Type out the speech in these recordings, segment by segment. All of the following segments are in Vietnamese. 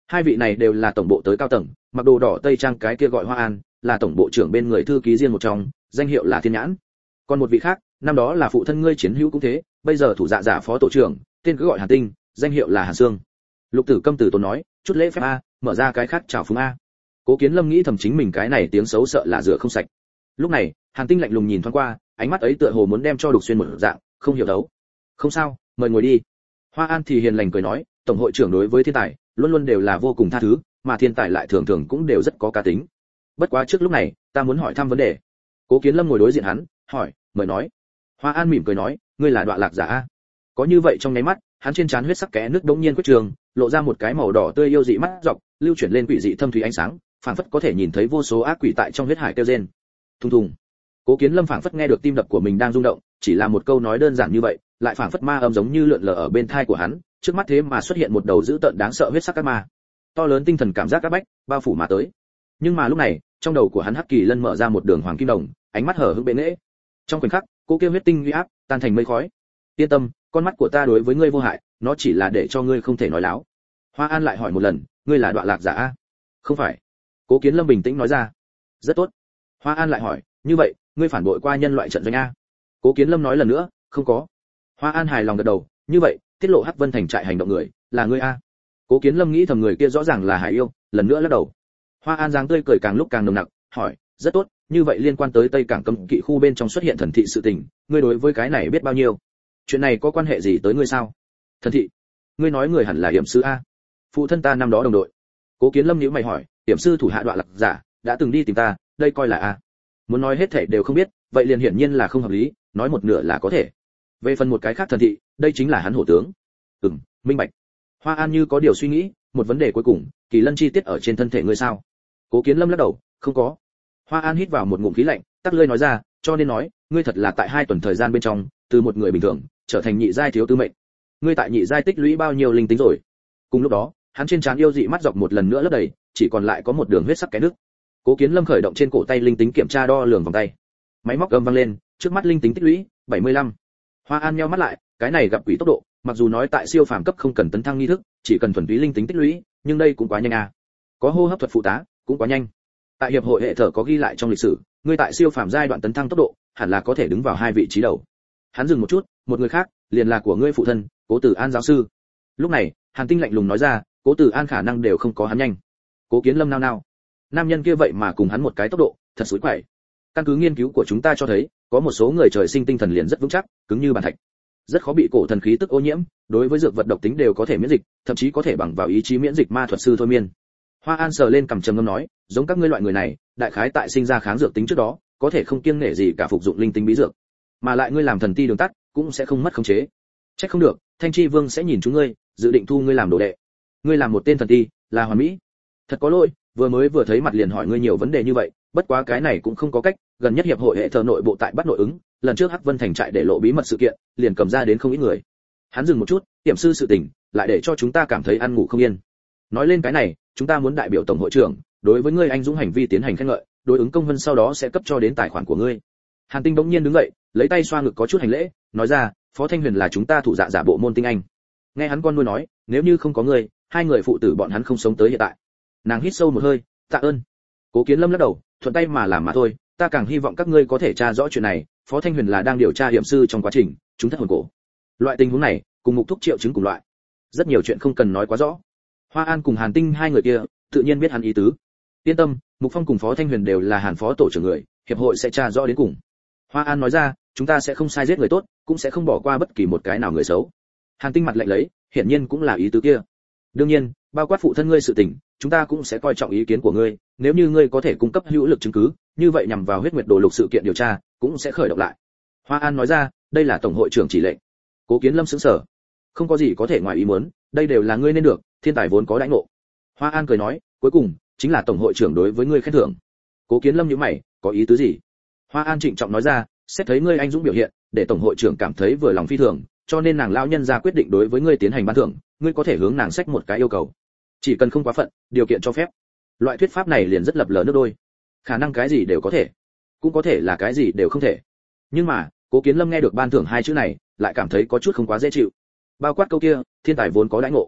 Hai vị này đều là tổng bộ tới cao tầng, mặc đồ đỏ tây trang cái kia gọi Hoa An, là tổng bộ trưởng bên người thư ký riêng một trong, danh hiệu là Thiên Nhãn. Còn một vị khác, năm đó là phụ thân ngươi Chiến Hữu cũng thế, bây giờ thủ dạ giả phó tổ trưởng, tên cứ gọi Hàn Tinh, danh hiệu là Hàn Sương. Lục Tử Câm từ tốn nói, chút lễ phép a, mở ra cái khác chào phúng a. Cố Kiến Lâm nghĩ thầm chính mình cái này tiếng xấu sợ là rửa không sạch. Lúc này, Hàn Tinh lạnh lùng nhìn thoáng qua, ánh mắt ấy tựa hồ muốn đem cho đục xuyên một dạng, không hiểu đấu. Không sao, mời ngồi đi. Hoa An thì hiền lành cười nói, tổng hội trưởng đối với thiên tài luôn luôn đều là vô cùng tha thứ, mà thiên tài lại thường thường cũng đều rất có cá tính. Bất quá trước lúc này, ta muốn hỏi thăm vấn đề. Cố Kiến Lâm ngồi đối diện hắn, hỏi, mời nói. Hoa An mỉm cười nói, ngươi là Đoạn Lạc giả a? Có như vậy trong nháy mắt, hắn trên trán huyết sắc kẽ nước đống nhiên quyết trường, lộ ra một cái màu đỏ tươi yêu dị mắt dọc, lưu chuyển lên quỷ dị thâm thúy ánh sáng, phảng phất có thể nhìn thấy vô số ác quỷ tại trong huyết hải kêu rên. Thùng thùng. Cố Kiến Lâm phảng phất nghe được tim đập của mình đang rung động, chỉ là một câu nói đơn giản như vậy, lại phảng phất ma âm giống như lượn lờ ở bên tai của hắn, trước mắt thế mà xuất hiện một đầu dữ tợn đáng sợ huyết sắc các ma. To lớn tinh thần cảm giác áp bách, bao phủ mà tới. Nhưng mà lúc này, trong đầu của hắn hắc kỳ lân mở ra một đường hoàng kim đồng, ánh mắt hở hững bệ nghệ. Trong khoảnh khắc, cô kêu huyết tinh uy áp tan thành mây khói. Yên tâm, con mắt của ta đối với ngươi vô hại, nó chỉ là để cho ngươi không thể nói láo. Hoa An lại hỏi một lần, ngươi là Đoạn Lạc giả a? Không phải. Cố Kiến Lâm bình tĩnh nói ra. Rất tốt. Hoa An lại hỏi, như vậy, ngươi phản bội qua nhân loại trận doanh a? Cố Kiến Lâm nói lần nữa, không có. Hoa An hài lòng gật đầu, như vậy, tiết lộ Hắc Vân thành trại hành động người, là ngươi a? Cố Kiến Lâm nghĩ thầm người kia rõ ràng là Hải Yêu, lần nữa lắc đầu. Hoa An dáng tươi cười càng lúc càng nồng nặc, hỏi, rất tốt, như vậy liên quan tới Tây Cảng cấm kỵ khu bên trong xuất hiện thần thị sự tình, ngươi đối với cái này biết bao nhiêu? Chuyện này có quan hệ gì tới ngươi sao? Thần thị? Ngươi nói người hẳn là hiểm sư a? Phụ thân ta năm đó đồng đội. Cố Kiến Lâm nhíu mày hỏi, hiểm sư thủ hạ Đoạn Lạc giả, đã từng đi tìm ta, đây coi là a? Muốn nói hết thảy đều không biết, vậy liền hiển nhiên là không hợp lý, nói một nửa là có thể. Về phần một cái khác thần thị, đây chính là hắn hổ tướng. Minh bạch. Hoa An như có điều suy nghĩ, một vấn đề cuối cùng, kỳ lân chi tiết ở trên thân thể ngươi sao? Cố Kiến Lâm lắc đầu, không có. Hoa An hít vào một ngụm khí lạnh, tắc lưỡi nói ra, cho nên nói, ngươi thật là tại 2 tuần thời gian bên trong, từ một người bình thường trở thành nhị giai thiếu tư mệnh. Ngươi tại nhị giai tích lũy bao nhiêu linh tính rồi? Cùng lúc đó, hắn trên trán yêu dị mắt dọc một lần nữa lấp đầy, chỉ còn lại có một đường huyết sắc cái nước. Cố Kiến Lâm khởi động trên cổ tay linh tính kiểm tra đo lường vòng tay. Máy móc gầm vang lên, trước mắt linh tính tích lũy 75. Hoa An nheo mắt lại, cái này gặp quỷ tốc độ, mặc dù nói tại siêu phàm cấp không cần tấn thăng nghi thức, chỉ cần thuần túy linh tính tích lũy, nhưng đây cũng quá nhanh à. Có hô hấp thuật phụ tá, cũng quá nhanh. Tại hiệp hội hệ thở có ghi lại trong lịch sử, ngươi tại siêu phàm giai đoạn tấn thăng tốc độ, hẳn là có thể đứng vào 2 vị trí đầu. Hắn dừng một chút, một người khác, liền là của ngươi phụ thân, Cố Tử An giáo sư. Lúc này, Hàn Tinh lạnh lùng nói ra, Cố Tử An khả năng đều không có hắn nhanh. Cố Kiến Lâm nao nao. Nam nhân kia vậy mà cùng hắn một cái tốc độ, thật xối quậy. Căn cứ nghiên cứu của chúng ta cho thấy, có một số người trời sinh tinh thần liền rất vững chắc, cứng như bàn thạch, rất khó bị cổ thần khí tức ô nhiễm, đối với dược vật độc tính đều có thể miễn dịch, thậm chí có thể bằng vào ý chí miễn dịch ma thuật sư thôi miên. Hoa An sờ lên cằm trầm ngâm nói, giống các ngươi loại người này, đại khái tại sinh ra kháng dược tính trước đó, có thể không kiêng nể gì cả phục dụng linh tinh bí dược, mà lại ngươi làm thần ti đường tắt, cũng sẽ không mất khống chế. Chắc không được, Thanh Chi Vương sẽ nhìn chúng ngươi, dự định thu ngươi làm đồ đệ. Ngươi làm một tên thần ti, là hoàn mỹ. Thật có lỗi, vừa thấy mặt liền hỏi ngươi nhiều vấn đề như vậy, bất quá cái này cũng không có cách, gần nhất hiệp hội hệ thờ nội bộ tại bắt nội ứng, lần trước Hắc Vân thành trại để lộ bí mật sự kiện, liền cầm ra đến không ít người. Hắn dừng một chút, tiệm sư sự tình, lại để cho chúng ta cảm thấy ăn ngủ không yên. Nói lên cái này, chúng ta muốn đại biểu tổng hội trưởng, đối với ngươi anh dũng hành vi tiến hành khen ngợi, đối ứng công vân sau đó sẽ cấp cho đến tài khoản của ngươi. Hàn Tinh bỗng nhiên đứng dậy, lấy tay xoa ngực có chút hành lễ, nói ra, Phó Thanh Huyền là chúng ta thủ dạ giả bộ môn tinh anh. Nghe hắn con nuôi nói, nếu như không có ngươi, 2 người phụ tử bọn hắn không sống tới hiện tại. Nàng hít sâu một hơi, tạ ơn. Cố Kiến Lâm lắc đầu, thuận tay mà làm mà thôi, ta càng hy vọng các ngươi có thể tra rõ chuyện này, Phó Thanh Huyền là đang điều tra hiểm sư trong quá trình, chúng thất hồn cổ. Loại tình huống này, cùng Mục Thúc triệu chứng cùng loại. Rất nhiều chuyện không cần nói quá rõ. Hoa An cùng Hàn Tinh 2 người kia, tự nhiên biết hắn ý tứ. Yên tâm, Mục Phong cùng Phó Thanh Huyền đều là Hàn phó tổ trưởng người, hiệp hội sẽ tra rõ đến cùng. Hoa An nói ra, chúng ta sẽ không sai giết người tốt, cũng sẽ không bỏ qua bất kỳ một cái nào người xấu. Hàn Tinh mặt lạnh lấy, hiển nhiên cũng là ý tứ kia. Đương nhiên, bao quát phụ thân ngươi sự tình, chúng ta cũng sẽ coi trọng ý kiến của ngươi, nếu như ngươi có thể cung cấp hữu lực chứng cứ, như vậy nhằm vào huyết nguyệt đồ lục sự kiện điều tra, cũng sẽ khởi động lại. Hoa An nói ra, đây là tổng hội trưởng chỉ lệnh. Cố Kiến Lâm sững sờ. Không có gì có thể ngoài ý muốn, đây đều là ngươi nên được, thiên tài vốn có đãi ngộ. Hoa An cười nói, cuối cùng chính là tổng hội trưởng đối với ngươi khen thưởng. Cố Kiến Lâm nhíu mày, có ý tứ gì? Hoa An trịnh trọng nói ra, xét thấy ngươi anh dũng biểu hiện, để tổng hội trưởng cảm thấy vừa lòng phi thường, cho nên nàng lão nhân ra quyết định đối với ngươi tiến hành ban thưởng, ngươi có thể hướng nàng xách một cái yêu cầu, chỉ cần không quá phận, điều kiện cho phép. Loại thuyết pháp này liền rất lập lờ nước đôi, khả năng cái gì đều có thể, cũng có thể là cái gì đều không thể. Nhưng mà Cố Kiến Lâm nghe được ban thưởng 2 chữ này, lại cảm thấy có chút không quá dễ chịu. Bao quát câu kia, thiên tài vốn có đãi ngộ.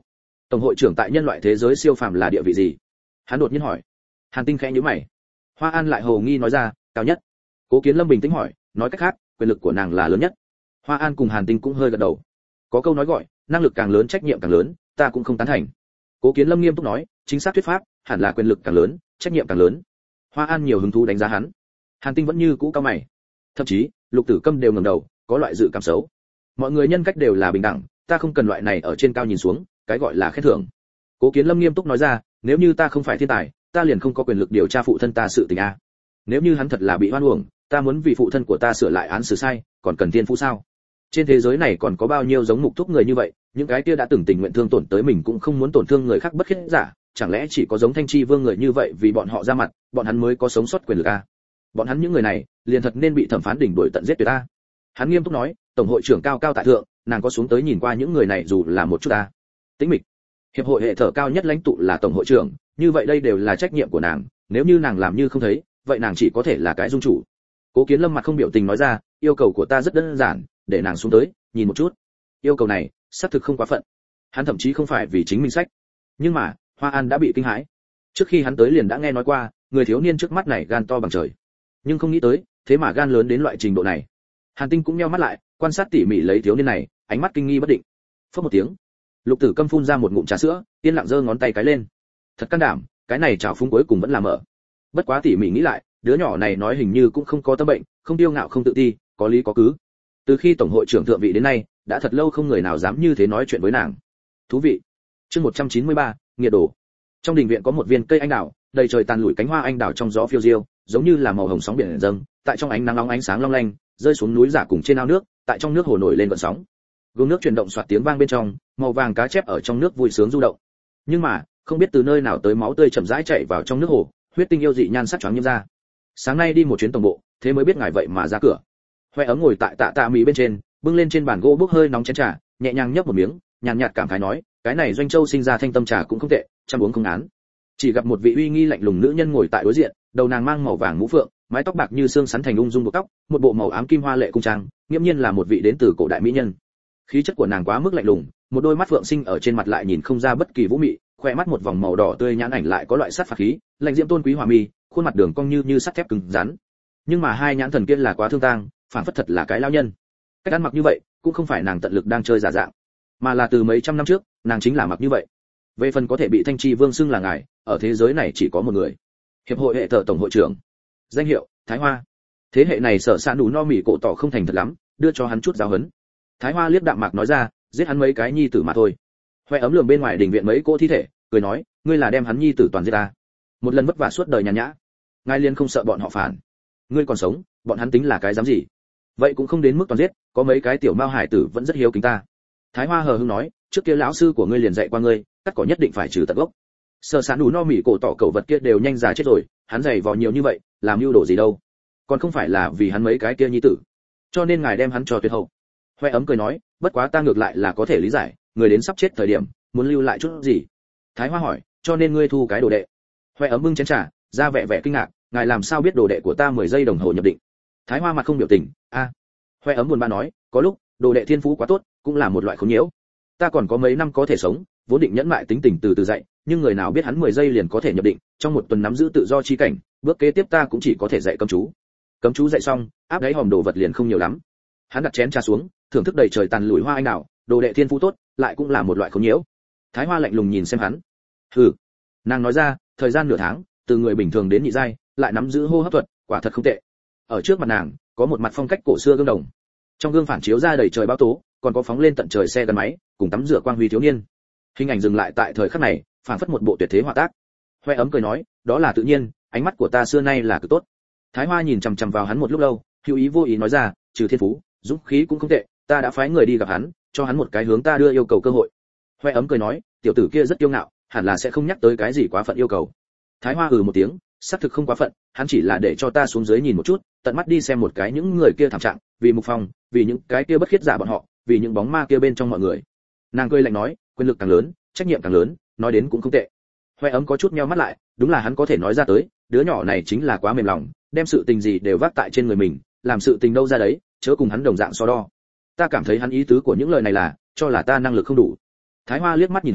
Tổng hội trưởng tại nhân loại thế giới siêu phàm là địa vị gì? Hắn đột nhiên hỏi. Hàn Tinh khẽ nhíu mày. Hoa An lại hồ nghi nói ra, cao nhất. Cố Kiến Lâm bình tĩnh hỏi, nói cách khác, quyền lực của nàng là lớn nhất. Hoa An cùng Hàn Tinh cũng hơi gật đầu. Có câu nói gọi, năng lực càng lớn trách nhiệm càng lớn, ta cũng không tán thành. Cố Kiến Lâm nghiêm túc nói, chính xác thuyết pháp, hẳn là quyền lực càng lớn, trách nhiệm càng lớn. Hoa An nhiều hứng thú đánh giá hắn. Hàn Tinh vẫn như cũ cao mày. Thậm chí, Lục Tử Câm đều ngẩng đầu, có loại dự cảm xấu. Mọi người nhân cách đều là bình đẳng, ta không cần loại này ở trên cao nhìn xuống, cái gọi là khen thưởng. Cố Kiến Lâm nghiêm túc nói ra, nếu như ta không phải thiên tài, ta liền không có quyền lực điều tra phụ thân ta sự tình a. Nếu như hắn thật là bị oan uổng, ta muốn vì phụ thân của ta sửa lại án xử sai, còn cần thiên phú sao? Trên thế giới này còn có bao nhiêu giống Mục Thúc người như vậy, những cái kia đã từng tình nguyện thương tổn tới mình cũng không muốn tổn thương người khác bất khiết giả, chẳng lẽ chỉ có giống Thanh Chi Vương người như vậy vì bọn họ ra mặt, bọn hắn mới có sống sót quyền lực a? Bọn hắn những người này, liền thật nên bị thẩm phán đỉnh đuổi tận giết tuyệt a. Hắn nghiêm túc nói, tổng hội trưởng cao cao tại thượng, nàng có xuống tới nhìn qua những người này dù là một chút a. Tĩnh mịch. Hiệp hội hệ thờ cao nhất lãnh tụ là tổng hội trưởng, như vậy đây đều là trách nhiệm của nàng, nếu như nàng làm như không thấy, vậy nàng chỉ có thể là cái dung chủ. Cố Kiến Lâm mặt không biểu tình nói ra, yêu cầu của ta rất đơn giản, để nàng xuống tới, nhìn một chút. Yêu cầu này, xác thực không quá phận. Hắn thậm chí không phải vì chính mình sách, nhưng mà, Hoa An đã bị kinh hãi. Trước khi hắn tới liền đã nghe nói qua, người thiếu niên trước mắt này gan to bằng trời, nhưng không nghĩ tới, thế mà gan lớn đến loại trình độ này. Hàn Tinh cũng nheo mắt lại, quan sát tỉ mỉ lấy thiếu niên này, ánh mắt kinh nghi bất định. Phất một tiếng, Lục Tử Câm phun ra một ngụm trà sữa, yên lặng giơ ngón tay cái lên. Thật can đảm, cái này trào phúng cuối cùng vẫn là mở. Bất quá tỉ mỉ nghĩ lại, đứa nhỏ này nói hình như cũng không có tâm bệnh, không tiêu ngạo không tự ti, có lý có cứ. Từ khi tổng hội trưởng thượng vị đến nay, đã thật lâu không người nào dám như thế nói chuyện với nàng. Thú vị. Chương 193, nghiệt đồ. Trong đình viện có một viên cây anh đào, đầy trời tàn lụi cánh hoa anh đào trong gió phiêu diêu, giống như là màu hồng sóng biển dâng, tại trong ánh nắng nóng ánh sáng long lanh, rơi xuống núi giả cùng trên ao nước, tại trong nước hồ nổi lên gợn sóng. Gương nước chuyển động xoạt tiếng vang bên trong, màu vàng cá chép ở trong nước vui sướng du động. Nhưng mà, không biết từ nơi nào tới máu tươi chậm rãi chảy vào trong nước hồ, huyết tinh yêu dị nhan sắc choáng nhiễm ra. Sáng nay đi một chuyến tổng bộ, thế mới biết ngài vậy mà ra cửa. Hoè ấm ngồi tại tạ mì bên trên, bưng lên trên bàn gỗ bốc hơi nóng chén trà, nhẹ nhàng nhấp một miếng, nhàn nhạt cảm khái nói, cái này doanh châu sinh ra thanh tâm trà cũng không tệ, chăm uống không án. Chỉ gặp một vị uy nghi lạnh lùng nữ nhân ngồi tại đối diện, đầu nàng mang màu vàng mũ phượng, mái tóc bạc như xương sắn thành ung dung buộc tóc, một bộ màu ám kim hoa lệ cung trang, nghiêm nhiên là một vị đến từ cổ đại mỹ nhân. Khí chất của nàng quá mức lạnh lùng, một đôi mắt phượng sinh ở trên mặt lại nhìn không ra bất kỳ vũ mị, khoe mắt một vòng màu đỏ tươi nhãn ảnh lại có loại sát phạt khí, lạnh diễm tôn quý hòa mi, khuôn mặt đường cong như sắt thép cứng rắn. Nhưng mà hai nhãn thần kia là quá thương tang, phản phất thật là cái lão nhân. Cách ăn mặc như vậy, cũng không phải nàng tận lực đang chơi giả dạng, mà là từ mấy trăm năm trước, nàng chính là mặc như vậy. Về phần có thể bị Thanh Chi Vương xưng là ngài, ở thế giới này chỉ có một người. Hiệp hội hệ thờ tổng hội trưởng, danh hiệu Thái Hoa. Thế hệ này sợ sạn đủ no mỉ cổ tỏ không thành thật lắm, đưa cho hắn chút giáo huấn. Thái Hoa liếc đạm mạc nói ra, giết hắn mấy cái nhi tử mà thôi. Hoè ấm lườm bên ngoài đình viện mấy cô thi thể, cười nói, ngươi là đem hắn nhi tử toàn giết ta. Một lần vất vả suốt đời nhàn nhã, ngài liền không sợ bọn họ phản. Ngươi còn sống, bọn hắn tính là cái dám gì? Vậy cũng không đến mức toàn giết, có mấy cái tiểu mao hải tử vẫn rất hiếu kính ta. Thái Hoa hờ hững nói, trước kia lão sư của ngươi liền dạy qua ngươi, cắt cỏ nhất định phải trừ tận gốc. Sợ sán đủ no mỉ cổ tỏ cẩu vật kia đều nhanh già chết rồi, hắn dày vò nhiều như vậy, làm mưu đồ gì đâu? Còn không phải là vì hắn mấy cái kia nhi tử, cho nên ngài đem hắn cho tuyệt hậu. Hoè ấm cười nói, bất quá ta ngược lại là có thể lý giải, người đến sắp chết thời điểm, muốn lưu lại chút gì. Thái Hoa hỏi, cho nên ngươi thu cái đồ đệ. Hoè ấm bưng chén trà, ra vẻ vẻ kinh ngạc, ngài làm sao biết đồ đệ của ta 10 giây đồng hồ nhập định? Thái Hoa mặt không biểu tình, a. Hoè ấm buồn bã nói, có lúc đồ đệ thiên phú quá tốt, cũng là một loại khốn nhiễu. Ta còn có mấy năm có thể sống, vốn định nhẫn mại tính tình từ từ dạy, nhưng người nào biết hắn 10 giây liền có thể nhập định, trong một tuần nắm giữ tự do chi cảnh, bước kế tiếp ta cũng chỉ có thể dạy cấm chú. Cấm chú dạy xong, áp đáy hòm đồ vật liền không nhiều lắm. Hắn đặt chén trà xuống, thưởng thức đầy trời tàn lùi hoa anh đào, đồ đệ thiên phú tốt, lại cũng là một loại khốn nhiễu. Thái Hoa lạnh lùng nhìn xem hắn. Hừ. Nàng nói ra, thời gian nửa tháng, từ người bình thường đến nhị giai, lại nắm giữ hô hấp thuật, quả thật không tệ. Ở trước mặt nàng, có một mặt phong cách cổ xưa gương đồng. Trong gương phản chiếu ra đầy trời bao tố, còn có phóng lên tận trời xe gắn máy, cùng tắm rửa quang huy thiếu niên. Hình ảnh dừng lại tại thời khắc này, phản phất một bộ tuyệt thế họa tác. Hoè ấm cười nói, đó là tự nhiên, ánh mắt của ta xưa nay là cực tốt. Thái Hoa nhìn chằm chằm vào hắn một lúc lâu, hữu ý vô ý nói ra, trừ thiên phú, dũng khí cũng không tệ, ta đã phái người đi gặp hắn, cho hắn một cái hướng ta đưa yêu cầu cơ hội. Hoè ấm cười nói, tiểu tử kia rất kiêu ngạo, hẳn là sẽ không nhắc tới cái gì quá phận yêu cầu. Thái Hoa một tiếng, xác thực không quá phận, hắn chỉ là để cho ta xuống dưới nhìn một chút, tận mắt đi xem một cái những người kia thảm trạng, vì Mục Phong, vì những cái kia bất khiết giả bọn họ, vì những bóng ma kia bên trong mọi người. Nàng cười lạnh nói, quyền lực càng lớn, trách nhiệm càng lớn, nói đến cũng không tệ. Hoè ấm có chút nheo mắt lại, đúng là hắn có thể nói ra tới, đứa nhỏ này chính là quá mềm lòng, đem sự tình gì đều vác tại trên người mình, làm sự tình đâu ra đấy, chớ cùng hắn đồng dạng so đo. Ta cảm thấy hắn ý tứ của những lời này là, cho là ta năng lực không đủ. Thái Hoa liếc mắt nhìn hắn,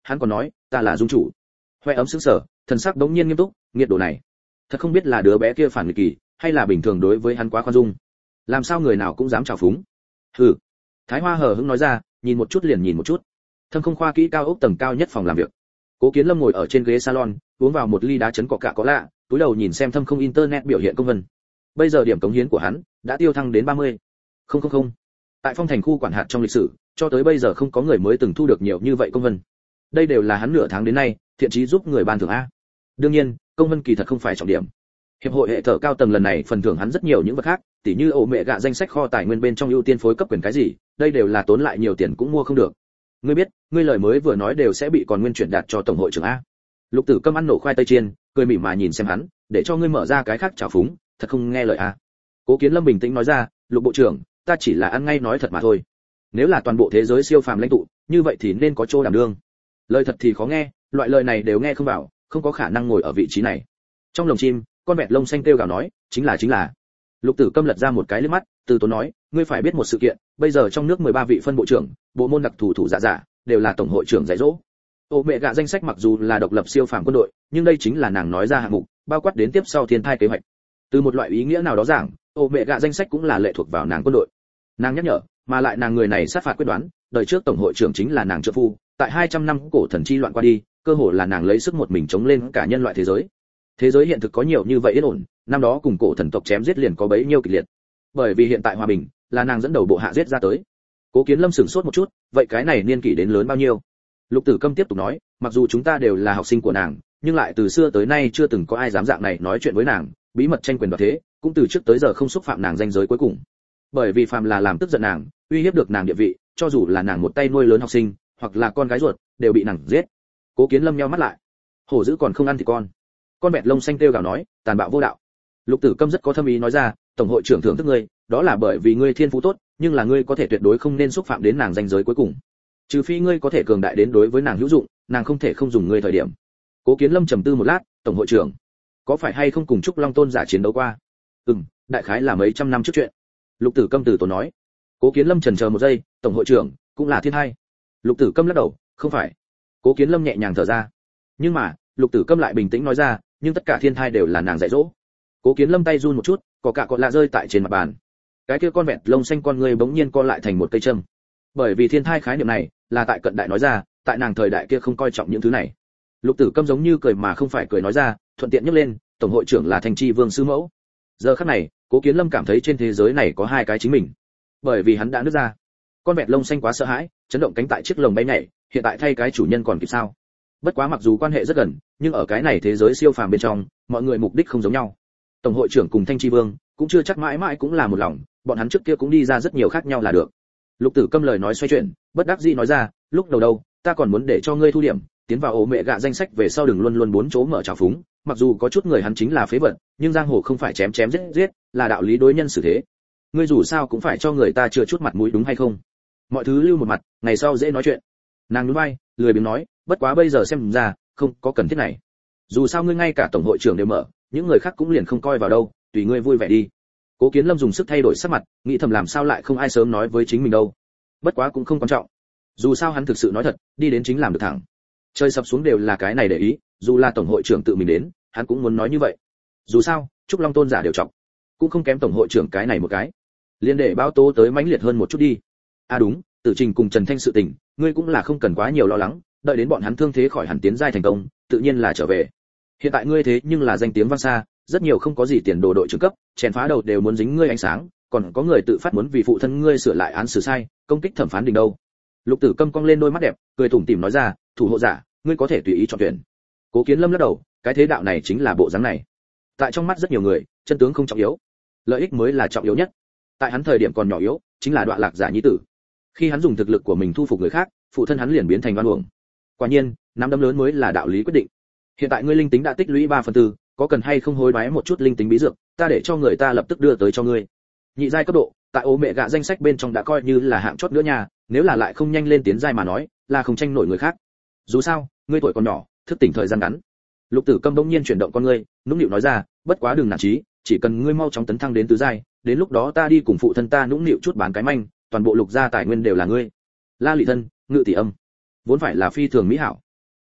hắn còn nói ta là dung chủ. Huệ ấm sững sờ, thần sắc đống nhiên nghiêm túc, nghiệt đồ này thật không biết là đứa bé kia phản nghịch kỳ hay là bình thường đối với hắn quá khoan dung, làm sao người nào cũng dám trào phúng. Hừ. Thái Hoa hờ hững nói ra, nhìn một chút liền nhìn một chút. Thâm Không khoa kỹ cao ốc tầng cao nhất phòng làm việc. Cố Kiến Lâm ngồi ở trên ghế salon, uống vào một ly đá chấn cọ cạ có lạ, túi đầu nhìn xem Thâm Không internet biểu hiện công vân. Bây giờ điểm cống hiến của hắn đã tiêu thăng đến 30. Không. Tại Phong Thành khu quản hạt trong lịch sử, cho tới bây giờ không có người mới từng thu được nhiều như vậy công vân. Đây đều là hắn nửa tháng đến nay thiện chí giúp người ban thưởng a. Đương nhiên, công vân kỳ thật không phải trọng điểm. Hiệp hội hệ thờ cao tầng lần này phần thưởng hắn rất nhiều những vật khác, tỉ như ổ mẹ gạ danh sách kho tài nguyên bên trong ưu tiên phối cấp quyền cái gì, đây đều là tốn lại nhiều tiền cũng mua không được. Ngươi biết, ngươi lời mới vừa nói đều sẽ bị còn nguyên chuyển đạt cho tổng hội trưởng a. Lục Tử Câm ăn nổ khoai tây chiên, cười mỉm mà nhìn xem hắn, để cho ngươi mở ra cái khác trào phúng, thật không nghe lời a. Cố Kiến Lâm bình tĩnh nói ra, Lục bộ trưởng, ta chỉ là ăn ngay nói thật mà thôi. Nếu là toàn bộ thế giới siêu phàm lãnh tụ, như vậy thì nên có chỗ đảm đương. Lời thật thì khó nghe, loại lời này đều nghe không vào, không có khả năng ngồi ở vị trí này. Trong lồng chim, con vẹt lông xanh kêu gào nói, chính là. Lục Tử Câm lật ra một cái liếc mắt, từ tốn nói, ngươi phải biết một sự kiện, bây giờ trong nước 13 vị phân bộ trưởng, bộ môn đặc thù thủ dạ đều là tổng hội trưởng dạy dỗ. Ô mẹ gạ danh sách mặc dù là độc lập siêu phàm quân đội, nhưng đây chính là nàng nói ra hạng mục, bao quát đến tiếp sau thiên thai kế hoạch. Từ một loại ý nghĩa nào đó giảng, ô mẹ gạ danh sách cũng là lệ thuộc vào nàng quân đội. Nàng nhắc nhở, mà lại nàng người này sát phạt quyết đoán, đời trước tổng hội trưởng chính là nàng trợ phu, tại 200 năm cổ thần chi loạn qua đi, cơ hồ là nàng lấy sức một mình chống lên cả nhân loại thế giới. Thế giới hiện thực có nhiều như vậy yên ổn, năm đó cùng cổ thần tộc chém giết liền có bấy nhiêu kịch liệt. Bởi vì hiện tại hòa bình, là nàng dẫn đầu bộ hạ giết ra tới. Cố Kiến Lâm sửng sốt một chút, vậy cái này niên kỷ đến lớn bao nhiêu? Lục Tử Câm tiếp tục nói, mặc dù chúng ta đều là học sinh của nàng, nhưng lại từ xưa tới nay chưa từng có ai dám dạng này nói chuyện với nàng, bí mật tranh quyền đoạt thế, cũng từ trước tới giờ không xúc phạm nàng danh giới cuối cùng. Bởi vì phàm là làm tức giận nàng, uy hiếp được nàng địa vị, cho dù là nàng một tay nuôi lớn học sinh, hoặc là con gái ruột, đều bị nàng giết. Cố Kiến Lâm nheo mắt lại. Hổ dữ còn không ăn thì con vẹt lông xanh kêu gào nói, tàn bạo vô đạo. Lục Tử Câm rất có thâm ý nói ra, tổng hội trưởng thưởng thức ngươi, đó là bởi vì ngươi thiên phú tốt, nhưng là ngươi có thể tuyệt đối không nên xúc phạm đến nàng danh giới cuối cùng. Trừ phi ngươi có thể cường đại đến đối với nàng hữu dụng, nàng không thể không dùng ngươi thời điểm. Cố Kiến Lâm trầm tư một lát, tổng hội trưởng, có phải hay không cùng Trúc Long Tôn giả chiến đấu qua? Đại khái là mấy trăm năm trước chuyện. Lục Tử Câm từ tốn nói. Cố Kiến Lâm chần chờ một giây, tổng hội trưởng cũng là thiên hai. Lục Tử Câm lắc đầu, không phải. Cố Kiến Lâm nhẹ nhàng thở ra. Nhưng mà, Lục Tử Câm lại bình tĩnh nói ra, nhưng tất cả thiên thai đều là nàng dạy dỗ. Cố Kiến Lâm tay run một chút, có cả cọ lạ rơi tại trên mặt bàn. Cái kia con vẹt lông xanh con người bỗng nhiên co lại thành một cây châm. Bởi vì thiên thai khái niệm này là tại cận đại nói ra, tại nàng thời đại kia không coi trọng những thứ này. Lục Tử Câm giống như cười mà không phải cười nói ra, thuận tiện nhắc lên, tổng hội trưởng là Thanh Chi Vương sư mẫu. Giờ khắc này, Cố Kiến Lâm cảm thấy trên thế giới này có hai cái chính mình. Bởi vì hắn đã nứt ra. Con vẹt lông xanh quá sợ hãi, chấn động cánh tại chiếc lồng bay nhảy, hiện tại thay cái chủ nhân còn kịp sao? Bất quá mặc dù quan hệ rất gần, nhưng ở cái này thế giới siêu phàm bên trong, mọi người mục đích không giống nhau. Tổng hội trưởng cùng Thanh Chi Vương cũng chưa chắc mãi mãi cũng là một lòng, bọn hắn trước kia cũng đi ra rất nhiều khác nhau là được. Lục Tử Câm lời nói xoay chuyển, bất đắc dĩ nói ra, lúc đầu đâu, ta còn muốn để cho ngươi thu điểm, tiến vào ổ mẹ gạ danh sách về sau đừng luôn luôn bốn chỗ mở trào phúng, mặc dù có chút người hắn chính là phế vật, nhưng giang hồ không phải chém chém giết giết, là đạo lý đối nhân xử thế. Ngươi dù sao cũng phải cho người ta chưa chút mặt mũi đúng hay không? Mọi thứ lưu một mặt, ngày sau dễ nói chuyện. Nàng nhún vai, lười biếng nói, bất quá bây giờ xem ra, không có cần thiết này. Dù sao ngươi ngay cả tổng hội trưởng đều mở, những người khác cũng liền không coi vào đâu, tùy ngươi vui vẻ đi. Cố Kiến Lâm dùng sức thay đổi sắc mặt, nghĩ thầm làm sao lại không ai sớm nói với chính mình đâu. Bất quá cũng không quan trọng. Dù sao hắn thực sự nói thật, đi đến chính làm được thẳng. Chơi sập xuống đều là cái này để ý, dù là tổng hội trưởng tự mình đến, hắn cũng muốn nói như vậy. Dù sao, Trúc Long Tôn giả đều trọng, cũng không kém tổng hội trưởng cái này một cái. Liên để báo tố tới mãnh liệt hơn một chút đi. À đúng, Tử Trình cùng Trần Thanh sự tình, ngươi cũng là không cần quá nhiều lo lắng, đợi đến bọn hắn thương thế khỏi hẳn tiến giai thành công, tự nhiên là trở về. Hiện tại ngươi thế nhưng là danh tiếng vang xa, rất nhiều không có gì tiền đồ đội trưởng cấp, chèn phá đầu đều muốn dính ngươi ánh sáng, còn có người tự phát muốn vì phụ thân ngươi sửa lại án xử sai, công kích thẩm phán đình đâu. Lục Tử Câm cong lên đôi mắt đẹp, cười tủm tỉm nói ra, thủ hộ giả, ngươi có thể tùy ý chọn tuyển. Cố Kiến Lâm lắc đầu, cái thế đạo này chính là bộ dáng này. Tại trong mắt rất nhiều người, chân tướng không trọng yếu, lợi ích mới là trọng yếu nhất. Tại hắn thời điểm còn nhỏ yếu, chính là đoạn lạc giả nhi tử. Khi hắn dùng thực lực của mình thu phục người khác, phụ thân hắn liền biến thành oan uổng. Quả nhiên, nắm đấm lớn mới là đạo lý quyết định. Hiện tại ngươi linh tính đã tích lũy 3/4, có cần hay không hối đoái một chút linh tính bí dược, ta để cho người ta lập tức đưa tới cho ngươi. Nhị giai cấp độ, tại ố mẹ gạ danh sách bên trong đã coi như là hạng chót nữa nha, nếu là lại không nhanh lên tiến giai mà nói, là không tranh nổi người khác. Dù sao, ngươi tuổi còn nhỏ, thức tỉnh thời gian ngắn. Lục Tử Câm đống nhiên chuyển động con ngươi, nũng nịu nói ra, bất quá đừng nản chí, chỉ cần ngươi mau chóng tấn thăng đến tứ giai, đến lúc đó ta đi cùng phụ thân ta nũng nịu chút bán cái manh, toàn bộ lục gia tài nguyên đều là ngươi. La Lị Thân, Ngự Tỷ Âm, vốn phải là phi thường mỹ hảo.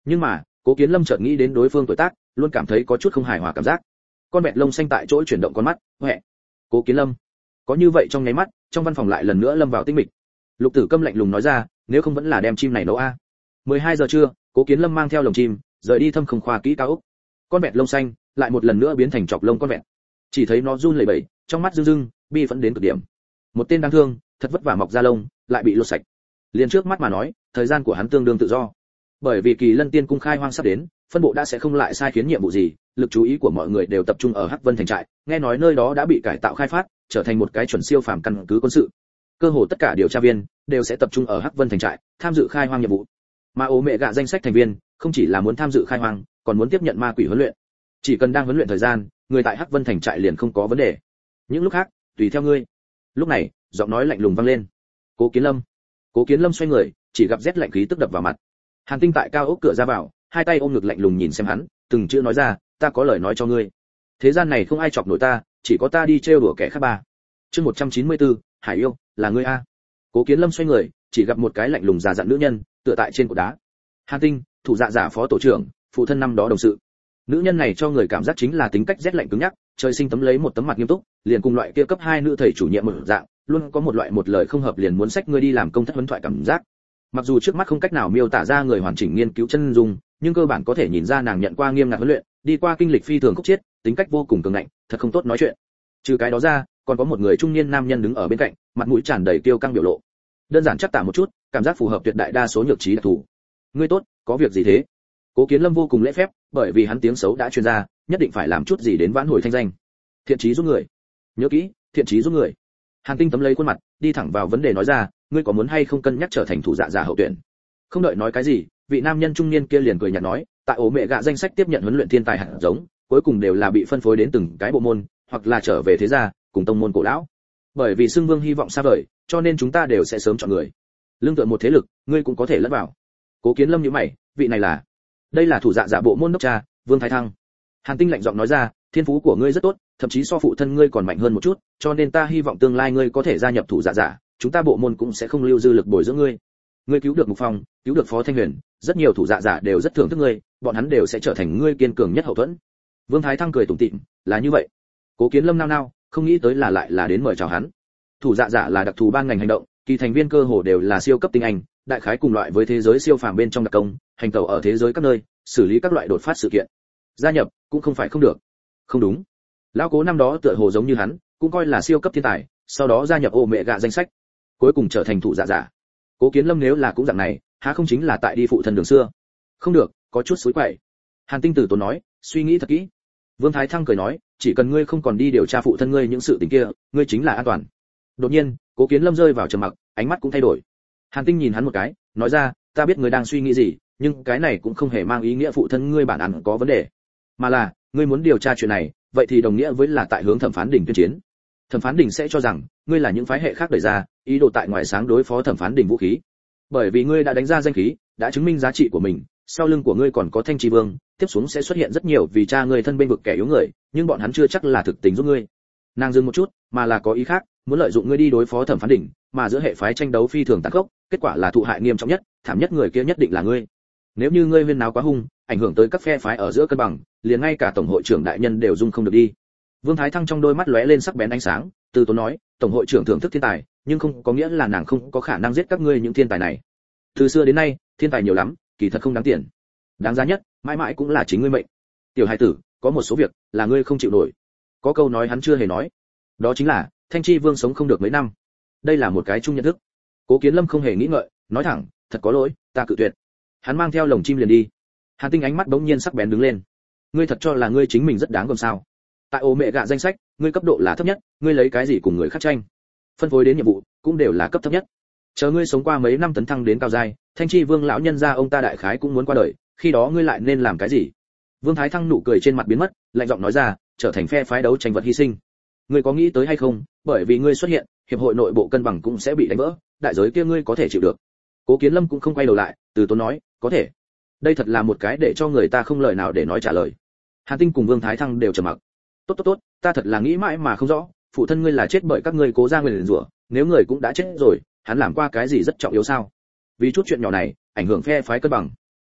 Nhưng mà Cố Kiến Lâm chợt nghĩ đến đối phương tuổi tác, luôn cảm thấy có chút không hài hòa cảm giác. Con vẹt lông xanh tại chỗ chuyển động con mắt, "Huệ." Cố Kiến Lâm. Có như vậy trong nháy mắt, trong văn phòng lại lần nữa lâm vào tĩnh mịch. Lục Tử Câm lạnh lùng nói ra, "Nếu không vẫn là đem chim này nấu a." 12 giờ trưa, Cố Kiến Lâm mang theo lồng chim, rời đi Thâm Không Khoa kỹ cao ốc. Con vẹt lông xanh lại một lần nữa biến thành chọc lông con vẹt. Chỉ thấy nó run lẩy bẩy, trong mắt rưng rưng, bi phẫn đến cực điểm. Một tên đáng thương, thật vất vả mọc ra lông, lại bị lột sạch. Liền trước mắt mà nói, thời gian của hắn tương đương tự do. Bởi vì Kỳ Lân Tiên cung khai hoang sắp đến, phân bộ đã sẽ không lại sai khiến nhiệm vụ gì, lực chú ý của mọi người đều tập trung ở Hắc Vân thành trại, nghe nói nơi đó đã bị cải tạo khai phát, trở thành một cái chuẩn siêu phàm căn cứ quân sự. Cơ hồ tất cả điều tra viên đều sẽ tập trung ở Hắc Vân thành trại, tham dự khai hoang nhiệm vụ. Mà ố mẹ gạ danh sách thành viên, không chỉ là muốn tham dự khai hoang, còn muốn tiếp nhận ma quỷ huấn luyện. Chỉ cần đang huấn luyện thời gian, người tại Hắc Vân thành trại liền không có vấn đề. Những lúc khác, tùy theo ngươi. Lúc này, giọng nói lạnh lùng vang lên. Cố Kiến Lâm. Cố Kiến Lâm xoay người, chỉ gặp rét lạnh khí tức đập vào mặt. Hàn Tinh tại cao ốc cửa ra vào, hai tay ôm ngực lạnh lùng nhìn xem hắn, từng chữ nói ra, "Ta có lời nói cho ngươi. Thế gian này không ai chọc nổi ta, chỉ có ta đi trêu đùa kẻ khác ba." Chương 194, Hải yêu, là ngươi a. Cố Kiến Lâm xoay người, chỉ gặp một cái lạnh lùng già dặn nữ nhân, tựa tại trên cột đá. Hàn Tinh, thủ dạ giả phó tổ trưởng, phụ thân năm đó đồng sự. Nữ nhân này cho người cảm giác chính là tính cách rét lạnh cứng nhắc, trời sinh tấm lấy một tấm mặt nghiêm túc, liền cùng loại kia cấp 2 nữ thầy chủ nhiệm một dạng, luôn có một loại một lời không hợp liền muốn xách ngươi đi làm công thất huấn thoại cảm giác. Mặc dù trước mắt không cách nào miêu tả ra người hoàn chỉnh nghiên cứu chân dung, nhưng cơ bản có thể nhìn ra nàng nhận qua nghiêm ngặt huấn luyện, đi qua kinh lịch phi thường khốc chiết, tính cách vô cùng cường ngạnh, thật không tốt nói chuyện. Trừ cái đó ra, còn có một người trung niên nam nhân đứng ở bên cạnh, mặt mũi tràn đầy kiêu căng biểu lộ. Đơn giản chắc tả một chút, cảm giác phù hợp tuyệt đại đa số nhược trí đặc thù. Ngươi tốt, có việc gì thế? Cố Kiến Lâm vô cùng lễ phép, bởi vì hắn tiếng xấu đã truyền ra, nhất định phải làm chút gì đến vãn hồi thanh danh. Thiện chí giúp người. Nhớ kỹ, thiện chí giúp người. Hàn Tinh tấm lấy khuôn mặt, đi thẳng vào vấn đề nói ra, ngươi có muốn hay không cân nhắc trở thành thủ dạ giả hậu tuyển? Không đợi nói cái gì, vị nam nhân trung niên kia liền cười nhạt nói, tại ổ mẹ gạ danh sách tiếp nhận huấn luyện thiên tài hạt giống, cuối cùng đều là bị phân phối đến từng cái bộ môn, hoặc là trở về thế gia, cùng tông môn cổ lão. Bởi vì xưng vương hy vọng xa vời, cho nên chúng ta đều sẽ sớm chọn người. Lương tựa một thế lực, ngươi cũng có thể lẫn vào. Cố Kiến Lâm nhíu mày, vị này là? Đây là thủ dạ giả bộ môn đốc cha, Vương Thái Thăng. Hàn Tinh lạnh giọng nói ra, thiên phú của ngươi rất tốt, thậm chí so phụ thân ngươi còn mạnh hơn một chút, cho nên ta hy vọng tương lai ngươi có thể gia nhập thủ dạ giả, chúng ta bộ môn cũng sẽ không lưu dư lực bồi dưỡng ngươi. Ngươi cứu được Mục Phong, cứu được Phó Thanh Huyền, rất nhiều thủ dạ giả đều rất thưởng thức ngươi, bọn hắn đều sẽ trở thành ngươi kiên cường nhất hậu thuẫn. Vương Thái Thăng cười tủm tỉm, là như vậy. Cố Kiến Lâm nao nao, không nghĩ tới là lại là đến mời chào hắn. Thủ dạ giả là đặc thù ban ngành hành động, kỳ thành viên cơ hồ đều là siêu cấp tinh anh, đại khái cùng loại với thế giới siêu phàm bên trong đặc công, hành tẩu ở thế giới các nơi, xử lý các loại đột phát sự kiện. Gia nhập cũng không phải không được. Không đúng. Lão Cố năm đó tựa hồ giống như hắn, cũng coi là siêu cấp thiên tài, sau đó gia nhập ổ mẹ gạ danh sách, cuối cùng trở thành thủ dạ giả. Cố Kiến Lâm nếu là cũng dạng này, há không chính là tại đi phụ thân đường xưa? Không được, có chút xối quậy. Hàn Tinh Tử tốn nói, suy nghĩ thật kỹ. Vương Thái Thăng cười nói, chỉ cần ngươi không còn đi điều tra phụ thân ngươi những sự tình kia, ngươi chính là an toàn. Đột nhiên, Cố Kiến Lâm rơi vào trầm mặc, ánh mắt cũng thay đổi. Hàn Tinh nhìn hắn một cái, nói ra, ta biết ngươi đang suy nghĩ gì, nhưng cái này cũng không hề mang ý nghĩa phụ thân ngươi bản án có vấn đề, mà là ngươi muốn điều tra chuyện này, vậy thì đồng nghĩa với là tại hướng thẩm phán đỉnh tuyên chiến. Thẩm phán đỉnh sẽ cho rằng ngươi là những phái hệ khác đẩy ra, ý đồ tại ngoài sáng đối phó thẩm phán đỉnh vũ khí. Bởi vì ngươi đã đánh ra danh khí, đã chứng minh giá trị của mình, sau lưng của ngươi còn có Thanh Chi Vương, tiếp xuống sẽ xuất hiện rất nhiều vì cha ngươi thân bên vực kẻ yếu người, nhưng bọn hắn chưa chắc là thực tình giúp ngươi. Nàng dừng một chút, mà là có ý khác, muốn lợi dụng ngươi đi đối phó thẩm phán đỉnh, mà giữa hệ phái tranh đấu phi thường tàn khốc, kết quả là thụ hại nghiêm trọng nhất, thảm nhất người kia nhất định là ngươi. Nếu như ngươi huyên náo quá hung, ảnh hưởng tới các phe phái ở giữa cân bằng, liền ngay cả tổng hội trưởng đại nhân đều dung không được đi. Vương Thái Thăng trong đôi mắt lóe lên sắc bén ánh sáng, từ tốn nói, tổng hội trưởng thưởng thức thiên tài, nhưng không có nghĩa là nàng không có khả năng giết các ngươi những thiên tài này. Từ xưa đến nay, thiên tài nhiều lắm, kỳ thật không đáng tiền. Đáng giá nhất, mãi mãi cũng là chính ngươi mệnh. Tiểu Hải tử, có một số việc là ngươi không chịu nổi. Có câu nói hắn chưa hề nói, đó chính là Thanh Chi Vương sống không được mấy năm. Đây là một cái chung nhận thức. Cố Kiến Lâm không hề nghĩ ngợi, nói thẳng, thật có lỗi, ta cự tuyệt. Hắn mang theo lồng chim liền đi. Hàn Tinh ánh mắt bỗng nhiên sắc bén đứng lên. Ngươi thật cho là ngươi chính mình rất đáng gờm sao? Tại ổ mẹ gạ danh sách, ngươi cấp độ là thấp nhất, ngươi lấy cái gì cùng người khác tranh? Phân phối đến nhiệm vụ cũng đều là cấp thấp nhất. Chờ ngươi sống qua mấy năm tấn thăng đến cao giai, Thanh Chi Vương lão nhân gia ông ta đại khái cũng muốn qua đời, khi đó ngươi lại nên làm cái gì? Vương Thái Thăng nụ cười trên mặt biến mất, lạnh giọng nói ra, trở thành phe phái đấu tranh vật hy sinh. Ngươi có nghĩ tới hay không, bởi vì ngươi xuất hiện, hiệp hội nội bộ cân bằng cũng sẽ bị đánh vỡ, đại giới kia ngươi có thể chịu được. Cố Kiến Lâm cũng không quay đầu lại, từ tốn nói, có thể. Đây thật là một cái để cho người ta không lời nào để nói trả lời. Hàn Tinh cùng Vương Thái Thăng đều trầm mặc. Tốt, ta thật là nghĩ mãi mà không rõ, phụ thân ngươi là chết bởi các ngươi cố ra nguyền rủa, nếu người cũng đã chết rồi, hắn làm qua cái gì rất trọng yếu sao? Vì chút chuyện nhỏ này, ảnh hưởng phe phái cân bằng.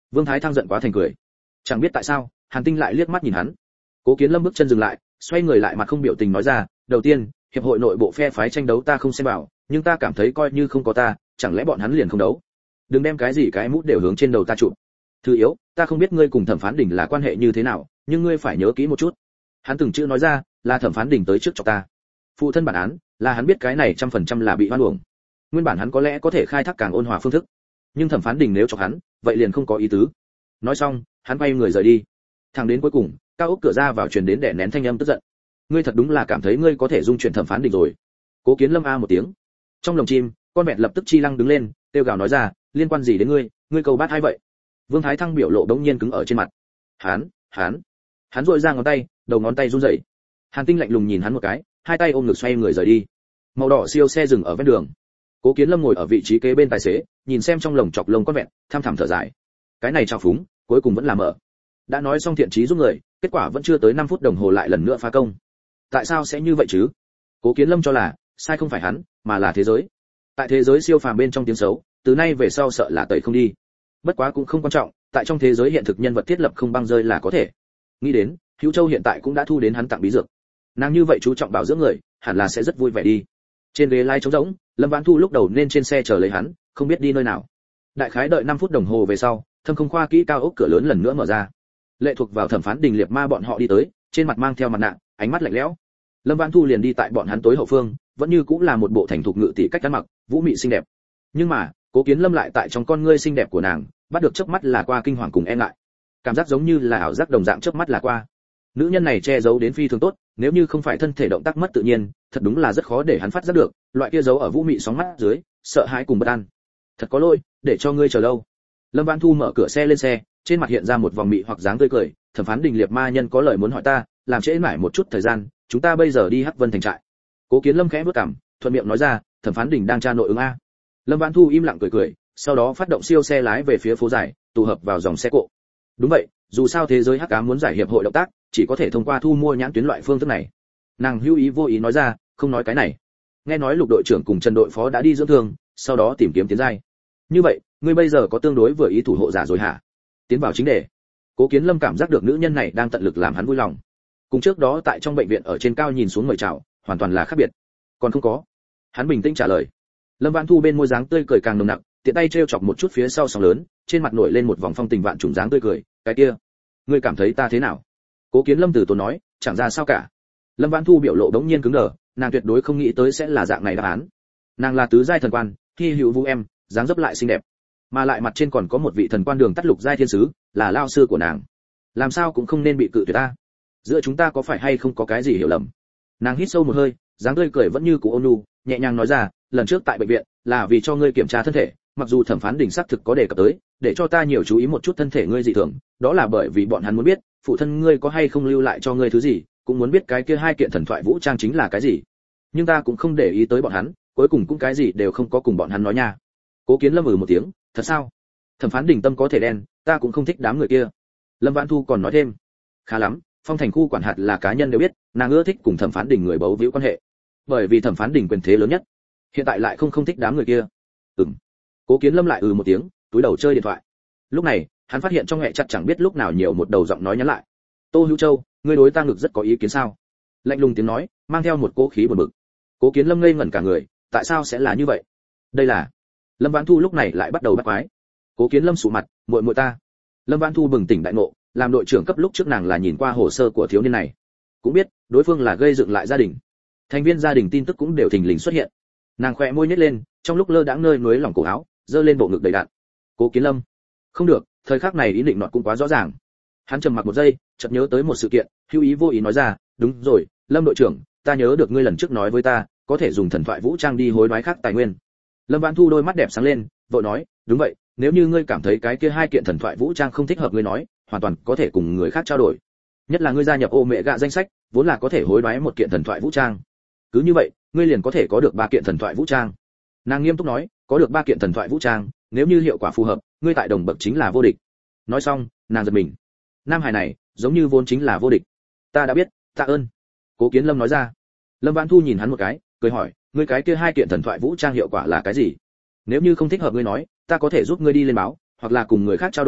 Vương Thái Thăng giận quá thành cười. Chẳng biết tại sao, Hàn Tinh lại liếc mắt nhìn hắn. Cố Kiến Lâm bước chân dừng lại, xoay người lại mặt không biểu tình nói ra, đầu tiên, hiệp hội nội bộ phe phái tranh đấu ta không xem vào, nhưng ta cảm thấy coi như không có ta, chẳng lẽ bọn hắn liền không đấu? Đừng đem cái gì cái mút đều hướng trên đầu ta chụp. Thứ yếu, ta không biết ngươi cùng Thẩm Phán Đình là quan hệ như thế nào, nhưng ngươi phải nhớ kỹ một chút. Hắn từng chữ nói ra, là Thẩm Phán Đình tới trước cho ta. Phụ thân bản án, là hắn biết cái này 100% là bị oan uổng. Nguyên bản hắn có lẽ có thể khai thác càng ôn hòa phương thức, nhưng Thẩm Phán Đình nếu chọc hắn, vậy liền không có ý tứ. Nói xong, hắn quay người rời đi. Thẳng đến cuối cùng, cao ốc cửa ra vào truyền đến đè nén thanh âm tức giận. Ngươi thật đúng là cảm thấy ngươi có thể dung chuyển Thẩm Phán Đình rồi. Cố Kiến Lâm a một tiếng. Trong lồng chim, con vẹt lập tức chi lăng đứng lên, kêu gào nói ra, liên quan gì đến ngươi cầu bát hay vậy? Vương Thái Thăng biểu lộ đống nhiên cứng ở trên mặt. Hắn duỗi ra ngón tay, đầu ngón tay run rẩy. Hàn Tinh lạnh lùng nhìn hắn một cái, hai tay ôm ngực xoay người rời đi. Màu đỏ siêu xe dừng ở ven đường. Cố Kiến Lâm ngồi ở vị trí kế bên tài xế, nhìn xem trong lồng chọc lông con vẹn, tham thẳm thở dài. Cái này trao phúng, cuối cùng vẫn là mở. Đã nói xong thiện chí giúp người, kết quả vẫn chưa tới 5 phút đồng hồ lại lần nữa phá công. Tại sao sẽ như vậy chứ? Cố Kiến Lâm cho là, sai không phải hắn, mà là thế giới. Tại thế giới siêu phàm bên trong tiếng xấu, từ nay về sau sợ là tẩy không đi. Bất quá cũng không quan trọng, tại trong thế giới hiện thực nhân vật thiết lập không băng rơi là có thể. Nghĩ đến, Hữu Châu hiện tại cũng đã thu đến hắn tặng bí dược. Nàng như vậy chú trọng bảo dưỡng người, hẳn là sẽ rất vui vẻ đi. Trên ghế lái trống rỗng, Lâm Vãn Thu lúc đầu nên trên xe chờ lấy hắn, không biết đi nơi nào. Đại khái đợi 5 phút đồng hồ về sau, Thâm Không Khoa kỹ cao ốc cửa lớn lần nữa mở ra. Lệ thuộc vào Thẩm Phán Đình Liệt Ma bọn họ đi tới, trên mặt mang theo mặt nạ, ánh mắt lạnh lẽo. Lâm Vãn Thu liền đi tại bọn hắn tối hậu phương, vẫn như cũng là một bộ thành thục ngự tỷ cách ăn mặc, vũ mị xinh đẹp. Nhưng mà, Cố Kiến Lâm lại tại trong con ngươi xinh đẹp của nàng, bắt được chớp mắt là qua kinh hoàng cùng e ngại. Cảm giác giống như là ảo giác đồng dạng chớp mắt là qua. Nữ nhân này che giấu đến phi thường tốt, nếu như không phải thân thể động tác mất tự nhiên, thật đúng là rất khó để hắn phát giác được, loại kia giấu ở vũ mị sóng mắt dưới, sợ hãi cùng bất an. Thật có lỗi, để cho ngươi chờ lâu. Lâm Vãn Thu mở cửa xe lên xe, trên mặt hiện ra một vòng mị hoặc dáng tươi cười, Thẩm Phán Đình Liệt Ma nhân có lời muốn hỏi ta, làm trễ mãi một chút thời gian, chúng ta bây giờ đi Hắc Vân thành trại. Cố Kiến Lâm khẽ bước cằm, thuận miệng nói ra, Thẩm Phán Đình đang tra nội ứng a. Lâm Vãn Thu im lặng cười cười, sau đó phát động siêu xe lái về phía phố dài, tụ hợp vào dòng xe cộ. Đúng vậy, dù sao thế giới hắc ám muốn giải hiệp hội động tác, chỉ có thể thông qua thu mua nhãn tuyến loại phương thức này. Nàng hữu ý vô ý nói ra, không nói cái này. Nghe nói Lục đội trưởng cùng Trần đội phó đã đi dưỡng thương, sau đó tìm kiếm tiến giai. Như vậy, ngươi bây giờ có tương đối vừa ý thủ hộ giả rồi hả? Tiến vào chính đề. Cố Kiến Lâm cảm giác được nữ nhân này đang tận lực làm hắn vui lòng. Cùng trước đó tại trong bệnh viện ở trên cao nhìn xuống mời chào, hoàn toàn là khác biệt. Còn không có. Hắn bình tĩnh trả lời. Lâm Vãn Thu bên môi dáng tươi cười càng nồng nặc, tiện tay trêu chọc một chút phía sau sóng lớn, trên mặt nổi lên một vòng phong tình vạn trùng dáng tươi cười, cái kia, ngươi cảm thấy ta thế nào? Cố Kiến Lâm từ tốn nói, chẳng ra sao cả. Lâm Vãn Thu biểu lộ đống nhiên cứng đờ, nàng tuyệt đối không nghĩ tới sẽ là dạng này đáp án. Nàng là tứ giai thần quan, Hi Hữu Vũ em, dáng dấp lại xinh đẹp, mà lại mặt trên còn có một vị thần quan đường tắt lục giai thiên sứ, là lao sư của nàng. Làm sao cũng không nên bị cự tuyệt ta. Giữa chúng ta có phải hay không có cái gì hiểu lầm? Nàng hít sâu một hơi, dáng tươi cười vẫn như cũ ôn nhu, nhẹ nhàng nói ra, lần trước tại bệnh viện là vì cho ngươi kiểm tra thân thể, mặc dù Thẩm Phán Đình xác thực có đề cập tới, để cho ta nhiều chú ý một chút thân thể ngươi dị thường, đó là bởi vì bọn hắn muốn biết, phụ thân ngươi có hay không lưu lại cho ngươi thứ gì, cũng muốn biết cái kia 2 kiện thần thoại vũ trang chính là cái gì. Nhưng ta cũng không để ý tới bọn hắn, cuối cùng cũng cái gì đều không có cùng bọn hắn nói nha. Cố Kiến Lâm một tiếng, thật sao? Thẩm Phán Đình tâm có thể đen, ta cũng không thích đám người kia. Lâm Vãn Thu còn nói thêm, khá lắm, Phong Thành khu quản hạt là cá nhân đều biết, nàng ưa thích cùng Thẩm Phán Đình người bấu víu quan hệ, bởi vì Thẩm Phán Đình quyền thế lớn nhất. Hiện tại lại không thích đám người kia. Cố Kiến Lâm lại một tiếng, túi đầu chơi điện thoại. Lúc này, hắn phát hiện trong hệ chặt chẳng biết lúc nào nhiều một đầu giọng nói nhắn lại. Tô Hữu Châu, ngươi đối ta ngực rất có ý kiến sao? Lạnh lùng tiếng nói, mang theo một cỗ khí buồn bực. Cố Kiến Lâm ngây ngẩn cả người, tại sao sẽ là như vậy? Đây là... Lâm Vãn Thu lúc này lại bắt đầu bắt quái. Cố Kiến Lâm sụ mặt, muội muội ta. Lâm Vãn Thu bừng tỉnh đại ngộ, làm đội trưởng cấp lúc trước nàng là nhìn qua hồ sơ của thiếu niên này, cũng biết đối phương là gây dựng lại gia đình. Thành viên gia đình tin tức cũng đều thình lình xuất hiện. Nàng khẽ môi nhếch lên, trong lúc lơ đãng nơi núi lỏng cổ áo, giơ lên bộ ngực đầy đặn. Cố Kiến Lâm, không được, thời khắc này ý định nọt cũng quá rõ ràng. Hắn trầm mặc một giây, chợt nhớ tới một sự kiện, hữu ý vô ý nói ra, đúng rồi, Lâm đội trưởng, ta nhớ được ngươi lần trước nói với ta, có thể dùng thần thoại vũ trang đi hối đoái khác tài nguyên. Lâm Vãn Thu đôi mắt đẹp sáng lên, vội nói, đúng vậy, nếu như ngươi cảm thấy cái kia 2 kiện thần thoại vũ trang không thích hợp ngươi nói, hoàn toàn có thể cùng người khác trao đổi. Nhất là ngươi gia nhập ô mẹ gạ danh sách, vốn là có thể hối đoái 1 kiện thần thoại vũ trang. Cứ như vậy, ngươi liền có thể có được 3 kiện thần thoại vũ trang. Nàng nghiêm túc nói, có được 3 kiện thần thoại vũ trang, nếu như hiệu quả phù hợp, ngươi tại đồng bậc chính là vô địch. Nói xong, nàng giật mình. Nam hải này, giống như vốn chính là vô địch. Ta đã biết, tạ ơn. Cố Kiến Lâm nói ra. Lâm Vãn Thu nhìn hắn một cái, cười hỏi, ngươi cái kia 2 kiện thần thoại vũ trang hiệu quả là cái gì? Nếu như không thích hợp ngươi nói, ta có thể giúp ngươi đi lên báo, hoặc là cùng người khác trao đổi,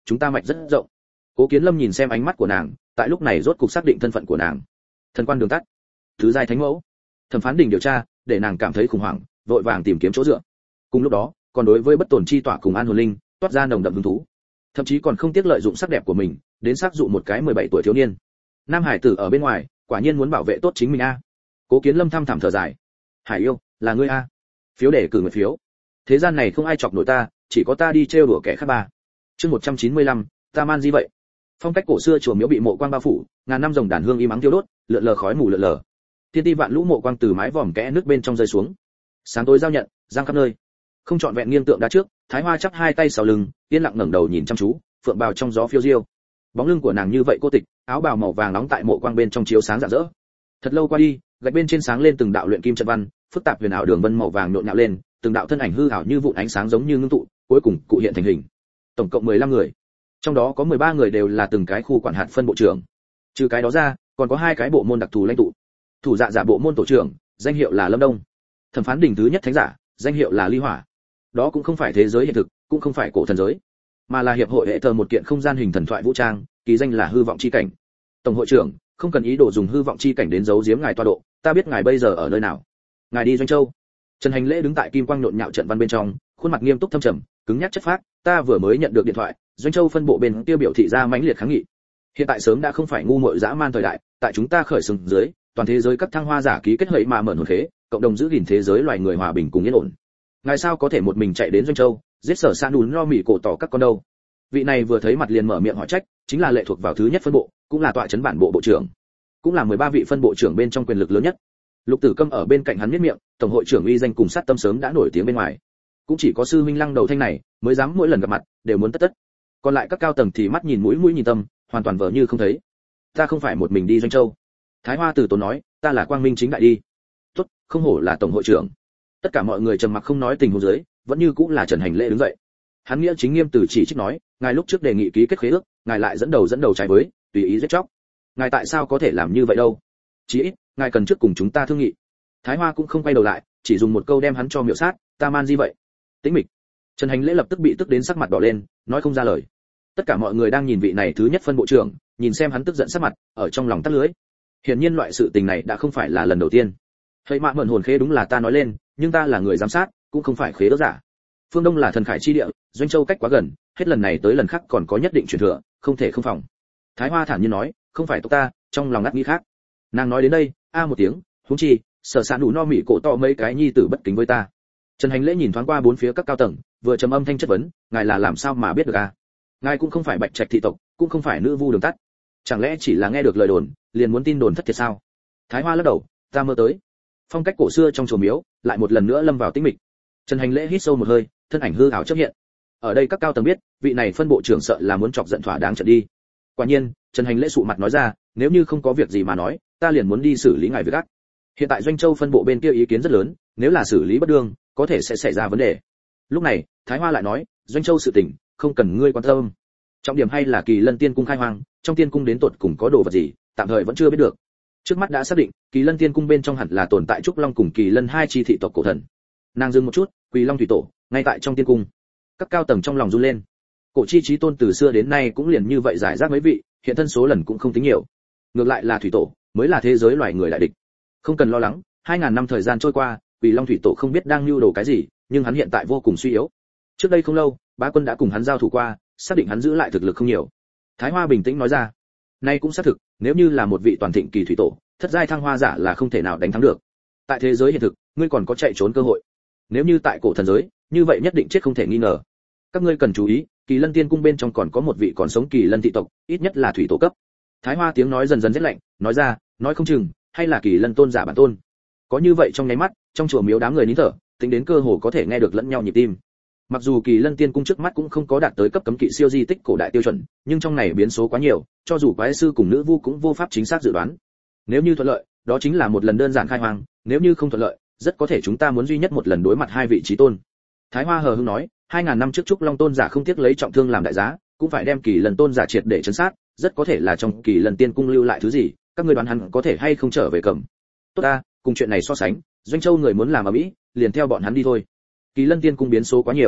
chúng ta mạch rất rộng. Cố Kiến Lâm nhìn xem ánh mắt của nàng, tại lúc này rốt cục xác định thân phận của nàng. Thần quan đường tắt, thứ giai thánh mẫu. Thẩm phán đình điều tra, để nàng cảm thấy khủng hoảng, vội vàng tìm kiếm chỗ dựa. Cùng lúc đó, còn đối với bất tổn chi tỏa cùng an hồn linh, toát ra nồng đậm hứng thú. Thậm chí còn không tiếc lợi dụng sắc đẹp của mình, đến xác dụ một cái 17 tuổi thiếu niên. Nam hải tử ở bên ngoài, quả nhiên muốn bảo vệ tốt chính mình a. Cố Kiến Lâm thăm thẳm thở dài. Hải yêu, là ngươi a. Phiếu để cử người phiếu. Thế gian này không ai chọc nổi ta, chỉ có ta đi trêu đùa kẻ khác ba. Chương 195, ta man gì vậy? Phong cách cổ xưa chùa miếu bị mộ quang bao phủ, ngàn năm rồng đàn hương im ắng thiêu đốt, lượn lờ khói mù lượn lờ. Tiên ti vạn lũ mộ quang từ mái vòm kẽ nước bên trong rơi xuống. Sáng tối giao nhận, giang khắp nơi. Không trọn vẹn nghiêng tượng đá trước, Thái Hoa chắp hai tay sau lưng, yên lặng ngẩng đầu nhìn chăm chú, phượng bào trong gió phiêu diêu. Bóng lưng của nàng như vậy cô tịch, áo bào màu vàng nóng tại mộ quang bên trong chiếu sáng rạng rỡ. Thật lâu qua đi, gạch bên trên sáng lên từng đạo luyện kim trận văn, phức tạp huyền ảo đường vân màu vàng nhộn nhạo lên, từng đạo thân ảnh hư ảo như vụn ánh sáng giống như ngưng tụ, cuối cùng cụ hiện thành hình. Tổng cộng 15 người. Trong đó có 13 người đều là từng cái khu quản hạt phân bộ trưởng. Trừ cái đó ra, còn có hai cái bộ môn đặc thù lãnh tụ. Thủ dạ giả bộ môn tổ trưởng, danh hiệu là Lâm Đông. Thẩm phán đỉnh thứ nhất thánh giả, danh hiệu là Ly Hỏa. Đó cũng không phải thế giới hiện thực, cũng không phải cổ thần giới, mà là hiệp hội hệ thờ một kiện không gian hình thần thoại vũ trang, kỳ danh là hư vọng chi cảnh. Tổng hội trưởng, không cần ý đồ dùng hư vọng chi cảnh đến giấu giếm ngài tọa độ, ta biết ngài bây giờ ở nơi nào. Ngài đi Doanh Châu. Trần Hành Lễ đứng tại kim quang nhộn nhạo trận văn bên trong, khuôn mặt nghiêm túc thâm trầm, cứng nhắc chất phác, ta vừa mới nhận được điện thoại, Doanh Châu phân bộ bên kia biểu thị ra mãnh liệt kháng nghị. Hiện tại sớm đã không phải ngu muội dã man thời đại, tại chúng ta khởi xướng dưới, toàn thế giới các thăng hoa giả ký kết hợi mà mở hồn khế, cộng đồng giữ gìn thế giới loài người hòa bình cùng yên ổn. Ngài sao có thể một mình chạy đến Doanh Châu, giết Sở Sa Nún lo mỉ cổ tỏ các con đâu? Vị này vừa thấy mặt liền mở miệng hỏi trách, chính là lệ thuộc vào thứ nhất phân bộ, cũng là tọa trấn bản bộ bộ trưởng, cũng là 13 vị phân bộ trưởng bên trong quyền lực lớn nhất. Lục Tử Câm ở bên cạnh hắn miết miệng, tổng hội trưởng uy danh cùng sát tâm sớm đã nổi tiếng bên ngoài. Cũng chỉ có sư huynh Lăng Đầu Thanh này mới dám mỗi lần gặp mặt đều muốn tất tất. Còn lại các cao tầng thì mắt nhìn mũi mũi nhìn tâm, hoàn toàn vờ như không thấy. Ta không phải một mình đi Doanh Châu. Thái Hoa Tử Tốn nói, ta là quang minh chính đại đi. Tốt, không hổ là tổng hội trưởng. Tất cả mọi người trầm mặc không nói tình huống dưới, vẫn như cũng là Trần Hành Lễ đứng dậy. Hắn nghĩa chính nghiêm từ chỉ trích nói, ngài lúc trước đề nghị ký kết khế ước, ngài lại dẫn đầu trái với, tùy ý giết chóc. Ngài tại sao có thể làm như vậy đâu? Chí ít, ngài cần trước cùng chúng ta thương nghị. Thái Hoa cũng không quay đầu lại, chỉ dùng một câu đem hắn cho miểu sát, ta man gì vậy? Tĩnh mịch. Trần Hành Lễ lập tức bị tức đến sắc mặt đỏ lên, nói không ra lời. Tất cả mọi người đang nhìn vị này thứ nhất phân bộ trưởng, nhìn xem hắn tức giận sắc mặt, ở trong lòng tắt lưới. Hiển nhiên loại sự tình này đã không phải là lần đầu tiên. Hãy mạn mượn hồn khế đúng là ta nói lên, nhưng ta là người giám sát, cũng không phải khế ước giả. Phương Đông là thần khải chi địa, Doanh Châu cách quá gần, hết lần này tới lần khác còn có nhất định truyền thừa, không thể không phòng. Thái Hoa thản nhiên nói, không phải tộc ta, trong lòng ngắt nghĩ khác. Nàng nói đến đây, a một tiếng, huống chi, Sở Sa Nún no mỉ cổ to mấy cái nhi tử bất kính với ta. Trần Hành Lễ nhìn thoáng qua bốn phía các cao tầng, vừa trầm âm thanh chất vấn, ngài là làm sao mà biết được a? Ngài cũng không phải Bạch Trạch thị tộc, cũng không phải nữ vu đường tắt, chẳng lẽ chỉ là nghe được lời đồn, liền muốn tin đồn thất thiệt sao? Thái Hoa lắc đầu, ta mơ tới. Phong cách cổ xưa trong chùa miếu, lại một lần nữa lâm vào tĩnh mịch. Trần Hành Lễ hít sâu một hơi, thân ảnh hư ảo chớp hiện. Ở đây các cao tầng biết, vị này phân bộ trưởng sợ là muốn chọc giận thỏa đáng trận đi. Quả nhiên, Trần Hành Lễ sụ mặt nói ra, nếu như không có việc gì mà nói, ta liền muốn đi xử lý ngài việc gác. Hiện tại Doanh Châu phân bộ bên kia ý kiến rất lớn, nếu là xử lý bất đương, có thể sẽ xảy ra vấn đề. Lúc này, Thái Hoa lại nói, Doanh Châu sự tình, không cần ngươi quan tâm. Trọng điểm hay là Kỳ Lân Tiên cung khai hoang, trong tiên cung đến tột cùng có đồ vật gì, tạm thời vẫn chưa biết được. Trước mắt đã xác định, Kỳ Lân Tiên cung bên trong hẳn là tồn tại trúc long cùng Kỳ Lân hai chi thị tộc cổ thần. Nàng dừng một chút, Quỳ Long thủy tổ, ngay tại trong tiên cung. Các cao tầng trong lòng run lên. Cổ chi chí tôn từ xưa đến nay cũng liền như vậy giải rác mấy vị, hiện thân số lần cũng không tính nhiều. Ngược lại là thủy tổ, mới là thế giới loài người đại địch. Không cần lo lắng, 2000 năm thời gian trôi qua, Quỳ Long thủy tổ không biết đang lưu đồ cái gì, nhưng hắn hiện tại vô cùng suy yếu. Trước đây không lâu, Bá Quân đã cùng hắn giao thủ qua, xác định hắn giữ lại thực lực không nhiều. Thái Hoa bình tĩnh nói ra, nay cũng xác thực, nếu như là một vị toàn thịnh kỳ thủy tổ, thất giai thăng hoa giả là không thể nào đánh thắng được. Tại thế giới hiện thực, ngươi còn có chạy trốn cơ hội. Nếu như tại cổ thần giới, như vậy nhất định chết không thể nghi ngờ. Các ngươi cần chú ý, Kỳ Lân Tiên cung bên trong còn có một vị còn sống Kỳ Lân thị tộc, ít nhất là thủy tổ cấp. Thái Hoa tiếng nói dần dần rét lạnh, nói ra, nói không chừng, hay là Kỳ Lân tôn giả bản tôn. Có như vậy trong nháy mắt, trong chùa miếu đám người nín thở, tính đến cơ hồ có thể nghe được lẫn nhau nhịp tim. Mặc dù Kỳ Lân Tiên cung trước mắt cũng không có đạt tới cấp cấm kỵ siêu di tích cổ đại tiêu chuẩn, nhưng trong này biến số quá nhiều, cho dù quái sư cùng nữ vu cũng vô pháp chính xác dự đoán. Nếu như thuận lợi, đó chính là một lần đơn giản khai hoang, nếu như không thuận lợi, rất có thể chúng ta muốn duy nhất một lần đối mặt hai vị chí tôn. Thái Hoa hờ hững nói, 2000 năm trước trúc long tôn giả không tiếc lấy trọng thương làm đại giá, cũng phải đem Kỳ Lân tôn giả triệt để trấn sát, rất có thể là trong Kỳ Lân Tiên cung lưu lại thứ gì, các ngươi đoán hắn có thể hay không trở về cầm. Tốt ta, cùng chuyện này so sánh, Doanh Châu người muốn làm ở mỹ, liền theo bọn hắn đi thôi. Kỳ Lân Tiên cung biến số quá nhiều.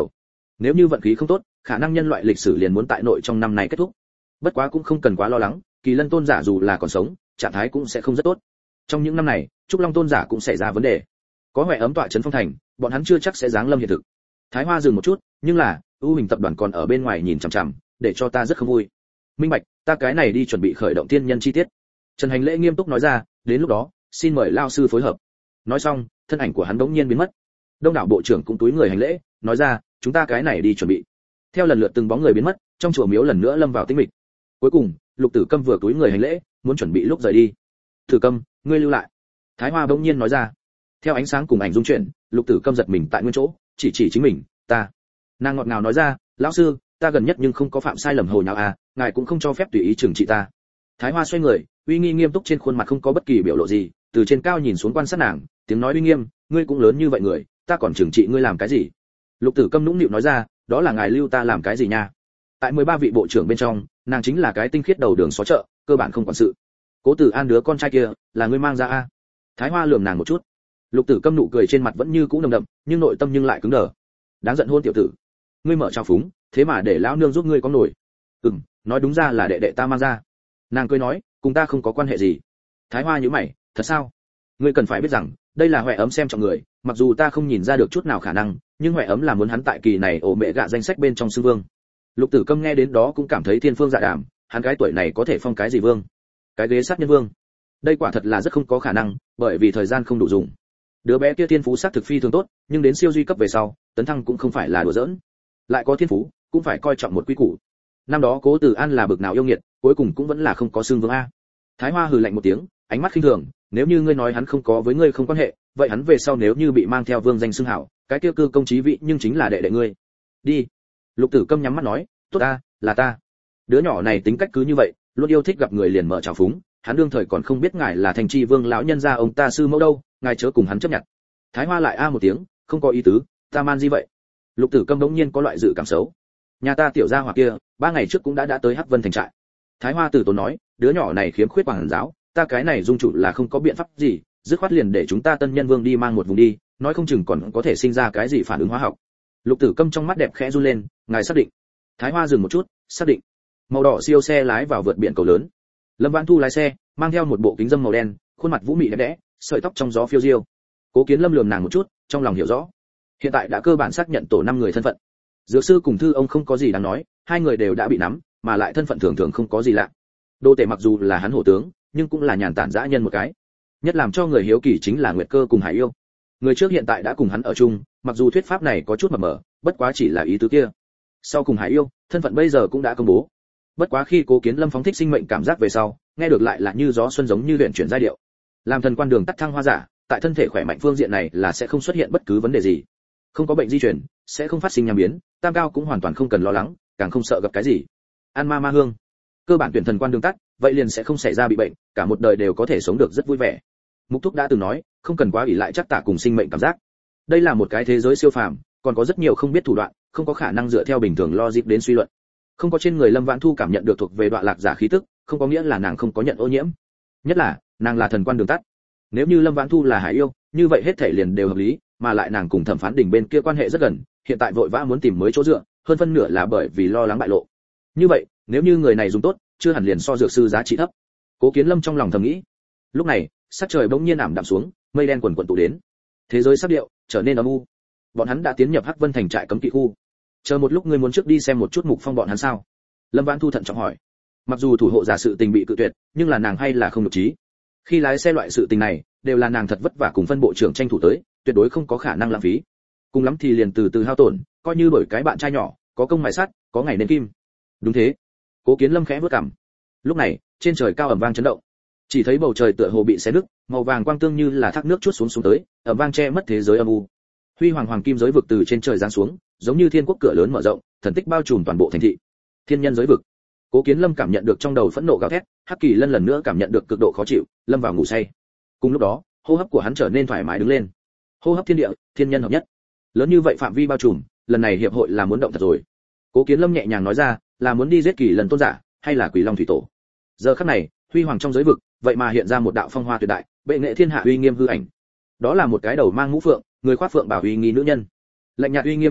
nếu như vận khí không tốt, khả năng nhân loại lịch sử liền muốn tại nội trong năm này kết thúc. Bất quá cũng không cần quá lo lắng, Kỳ Lân tôn giả dù là còn sống, trạng thái cũng sẽ không rất tốt. Trong những năm này, Trúc Long tôn giả cũng xảy ra vấn đề. Có Hoè ấm tọa trấn phong thành, bọn hắn chưa chắc sẽ giáng lâm hiện thực. Thái Hoa dừng một chút, nhưng là, U Hình tập đoàn còn ở bên ngoài nhìn chằm chằm, để cho ta rất không vui. Minh bạch, ta cái này đi chuẩn bị khởi động tiên nhân chi tiết. Trần Hành Lễ nghiêm túc nói ra, đến lúc đó, xin mời lao sư phối hợp. Nói xong, thân ảnh của hắn bỗng nhiên biến mất. Đông đảo bộ trưởng cũng túi người hành lễ, nói ra, chúng ta cái này đi chuẩn bị. Theo lần lượt từng bóng người biến mất, trong chùa miếu lần nữa lâm vào tĩnh mịch. Cuối cùng, Lục Tử Câm vừa túi người hành lễ, muốn chuẩn bị lúc rời đi. Tử Câm, ngươi lưu lại. Thái Hoa bỗng nhiên nói ra. Theo ánh sáng cùng ảnh dung chuyển, Lục Tử Câm giật mình tại nguyên chỗ, chỉ chính mình, ta. Nàng ngọt ngào nói ra, lão sư, ta gần nhất nhưng không có phạm sai lầm hồi nào à, ngài cũng không cho phép tùy ý trừng trị ta. Thái Hoa xoay người, uy nghi nghiêm túc trên khuôn mặt không có bất kỳ biểu lộ gì, từ trên cao nhìn xuống quan sát nàng, tiếng nói uy nghiêm, ngươi cũng lớn như vậy người, ta còn trừng trị ngươi làm cái gì? Lục Tử Câm nũng nịu nói ra, đó là ngài lưu ta làm cái gì nha? Tại 13 vị bộ trưởng bên trong, nàng chính là cái tinh khiết đầu đường xó chợ, cơ bản không quản sự. Cố Tử An đứa con trai kia, là ngươi mang ra a? Thái Hoa lườm nàng một chút. Lục Tử Câm nụ cười trên mặt vẫn như cũ nồng đậm, nhưng nội tâm nhưng lại cứng đờ. Đáng giận hôn tiểu tử, ngươi mở trao phúng, thế mà để lão nương giúp ngươi có nổi. Nói đúng ra là đệ đệ ta mang ra. Nàng cười nói, cùng ta không có quan hệ gì. Thái Hoa nhíu mày, thật sao? Ngươi cần phải biết rằng, đây là Hoè ấm xem trọng người, mặc dù ta không nhìn ra được chút nào khả năng, nhưng Hoè ấm là muốn hắn tại kỳ này ổ mẹ gạ danh sách bên trong sư vương. Lục Tử Câm nghe đến đó cũng cảm thấy thiên phương dạ đàm, hắn cái tuổi này có thể phong cái gì vương? Cái ghế sát nhân vương. Đây quả thật là rất không có khả năng, bởi vì thời gian không đủ dùng. Đứa bé kia thiên phú sát thực phi thường tốt, nhưng đến siêu duy cấp về sau, tấn thăng cũng không phải là đùa giỡn. Lại có thiên phú, cũng phải coi trọng một quy củ. Năm đó Cố Tử An là bực nào yêu nghiệt, cuối cùng cũng vẫn là không có xương vương a. Thái Hoa hừ lạnh một tiếng, ánh mắt khinh thường, nếu như ngươi nói hắn không có với ngươi không quan hệ, vậy hắn về sau nếu như bị mang theo vương danh xưng hảo, cái kia cư công chí vị nhưng chính là đệ đệ ngươi. Đi. Lục Tử Câm nhắm mắt nói, tốt ta, là ta. Đứa nhỏ này tính cách cứ như vậy, luôn yêu thích gặp người liền mở trào phúng, hắn đương thời còn không biết ngài là thành tri vương lão nhân gia ông ta sư mẫu đâu, ngài chớ cùng hắn chấp nhận. Thái Hoa lại a một tiếng, không có ý tứ, ta man gì vậy? Lục Tử Câm đống nhiên có loại dự cảm xấu. Nhà ta tiểu gia hỏa kia, 3 ngày trước cũng đã tới Hắc Vân thành trại. Thái Hoa từ tốn nói, đứa nhỏ này khiếm khuyết quản giáo, ta cái này dung chủ là không có biện pháp gì, dứt khoát liền để chúng ta tân nhân vương đi mang một vùng đi, nói không chừng còn có thể sinh ra cái gì phản ứng hóa học. Lục Tử Câm trong mắt đẹp khẽ run lên, ngài xác định? Thái Hoa dừng một chút, xác định. Màu đỏ siêu xe lái vào vượt biển cầu lớn. Lâm Vãn Thu lái xe, mang theo một bộ kính dâm màu đen, khuôn mặt vũ mị đẹp đẽ, sợi tóc trong gió phiêu diêu. Cố Kiến Lâm lườm nàng một chút, trong lòng hiểu rõ. Hiện tại đã cơ bản xác nhận tổ 5 người thân phận. Dược sư cùng thư ông không có gì đáng nói, hai người đều đã bị nắm, mà lại thân phận thường thường không có gì lạ. Đô Tể mặc dù là hắn hổ tướng, nhưng cũng là nhàn tản dã nhân một cái. Nhất làm cho người hiếu kỳ chính là Nguyệt Cơ cùng Hải Yêu. Người trước hiện tại đã cùng hắn ở chung, mặc dù thuyết pháp này có chút mập mờ, bất quá chỉ là ý tứ kia. Sau cùng Hải Yêu, thân phận bây giờ cũng đã công bố. Bất quá khi Cố Kiến Lâm phóng thích sinh mệnh cảm giác về sau, nghe được lại là như gió xuân giống như luyện chuyển giai điệu. Làm thần quan đường tắt thăng hoa giả, tại thân thể khỏe mạnh phương diện này là sẽ không xuất hiện bất cứ vấn đề gì. Không có bệnh di truyền, sẽ không phát sinh nham biến, tam cao cũng hoàn toàn không cần lo lắng, càng không sợ gặp cái gì. An ma ma hương, cơ bản tuyển thần quan đường tắt, vậy liền sẽ không xảy ra bị bệnh, cả một đời đều có thể sống được rất vui vẻ. Mục Thúc đã từng nói, không cần quá ỷ lại chắc tả cùng sinh mệnh cảm giác. Đây là một cái thế giới siêu phàm, còn có rất nhiều không biết thủ đoạn, không có khả năng dựa theo bình thường logic đến suy luận. Không có trên người Lâm Vãn Thu cảm nhận được thuộc về đoạn lạc giả khí tức, không có nghĩa là nàng không có nhận ô nhiễm. Nhất là, nàng là thần quan đường tắt. Nếu như Lâm Vãn Thu là Hải Yêu, như vậy hết thảy liền đều hợp lý, mà lại nàng cùng thẩm phán đỉnh bên kia quan hệ rất gần, hiện tại vội vã muốn tìm mới chỗ dựa, hơn phân nửa là bởi vì lo lắng bại lộ. Như vậy, nếu như người này dùng tốt, chưa hẳn liền so dược sư giá trị thấp. Cố Kiến Lâm trong lòng thầm nghĩ. Lúc này, sắc trời bỗng nhiên ảm đạm xuống, mây đen quần quần tụ đến. Thế giới sắc điệu trở nên âm u. Bọn hắn đã tiến nhập Hắc Vân thành trại cấm kỵ khu. Chờ một lúc ngươi muốn trước đi xem một chút Mục Phong bọn hắn sao? Lâm Vãn Thu thận trọng hỏi. Mặc dù thủ hộ giả sự tình bị cự tuyệt, nhưng là nàng hay là không được trí. Khi lái xe loại sự tình này, đều là nàng thật vất vả cùng phân bộ trưởng tranh thủ tới, tuyệt đối không có khả năng lãng phí. Cùng lắm thì liền từ từ hao tổn, coi như bởi cái bạn trai nhỏ, có công mài sắt, có ngày nên kim. Đúng thế. Cố Kiến Lâm khẽ bước cằm. Lúc này, trên trời cao ầm vang chấn động. Chỉ thấy bầu trời tựa hồ bị xé nứt, màu vàng quang tương như là thác nước chuốt xuống tới, ầm vang che mất thế giới âm u. Huy hoàng hoàng kim giới vực từ trên trời giáng xuống, giống như thiên quốc cửa lớn mở rộng, thần tích bao trùm toàn bộ thành thị. Thiên nhân giới vực. Cố Kiến Lâm cảm nhận được trong đầu phẫn nộ gào thét, Hắc Kỳ Lân lần nữa cảm nhận được cực độ khó chịu, lâm vào ngủ say. Cùng lúc đó, hô hấp của hắn trở nên thoải mái đứng lên. Hô hấp thiên địa, thiên nhân hợp nhất. Lớn như vậy phạm vi bao trùm, lần này hiệp hội là muốn động thật rồi. Cố Kiến Lâm nhẹ nhàng nói ra, là muốn đi giết Kỳ Lân tôn giả, hay là Quỷ Long thủy tổ. Giờ khắc này, huy hoàng trong giới vực, vậy mà hiện ra một đạo phong hoa tuyệt đại, bệ nghệ thiên hạ uy nghiêm hư ảnh. Đó là một cái đầu mang mũ phượng, người khoác phượng bảo uy nghi nữ nhân. Lạnh nhạt uy nghiêm đồng tử,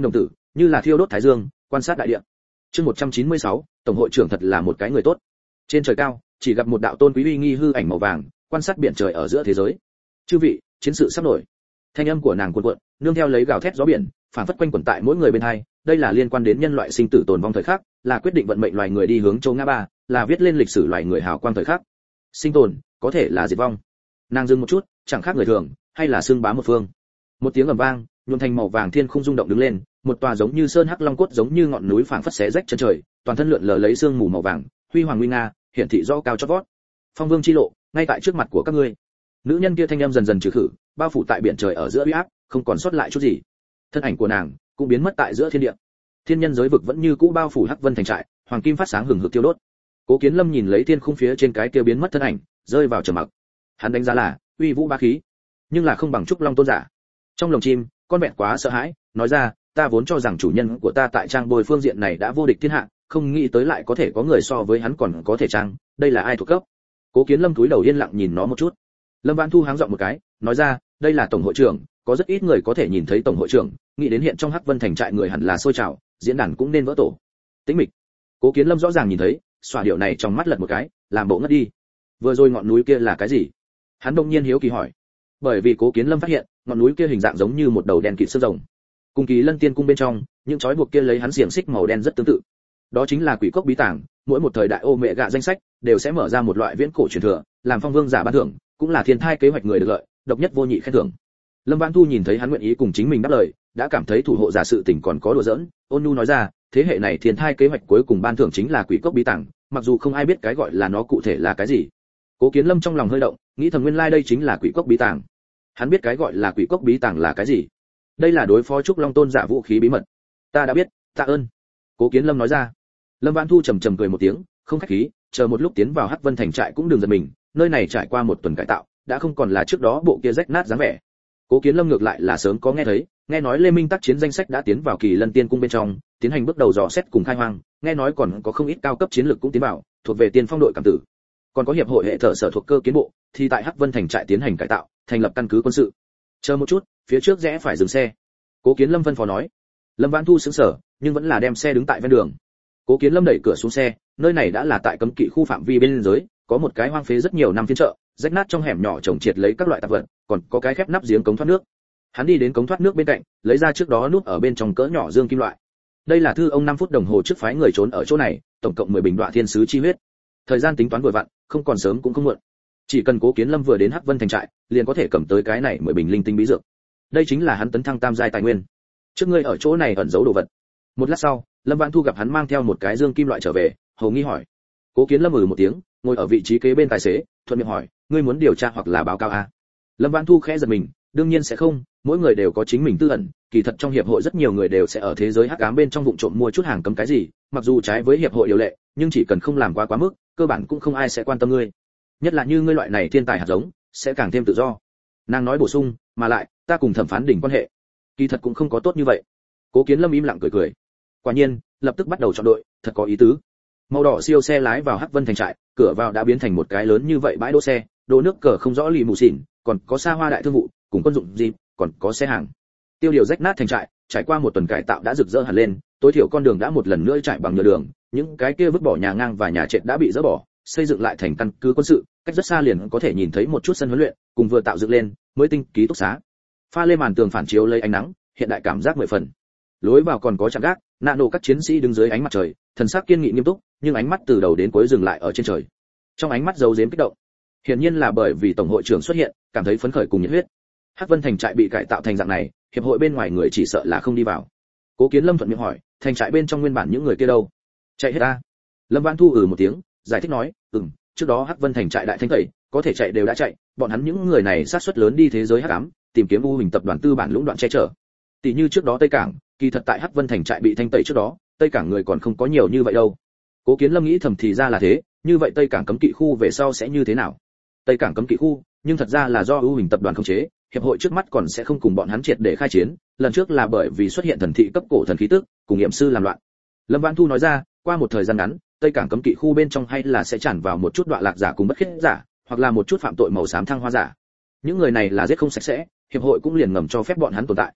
như là thiêu đốt thái dương, quan sát đại địa. Chương 196, tổng hội trưởng thật là một cái người tốt. Trên trời cao, chỉ gặp một đạo tôn quý uy nghi hư ảnh màu vàng, quan sát biển trời ở giữa thế giới. Chư vị, chiến sự sắp nổi. Thanh âm của nàng cuồn cuộn, nương theo lấy gào thét gió biển, phản phất quanh quẩn tại mỗi người bên hai. Đây là liên quan đến nhân loại sinh tử tồn vong thời khắc, là quyết định vận mệnh loài người đi hướng châu ngã ba, là viết lên lịch sử loài người hào quang thời khắc. Sinh tồn, có thể là diệt vong. Nàng dừng một chút, chẳng khác người thường, hay là xương bá một phương. Một tiếng ầm vang, nhuộm thành màu vàng thiên không rung động đứng lên, một tòa giống như sơn hắc long cốt giống như ngọn núi phảng phất xé rách chân trời, toàn thân lượn lờ lấy sương mù màu vàng, huy hoàng nguy nga, hiển thị rõ cao chót vót. Phong vương chi lộ, ngay tại trước mặt của các ngươi. Nữ nhân kia thanh âm dần dần trừ khử, bao phủ tại biển trời ở giữa uy áp, không còn sót lại chút gì. Thân ảnh của nàng cũng biến mất tại giữa thiên địa. Thiên nhân giới vực vẫn như cũ bao phủ Hắc Vân thành trại, hoàng kim phát sáng hừng hực tiêu đốt. Cố Kiến Lâm nhìn lấy thiên khung phía trên cái kia biến mất thân ảnh, rơi vào trầm mặc. Hắn đánh giá là uy vũ bá khí, nhưng là không bằng trúc long tôn giả. Trong lồng chim, con vẹn quá sợ hãi, nói ra, ta vốn cho rằng chủ nhân của ta tại trang bồi phương diện này đã vô địch thiên hạ, không nghĩ tới lại có thể có người so với hắn còn có thể trang, đây là ai thuộc cấp. Cố Kiến Lâm cúi đầu yên lặng nhìn nó một chút. Lâm Vãn Thu háng giọng một cái, nói ra, đây là tổng hội trưởng, có rất ít người có thể nhìn thấy tổng hội trưởng, nghĩ đến hiện trong Hắc Vân thành trại người hẳn là sôi trào, diễn đàn cũng nên vỡ tổ. Tĩnh mịch. Cố Kiến Lâm rõ ràng nhìn thấy, xòa điệu này trong mắt lật một cái, làm bộ ngất đi. Vừa rồi ngọn núi kia là cái gì? Hắn đông nhiên hiếu kỳ hỏi. Bởi vì Cố Kiến Lâm phát hiện, ngọn núi kia hình dạng giống như một đầu đen kịt xương rồng. Cùng Kỳ Lân Tiên cung bên trong, những chói buộc kia lấy hắn xiềng xích màu đen rất tương tự. Đó chính là quỷ cốc bí tàng, mỗi một thời đại ô mẹ gạ danh sách đều sẽ mở ra một loại viễn cổ truyền thừa, làm phong vương giả ban thưởng, cũng là thiên thai kế hoạch người được lợi, độc nhất vô nhị khen thưởng. Lâm Vãn Thu nhìn thấy hắn nguyện ý cùng chính mình đáp lời, đã cảm thấy thủ hộ giả sự tình còn có đùa giỡn, ôn nhu nói ra, thế hệ này thiên thai kế hoạch cuối cùng ban thưởng chính là quỷ cốc bí tàng, mặc dù không ai biết cái gọi là nó cụ thể là cái gì. Cố Kiến Lâm trong lòng hơi động, nghĩ thầm nguyên lai đây chính là quỷ cốc bí tàng. Hắn biết cái gọi là quỷ cốc bí tàng là cái gì. Đây là đối phó trúc long tôn giả vũ khí bí mật. Ta đã biết, tạ ơn. Cố Kiến Lâm nói ra. Lâm Vãn Thu trầm trầm cười một tiếng, không khách khí, chờ một lúc tiến vào Hắc Vân thành trại cũng đừng giật mình, nơi này trải qua một tuần cải tạo, đã không còn là trước đó bộ kia rách nát dáng vẻ. Cố Kiến Lâm ngược lại là sớm có nghe thấy, nghe nói Lê Minh tác chiến danh sách đã tiến vào Kỳ Lân Tiên cung bên trong, tiến hành bước đầu dò xét cùng khai hoang, nghe nói còn có không ít cao cấp chiến lược cũng tiến vào, thuộc về tiên phong đội cảm tử. Còn có hiệp hội hệ thợ sở thuộc cơ kiến bộ, thì tại Hắc Vân thành trại tiến hành cải tạo, thành lập căn cứ quân sự. Chờ một chút, phía trước rẽ phải dừng xe. Cố Kiến Lâm phân phó nói. Lâm Vãn Thu sững sờ, nhưng vẫn là đem xe đứng tại ven đường. Cố Kiến Lâm đẩy cửa xuống xe, nơi này đã là tại cấm kỵ khu phạm vi bên dưới, có một cái hoang phế rất nhiều năm phiên chợ, rách nát trong hẻm nhỏ trồng triệt lấy các loại tạp vật, còn có cái khép nắp giếng cống thoát nước. Hắn đi đến cống thoát nước bên cạnh, lấy ra trước đó núp ở bên trong cỡ nhỏ dương kim loại. Đây là thư ông 5 phút đồng hồ trước phái người trốn ở chỗ này, tổng cộng 10 bình đoạ thiên sứ chi huyết. Thời gian tính toán vừa vặn, không còn sớm cũng không muộn. Chỉ cần Cố Kiến Lâm vừa đến Hắc Vân thành trại, liền có thể cầm tới cái này 10 bình linh tinh bí dược. Đây chính là hắn tấn thăng tam giai tài nguyên. Trước ngươi ở chỗ này ẩn giấu đồ vật. Một lát sau, Lâm Vãn Thu gặp hắn mang theo một cái dương kim loại trở về, hầu nghi hỏi. Cố Kiến Lâm một tiếng, ngồi ở vị trí kế bên tài xế, thuận miệng hỏi, ngươi muốn điều tra hoặc là báo cáo à? Lâm Vãn Thu khẽ giật mình, đương nhiên sẽ không, mỗi người đều có chính mình tư ẩn, kỳ thật trong hiệp hội rất nhiều người đều sẽ ở thế giới hắc ám bên trong vụng trộm mua chút hàng cấm cái gì, mặc dù trái với hiệp hội điều lệ, nhưng chỉ cần không làm quá mức, cơ bản cũng không ai sẽ quan tâm ngươi. Nhất là như ngươi loại này thiên tài hạt giống, sẽ càng thêm tự do. Nàng nói bổ sung, mà lại, ta cùng thẩm phán đỉnh quan hệ, kỳ thật cũng không có tốt như vậy. Cố Kiến Lâm im lặng cười cười. Quả nhiên, lập tức bắt đầu chọn đội, thật có ý tứ. Màu đỏ siêu xe lái vào Hắc Vân thành trại, cửa vào đã biến thành một cái lớn như vậy bãi đỗ xe, đỗ nước cờ không rõ lì mù xỉn, còn có xa hoa đại thương vụ, cùng quân dụng gì, còn có xe hàng. Tiêu điều rách nát thành trại, trải qua một tuần cải tạo đã rực rỡ hẳn lên, tối thiểu con đường đã một lần nữa trải bằng nhựa đường, những cái kia vứt bỏ nhà ngang và nhà trệt đã bị dỡ bỏ, xây dựng lại thành căn cứ quân sự, cách rất xa liền có thể nhìn thấy một chút sân huấn luyện, cùng vừa tạo dựng lên, mới tinh ký túc xá. Pha lê màn tường phản chiếu lấy ánh nắng, hiện đại cảm giác 10 phần. Lối vào còn có trạm gác, nano các chiến sĩ đứng dưới ánh mặt trời, thần sắc kiên nghị nghiêm túc, nhưng ánh mắt từ đầu đến cuối dừng lại ở trên trời. Trong ánh mắt giấu giếm kích động. Hiển nhiên là bởi vì tổng hội trưởng xuất hiện, cảm thấy phấn khởi cùng nhiệt huyết. Hắc Vân thành trại bị cải tạo thành dạng này, hiệp hội bên ngoài người chỉ sợ là không đi vào. Cố Kiến Lâm thuận miệng hỏi, thành trại bên trong nguyên bản những người kia đâu? Chạy hết a. Lâm Vãn Thu một tiếng, giải thích nói, trước đó Hắc Vân thành trại đại thanh tẩy, có thể chạy đều đã chạy, bọn hắn những người này sát suất lớn đi thế giới hắc ám, tìm kiếm u hình tập đoàn tư bản lũng đoạn che chở. Tỷ như trước đó Tây Cảng, kỳ thật tại Hắc Vân thành trại bị thanh tẩy trước đó, Tây Cảng người còn không có nhiều như vậy đâu. Cố Kiến Lâm nghĩ thầm thì ra là thế, như vậy Tây Cảng cấm kỵ khu về sau sẽ như thế nào? Tây Cảng cấm kỵ khu, nhưng thật ra là do ưu hình tập đoàn khống chế, hiệp hội trước mắt còn sẽ không cùng bọn hắn triệt để khai chiến, lần trước là bởi vì xuất hiện thần thị cấp cổ thần khí tức, cùng nghiệm sư làm loạn. Lâm Vãn Thu nói ra, qua một thời gian ngắn, Tây Cảng cấm kỵ khu bên trong hay là sẽ tràn vào một chút đoạn lạc giả cùng bất khiết giả, hoặc là một chút phạm tội màu xám thăng hoa giả. Những người này là giết không sạch sẽ, hiệp hội cũng liền ngầm cho phép bọn hắn tồn tại.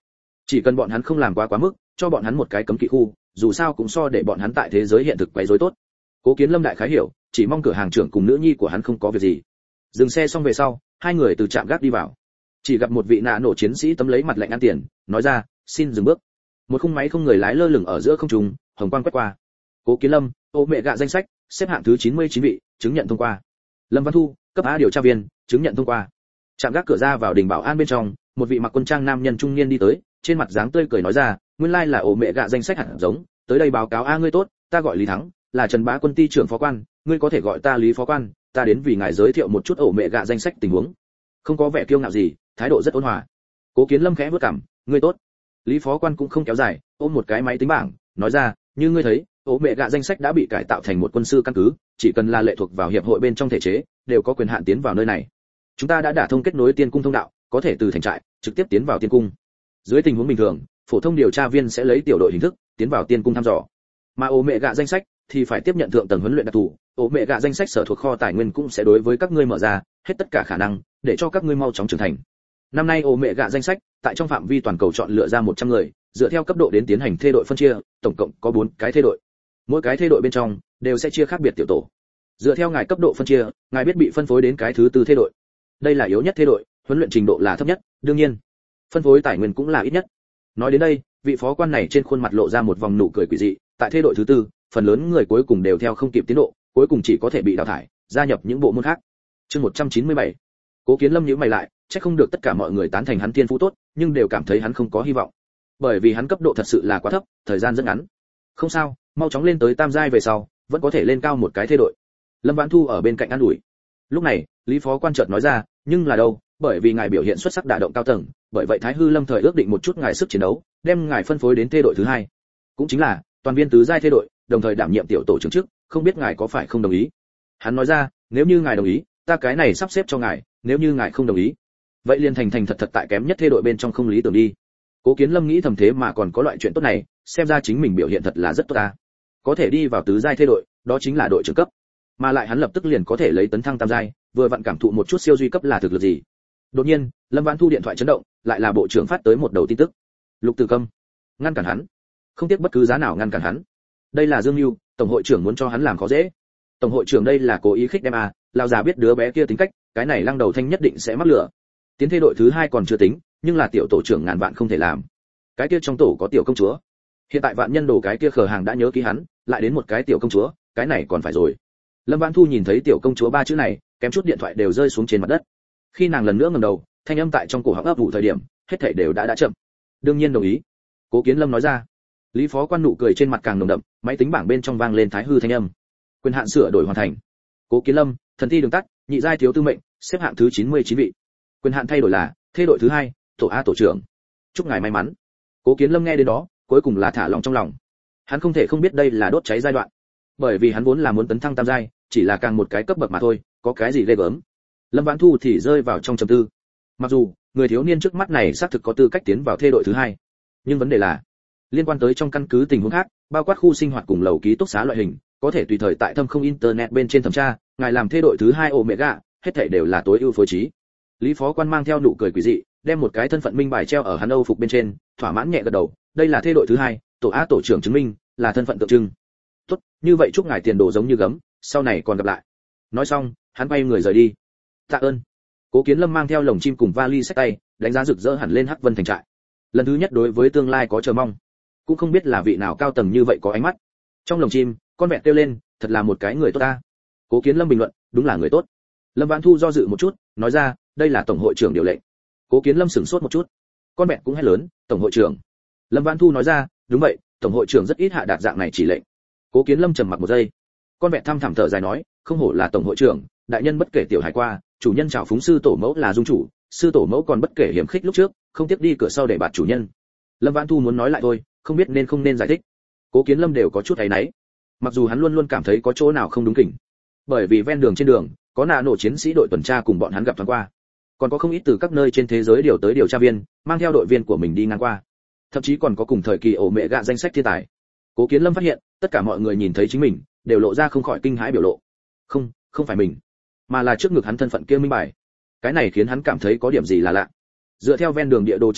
Chỉ cần bọn hắn không làm quá mức, cho bọn hắn một cái cấm kỵ khu, dù sao cũng so để bọn hắn tại thế giới hiện thực quấy rối tốt. Cố Kiến Lâm đại khái hiểu, chỉ mong cửa hàng trưởng cùng nữ nhi của hắn không có việc gì. Dừng xe xong về sau, hai người từ trạm gác đi vào. Chỉ gặp một vị nạ nổ chiến sĩ tấm lấy mặt lạnh ăn tiền, nói ra, xin dừng bước. Một khung máy không người lái lơ lửng ở giữa không trung, hồng quang quét qua. Cố Kiến Lâm, ô mẹ gạ danh sách, xếp hạng thứ 99 vị, chứng nhận thông qua. Lâm Văn Thu, cấp A điều tra viên, chứng nhận thông qua. Trạm gác cửa ra vào đình bảo an bên trong, một vị mặc quân trang nam nhân trung niên đi tới, trên mặt dáng tươi cười nói ra, nguyên lai là ổ mẹ gạ danh sách hẳn giống, tới đây báo cáo a ngươi tốt, ta gọi Lý Thắng, là Trần Bá Quân ty trưởng phó quan, ngươi có thể gọi ta Lý phó quan, ta đến vì ngài giới thiệu một chút ổ mẹ gạ danh sách tình huống. Không có vẻ kiêu ngạo gì, thái độ rất ôn hòa. Cố Kiến Lâm khẽ vuốt cằm, ngươi tốt. Lý phó quan cũng không kéo dài, ôm một cái máy tính bảng, nói ra, như ngươi thấy, ổ mẹ gạ danh sách đã bị cải tạo thành một quân sư căn cứ, chỉ cần là lệ thuộc vào hiệp hội bên trong thể chế, đều có quyền hạn tiến vào nơi này. Chúng ta đã đả thông kết nối tiên cung thông đạo, có thể từ thành trại trực tiếp tiến vào tiên cung. Dưới tình huống bình thường, phổ thông điều tra viên sẽ lấy tiểu đội hình thức tiến vào tiên cung thăm dò. Mà ổ mẹ gạ danh sách thì phải tiếp nhận thượng tầng huấn luyện đặc thù, ổ mẹ gạ danh sách sở thuộc kho tài nguyên cũng sẽ đối với các ngươi mở ra hết tất cả khả năng để cho các ngươi mau chóng trưởng thành. Năm nay ổ mẹ gạ danh sách tại trong phạm vi toàn cầu chọn lựa ra 100 người, dựa theo cấp độ đến tiến hành thê đội phân chia, tổng cộng có 4 cái thê đội. Mỗi cái thê đội bên trong đều sẽ chia khác biệt tiểu tổ. Dựa theo ngài cấp độ phân chia, ngài biết bị phân phối đến cái thứ tư thê đội. Đây là yếu nhất thê đội, huấn luyện trình độ là thấp nhất, đương nhiên, phân phối tài nguyên cũng là ít nhất. Nói đến đây, vị phó quan này trên khuôn mặt lộ ra một vòng nụ cười quỷ dị, tại thê đội thứ tư, phần lớn người cuối cùng đều theo không kịp tiến độ, cuối cùng chỉ có thể bị đào thải, gia nhập những bộ môn khác. Chương 197. Cố Kiến Lâm nhíu mày lại, chắc không được tất cả mọi người tán thành hắn thiên phú tốt, nhưng đều cảm thấy hắn không có hy vọng. Bởi vì hắn cấp độ thật sự là quá thấp, thời gian rất ngắn. Không sao, mau chóng lên tới tam giai về sau, vẫn có thể lên cao một cái thê đội. Lâm Vãn Thu ở bên cạnh an ủi. Lúc này, Lý phó quan chợt nói ra, nhưng là đâu, bởi vì ngài biểu hiện xuất sắc đả động cao tầng, bởi vậy Thái Hư Lâm thời ước định một chút ngài sức chiến đấu, đem ngài phân phối đến thê đội thứ hai, cũng chính là toàn viên tứ giai thê đội, đồng thời đảm nhiệm tiểu tổ trưởng trước, không biết ngài có phải không đồng ý. Hắn nói ra, nếu như ngài đồng ý, ta cái này sắp xếp cho ngài, nếu như ngài không đồng ý, vậy liền thành thành thật thật tại kém nhất thê đội bên trong không lý tưởng đi. Cố Kiến Lâm nghĩ thầm thế mà còn có loại chuyện tốt này, xem ra chính mình biểu hiện thật là rất tốt ta. Có thể đi vào tứ giai thê đội, đó chính là đội trưởng cấp, mà lại hắn lập tức liền có thể lấy tấn thăng tam giai, vừa vặn cảm thụ một chút siêu duy cấp là thực lực gì. Đột nhiên, Lâm Vãn Thu điện thoại chấn động, lại là bộ trưởng phát tới một đầu tin tức. Lục Tử Câm, ngăn cản hắn, không tiếc bất cứ giá nào ngăn cản hắn. Đây là Dương Nưu, tổng hội trưởng muốn cho hắn làm khó dễ. Tổng hội trưởng đây là cố ý khích đem à, lão già biết đứa bé kia tính cách, cái này lăng đầu thanh nhất định sẽ mắc lửa. Tiến thê đội thứ hai còn chưa tính, nhưng là tiểu tổ trưởng ngàn vạn không thể làm. Cái kia trong tổ có tiểu công chúa. Hiện tại vạn nhân đồ cái kia khờ hàng đã nhớ ký hắn, lại đến một cái tiểu công chúa, cái này còn phải rồi. Lâm Vãn Thu nhìn thấy tiểu công chúa ba chữ này, kém chút điện thoại đều rơi xuống trên mặt đất. Khi nàng lần nữa ngẩng đầu, thanh âm tại trong cổ họng ấp ủ thời điểm, hết thảy đều đã chậm. Đương nhiên đồng ý. Cố Kiến Lâm nói ra. Lý phó quan nụ cười trên mặt càng nồng đậm, máy tính bảng bên trong vang lên Thái Hư thanh âm. Quyền hạn sửa đổi hoàn thành. Cố Kiến Lâm, thần thi đường tắt, nhị giai thiếu tư mệnh, xếp hạng thứ 99 vị. Quyền hạn thay đổi là thê đội thứ hai, tổ A tổ trưởng. Chúc ngài may mắn. Cố Kiến Lâm nghe đến đó, cuối cùng là thả lòng trong lòng. Hắn không thể không biết đây là đốt cháy giai đoạn, bởi vì hắn vốn là muốn tấn thăng tam giai, chỉ là càng một cái cấp bậc mà thôi, có cái gì ghê gớm. Lâm Vãn Thu thì rơi vào trong trầm tư. Mặc dù người thiếu niên trước mắt này xác thực có tư cách tiến vào thê đội thứ hai, nhưng vấn đề là liên quan tới trong căn cứ tình huống khác, bao quát khu sinh hoạt cùng lầu ký túc xá loại hình, có thể tùy thời tại thâm không internet bên trên thẩm tra, ngài làm thê đội thứ hai Omega, hết thảy đều là tối ưu phối trí. Lý phó quan mang theo nụ cười quỷ dị, đem một cái thân phận minh bài treo ở hắn Âu phục bên trên, thỏa mãn nhẹ gật đầu, đây là thê đội thứ hai, tổ A tổ trưởng chứng minh, là thân phận tượng trưng. Tốt, như vậy chúc ngài tiền đồ giống như gấm, sau này còn gặp lại. Nói xong, hắn quay người rời đi. Tạ ơn. Cố Kiến Lâm mang theo lồng chim cùng vali xách tay, đánh giá rực rỡ hẳn lên Hắc Vân thành trại. Lần thứ nhất đối với tương lai có chờ mong, cũng không biết là vị nào cao tầng như vậy có ánh mắt. Trong lồng chim, con vẹn kêu lên, thật là một cái người tốt ta. Cố Kiến Lâm bình luận, đúng là người tốt. Lâm Vãn Thu do dự một chút, nói ra, đây là tổng hội trưởng điều lệnh. Cố Kiến Lâm sửng sốt một chút. Con vẹn cũng hét lớn, tổng hội trưởng. Lâm Vãn Thu nói ra, đúng vậy, tổng hội trưởng rất ít hạ đạt dạng này chỉ lệnh. Cố Kiến Lâm trầm mặc một giây. Con vẹn thăm thẳm thở dài nói, không hổ là tổng hội trưởng, đại nhân bất kể tiểu hải qua, chủ nhân chào phúng sư tổ mẫu là dung chủ, sư tổ mẫu còn bất kể hiểm khích lúc trước, không tiếp đi cửa sau để bạt chủ nhân. Lâm Vãn Thu muốn nói lại thôi, không biết nên không nên giải thích. Cố Kiến Lâm đều có chút áy náy. Mặc dù hắn luôn luôn cảm thấy có chỗ nào không đúng kỉnh, bởi vì ven đường trên đường có nạ nổ chiến sĩ đội tuần tra cùng bọn hắn gặp thoáng qua, còn có không ít từ các nơi trên thế giới điều tới điều tra viên mang theo đội viên của mình đi ngang qua, thậm chí còn có cùng thời kỳ ổ mẹ gạ danh sách thiên tài. Cố Kiến Lâm phát hiện tất cả mọi người nhìn thấy chính mình đều lộ ra không khỏi kinh hãi biểu lộ. Không phải mình, mà là trước ngực hắn thân phận kia minh bài. Cái này khiến hắn cảm thấy có điểm gì là lạ. Dựa theo ven đường địa đồ chỉ thị,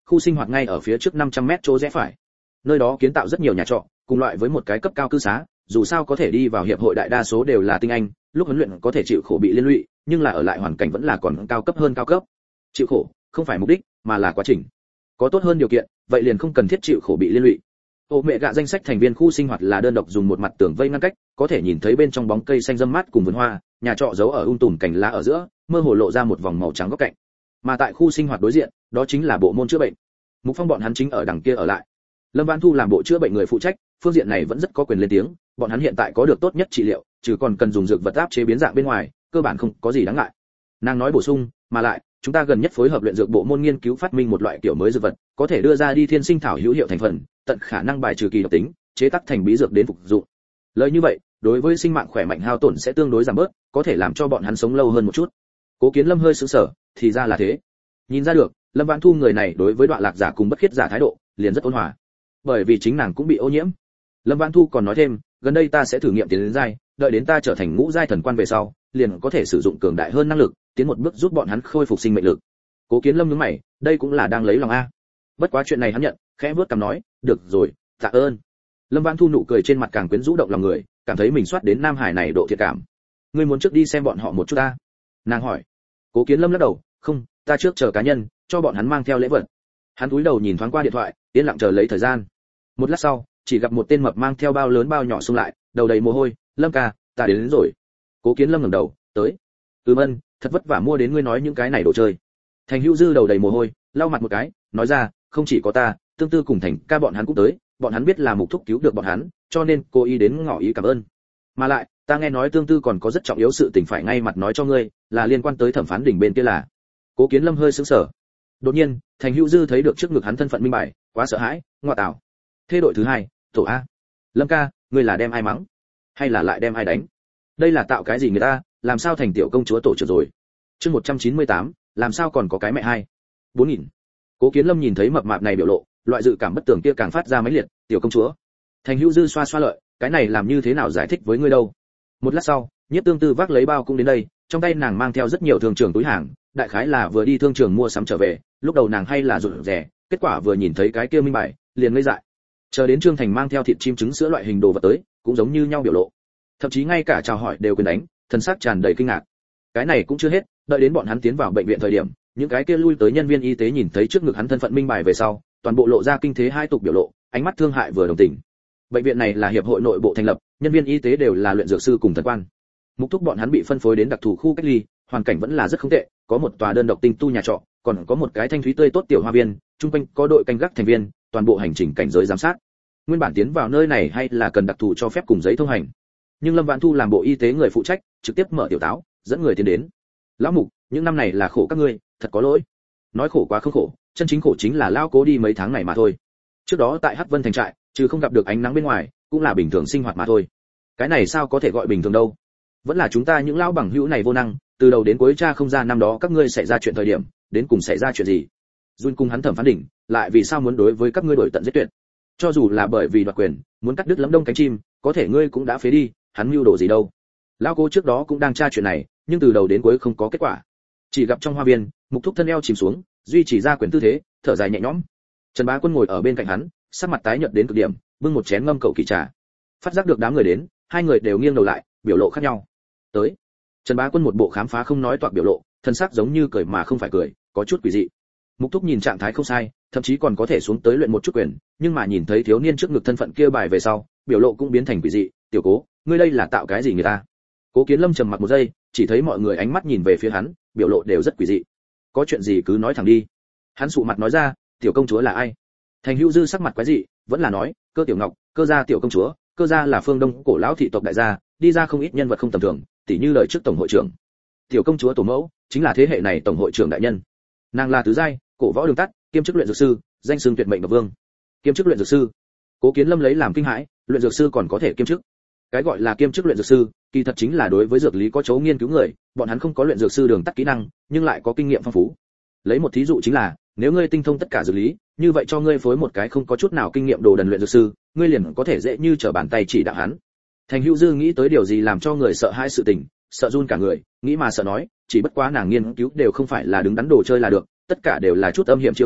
khu sinh hoạt ngay ở phía trước 500 mét chỗ rẽ phải. Nơi đó kiến tạo rất nhiều nhà trọ, cùng loại với một cái cấp cao cư xá, dù sao có thể đi vào hiệp hội đại đa số đều là tinh anh, lúc huấn luyện có thể chịu khổ bị liên lụy, nhưng là ở lại hoàn cảnh vẫn là còn cao cấp hơn cao cấp. Chịu khổ không phải mục đích, mà là quá trình. Có tốt hơn điều kiện, vậy liền không cần thiết chịu khổ bị liên lụy. Ô mẹ gạ danh sách thành viên khu sinh hoạt là đơn độc dùng một mặt tường vây ngăn cách, có thể nhìn thấy bên trong bóng cây xanh râm mát cùng vườn hoa, nhà trọ giấu ở tùm cành lá ở giữa, mơ hồ lộ ra một vòng màu trắng góc cạnh. Mà tại khu sinh hoạt đối diện, đó chính là bộ môn chữa bệnh. Mục Phong bọn hắn chính ở đằng kia ở lại. Lâm Vãn Thu làm bộ chữa bệnh người phụ trách, phương diện này vẫn rất có quyền lên tiếng, bọn hắn hiện tại có được tốt nhất trị liệu, trừ còn cần dùng dược vật áp chế biến dạng bên ngoài, cơ bản không có gì đáng ngại. Nàng nói bổ sung, mà lại, chúng ta gần nhất phối hợp luyện dược bộ môn nghiên cứu phát minh một loại kiểu mới dược vật, có thể đưa ra đi thiên sinh thảo hữu hiệu thành phần, tận khả năng bài trừ kỳ độc tính, chế tác thành bí dược đến phục dụng. Lời như vậy, đối với sinh mạng khỏe mạnh hao tổn sẽ tương đối giảm bớt, có thể làm cho bọn hắn sống lâu hơn một chút. Cố Kiến Lâm hơi sững sờ, thì ra là thế. Nhìn ra được, Lâm Vãn Thu người này đối với đoạn lạc giả cùng bất khiết giả thái độ, liền rất ôn hòa. Bởi vì chính nàng cũng bị ô nhiễm. Lâm Vãn Thu còn nói thêm, gần đây ta sẽ thử nghiệm tiến đến giai, đợi đến ta trở thành ngũ giai thần quan về sau, liền có thể sử dụng cường đại hơn năng lực, tiến một bước giúp bọn hắn khôi phục sinh mệnh lực. Cố Kiến Lâm nhướng mày, đây cũng là đang lấy lòng a. Bất quá chuyện này hắn nhận, khẽ vuốt cằm nói, được rồi, tạ ơn. Lâm Vãn Thu nụ cười trên mặt càng quyến rũ động lòng người, cảm thấy mình soát đến Nam Hải này độ thiệt cảm. Ngươi muốn trước đi xem bọn họ một chút ta? Nàng hỏi. Cố Kiến Lâm lắc đầu, không, ta trước chờ cá nhân, cho bọn hắn mang theo lễ vật. Hắn cúi đầu nhìn thoáng qua điện thoại, yên lặng chờ lấy thời gian. Một lát sau, chỉ gặp một tên mập mang theo bao lớn bao nhỏ xung lại, đầu đầy mồ hôi, Lâm ca, ta đến rồi. Cố Kiến Lâm ngẩng đầu, tới. Ân, thật vất vả mua đến ngươi nói những cái này đồ chơi. Thành Hữu Dư đầu đầy mồ hôi, lau mặt một cái, nói ra, không chỉ có ta, Tương Tư cùng Thành ca bọn hắn cũng tới, bọn hắn biết là Mục Thúc cứu được bọn hắn, cho nên cố ý đến ngỏ ý cảm ơn. Mà lại, ta nghe nói Tương Tư còn có rất trọng yếu sự tình phải ngay mặt nói cho ngươi, là liên quan tới thẩm phán đỉnh bên kia là. Cố Kiến Lâm hơi sững sờ. Đột nhiên, Thành Hữu Dư thấy được trước ngực hắn thân phận minh bài, quá sợ hãi, ngoa tảo. Thế đội thứ hai, tổ A. Lâm ca, ngươi là đem ai mắng, hay là lại đem ai đánh? Đây là tạo cái gì người ta, làm sao thành tiểu công chúa tổ trưởng rồi? Chương 198, làm sao còn có cái mẹ hai? 4000. Cố Kiến Lâm nhìn thấy mập mạp này biểu lộ, loại dự cảm bất tường kia càng phát ra mãnh liệt, tiểu công chúa. Thành Hữu Dư xoa xoa lợi, cái này làm như thế nào giải thích với ngươi đâu? Một lát sau, Nhiếp Tương Tư vác lấy bao cũng đến đây, trong tay nàng mang theo rất nhiều thương trường túi hàng, đại khái là vừa đi thương trường mua sắm trở về, lúc đầu nàng hay là rụt rè, kết quả vừa nhìn thấy cái kia minh bài, liền ngây dại. Chờ đến Trương Thành mang theo thịt chim trứng sữa loại hình đồ vật tới, cũng giống như nhau biểu lộ. Thậm chí ngay cả chào hỏi đều quyền đánh, thần sắc tràn đầy kinh ngạc. Cái này cũng chưa hết, đợi đến bọn hắn tiến vào bệnh viện thời điểm, những cái kia lui tới nhân viên y tế nhìn thấy trước ngực hắn thân phận minh bài về sau, toàn bộ lộ ra kinh thế hai tục biểu lộ, ánh mắt thương hại vừa đồng tình. Bệnh viện này là hiệp hội nội bộ thành lập, nhân viên y tế đều là luyện dược sư cùng thần quan. Mục Thúc bọn hắn bị phân phối đến đặc thù khu cách ly, hoàn cảnh vẫn là rất không tệ, có một tòa đơn độc tinh tu nhà trọ, còn có một cái thanh thúy tươi tốt tiểu hoa viên, trung quanh có đội canh gác thành viên, toàn bộ hành trình cảnh giới giám sát. Nguyên bản tiến vào nơi này hay là cần đặc thù cho phép cùng giấy thông hành. Nhưng Lâm Vãn Thu làm bộ y tế người phụ trách, trực tiếp mở tiểu táo, dẫn người tiến đến. Lão Mục, những năm này là khổ các ngươi, thật có lỗi. Nói khổ quá không khổ, chân chính khổ chính là lão cố đi mấy tháng này mà thôi. Trước đó tại Hắc Vân thành trại, trừ không gặp được ánh nắng bên ngoài, cũng là bình thường sinh hoạt mà thôi. Cái này sao có thể gọi bình thường đâu? Vẫn là chúng ta những lão bằng hữu này vô năng, từ đầu đến cuối tra không ra năm đó các ngươi xảy ra chuyện thời điểm, đến cùng xảy ra chuyện gì. Jun cùng hắn thẩm phán đỉnh, lại vì sao muốn đối với các ngươi đổi tận giết tuyệt? Cho dù là bởi vì đoạt quyền, muốn cắt đứt Lâm Đông cánh chim, có thể ngươi cũng đã phế đi, hắn mưu đồ gì đâu. Lão cố trước đó cũng đang tra chuyện này, nhưng từ đầu đến cuối không có kết quả. Chỉ gặp trong hoa viên, Mục Thúc thân eo chìm xuống, duy trì ra quyền tư thế, thở dài nhẹ nhõm. Trần Bá Quân ngồi ở bên cạnh hắn, sắc mặt tái nhợt đến cực điểm, bưng một chén ngâm cậu kỳ trà. Phát giác được đám người đến, hai người đều nghiêng đầu lại, biểu lộ khác nhau. Tới. Trần Bá Quân một bộ khám phá không nói toạc biểu lộ, thân sắc giống như cười mà không phải cười, có chút quỷ dị. Mục Thúc nhìn trạng thái không sai, thậm chí còn có thể xuống tới luyện một chút quyền, nhưng mà nhìn thấy thiếu niên trước ngực thân phận kia bài về sau, biểu lộ cũng biến thành quỷ dị. Tiểu Cố, ngươi đây là tạo cái gì người ta? Cố Kiến Lâm trầm mặc một giây, chỉ thấy mọi người ánh mắt nhìn về phía hắn, biểu lộ đều rất quỷ dị. Có chuyện gì cứ nói thẳng đi. Hắn sụ mặt nói ra, tiểu công chúa là ai? Thành Hữu Dư sắc mặt quái dị, vẫn là nói, Cơ Tiểu Ngọc, Cơ gia tiểu công chúa, Cơ gia là phương Đông cổ lão thị tộc đại gia, đi ra không ít nhân vật không tầm thường, tỷ như lời trước tổng hội trưởng. Tiểu công chúa tổ mẫu, chính là thế hệ này tổng hội trưởng đại nhân. Nàng là tứ giai, cổ võ đường tắt, kiêm chức luyện dược sư, danh xưng tuyệt mệnh độc vương. Kiêm chức luyện dược sư. Cố Kiến Lâm lấy làm kinh hãi, luyện dược sư còn có thể kiêm chức. Cái gọi là kiêm chức luyện dược sư, kỳ thật chính là đối với dược lý có chấu nghiên cứu người, bọn hắn không có luyện dược sư đường tắt kỹ năng, nhưng lại có kinh nghiệm phong phú. Lấy một thí dụ chính là, nếu ngươi tinh thông tất cả dược lý, như vậy cho ngươi phối một cái không có chút nào kinh nghiệm đồ đần luyện dược sư, ngươi liền có thể dễ như trở bàn tay chỉ đạo hắn. Thành Hữu Dư nghĩ tới điều gì làm cho người sợ hãi sự tình, sợ run cả người, nghĩ mà sợ nói, chỉ bất quá nàng nghiên cứu đều không phải là đứng đắn đồ chơi là được, tất cả đều là chút âm hiểm chiêu số,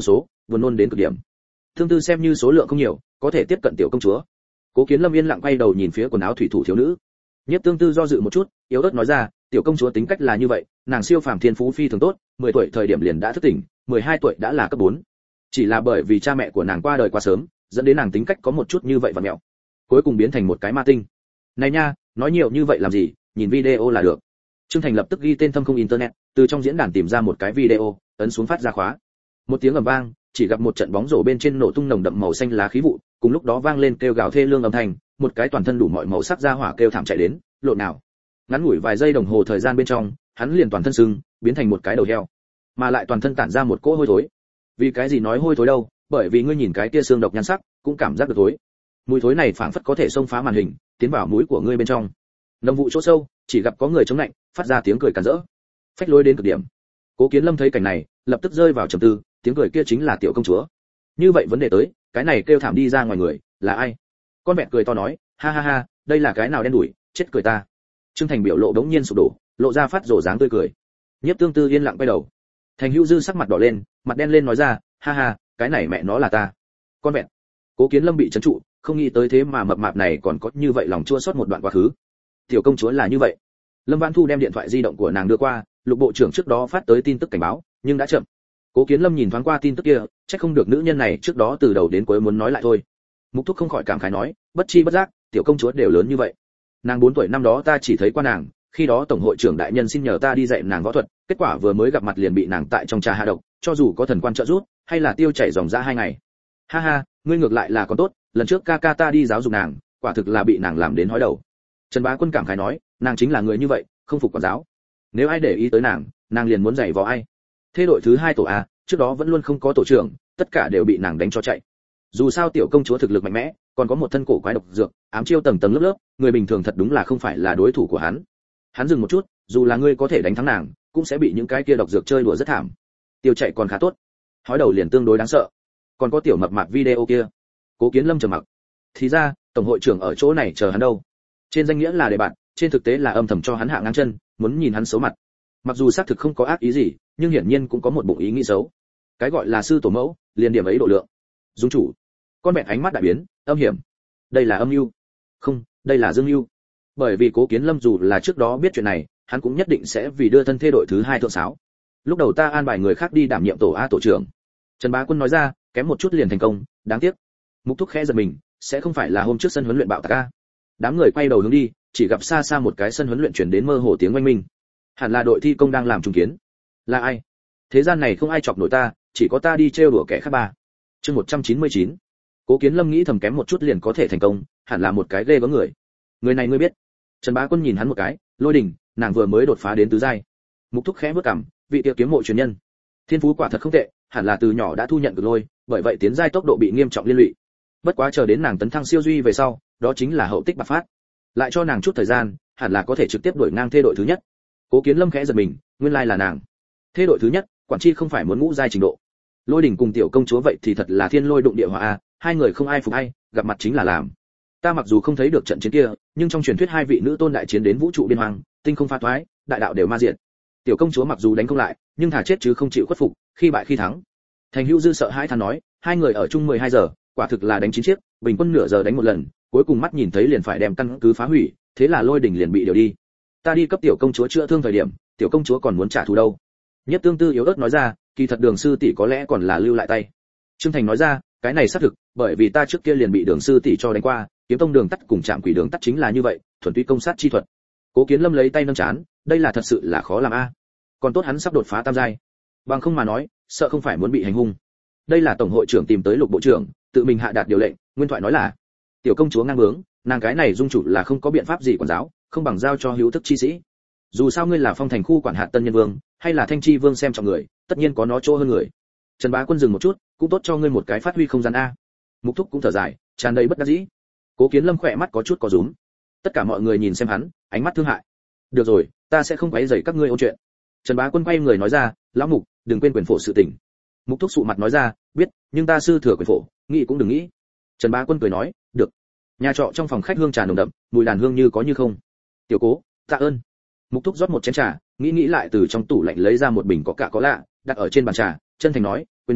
buồn nôn đến cực điểm. Tương tư xem như số lượng không nhiều, có thể tiếp cận tiểu công chúa. Cố Kiến Lâm yên lặng quay đầu nhìn phía quần áo thủy thủ thiếu nữ. Nhất Tương tư do dự một chút, yếu ớt nói ra, tiểu công chúa tính cách là như vậy, nàng siêu phàm thiên phú phi thường tốt, 10 tuổi thời điểm liền đã thức tỉnh, 12 tuổi đã là cấp 4. Chỉ là bởi vì cha mẹ của nàng qua đời quá sớm, dẫn đến nàng tính cách có một chút như vậy và mẹo. Cuối cùng biến thành một cái ma tinh. Này nha, nói nhiều như vậy làm gì, nhìn video là được. Trương Thành lập tức ghi tên thâm không internet, từ trong diễn đàn tìm ra một cái video, ấn xuống phát ra khóa. Một tiếng ầm vang, chỉ gặp một trận bóng rổ bên trên nổ tung nồng đậm màu xanh lá khí vụ, cùng lúc đó vang lên kêu gào thê lương âm thanh, một cái toàn thân đủ mọi màu sắc ra hỏa kêu thảm chạy đến, lộn nào. Ngắn ngủi vài giây đồng hồ thời gian bên trong, hắn liền toàn thân sưng, biến thành một cái đầu heo, mà lại toàn thân tản ra một cỗ hôi thối. Vì cái gì nói hôi thối đâu? Bởi vì ngươi nhìn cái kia xương độc nhan sắc, cũng cảm giác được thối. Mùi thối này phảng phất có thể xông phá màn hình, tiến vào mũi của ngươi bên trong. Nồng vụ chỗ sâu, chỉ gặp có người chống lạnh, phát ra tiếng cười càn rỡ, phách lối đến cực điểm. Cố Kiến Lâm thấy cảnh này, lập tức rơi vào trầm tư, tiếng cười kia chính là tiểu công chúa. Như vậy vấn đề tới, cái này kêu thảm đi ra ngoài người, là ai? Con vẹn cười to nói, ha ha ha, đây là cái nào đen đủi, chết cười ta. Trương Thành biểu lộ đống nhiên sụp đổ, lộ ra phát rồ dáng tươi cười. Nhiếp Tương Tư yên lặng quay đầu. Thành Hữu Dư sắc mặt đỏ lên, mặt đen lên nói ra, ha ha, cái này mẹ nó là ta. Con vẹn. Cố Kiến Lâm bị trấn trụ, không nghĩ tới thế mà mập mạp này còn có như vậy lòng chua xót một đoạn quá khứ. Tiểu công chúa là như vậy. Lâm Vãn Thu đem điện thoại di động của nàng đưa qua, Lục bộ trưởng trước đó phát tới tin tức cảnh báo, nhưng đã chậm. Cố Kiến Lâm nhìn thoáng qua tin tức kia, chắc không được nữ nhân này trước đó từ đầu đến cuối muốn nói lại thôi. Mục Thúc không khỏi cảm khái nói, bất chi bất giác, tiểu công chúa đều lớn như vậy. Nàng 4 tuổi năm đó ta chỉ thấy qua nàng, khi đó tổng hội trưởng đại nhân xin nhờ ta đi dạy nàng võ thuật, kết quả vừa mới gặp mặt liền bị nàng tại trong trà hạ độc, cho dù có thần quan trợ giúp, hay là tiêu chảy dòng ra 2 ngày. Ha ha, ngươi ngược lại là còn tốt, lần trước ca ca ta đi giáo dục nàng, quả thực là bị nàng làm đến hói đầu. Trần Bá Quân cảm khái nói, nàng chính là người như vậy, không phục quản giáo. Nếu ai để ý tới nàng liền muốn giày vò ai. Thế đội thứ 2 tổ A, trước đó vẫn luôn không có tổ trưởng, tất cả đều bị nàng đánh cho chạy. Dù sao tiểu công chúa thực lực mạnh mẽ, còn có một thân cổ quái độc dược, ám chiêu tầng tầng lớp lớp, người bình thường thật đúng là không phải là đối thủ của hắn. Hắn dừng một chút, dù là ngươi có thể đánh thắng nàng, cũng sẽ bị những cái kia độc dược chơi đùa rất thảm. Tiêu chạy còn khá tốt, hói đầu liền tương đối đáng sợ. Còn có tiểu mập mạp video kia. Cố Kiến Lâm trầm mặc. Thì ra, tổng hội trưởng ở chỗ này chờ hắn đâu. Trên danh nghĩa là để bạn, trên thực tế là âm thầm cho hắn hạ ngang chân, muốn nhìn hắn xấu mặt. Mặc dù xác thực không có ác ý gì, nhưng hiển nhiên cũng có một bụng ý nghĩ xấu. Cái gọi là sư tổ mẫu, liền điểm ấy độ lượng. Dung chủ. Con mẹ ánh mắt đại biến, âm hiểm. Đây là âm mưu. Không, đây là dương mưu. Bởi vì Cố Kiến Lâm dù là trước đó biết chuyện này, hắn cũng nhất định sẽ vì đưa thân thê đội thứ 2 thượng sáo. Lúc đầu ta an bài người khác đi đảm nhiệm tổ A tổ trưởng. Trần Bá Quân nói ra, kém một chút liền thành công, đáng tiếc. Mục Thúc khẽ giật mình, sẽ không phải là hôm trước sân huấn luyện bạo tạc a. Đám người quay đầu hướng đi, chỉ gặp xa xa một cái sân huấn luyện chuyển đến mơ hồ tiếng oanh minh. Hẳn là đội thi công đang làm trùng kiến. Là ai? Thế gian này không ai chọc nổi ta, chỉ có ta đi trêu đùa kẻ khác ba. Chương 199. Cố Kiến Lâm nghĩ thầm kém một chút liền có thể thành công, hẳn là một cái ghê gớm người. Người này ngươi biết? Trần Bá Quân nhìn hắn một cái, Lôi Đình, nàng vừa mới đột phá đến tứ giai. Mục Thúc khẽ bước cằm, vị tiêu kiếm mộ truyền nhân. Thiên phú quả thật không tệ, hẳn là từ nhỏ đã thu nhận cực lôi, bởi vậy tiến giai tốc độ bị nghiêm trọng liên lụy. Bất quá chờ đến nàng tấn thăng siêu duy về sau, đó chính là hậu tích bạc phát. Lại cho nàng chút thời gian, hẳn là có thể trực tiếp đuổi ngang thê đội thứ nhất. Cố Kiến Lâm khẽ giật mình, nguyên lai là nàng. Thê đội thứ nhất, quản chi không phải muốn ngũ giai trình độ. Lôi Đình cùng tiểu công chúa vậy thì thật là thiên lôi đụng địa hỏa a, hai người không ai phục ai, gặp mặt chính là làm. Ta mặc dù không thấy được trận chiến kia, nhưng trong truyền thuyết hai vị nữ tôn đại chiến đến vũ trụ biên hoang, tinh không phá thoái, đại đạo đều ma diệt. Tiểu công chúa mặc dù đánh không lại, nhưng thà chết chứ không chịu khuất phục, khi bại khi thắng. Thành Hữu Dư sợ hãi than nói, hai người ở chung 12 giờ, quả thực là đánh 9 chiếc, bình quân nửa giờ đánh một lần, cuối cùng mắt nhìn thấy liền phải đem căn cứ phá hủy, thế là Lôi Đình liền bị điều đi. Ta đi cấp tiểu công chúa chữa thương thời điểm, tiểu công chúa còn muốn trả thù đâu. Nhất Tương Tư yếu ớt nói ra, kỳ thật Đường sư tỷ có lẽ còn là lưu lại tay. Trương Thành nói ra, cái này xác thực, bởi vì ta trước kia liền bị Đường sư tỷ cho đánh qua, kiếm tông đường tắt cùng trạm quỷ đường tắt chính là như vậy, thuần túy công sát chi thuật. Cố Kiến Lâm lấy tay nâng chán, đây là thật sự là khó làm a. Còn tốt hắn sắp đột phá tam giai, bằng không mà nói, sợ không phải muốn bị hành hung. Đây là tổng hội trưởng tìm tới Lục bộ trưởng, tự mình hạ đạt điều lệnh, nguyên thoại nói là, tiểu công chúa ngang bướng, nàng cái này dung chủ là không có biện pháp gì quản giáo, không bằng giao cho hữu thức chi sĩ. Dù sao ngươi là Phong Thành khu quản hạt Tân Nhân Vương, hay là Thanh Chi Vương xem trọng người, tất nhiên có nó chỗ hơn người. Trần Bá Quân dừng một chút, cũng tốt cho ngươi một cái phát huy không gian a. Mục Thúc cũng thở dài, tràn đầy bất đắc dĩ. Cố Kiến Lâm khỏe mắt có chút có rúm. Tất cả mọi người nhìn xem hắn, ánh mắt thương hại. Được rồi, ta sẽ không quấy rầy các ngươi ôn chuyện. Trần Bá Quân quay người nói ra, lão Mục, đừng quên quyền phổ sự tình. Mục Thúc sụ mặt nói ra, biết, nhưng ta sư thừa quyền phổ, nghĩ cũng đừng nghĩ. Trần Bá Quân cười nói, được. Nhà trọ trong phòng khách hương trà nồng đậm, mùi đàn hương như có như không. Tiểu Cố, tạ ơn. Mục Thúc rót một chén trà, nghĩ lại từ trong tủ lạnh lấy ra một bình có cạ có lạ, đặt ở trên bàn trà, chân thành nói, quên đi,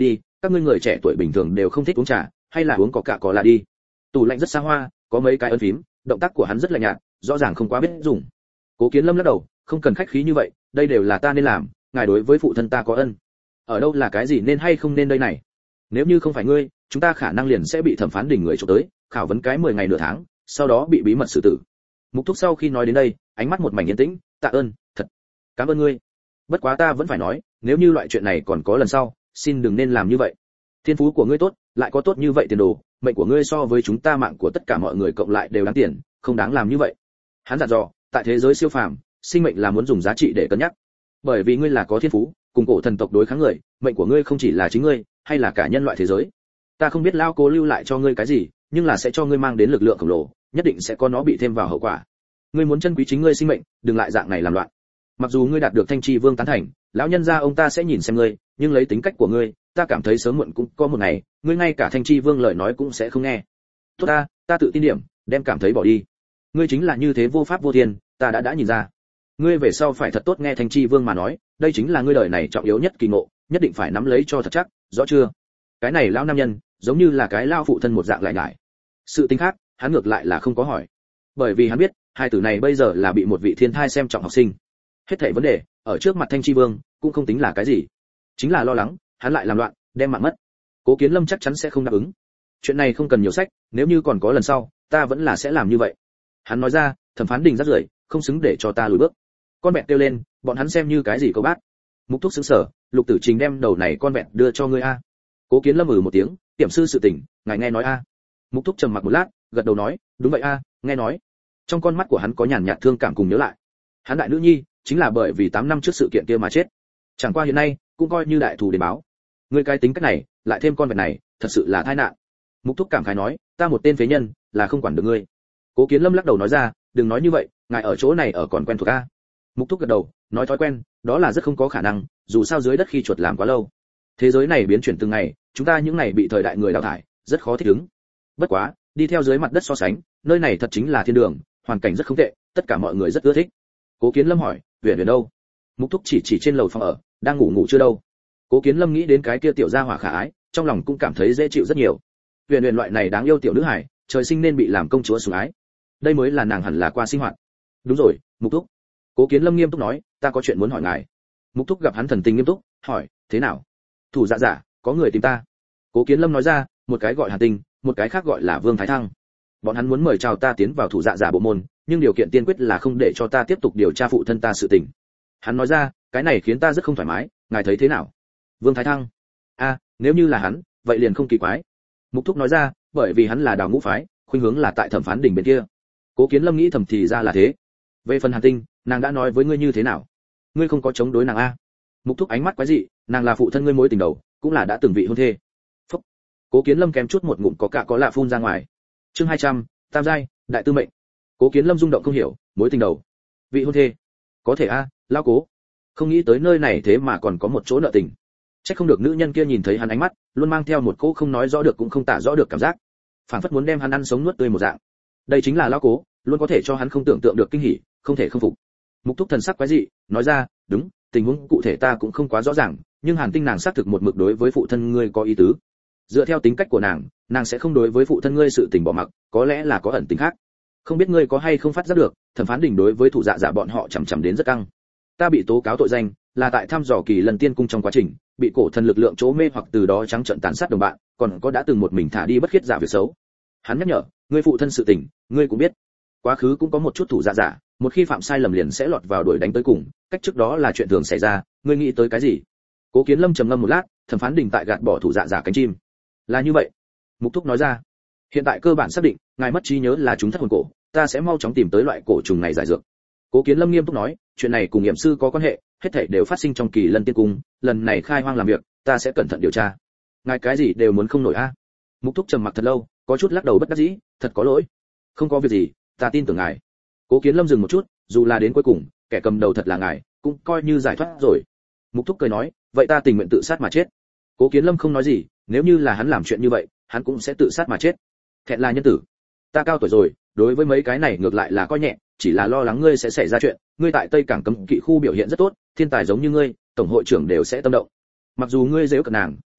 các ngươi người trẻ tuổi bình thường đều không thích uống trà, hay là uống có là đi. Tủ lạnh rất xa hoa, có mấy cái ấn phím, động tác của hắn rất lạnh nhạt, rõ ràng không quá biết dùng. Cố Kiến Lâm lắc đầu, không cần khách khí như vậy, đây đều là ta nên làm, ngài đối với phụ thân ta có ân. Ở đâu là cái gì nên hay không nên đây này? Nếu như không phải ngươi, chúng ta khả năng liền sẽ bị thẩm phán đình người chụp tới, khảo vấn cái 10 ngày nửa tháng, sau đó bị bí mật xử tử. Mục Thúc sau khi nói đến đây, ánh mắt một mảnh yên tĩnh, tạ ơn, thật, cảm ơn ngươi. Bất quá ta vẫn phải nói, nếu như loại chuyện này còn có lần sau, xin đừng nên làm như vậy. Thiên phú của ngươi tốt, lại có tốt như vậy tiền đồ, mệnh của ngươi so với chúng ta mạng của tất cả mọi người cộng lại đều đáng tiền, không đáng làm như vậy. Hắn dặn dò, tại thế giới siêu phàm, sinh mệnh là muốn dùng giá trị để cân nhắc. Bởi vì ngươi là có thiên phú, cùng cổ thần tộc đối kháng người, mệnh của ngươi không chỉ là chính ngươi, hay là cả nhân loại thế giới. Ta không biết lao cố lưu lại cho ngươi cái gì, nhưng là sẽ cho ngươi mang đến lực lượng khổng lồ, nhất định sẽ có nó bị thêm vào hậu quả. Ngươi muốn trân quý chính ngươi sinh mệnh, đừng lại dạng này làm loạn. Mặc dù ngươi đạt được Thanh Tri Vương tán thành, lão nhân gia ông ta sẽ nhìn xem ngươi, nhưng lấy tính cách của ngươi, ta cảm thấy sớm muộn cũng có một ngày, ngươi ngay cả Thanh Tri Vương lời nói cũng sẽ không nghe. Tốt ta tự tin điểm, đem cảm thấy bỏ đi. Ngươi chính là như thế vô pháp vô thiên, ta đã nhìn ra. Ngươi về sau phải thật tốt nghe Thanh Tri Vương mà nói, đây chính là ngươi đời này trọng yếu nhất kỳ ngộ, nhất định phải nắm lấy cho thật chắc, rõ chưa? Cái này lão nam nhân, giống như là cái lao phụ thân một dạng lại nhải. Sự tình khác, hắn ngược lại là không có hỏi, bởi vì hắn biết, hai tử này bây giờ là bị một vị thiên thai xem trọng học sinh. Hết thảy vấn đề, ở trước mặt Thanh Tri Vương, cũng không tính là cái gì. Chính là lo lắng, hắn lại làm loạn, đem mạng mất. Cố Kiến Lâm chắc chắn sẽ không đáp ứng. Chuyện này không cần nhiều sách, nếu như còn có lần sau, ta vẫn là sẽ làm như vậy. Hắn nói ra, thẩm phán đình rất rưởi, không xứng để cho ta lùi bước. Con bẹt kêu lên, bọn hắn xem như cái gì câu bác. Mục Thúc sững sờ, Lục Tử Trình đem đầu này con bẹt đưa cho ngươi a. Cố Kiến Lâm một tiếng, tiệm sư sự tình, ngài nghe nói a. Mục Thúc trầm mặc một lát, gật đầu nói, đúng vậy a, nghe nói. Trong con mắt của hắn có nhàn nhạt thương cảm cùng nhớ lại. Hắn đại nữ nhi, chính là bởi vì 8 năm trước sự kiện kia mà chết. Chẳng qua hiện nay, cũng coi như đại thù đến báo. Ngươi cái tính cách này, lại thêm con vật này, thật sự là tai nạn. Mục Thúc cảm khái nói, ta một tên phế nhân, là không quản được ngươi. Cố Kiến Lâm lắc đầu nói ra, đừng nói như vậy, ngài ở chỗ này ở còn quen thuộc a. Mục Thúc gật đầu, nói thói quen, đó là rất không có khả năng, dù sao dưới đất khi chuột làm quá lâu. Thế giới này biến chuyển từng ngày, chúng ta những ngày bị thời đại người đào thải, rất khó thích ứng. Bất quá, đi theo dưới mặt đất so sánh, nơi này thật chính là thiên đường, hoàn cảnh rất không tệ, tất cả mọi người rất ưa thích. Cố Kiến Lâm hỏi, Uyển đâu? Mục Thúc chỉ trên lầu phòng ở, đang ngủ chưa đâu. Cố Kiến Lâm nghĩ đến cái kia tiểu gia hỏa khả ái, trong lòng cũng cảm thấy dễ chịu rất nhiều. Uyển loại này đáng yêu tiểu nữ hải, trời sinh nên bị làm công chúa sủng ái. Đây mới là nàng hẳn là qua sinh hoạt. Đúng rồi, Mục Thúc. Cố Kiến Lâm nghiêm túc nói, ta có chuyện muốn hỏi ngài. Mục Thúc gặp hắn thần tình nghiêm túc, hỏi, thế nào? Thủ dạ giả, có người tìm ta. Cố Kiến Lâm nói ra, một cái gọi Hàn Tinh, một cái khác gọi là Vương Thái Thăng. Bọn hắn muốn mời chào ta tiến vào thủ dạ giả bộ môn, nhưng điều kiện tiên quyết là không để cho ta tiếp tục điều tra phụ thân ta sự tình. Hắn nói ra, cái này khiến ta rất không thoải mái, ngài thấy thế nào? Vương Thái Thăng. Nếu như là hắn, vậy liền không kỳ quái. Mục Thúc nói ra, bởi vì hắn là Đào Ngũ phái, khuynh hướng là tại thẩm phán đỉnh bên kia. Cố Kiến Lâm nghĩ thầm thì ra là thế. Về phần Hàn Tinh, nàng đã nói với ngươi như thế nào? Ngươi không có chống đối nàng a? Mục Thúc ánh mắt quái dị, nàng là phụ thân ngươi mối tình đầu, cũng là đã từng vị hôn thê. Phúc. Cố Kiến Lâm kém chút một ngụm có lạ phun ra ngoài. Chương 200, tam giai, đại tư mệnh. Cố Kiến Lâm rung động không hiểu, mối tình đầu, vị hôn thê, có thể a, lão Cố. Không nghĩ tới nơi này thế mà còn có một chỗ nợ tình. Chắc không được nữ nhân kia nhìn thấy hắn ánh mắt, luôn mang theo một cỗ không nói rõ được cũng không tả rõ được cảm giác, phảng phất muốn đem hắn ăn sống nuốt tươi một dạng. Đây chính là lão Cố, luôn có thể cho hắn không tưởng tượng được kinh hỉ, không thể không phục. Mục Thúc thần sắc quái dị, nói ra, đúng, tình huống cụ thể ta cũng không quá rõ ràng, nhưng Hàn Tinh nàng xác thực một mực đối với phụ thân ngươi có ý tứ. Dựa theo tính cách của nàng sẽ không đối với phụ thân ngươi sự tình bỏ mặc, có lẽ là có ẩn tình khác. Không biết ngươi có hay không phát giác được, thẩm phán đỉnh đối với thủ dạ giả bọn họ chằm đến rất căng. Ta bị tố cáo tội danh, là tại thăm dò Kỳ Lần Tiên cung trong quá trình, bị cổ thần lực lượng chỗ mê hoặc từ đó trắng trợn tàn sát đồng bạn, còn có đã từng một mình thả đi bất khiết giả việc xấu. Hắn nhắc nhở, ngươi phụ thân sự tình, ngươi cũng biết. Quá khứ cũng có một chút thủ dạ giả, một khi phạm sai lầm liền sẽ lọt vào đuổi đánh tới cùng, cách trước đó là chuyện thường xảy ra, ngươi nghĩ tới cái gì? Cố Kiến Lâm trầm ngâm một lát, thẩm phán đỉnh tại gạt bỏ thủ dạ giả cánh chim. Là như vậy. Mục Thúc nói ra, hiện tại cơ bản xác định, ngài mất trí nhớ là chúng thất hồn cổ, ta sẽ mau chóng tìm tới loại cổ trùng này giải dược. Cố Kiến Lâm nghiêm túc nói, chuyện này cùng nghiệm sư có quan hệ, hết thảy đều phát sinh trong Kỳ Lân Tiên cung, lần này khai hoang làm việc, ta sẽ cẩn thận điều tra. Ngài cái gì đều muốn không nổi a? Mục Thúc trầm mặc thật lâu, có chút lắc đầu bất đắc dĩ, thật có lỗi. Không có việc gì, ta tin tưởng ngài. Cố Kiến Lâm dừng một chút, dù là đến cuối cùng, kẻ cầm đầu thật là ngài, cũng coi như giải thoát rồi. Mục Thúc cười nói, vậy ta tình nguyện tự sát mà chết. Cố Kiến Lâm không nói gì, nếu như là hắn làm chuyện như vậy, hắn cũng sẽ tự sát mà chết. Thẹn là nhân tử. Ta cao tuổi rồi, đối với mấy cái này ngược lại là coi nhẹ, chỉ là lo lắng ngươi sẽ xảy ra chuyện, ngươi tại Tây Cảng cấm kỵ khu biểu hiện rất tốt, thiên tài giống như ngươi, tổng hội trưởng đều sẽ tâm động. Mặc dù ngươi giễu cợt nàng,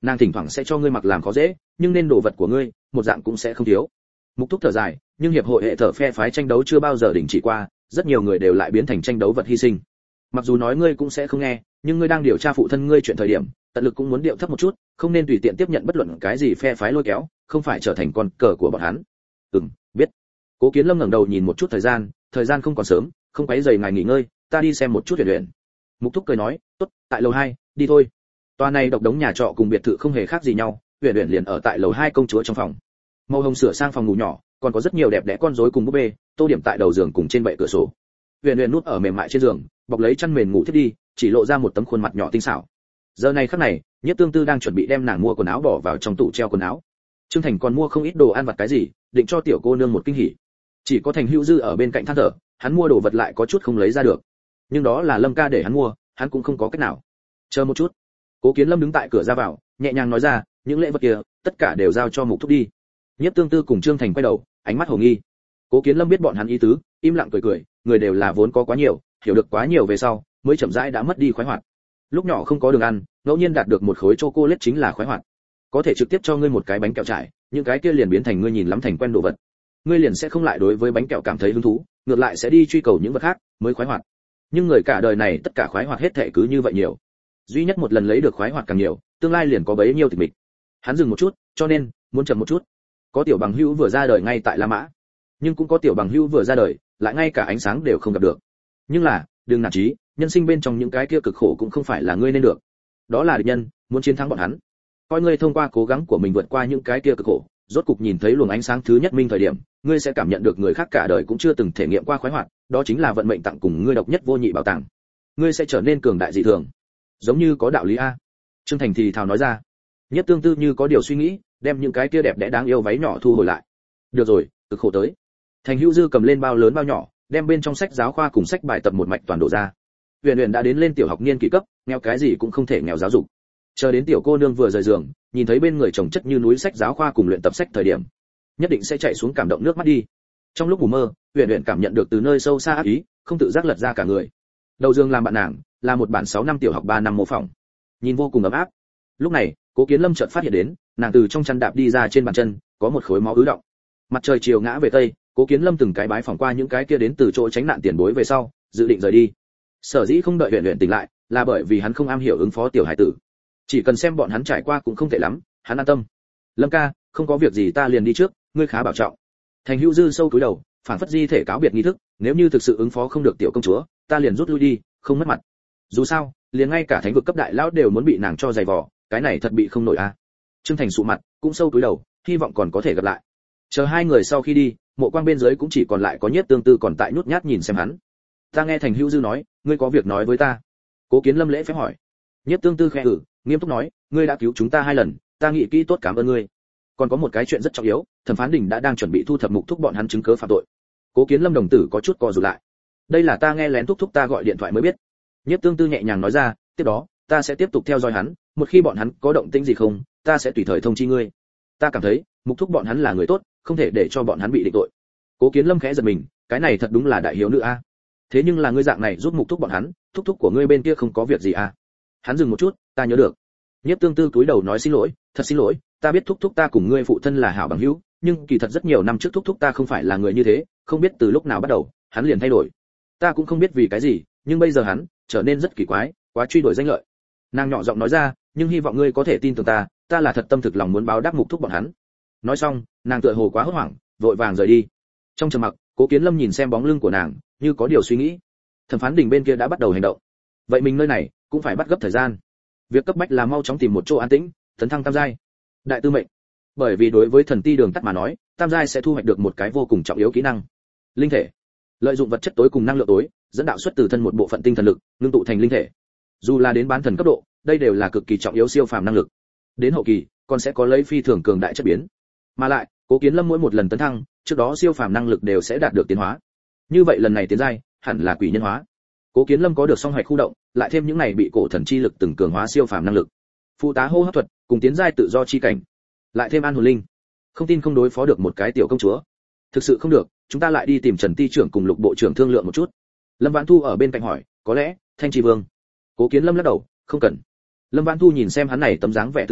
nàng thỉnh thoảng sẽ cho ngươi mặc làm khó dễ, nhưng nên đồ vật của ngươi một dạng cũng sẽ không thiếu. Mục Thúc thở dài, nhưng hiệp hội hệ thờ phe phái tranh đấu chưa bao giờ đình chỉ qua, rất nhiều người đều lại biến thành tranh đấu vật hy sinh. Mặc dù nói ngươi cũng sẽ không nghe, nhưng ngươi đang điều tra phụ thân ngươi chuyện thời điểm, tận lực cũng muốn điệu thấp một chút, không nên tùy tiện tiếp nhận bất luận cái gì phe phái lôi kéo, không phải trở thành con cờ của bọn hắn. Biết. Cố Kiến Lâm ngẩng đầu nhìn một chút thời gian không còn sớm, không quấy rầy ngài nghỉ ngơi, ta đi xem một chút Huyền Huyền. Mục Thúc cười nói, tốt, tại lầu 2, đi thôi. Tòa này độc đống nhà trọ cùng biệt thự không hề khác gì nhau, Huyền Huyền liền ở tại lầu 2 công chúa trong phòng. Màu hồng sửa sang phòng ngủ nhỏ, còn có rất nhiều đẹp đẽ con rối cùng búp bê, tô điểm tại đầu giường cùng trên bệ cửa sổ. Huyền Huyền núp ở mềm mại trên giường, bọc lấy chăn mền ngủ thiết đi, chỉ lộ ra một tấm khuôn mặt nhỏ tinh xảo. Giờ này khắc này, Nhất Tương Tư đang chuẩn bị đem nàng mua quần áo bỏ vào trong tủ treo quần áo. Trương Thành còn mua không ít đồ ăn vặt cái gì, định cho tiểu cô nương một kinh hỉ. Chỉ có Thành Hữu Dư ở bên cạnh than thở, hắn mua đồ vật lại có chút không lấy ra được. Nhưng đó là Lâm ca để hắn mua, hắn cũng không có cách nào. Chờ một chút. Cố Kiến Lâm đứng tại cửa ra vào, nhẹ nhàng nói ra, những lễ vật kia, tất cả đều giao cho Mục Thúc đi. Nhiếp Tương Tư cùng Trương Thành quay đầu, ánh mắt hồ nghi. Cố Kiến Lâm biết bọn hắn ý tứ, im lặng cười cười, người đều là vốn có quá nhiều, hiểu được quá nhiều về sau, mới chậm rãi đã mất đi khoái hoạt. Lúc nhỏ không có đường ăn, ngẫu nhiên đạt được một khối chocolate chính là khoái hoạt. Có thể trực tiếp cho ngươi một cái bánh kẹo trải, những cái kia liền biến thành ngươi nhìn lắm thành quen đồ vật. Ngươi liền sẽ không lại đối với bánh kẹo cảm thấy hứng thú, ngược lại sẽ đi truy cầu những vật khác, mới khoái hoạt. Nhưng người cả đời này tất cả khoái hoạt hết thảy cứ như vậy nhiều. Duy nhất một lần lấy được khoái hoạt càng nhiều, tương lai liền có bấy nhiêu tịch mịch. Hắn dừng một chút, cho nên muốn chậm một chút. Có tiểu bằng hữu vừa ra đời ngay tại La Mã, nhưng cũng có tiểu bằng hữu vừa ra đời, lại ngay cả ánh sáng đều không gặp được. Nhưng là, đừng nản chí, nhân sinh bên trong những cái kia cực khổ cũng không phải là ngươi nên được. Đó là địch nhân, muốn chiến thắng bọn hắn. Coi ngươi thông qua cố gắng của mình vượt qua những cái kia cực khổ, rốt cục nhìn thấy luồng ánh sáng thứ nhất minh thời điểm, ngươi sẽ cảm nhận được người khác cả đời cũng chưa từng thể nghiệm qua khoái hoạt, đó chính là vận mệnh tặng cùng ngươi độc nhất vô nhị bảo tàng. Ngươi sẽ trở nên cường đại dị thường. Giống như có đạo lý a. Trương Thành thì thào nói ra. Nhất Tương Tư như có điều suy nghĩ, đem những cái kia đẹp đẽ đáng yêu váy nhỏ thu hồi lại. Được rồi, cực khổ tới. Thành Hữu Dư cầm lên bao lớn bao nhỏ, đem bên trong sách giáo khoa cùng sách bài tập một mạch toàn đổ ra. Huyền Huyền đã đến lên tiểu học niên kỷ cấp, nghèo cái gì cũng không thể nghèo giáo dục. Chờ đến tiểu cô nương vừa rời giường, nhìn thấy bên người chồng chất như núi sách giáo khoa cùng luyện tập sách thời điểm, nhất định sẽ chạy xuống cảm động nước mắt đi. Trong lúc ngủ mơ, Huyền Huyền cảm nhận được từ nơi sâu xa ác ý, không tự giác lật ra cả người. Đầu giường làm bạn nàng, là một bản 6 năm tiểu học 3 năm mô phỏng, nhìn vô cùng ấm áp. Lúc này, Cố Kiến Lâm chợt phát hiện đến, nàng từ trong chăn đạp đi ra trên bàn chân, có một khối máu ứ động. Mặt trời chiều ngã về tây, Cố Kiến Lâm từng cái bái phỏng qua những cái kia đến từ chỗ tránh nạn tiền bối về sau, dự định rời đi. Sở dĩ không đợi Huyền Huyền tỉnh lại, là bởi vì hắn không am hiểu ứng phó tiểu hải tử. Chỉ cần xem bọn hắn trải qua cũng không tệ lắm, hắn an tâm. Lâm ca, không có việc gì ta liền đi trước, ngươi khá bảo trọng. Thành Hữu Dư sâu cúi đầu, phản phất di thể cáo biệt nghi thức, nếu như thực sự ứng phó không được tiểu công chúa, ta liền rút lui đi, không mất mặt. Dù sao, liền ngay cả thánh vực cấp đại lão đều muốn bị nàng cho giày vò, cái này thật bị không nổi a. Trương Thành sụ mặt, cũng sâu cúi đầu, hy vọng còn có thể gặp lại. Chờ hai người sau khi đi, mộ quang bên dưới cũng chỉ còn lại có Nhiếp Tương Tư còn tại nhút nhát nhìn xem hắn. Ta nghe Thành Hữu Dư nói, ngươi có việc nói với ta. Cố Kiến Lâm lễ phép hỏi. Nhiếp Tương Tư khẽ nghiêm túc nói, ngươi đã cứu chúng ta 2 lần, ta nghĩ kỹ tốt cảm ơn ngươi. Còn có một cái chuyện rất trọng yếu, thẩm phán đình đã đang chuẩn bị thu thập Mục Thúc bọn hắn chứng cứ phạm tội. Cố Kiến Lâm đồng tử có chút co rụt lại. Đây là ta nghe lén thúc ta gọi điện thoại mới biết. Nhiếp Tương Tư nhẹ nhàng nói ra, tiếp đó, ta sẽ tiếp tục theo dõi hắn, một khi bọn hắn có động tĩnh gì không, ta sẽ tùy thời thông chi ngươi. Ta cảm thấy, Mục Thúc bọn hắn là người tốt, không thể để cho bọn hắn bị định tội. Cố Kiến Lâm khẽ giật mình, cái này thật đúng là đại hiếu nữ a. Thế nhưng là ngươi dạng này giúp Mục Thúc bọn hắn, thúc của ngươi bên kia không có việc gì a? Hắn dừng một chút, ta nhớ được. Nhiếp Tương Tư cúi đầu nói xin lỗi, thật xin lỗi, ta biết thúc ta cùng ngươi phụ thân là hảo bằng hữu, nhưng kỳ thật rất nhiều năm trước thúc ta không phải là người như thế, không biết từ lúc nào bắt đầu, hắn liền thay đổi. Ta cũng không biết vì cái gì, nhưng bây giờ hắn trở nên rất kỳ quái, quá truy đuổi danh lợi. Nàng nhỏ giọng nói ra, nhưng hy vọng ngươi có thể tin tưởng ta là thật tâm thực lòng muốn báo đáp Mục Thúc bọn hắn. Nói xong, nàng tựa hồ quá hốt hoảng, vội vàng rời đi. Trong trầm mặc, Cố Kiến Lâm nhìn xem bóng lưng của nàng, như có điều suy nghĩ. Thẩm phán đình bên kia đã bắt đầu hành động, vậy mình nơi này cũng phải bắt gấp thời gian. Việc cấp bách là mau chóng tìm một chỗ an tĩnh, tấn thăng tam giai. Đại tư mệnh. Bởi vì đối với thần ti đường tắt mà nói, tam giai sẽ thu hoạch được một cái vô cùng trọng yếu kỹ năng. Linh thể. Lợi dụng vật chất tối cùng năng lượng tối, dẫn đạo xuất từ thân một bộ phận tinh thần lực, ngưng tụ thành linh thể. Dù là đến bán thần cấp độ, đây đều là cực kỳ trọng yếu siêu phàm năng lực. Đến hậu kỳ, còn sẽ có lấy phi thường cường đại chất biến. Mà lại, Cố Kiến Lâm mỗi một lần tấn thăng, trước đó siêu phàm năng lực đều sẽ đạt được tiến hóa. Như vậy lần này tiến giai, hẳn là quỷ nhân hóa. Cố Kiến Lâm có được song hạch khu động, lại thêm những này bị cổ thần chi lực từng cường hóa siêu phàm năng lực. Phụ tá hô hấp thuật, cùng tiến giai tự do chi cảnh. Lại thêm an hồn linh. Không tin không đối phó được một cái tiểu công chúa. Thực sự không được, chúng ta lại đi tìm Trần Ti trưởng cùng Lục bộ trưởng thương lượng một chút. Lâm Vãn Thu ở bên cạnh hỏi, có lẽ, Thanh Trì Vương. Cố Kiến Lâm lắc đầu, không cần. Lâm Vãn Thu nhìn xem hắn này tấm dáng vẻ tự tin,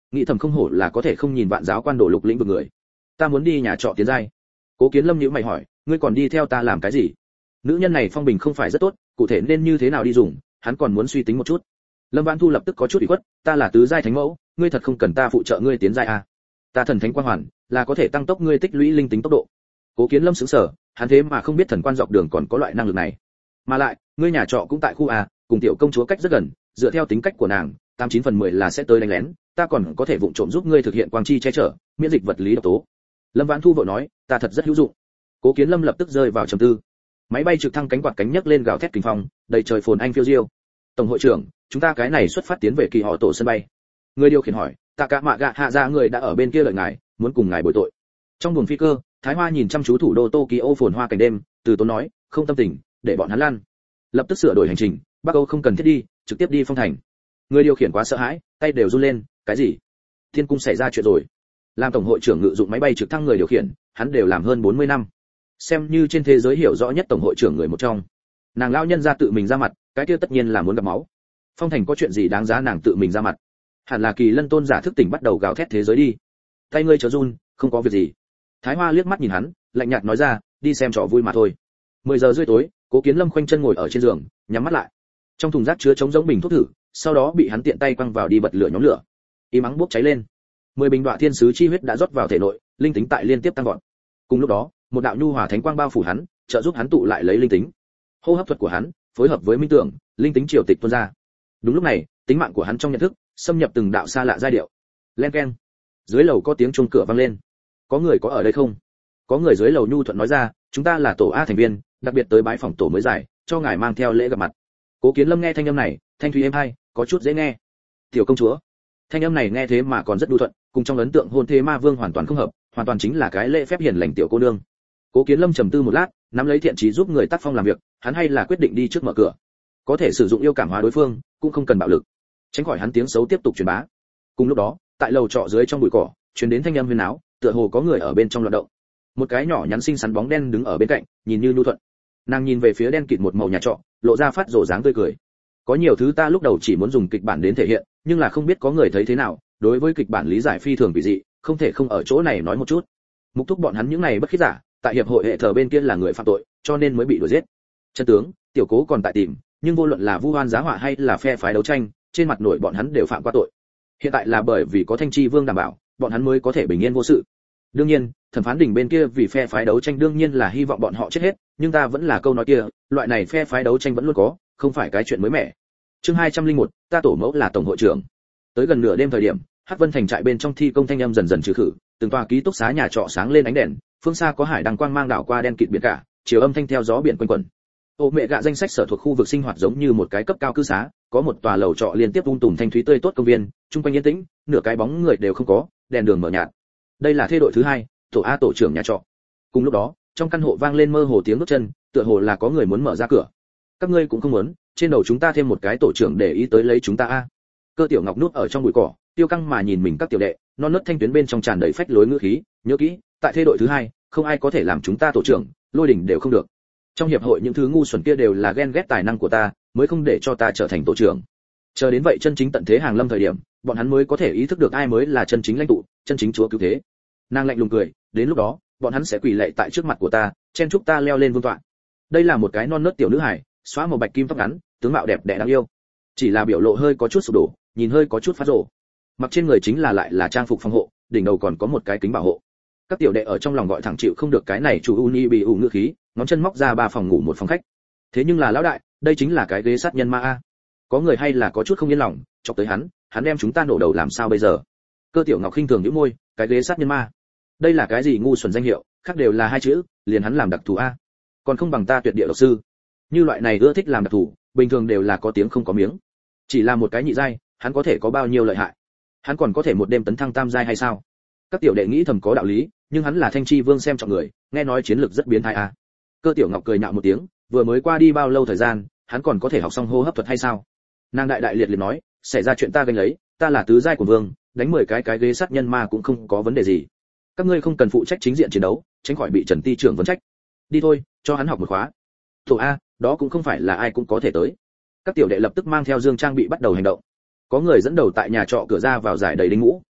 nghĩ thầm không hổ là có thể không nhìn vạn giáo quan đổ lục lĩnh vực người. Ta muốn đi nhà trọ tiến giai. Cố Kiến Lâm nhíu mày hỏi, ngươi còn đi theo ta làm cái gì? Nữ nhân này phong bình không phải rất tốt, cụ thể nên như thế nào đi dùng, hắn còn muốn suy tính một chút. Lâm Vãn Thu lập tức có chút ủy khuất, ta là tứ giai thánh mẫu, ngươi thật không cần ta phụ trợ ngươi tiến giai à? Ta thần thánh quang hoàn, là có thể tăng tốc ngươi tích lũy linh tính tốc độ. Cố Kiến Lâm sững sờ, hắn thế mà không biết thần quan dọc đường còn có loại năng lực này. Mà lại, ngươi nhà trọ cũng tại khu A, cùng tiểu công chúa cách rất gần, dựa theo tính cách của nàng, 89/10 là sẽ tới đánh lén, ta còn có thể vụng trộm giúp ngươi thực hiện quang chi che chở, miễn dịch vật lý độc tố. Lâm Vãn Thu vội nói, ta thật rất hữu dụng. Cố Kiến Lâm lập tức rơi vào trầm tư. Máy bay trực thăng cánh quạt cánh nhấc lên gào thét kinh phong, đầy trời phồn anh phiêu diêu. Tổng hội trưởng, chúng ta cái này xuất phát tiến về Kỳ Họ Tổ sân bay. Người điều khiển hỏi, tạ cả mạ gạ hạ ra người đã ở bên kia đợi ngài, muốn cùng ngài bồi tội. Trong buồng phi cơ, Thái Hoa nhìn chăm chú thủ đô Tokyo phồn hoa cảnh đêm, từ tốn nói, không tâm tình, để bọn hắn lăn. Lập tức sửa đổi hành trình, Bắc Âu không cần thiết đi, trực tiếp đi Phong Thành. Người điều khiển quá sợ hãi, tay đều run lên, cái gì? Thiên cung xảy ra chuyện rồi. Làm tổng hội trưởng ngự dụng máy bay trực thăng người điều khiển, hắn đều làm hơn 40 năm. Xem như trên thế giới hiểu rõ nhất tổng hội trưởng người một trong. Nàng lão nhân ra tự mình ra mặt, cái kia tất nhiên là muốn gặp máu. Phong Thành có chuyện gì đáng giá nàng tự mình ra mặt? Hẳn là Kỳ Lân tôn giả thức tỉnh bắt đầu gào thét thế giới đi. Tay ngươi chớ run, không có việc gì. Thái Hoa liếc mắt nhìn hắn, lạnh nhạt nói ra, đi xem trò vui mà thôi. 10 giờ rưỡi tối, Cố Kiến Lâm khoanh chân ngồi ở trên giường, nhắm mắt lại. Trong thùng rác chứa trống giống bình thuốc thử, sau đó bị hắn tiện tay quăng vào đi bật lửa nhóm lửa. Y mắng bốc cháy lên. 10 bình đoạ thiên sứ chi huyết đã rót vào thể nội, linh tính tại liên tiếp tăng vọt. Cùng lúc đó, một đạo nhu hòa thánh quang bao phủ hắn, trợ giúp hắn tụ lại lấy linh tính. Hô hấp thuật của hắn, phối hợp với minh tưởng, linh tính triều tịch tuôn ra. Đúng lúc này, tính mạng của hắn trong nhận thức, xâm nhập từng đạo xa lạ giai điệu. Len keng. Dưới lầu có tiếng chuông cửa vang lên. Có người có ở đây không? Có người dưới lầu nhu thuận nói ra, chúng ta là tổ A thành viên, đặc biệt tới bái phòng tổ mới giải, cho ngài mang theo lễ gặp mặt. Cố Kiến Lâm nghe thanh âm này, thanh thúy êm hay, có chút dễ nghe. Tiểu công chúa. Thanh âm này nghe thế mà còn rất nhu thuận, cùng trong ấn tượng hôn thế ma vương hoàn toàn không hợp, hoàn toàn chính là cái lễ phép hiền lành tiểu cô nương. Cố Kiến Lâm trầm tư một lát, nắm lấy thiện chí giúp người tác phong làm việc, hắn hay là quyết định đi trước mở cửa. Có thể sử dụng yêu cảm hóa đối phương, cũng không cần bạo lực, tránh khỏi hắn tiếng xấu tiếp tục truyền bá. Cùng lúc đó, tại lầu trọ dưới trong bụi cỏ, truyền đến thanh âm huyên náo, tựa hồ có người ở bên trong loạn động. Một cái nhỏ nhắn xinh xắn bóng đen đứng ở bên cạnh, nhìn như nhu thuận. Nàng nhìn về phía đen kịt một màu nhà trọ, lộ ra phát rồ dáng tươi cười. Có nhiều thứ ta lúc đầu chỉ muốn dùng kịch bản đến thể hiện, nhưng là không biết có người thấy thế nào, đối với kịch bản lý giải phi thường kỳ dị, không thể không ở chỗ này nói một chút. Mục thúc bọn hắn những này bất khiết giả, tại hiệp hội hệ thờ bên kia là người phạm tội, cho nên mới bị đuổi giết. Chân tướng, tiểu cố còn tại tìm, nhưng vô luận là vu oan giá họa hay là phe phái đấu tranh, trên mặt nổi bọn hắn đều phạm qua tội. Hiện tại là bởi vì có Thanh Chi Vương đảm bảo, bọn hắn mới có thể bình yên vô sự. Đương nhiên, thẩm phán đỉnh bên kia vì phe phái đấu tranh đương nhiên là hy vọng bọn họ chết hết, nhưng ta vẫn là câu nói kia, loại này phe phái đấu tranh vẫn luôn có, không phải cái chuyện mới mẻ. Chương 201, ta tổ mẫu là tổng hội trưởng. Tới gần nửa đêm thời điểm, Hắc Vân thành trại bên trong thi công thanh âm dần dần trừ khử, từng tòa ký túc xá nhà trọ sáng lên ánh đèn, phương xa có hải đăng quang mang đảo qua đen kịt biển cả, chiều âm thanh theo gió biển quanh quẩn. Ô mẹ gạ danh sách sở thuộc khu vực sinh hoạt giống như một cái cấp cao cư xá, có một tòa lầu trọ liên tiếp ung tùm thanh thúy tươi tốt công viên, trung quanh yên tĩnh, nửa cái bóng người đều không có, đèn đường mở nhạt. Đây là thê đội thứ hai, tổ A tổ trưởng nhà trọ. Cùng lúc đó, trong căn hộ vang lên mơ hồ tiếng bước chân, tựa hồ là có người muốn mở ra cửa. Các ngươi cũng không muốn, trên đầu chúng ta thêm một cái tổ trưởng để ý tới lấy chúng ta a. Cơ Tiểu Ngọc núp ở trong bụi cỏ, tiêu căng mà nhìn mình các tiểu đệ, non nớt thanh tuyến bên trong tràn đầy phách lối ngữ khí, nhớ kỹ, tại thê đội thứ hai, không ai có thể làm chúng ta tổ trưởng, Lôi Đỉnh đều không được. Trong hiệp hội những thứ ngu xuẩn kia đều là ghen ghét tài năng của ta, mới không để cho ta trở thành tổ trưởng. Chờ đến vậy chân chính tận thế hàng lâm thời điểm, bọn hắn mới có thể ý thức được ai mới là chân chính lãnh tụ, chân chính chúa cứu thế. Nàng lạnh lùng cười, đến lúc đó, bọn hắn sẽ quỳ lạy tại trước mặt của ta, chen chúc ta leo lên vương tọa. Đây là một cái non nớt tiểu nữ hài, xóa màu bạch kim tóc ngắn, tướng mạo đẹp đẽ đáng yêu. Chỉ là biểu lộ hơi có chút sụp đổ, nhìn hơi có chút phát rồ. Mặc trên người chính là lại là trang phục phòng hộ, đỉnh đầu còn có một cái kính bảo hộ. Các tiểu đệ ở trong lòng gọi thẳng chịu không được cái này chủ uni bị ngữ khí, ngón chân móc ra 3 phòng ngủ một phòng khách. Thế nhưng là lão đại, đây chính là cái ghế sát nhân ma a. Có người hay là có chút không yên lòng, chọc tới hắn đem chúng ta nổ đầu làm sao bây giờ? Cơ Tiểu Ngọc khinh thường nhíu môi, cái ghế sát nhân ma. Đây là cái gì ngu xuẩn danh hiệu, khác đều là 2 chữ, liền hắn làm đặc thù a. Còn không bằng ta tuyệt địa độc sư. Như loại này ưa thích làm đặc thù, bình thường đều là có tiếng không có miếng. Chỉ là một cái nhị giai, hắn có thể có bao nhiêu lợi hại? Hắn còn có thể một đêm tấn thăng tam giai hay sao? Các tiểu đệ nghĩ thầm có đạo lý, nhưng hắn là Thanh Chi Vương xem trọng người, nghe nói chiến lược rất biến thái a. Cơ Tiểu Ngọc cười nhạo một tiếng, vừa mới qua đi bao lâu thời gian, hắn còn có thể học xong hô hấp thuật hay sao? Nàng đại đại liệt liệt nói, xảy ra chuyện ta gánh lấy, ta là tứ giai của vương, đánh 10 cái ghế sát nhân ma cũng không có vấn đề gì. Các ngươi không cần phụ trách chính diện chiến đấu, tránh khỏi bị Trần Ti trưởng vấn trách. Đi thôi, cho hắn học một khóa. Tổ A, đó cũng không phải là ai cũng có thể tới. Các tiểu đệ lập tức mang theo dương trang bị bắt đầu hành động. Có người dẫn đầu tại nhà trọ cửa ra vào giải đầy đinh ngũ,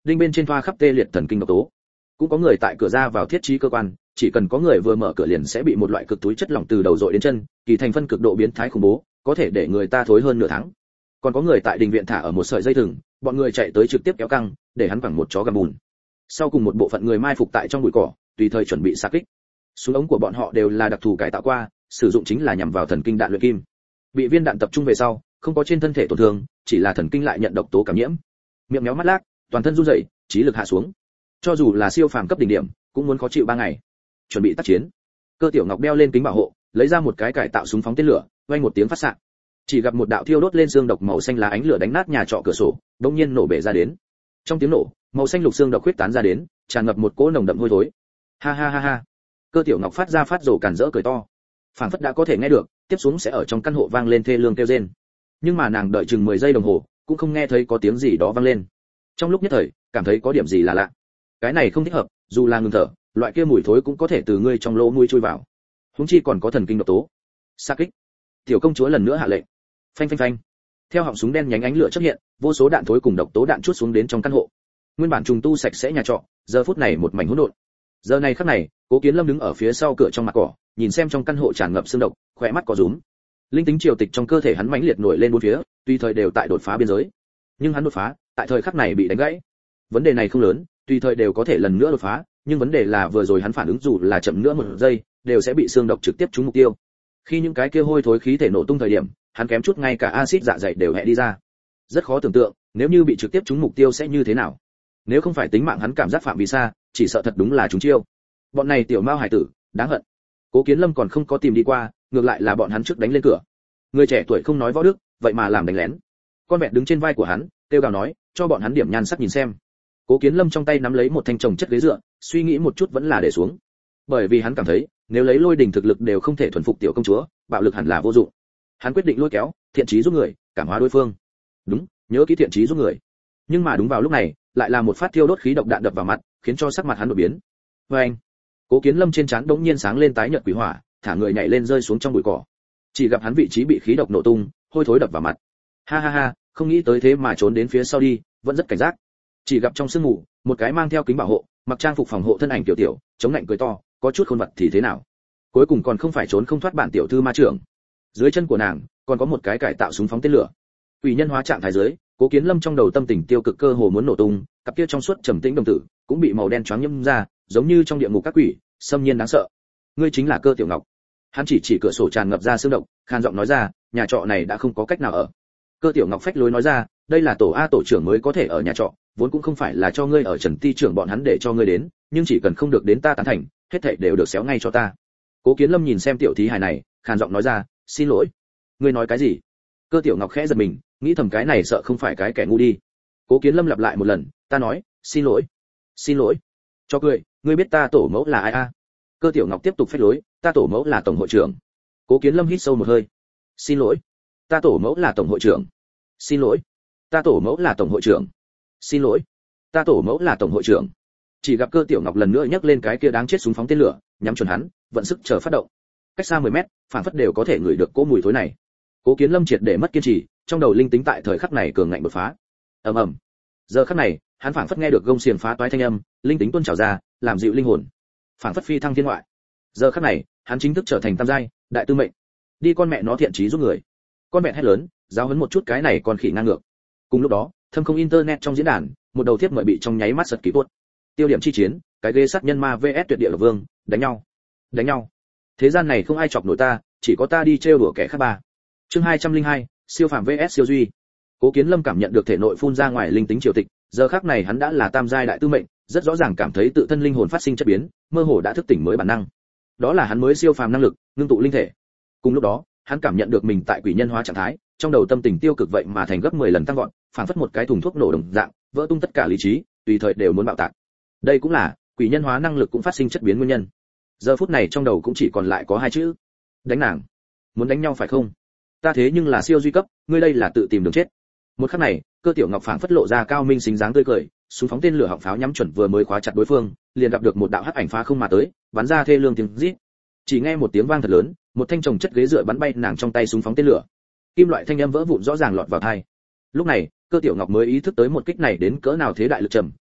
đinh bên trên thoa khắp tê liệt thần kinh độc tố. Cũng có người tại cửa ra vào thiết trí cơ quan, chỉ cần có người vừa mở cửa liền sẽ bị một loại cực túi chất lỏng từ đầu dội đến chân, kỳ thành phân cực độ biến thái khủng bố, có thể để người ta thối hơn nửa tháng. Còn có người tại đình viện thả ở một sợi dây thừng, bọn người chạy tới trực tiếp kéo căng, để hắn bằng một chó gầm bùn. Sau cùng một bộ phận người mai phục tại trong bụi cỏ, tùy thời chuẩn bị xạ kích. Súng ống của bọn họ đều là đặc thù cải tạo qua, sử dụng chính là nhằm vào thần kinh đạn luyện kim. Bị viên đạn tập trung về sau, không có trên thân thể tổn thương, chỉ là thần kinh lại nhận độc tố cảm nhiễm. Miệng méo mắt lác, toàn thân run rẩy, trí lực hạ xuống. Cho dù là siêu phàm cấp đỉnh điểm, cũng muốn khó chịu 3 ngày. Chuẩn bị tác chiến. Cơ Tiểu Ngọc đeo lên kính bảo hộ, lấy ra một cái cải tạo súng phóng tên lửa, vang một tiếng phát xạ. Chỉ gặp một đạo thiêu đốt lên xương độc màu xanh lá ánh lửa đánh nát nhà trọ cửa sổ, đột nhiên nổ bể ra đến. Trong tiếng nổ, màu xanh lục xương độc huyết tán ra đến, tràn ngập một cỗ nồng đậm hôi thối. Ha ha ha ha. Cơ Tiểu Ngọc phát ra phát rồ càn rỡ cười to. Phảng phất đã có thể nghe được, tiếp xuống sẽ ở trong căn hộ vang lên thê lương kêu rên. Nhưng mà nàng đợi chừng 10 giây đồng hồ, cũng không nghe thấy có tiếng gì đó vang lên. Trong lúc nhất thời, cảm thấy có điểm gì là lạ. Cái này không thích hợp, dù là ngừng thở, loại kia mùi thối cũng có thể từ ngươi trong lỗ mũi chui vào. Huống chi còn có thần kinh độc tố. Sa kích. Tiểu công chúa lần nữa hạ lệnh. Phanh phanh phanh. Theo họng súng đen nhánh ánh lửa xuất hiện, vô số đạn thối cùng độc tố đạn chuốt xuống đến trong căn hộ. Nguyên bản trùng tu sạch sẽ nhà trọ, giờ phút này một mảnh hỗn độn. Giờ này khắc này, Cố Kiến Lâm đứng ở phía sau cửa trong mặt cỏ, nhìn xem trong căn hộ tràn ngập xương độc, khóe mắt có rúm. Linh tính triều tịch trong cơ thể hắn mãnh liệt nổi lên bốn phía, tùy thời đều tại đột phá biên giới. Nhưng hắn đột phá, tại thời khắc này bị đánh gãy. Vấn đề này không lớn, tùy thời đều có thể lần nữa đột phá, nhưng vấn đề là vừa rồi hắn phản ứng dù là chậm nữa 1 giây, đều sẽ bị xương độc trực tiếp trúng mục tiêu. Khi những cái kia hôi thối khí thể nổ tung thời điểm, hắn kém chút ngay cả axit dạ dày đều hẹ đi ra. Rất khó tưởng tượng, nếu như bị trực tiếp trúng mục tiêu sẽ như thế nào. Nếu không phải tính mạng hắn cảm giác phạm vi xa, chỉ sợ thật đúng là trúng chiêu. Bọn này tiểu mao hải tử, đáng hận. Cố Kiến Lâm còn không có tìm đi qua, ngược lại là bọn hắn trước đánh lên cửa. Người trẻ tuổi không nói võ đức, vậy mà làm đánh lén. Con vẹt đứng trên vai của hắn, kêu gào nói, cho bọn hắn điểm nhan sắc nhìn xem. Cố Kiến Lâm trong tay nắm lấy một thanh chồng chất ghế dựa, suy nghĩ một chút vẫn là để xuống. Bởi vì hắn cảm thấy, nếu lấy Lôi Đình thực lực đều không thể thuần phục tiểu công chúa, bạo lực hẳn là vô dụng. Hắn quyết định lôi kéo, thiện chí giúp người, cảm hóa đối phương. Đúng, nhớ kỹ thiện chí giúp người. Nhưng mà đúng vào lúc này, lại là một phát thiêu đốt khí độc đạn đập vào mặt, khiến cho sắc mặt hắn đổi biến. Oeng! Cố Kiến Lâm trên trán đống nhiên sáng lên tái nhợt quỷ hỏa, thả người nhảy lên rơi xuống trong bụi cỏ. Chỉ gặp hắn vị trí bị khí độc nổ tung, hôi thối đập vào mặt. Ha ha ha, không nghĩ tới thế mà trốn đến phía sau đi, vẫn rất cảnh giác. Chỉ gặp trong sương mù, một cái mang theo kính bảo hộ, mặc trang phục phòng hộ thân ảnh tiểu tiểu, chống lạnh cười to, có chút khôn vật thì thế nào? Cuối cùng còn không phải trốn không thoát bản tiểu thư ma trưởng. Dưới chân của nàng, còn có một cái cải tạo súng phóng tên lửa. Quỷ nhân hóa trạng thái dưới, Cố Kiến Lâm trong đầu tâm tình tiêu cực cơ hồ muốn nổ tung, cặp kia trong suốt trầm tĩnh đồng tử cũng bị màu đen choáng nhâm ra, giống như trong địa ngục các quỷ, xâm nhiên đáng sợ. Ngươi chính là Cơ Tiểu Ngọc. Hắn chỉ cửa sổ tràn ngập ra sương độc, khan giọng nói ra, nhà trọ này đã không có cách nào ở. Cơ Tiểu Ngọc phách lối nói ra, đây là tổ A tổ trưởng mới có thể ở nhà trọ, vốn cũng không phải là cho ngươi ở Trần Ti trưởng bọn hắn để cho ngươi đến, nhưng chỉ cần không được đến ta tán thành, hết thảy đều được xéo ngay cho ta. Cố Kiến Lâm nhìn xem tiểu thí hài này, khan giọng nói ra, xin lỗi. Ngươi nói cái gì? Cơ Tiểu Ngọc khẽ giật mình, nghĩ thầm cái này sợ không phải cái kẻ ngu đi. Cố Kiến Lâm lặp lại một lần, ta nói, xin lỗi. Xin lỗi. Cho cười, ngươi biết ta tổ mẫu là ai a? Cơ Tiểu Ngọc tiếp tục phách lối, ta tổ mẫu là tổng hội trưởng. Cố Kiến Lâm hít sâu một hơi. Xin lỗi. Ta tổ mẫu là tổng hội trưởng. Xin lỗi. Ta tổ mẫu là tổng hội trưởng. Xin lỗi. Ta tổ mẫu là tổng hội trưởng. Chỉ gặp Cơ Tiểu Ngọc lần nữa nhấc lên cái kia đáng chết súng phóng tên lửa, nhắm chuẩn hắn, vận sức chờ phát động. Cách xa 10 mét, phản phất đều có thể ngửi được cỗ mùi thối này. Cố Kiến Lâm triệt để mất kiên trì, trong đầu linh tính tại thời khắc này cường ngạnh đột phá. Ầm ầm. Giờ khắc này, hắn phản phất nghe được gông xiềng phá toái thanh âm, linh tính tuôn trào ra, làm dịu linh hồn. Phản phất phi thăng thiên ngoại. Giờ khắc này, hắn chính thức trở thành tam giai, đại tư mệnh. Đi con mẹ nó thiện chí giúp người. Con mẹ hét lớn, giáo huấn một chút cái này còn khỉ ngang ngược. Cùng lúc đó, thâm không internet trong diễn đàn, một đầu thiếp mời bị trong nháy mắt sật ký tuột. Tiêu điểm chi chiến, cái ghê sát nhân ma vs tuyệt địa vương, đánh nhau. Đánh nhau. Thế gian này không ai chọc nổi ta, chỉ có ta đi trêu đùa kẻ khác ba. Chương 202, siêu phàm vs siêu duy. Cố Kiến Lâm cảm nhận được thể nội phun ra ngoài linh tính triều tịch, giờ khắc này hắn đã là tam giai đại tư mệnh, rất rõ ràng cảm thấy tự thân linh hồn phát sinh chất biến, mơ hồ đã thức tỉnh mới bản năng. Đó là hắn mới siêu phàm năng lực, ngưng tụ linh thể. Cùng lúc đó, hắn cảm nhận được mình tại quỷ nhân hóa trạng thái, trong đầu tâm tình tiêu cực vậy mà thành gấp 10 lần tăng vọt, phản phất một cái thùng thuốc nổ đồng dạng, vỡ tung tất cả lý trí, tùy thời đều muốn bạo tạc. Đây cũng là quỷ nhân hóa năng lực cũng phát sinh chất biến nguyên nhân. Giờ phút này trong đầu cũng chỉ còn lại có hai chữ: đánh nàng. Muốn đánh nhau phải không? Ta thế nhưng là siêu duy cấp, ngươi đây là tự tìm đường chết. Một khắc này, Cơ Tiểu Ngọc phảng phất lộ ra cao minh xinh dáng tươi cười, súng phóng tên lửa họng pháo nhắm chuẩn vừa mới khóa chặt đối phương, liền gặp được một đạo hắc ảnh phá không mà tới, bắn ra thê lương tiếng rít. Chỉ nghe một tiếng vang thật lớn, một thanh chồng chất ghế dựa bắn bay nàng trong tay súng phóng tên lửa. Kim loại thanh âm vỡ vụn rõ ràng lọt vào tai. Lúc này, Cơ Tiểu Ngọc mới ý thức tới một kích này đến cỡ nào thế đại lực trầm,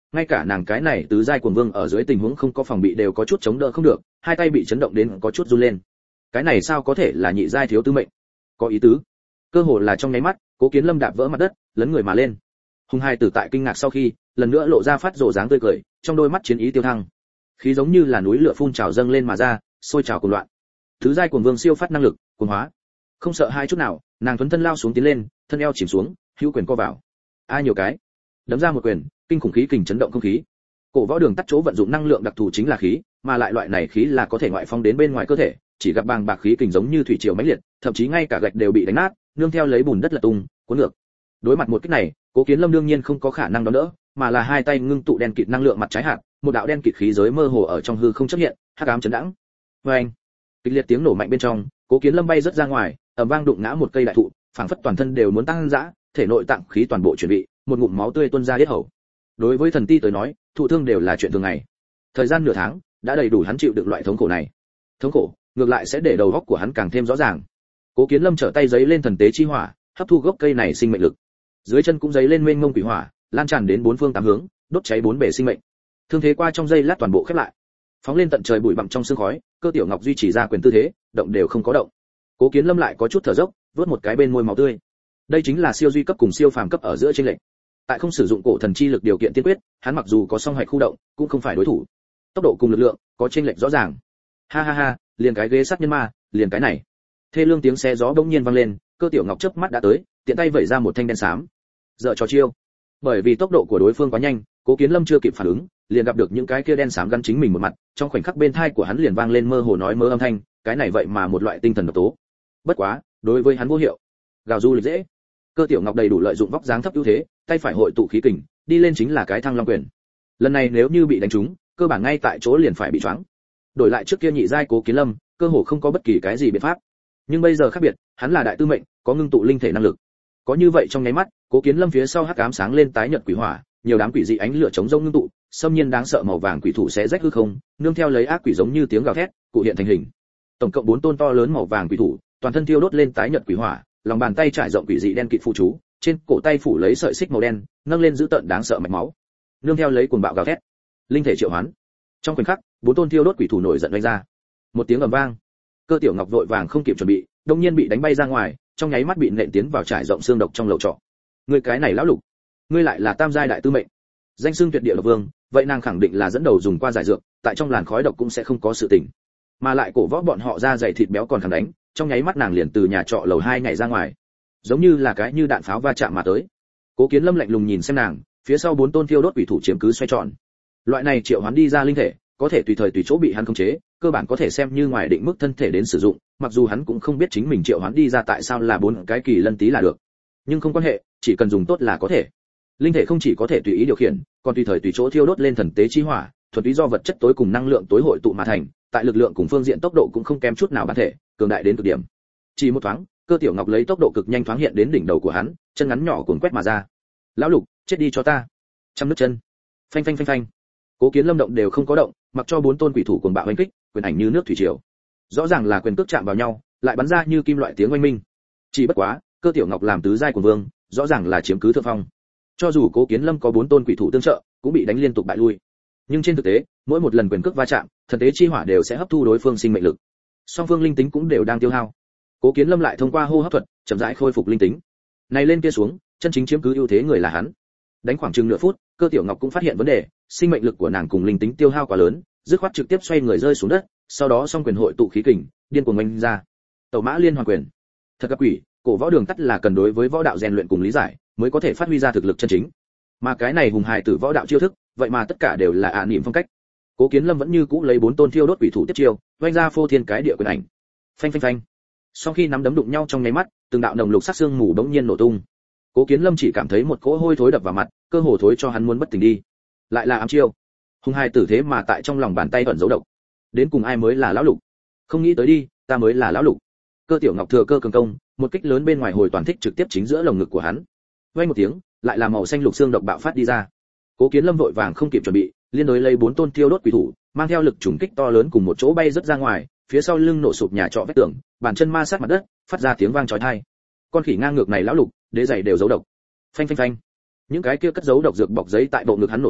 ngay cả nàng cái này tứ giai cuồng vương ở dưới tình huống không có phòng bị đều có chút chống đỡ không được, hai tay bị chấn động đến có chút run lên. Cái này sao có thể là nhị giai thiếu tư mệnh? Có ý tứ. Cơ hồ là trong nháy mắt, Cố Kiến Lâm đạp vỡ mặt đất, lấn người mà lên. Hùng hai tử tại kinh ngạc sau khi, lần nữa lộ ra phát rồ dáng tươi cười, trong đôi mắt chiến ý tiêu thăng. Khí giống như là núi lửa phun trào dâng lên mà ra, sôi trào cuồng loạn. Thứ giai cuồng vương siêu phát năng lực, cuồng hóa. Không sợ hai chút nào, nàng thuấn thân lao xuống tiến lên, thân eo chìm xuống, hữu quyền co vào. Ai nhiều cái, đấm ra một quyền, kinh khủng khí kình chấn động không khí. Cổ võ đường tắt chỗ vận dụng năng lượng đặc thù chính là khí, mà lại loại này khí là có thể ngoại phong đến bên ngoài cơ thể, chỉ gặp bàng bạc khí kình giống như thủy triều mãnh liệt, thậm chí ngay cả gạch đều bị đánh nát, nương theo lấy bùn đất lật tung, cuốn ngược. Đối mặt một kích này, Cố Kiến Lâm đương nhiên không có khả năng đón đỡ, mà là hai tay ngưng tụ đen kịt năng lượng mặt trái hạt, một đạo đen kịt khí giới mơ hồ ở trong hư không xuất hiện, hắc ám chấn đãng. Oeng! Kịch liệt tiếng nổ mạnh bên trong, Cố Kiến Lâm bay rất ra ngoài, ầm vang đụng ngã một cây đại thụ, phảng phất toàn thân đều muốn tăng dã, thể nội tạng khí toàn bộ chuẩn bị, một ngụm máu tươi tuôn ra yết hầu. Đối với thần ti tới nói, thụ thương đều là chuyện thường ngày. Thời gian nửa tháng đã đầy đủ hắn chịu đựng loại thống khổ này. Thống khổ, ngược lại sẽ để đầu óc của hắn càng thêm rõ ràng. Cố Kiến Lâm trở tay giấy lên thần tế chi hỏa, hấp thu gốc cây này sinh mệnh lực. Dưới chân cũng giấy lên mênh mông quỷ hỏa, lan tràn đến bốn phương tám hướng, đốt cháy bốn bề sinh mệnh. Thương thế qua trong giây lát toàn bộ khép lại. Phóng lên tận trời bụi bặm trong sương khói, Cơ Tiểu Ngọc duy trì ra quyền tư thế, động đều không có động. Cố Kiến Lâm lại có chút thở dốc, vớt một cái bên môi máu tươi. Đây chính là siêu duy cấp cùng siêu phàm cấp ở giữa chênh lệch. Tại không sử dụng cổ thần chi lực điều kiện tiên quyết, hắn mặc dù có song hạch khu động, cũng không phải đối thủ. Tốc độ cùng lực lượng có chênh lệch rõ ràng. Ha ha ha, liền cái ghế sát nhân ma, liền cái này. Thê lương tiếng xé gió bỗng nhiên vang lên, Cơ Tiểu Ngọc chớp mắt đã tới, tiện tay vẩy ra một thanh đen xám. Dở trò chiêu. Bởi vì tốc độ của đối phương quá nhanh, Cố Kiến Lâm chưa kịp phản ứng, liền gặp được những cái kia đen xám gắn chính mình một mặt, trong khoảnh khắc bên tai của hắn liền vang lên mơ hồ nói mớ âm thanh, cái này vậy mà một loại tinh thần độc tố. Bất quá, đối với hắn vô hiệu. Gào du lịch dễ. Cơ Tiểu Ngọc đầy đủ lợi dụng vóc dáng thấp ưu thế, tay phải hội tụ khí kình, đi lên chính là cái thăng long quyền. Lần này nếu như bị đánh trúng, cơ bản ngay tại chỗ liền phải bị choáng. Đổi lại trước kia nhị giai Cố Kiến Lâm, cơ hồ không có bất kỳ cái gì biện pháp. Nhưng bây giờ khác biệt, hắn là đại tư mệnh, có ngưng tụ linh thể năng lực. Có như vậy trong nháy mắt, Cố Kiến Lâm phía sau hắc ám sáng lên tái nhật quỷ hỏa, nhiều đám quỷ dị ánh lửa chống rông ngưng tụ, xâm nhiên đáng sợ màu vàng quỷ thủ sẽ rách hư không, nương theo lấy ác quỷ giống như tiếng gào thét, cụ hiện thành hình. Tổng cộng 4 tôn to lớn màu vàng quỷ thủ, toàn thân thiêu đốt lên tái nhật quỷ hỏa, lòng bàn tay trải rộng quỷ dị đen kịt phụ chú, trên cổ tay phủ lấy sợi xích màu đen, nâng lên giữ tợn đáng sợ mạch máu. Nương theo lấy cuồng bạo gào thét, linh thể triệu hoán. Trong khoảnh khắc, 4 tôn thiêu đốt quỷ thủ nổi giận đánh ra. Một tiếng ầm vang, Cơ Tiểu Ngọc vội vàng không kịp chuẩn bị, đột nhiên bị đánh bay ra ngoài, trong nháy mắt bị nện tiến vào trải rộng xương độc trong lầu trọ. Ngươi cái này lão lục, ngươi lại là tam giai đại tư mệnh, danh xưng tuyệt địa độc vương, vậy nàng khẳng định là dẫn đầu dùng qua giải dược, tại trong làn khói độc cũng sẽ không có sự tình. Mà lại cổ võ bọn họ ra dày thịt béo còn khẳng đánh, trong nháy mắt nàng liền từ nhà trọ lầu 2 nhảy ra ngoài, giống như là cái như đạn pháo va chạm mà tới. Cố Kiến Lâm lạnh lùng nhìn xem nàng, phía sau 4 tôn thiêu đốt quỷ thủ chiếm cứ xoay tròn. Loại này triệu hoán đi ra linh thể, có thể tùy thời tùy chỗ bị hắn khống chế, cơ bản có thể xem như ngoài định mức thân thể đến sử dụng, mặc dù hắn cũng không biết chính mình triệu hoán đi ra tại sao là 4 cái kỳ lân tí là được. Nhưng không quan hệ, chỉ cần dùng tốt là có thể. Linh thể không chỉ có thể tùy ý điều khiển, còn tùy thời tùy chỗ thiêu đốt lên thần tế chi hỏa, thuần túy do vật chất tối cùng năng lượng tối hội tụ mà thành, tại lực lượng cùng phương diện tốc độ cũng không kém chút nào bản thể, cường đại đến cực điểm. Chỉ một thoáng, Cơ Tiểu Ngọc lấy tốc độ cực nhanh thoáng hiện đến đỉnh đầu của hắn, chân ngắn nhỏ cuốn quét mà ra. Lão Lục, chết đi cho ta. Trăm nước chân. Phanh phanh phanh phanh. Cố Kiến Lâm động đều không có động, mặc cho 4 tôn quỷ thủ cuồng bạo đánh kích, quyền ảnh như nước thủy triều. Rõ ràng là quyền cước chạm vào nhau, lại bắn ra như kim loại tiếng oanh minh. Chỉ bất quá, Cơ Tiểu Ngọc làm tứ giai của vương, rõ ràng là chiếm cứ thượng phong. Cho dù Cố Kiến Lâm có 4 tôn quỷ thủ tương trợ, cũng bị đánh liên tục bại lui. Nhưng trên thực tế, mỗi một lần quyền cước va chạm, thần tế chi hỏa đều sẽ hấp thu đối phương sinh mệnh lực. Song phương linh tính cũng đều đang tiêu hao. Cố Kiến Lâm lại thông qua hô hấp thuật, chậm rãi khôi phục linh tính. Này lên kia xuống, chân chính chiếm cứ ưu thế người là hắn. Đánh khoảng chừng nửa phút, Cơ Tiểu Ngọc cũng phát hiện vấn đề, sinh mệnh lực của nàng cùng linh tính tiêu hao quá lớn, dứt khoát trực tiếp xoay người rơi xuống đất, sau đó song quyền hội tụ khí kình, điên cuồng oanh ra. Tẩu mã liên hoàn quyền. Thật gặp quỷ, cổ võ đường tắt là cần đối với võ đạo rèn luyện cùng lý giải, mới có thể phát huy ra thực lực chân chính. Mà cái này hùng hài tử võ đạo chiêu thức, vậy mà tất cả đều là niệm phong cách. Cố Kiến Lâm vẫn như cũ lấy 4 tôn thiêu đốt quỷ thủ tiếp chiêu, oanh ra phô thiên cái địa quyền ảnh. Phanh phanh phanh. Sau khi nắm đấm đụng nhau trong nháy mắt, từng đạo nồng lục sắc xương mù đống nhiên nổ tung. Cố Kiến Lâm chỉ cảm thấy một cỗ hôi thối đập vào mặt, cơ hồ thối cho hắn muốn bất tỉnh đi. Lại là ám chiêu. Hùng hài tử thế mà tại trong lòng bàn tay ẩn giấu độc. Đến cùng ai mới là lão lục? Không nghĩ tới đi, ta mới là lão lục. Cơ Tiểu Ngọc thừa cơ cường công, một kích lớn bên ngoài hồi toàn thích trực tiếp chính giữa lồng ngực của hắn. Vang một tiếng, lại là màu xanh lục xương độc bạo phát đi ra. Cố Kiến Lâm vội vàng không kịp chuẩn bị, liên đối lấy 4 tôn thiêu đốt quỷ thủ, mang theo lực trùng kích to lớn cùng một chỗ bay rất ra ngoài, phía sau lưng nổ sụp nhà trọ vách tường, bàn chân ma sát mặt đất, phát ra tiếng vang chói tai. Con khỉ ngang ngược này lão lục, đế giày đều giấu độc. Phanh phanh phanh. Những cái kia cất giấu độc dược bọc giấy tại bộ ngực hắn nổ tung,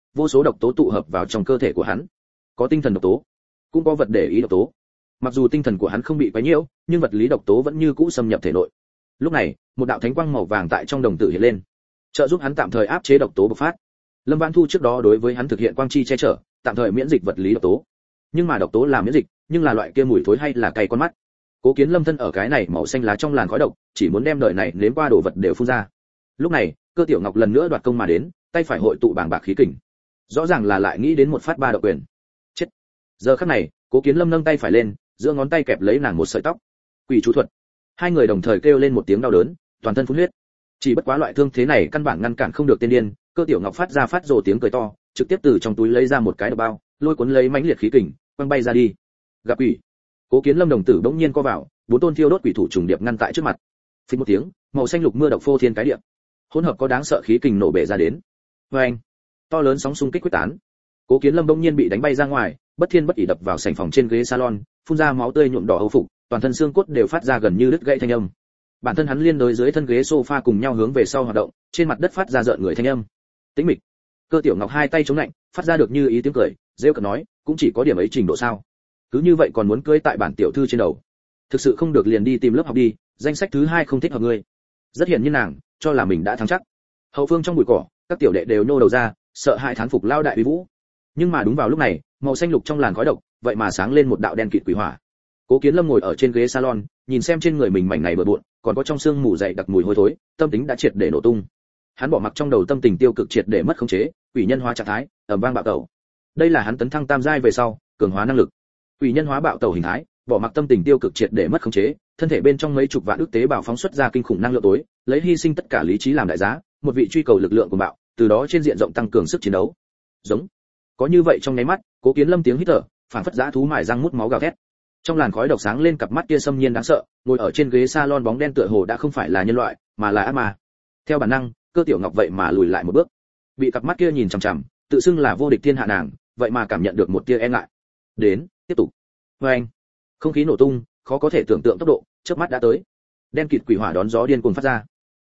vô số độc tố tụ hợp vào trong cơ thể của hắn. Có tinh thần độc tố, cũng có vật để ý độc tố. Mặc dù tinh thần của hắn không bị quấy nhiễu, nhưng vật lý độc tố vẫn như cũ xâm nhập thể nội. Lúc này, một đạo thánh quang màu vàng tại trong đồng tử hiện lên, trợ giúp hắn tạm thời áp chế độc tố bộc phát. Lâm Vãn Thu trước đó đối với hắn thực hiện quang chi che chở, tạm thời miễn dịch vật lý độc tố. Nhưng mà độc tố là miễn dịch, nhưng là loại kia mùi thối hay là cay con mắt. Cố Kiến Lâm thân ở cái này màu xanh lá trong làn khói độc, chỉ muốn đem đời này nếm qua đồ vật đều phun ra. Lúc này, Cơ Tiểu Ngọc lần nữa đoạt công mà đến, tay phải hội tụ bàng bạc khí kình. Rõ ràng là lại nghĩ đến một phát ba độc quyền. Chết. Giờ khắc này, Cố Kiến Lâm nâng tay phải lên, giữa ngón tay kẹp lấy nàng một sợi tóc. Quỷ chú thuật. Hai người đồng thời kêu lên một tiếng đau đớn, toàn thân phun huyết. Chỉ bất quá loại thương thế này căn bản ngăn cản không được tiên điên, Cơ Tiểu Ngọc phát rồ tiếng cười to, trực tiếp từ trong túi lấy ra một cái độc bao, lôi cuốn lấy mãnh liệt khí kình, quăng bay ra đi. Gặp quỷ. Cố Kiến Lâm đồng tử bỗng nhiên co vào, bốn tôn thiêu đốt quỷ thủ trùng điệp ngăn tại trước mặt. Phình một tiếng, màu xanh lục mưa độc phô thiên cái địa. Hỗn hợp có đáng sợ khí kình nổ bể ra đến. Oeng! To lớn sóng xung kích quyết tán. Cố Kiến Lâm bỗng nhiên bị đánh bay ra ngoài, bất thiên bất ỷ đập vào sảnh phòng trên ghế salon, phun ra máu tươi nhuộm đỏ hầu phục, toàn thân xương cốt đều phát ra gần như đứt gãy thanh âm. Bản thân hắn liên đối dưới thân ghế sofa cùng nhau hướng về sau hoạt động, trên mặt đất phát ra rợn người thanh âm. Tĩnh mịch. Cơ Tiểu Ngọc hai tay chống lạnh, phát ra được như ý tiếng cười, rêu cợt nói, cũng chỉ có điểm ấy trình độ sao? Cứ như vậy còn muốn cưỡi tại bản tiểu thư trên đầu. Thực sự không được liền đi tìm lớp học đi, danh sách thứ hai không thích hợp ngươi. Rất hiển nhiên nàng cho là mình đã thắng chắc. Hậu phương trong bụi cỏ, các tiểu đệ đều nhô đầu ra, sợ hãi thán phục lao đại uy vũ. Nhưng mà đúng vào lúc này, màu xanh lục trong làn khói độc, vậy mà sáng lên một đạo đen kịt quỷ hỏa. Cố Kiến Lâm ngồi ở trên ghế salon, nhìn xem trên người mình mảnh này bừa bộn, còn có trong xương mù dày đặc mùi hôi thối, tâm tính đã triệt để nổ tung. Hắn bỏ mặc trong đầu tâm tình tiêu cực triệt để mất khống chế, quỷ nhân hóa trạng thái, ầm vang bạo tẩu. Đây là hắn tấn thăng tam giai về sau, cường hóa năng lực. Quỷ nhân hóa bạo tẩu hình thái, bỏ mặc tâm tình tiêu cực triệt để mất khống chế, thân thể bên trong mấy chục vạn ức tế bào phóng xuất ra kinh khủng năng lượng tối, lấy hy sinh tất cả lý trí làm đại giá, một vị truy cầu lực lượng của bạo, từ đó trên diện rộng tăng cường sức chiến đấu. Giống. Có như vậy trong nháy mắt, Cố Kiến Lâm tiếng hít thở, phảng phất dã thú mài răng mút máu gào thét. Trong làn khói độc sáng lên cặp mắt kia xâm nhiên đáng sợ, ngồi ở trên ghế salon bóng đen tựa hồ đã không phải là nhân loại, mà là ác ma. Theo bản năng, Cơ Tiểu Ngọc vậy mà lùi lại một bước. Bị cặp mắt kia nhìn chằm chằm, tự xưng là vô địch thiên hạ nàng, vậy mà cảm nhận được một tia e ngại. Đến, tiếp tục. Oeng. Không khí nổ tung, khó có thể tưởng tượng tốc độ, chớp mắt đã tới. Đen kịt quỷ hỏa đón gió điên cuồng phát ra.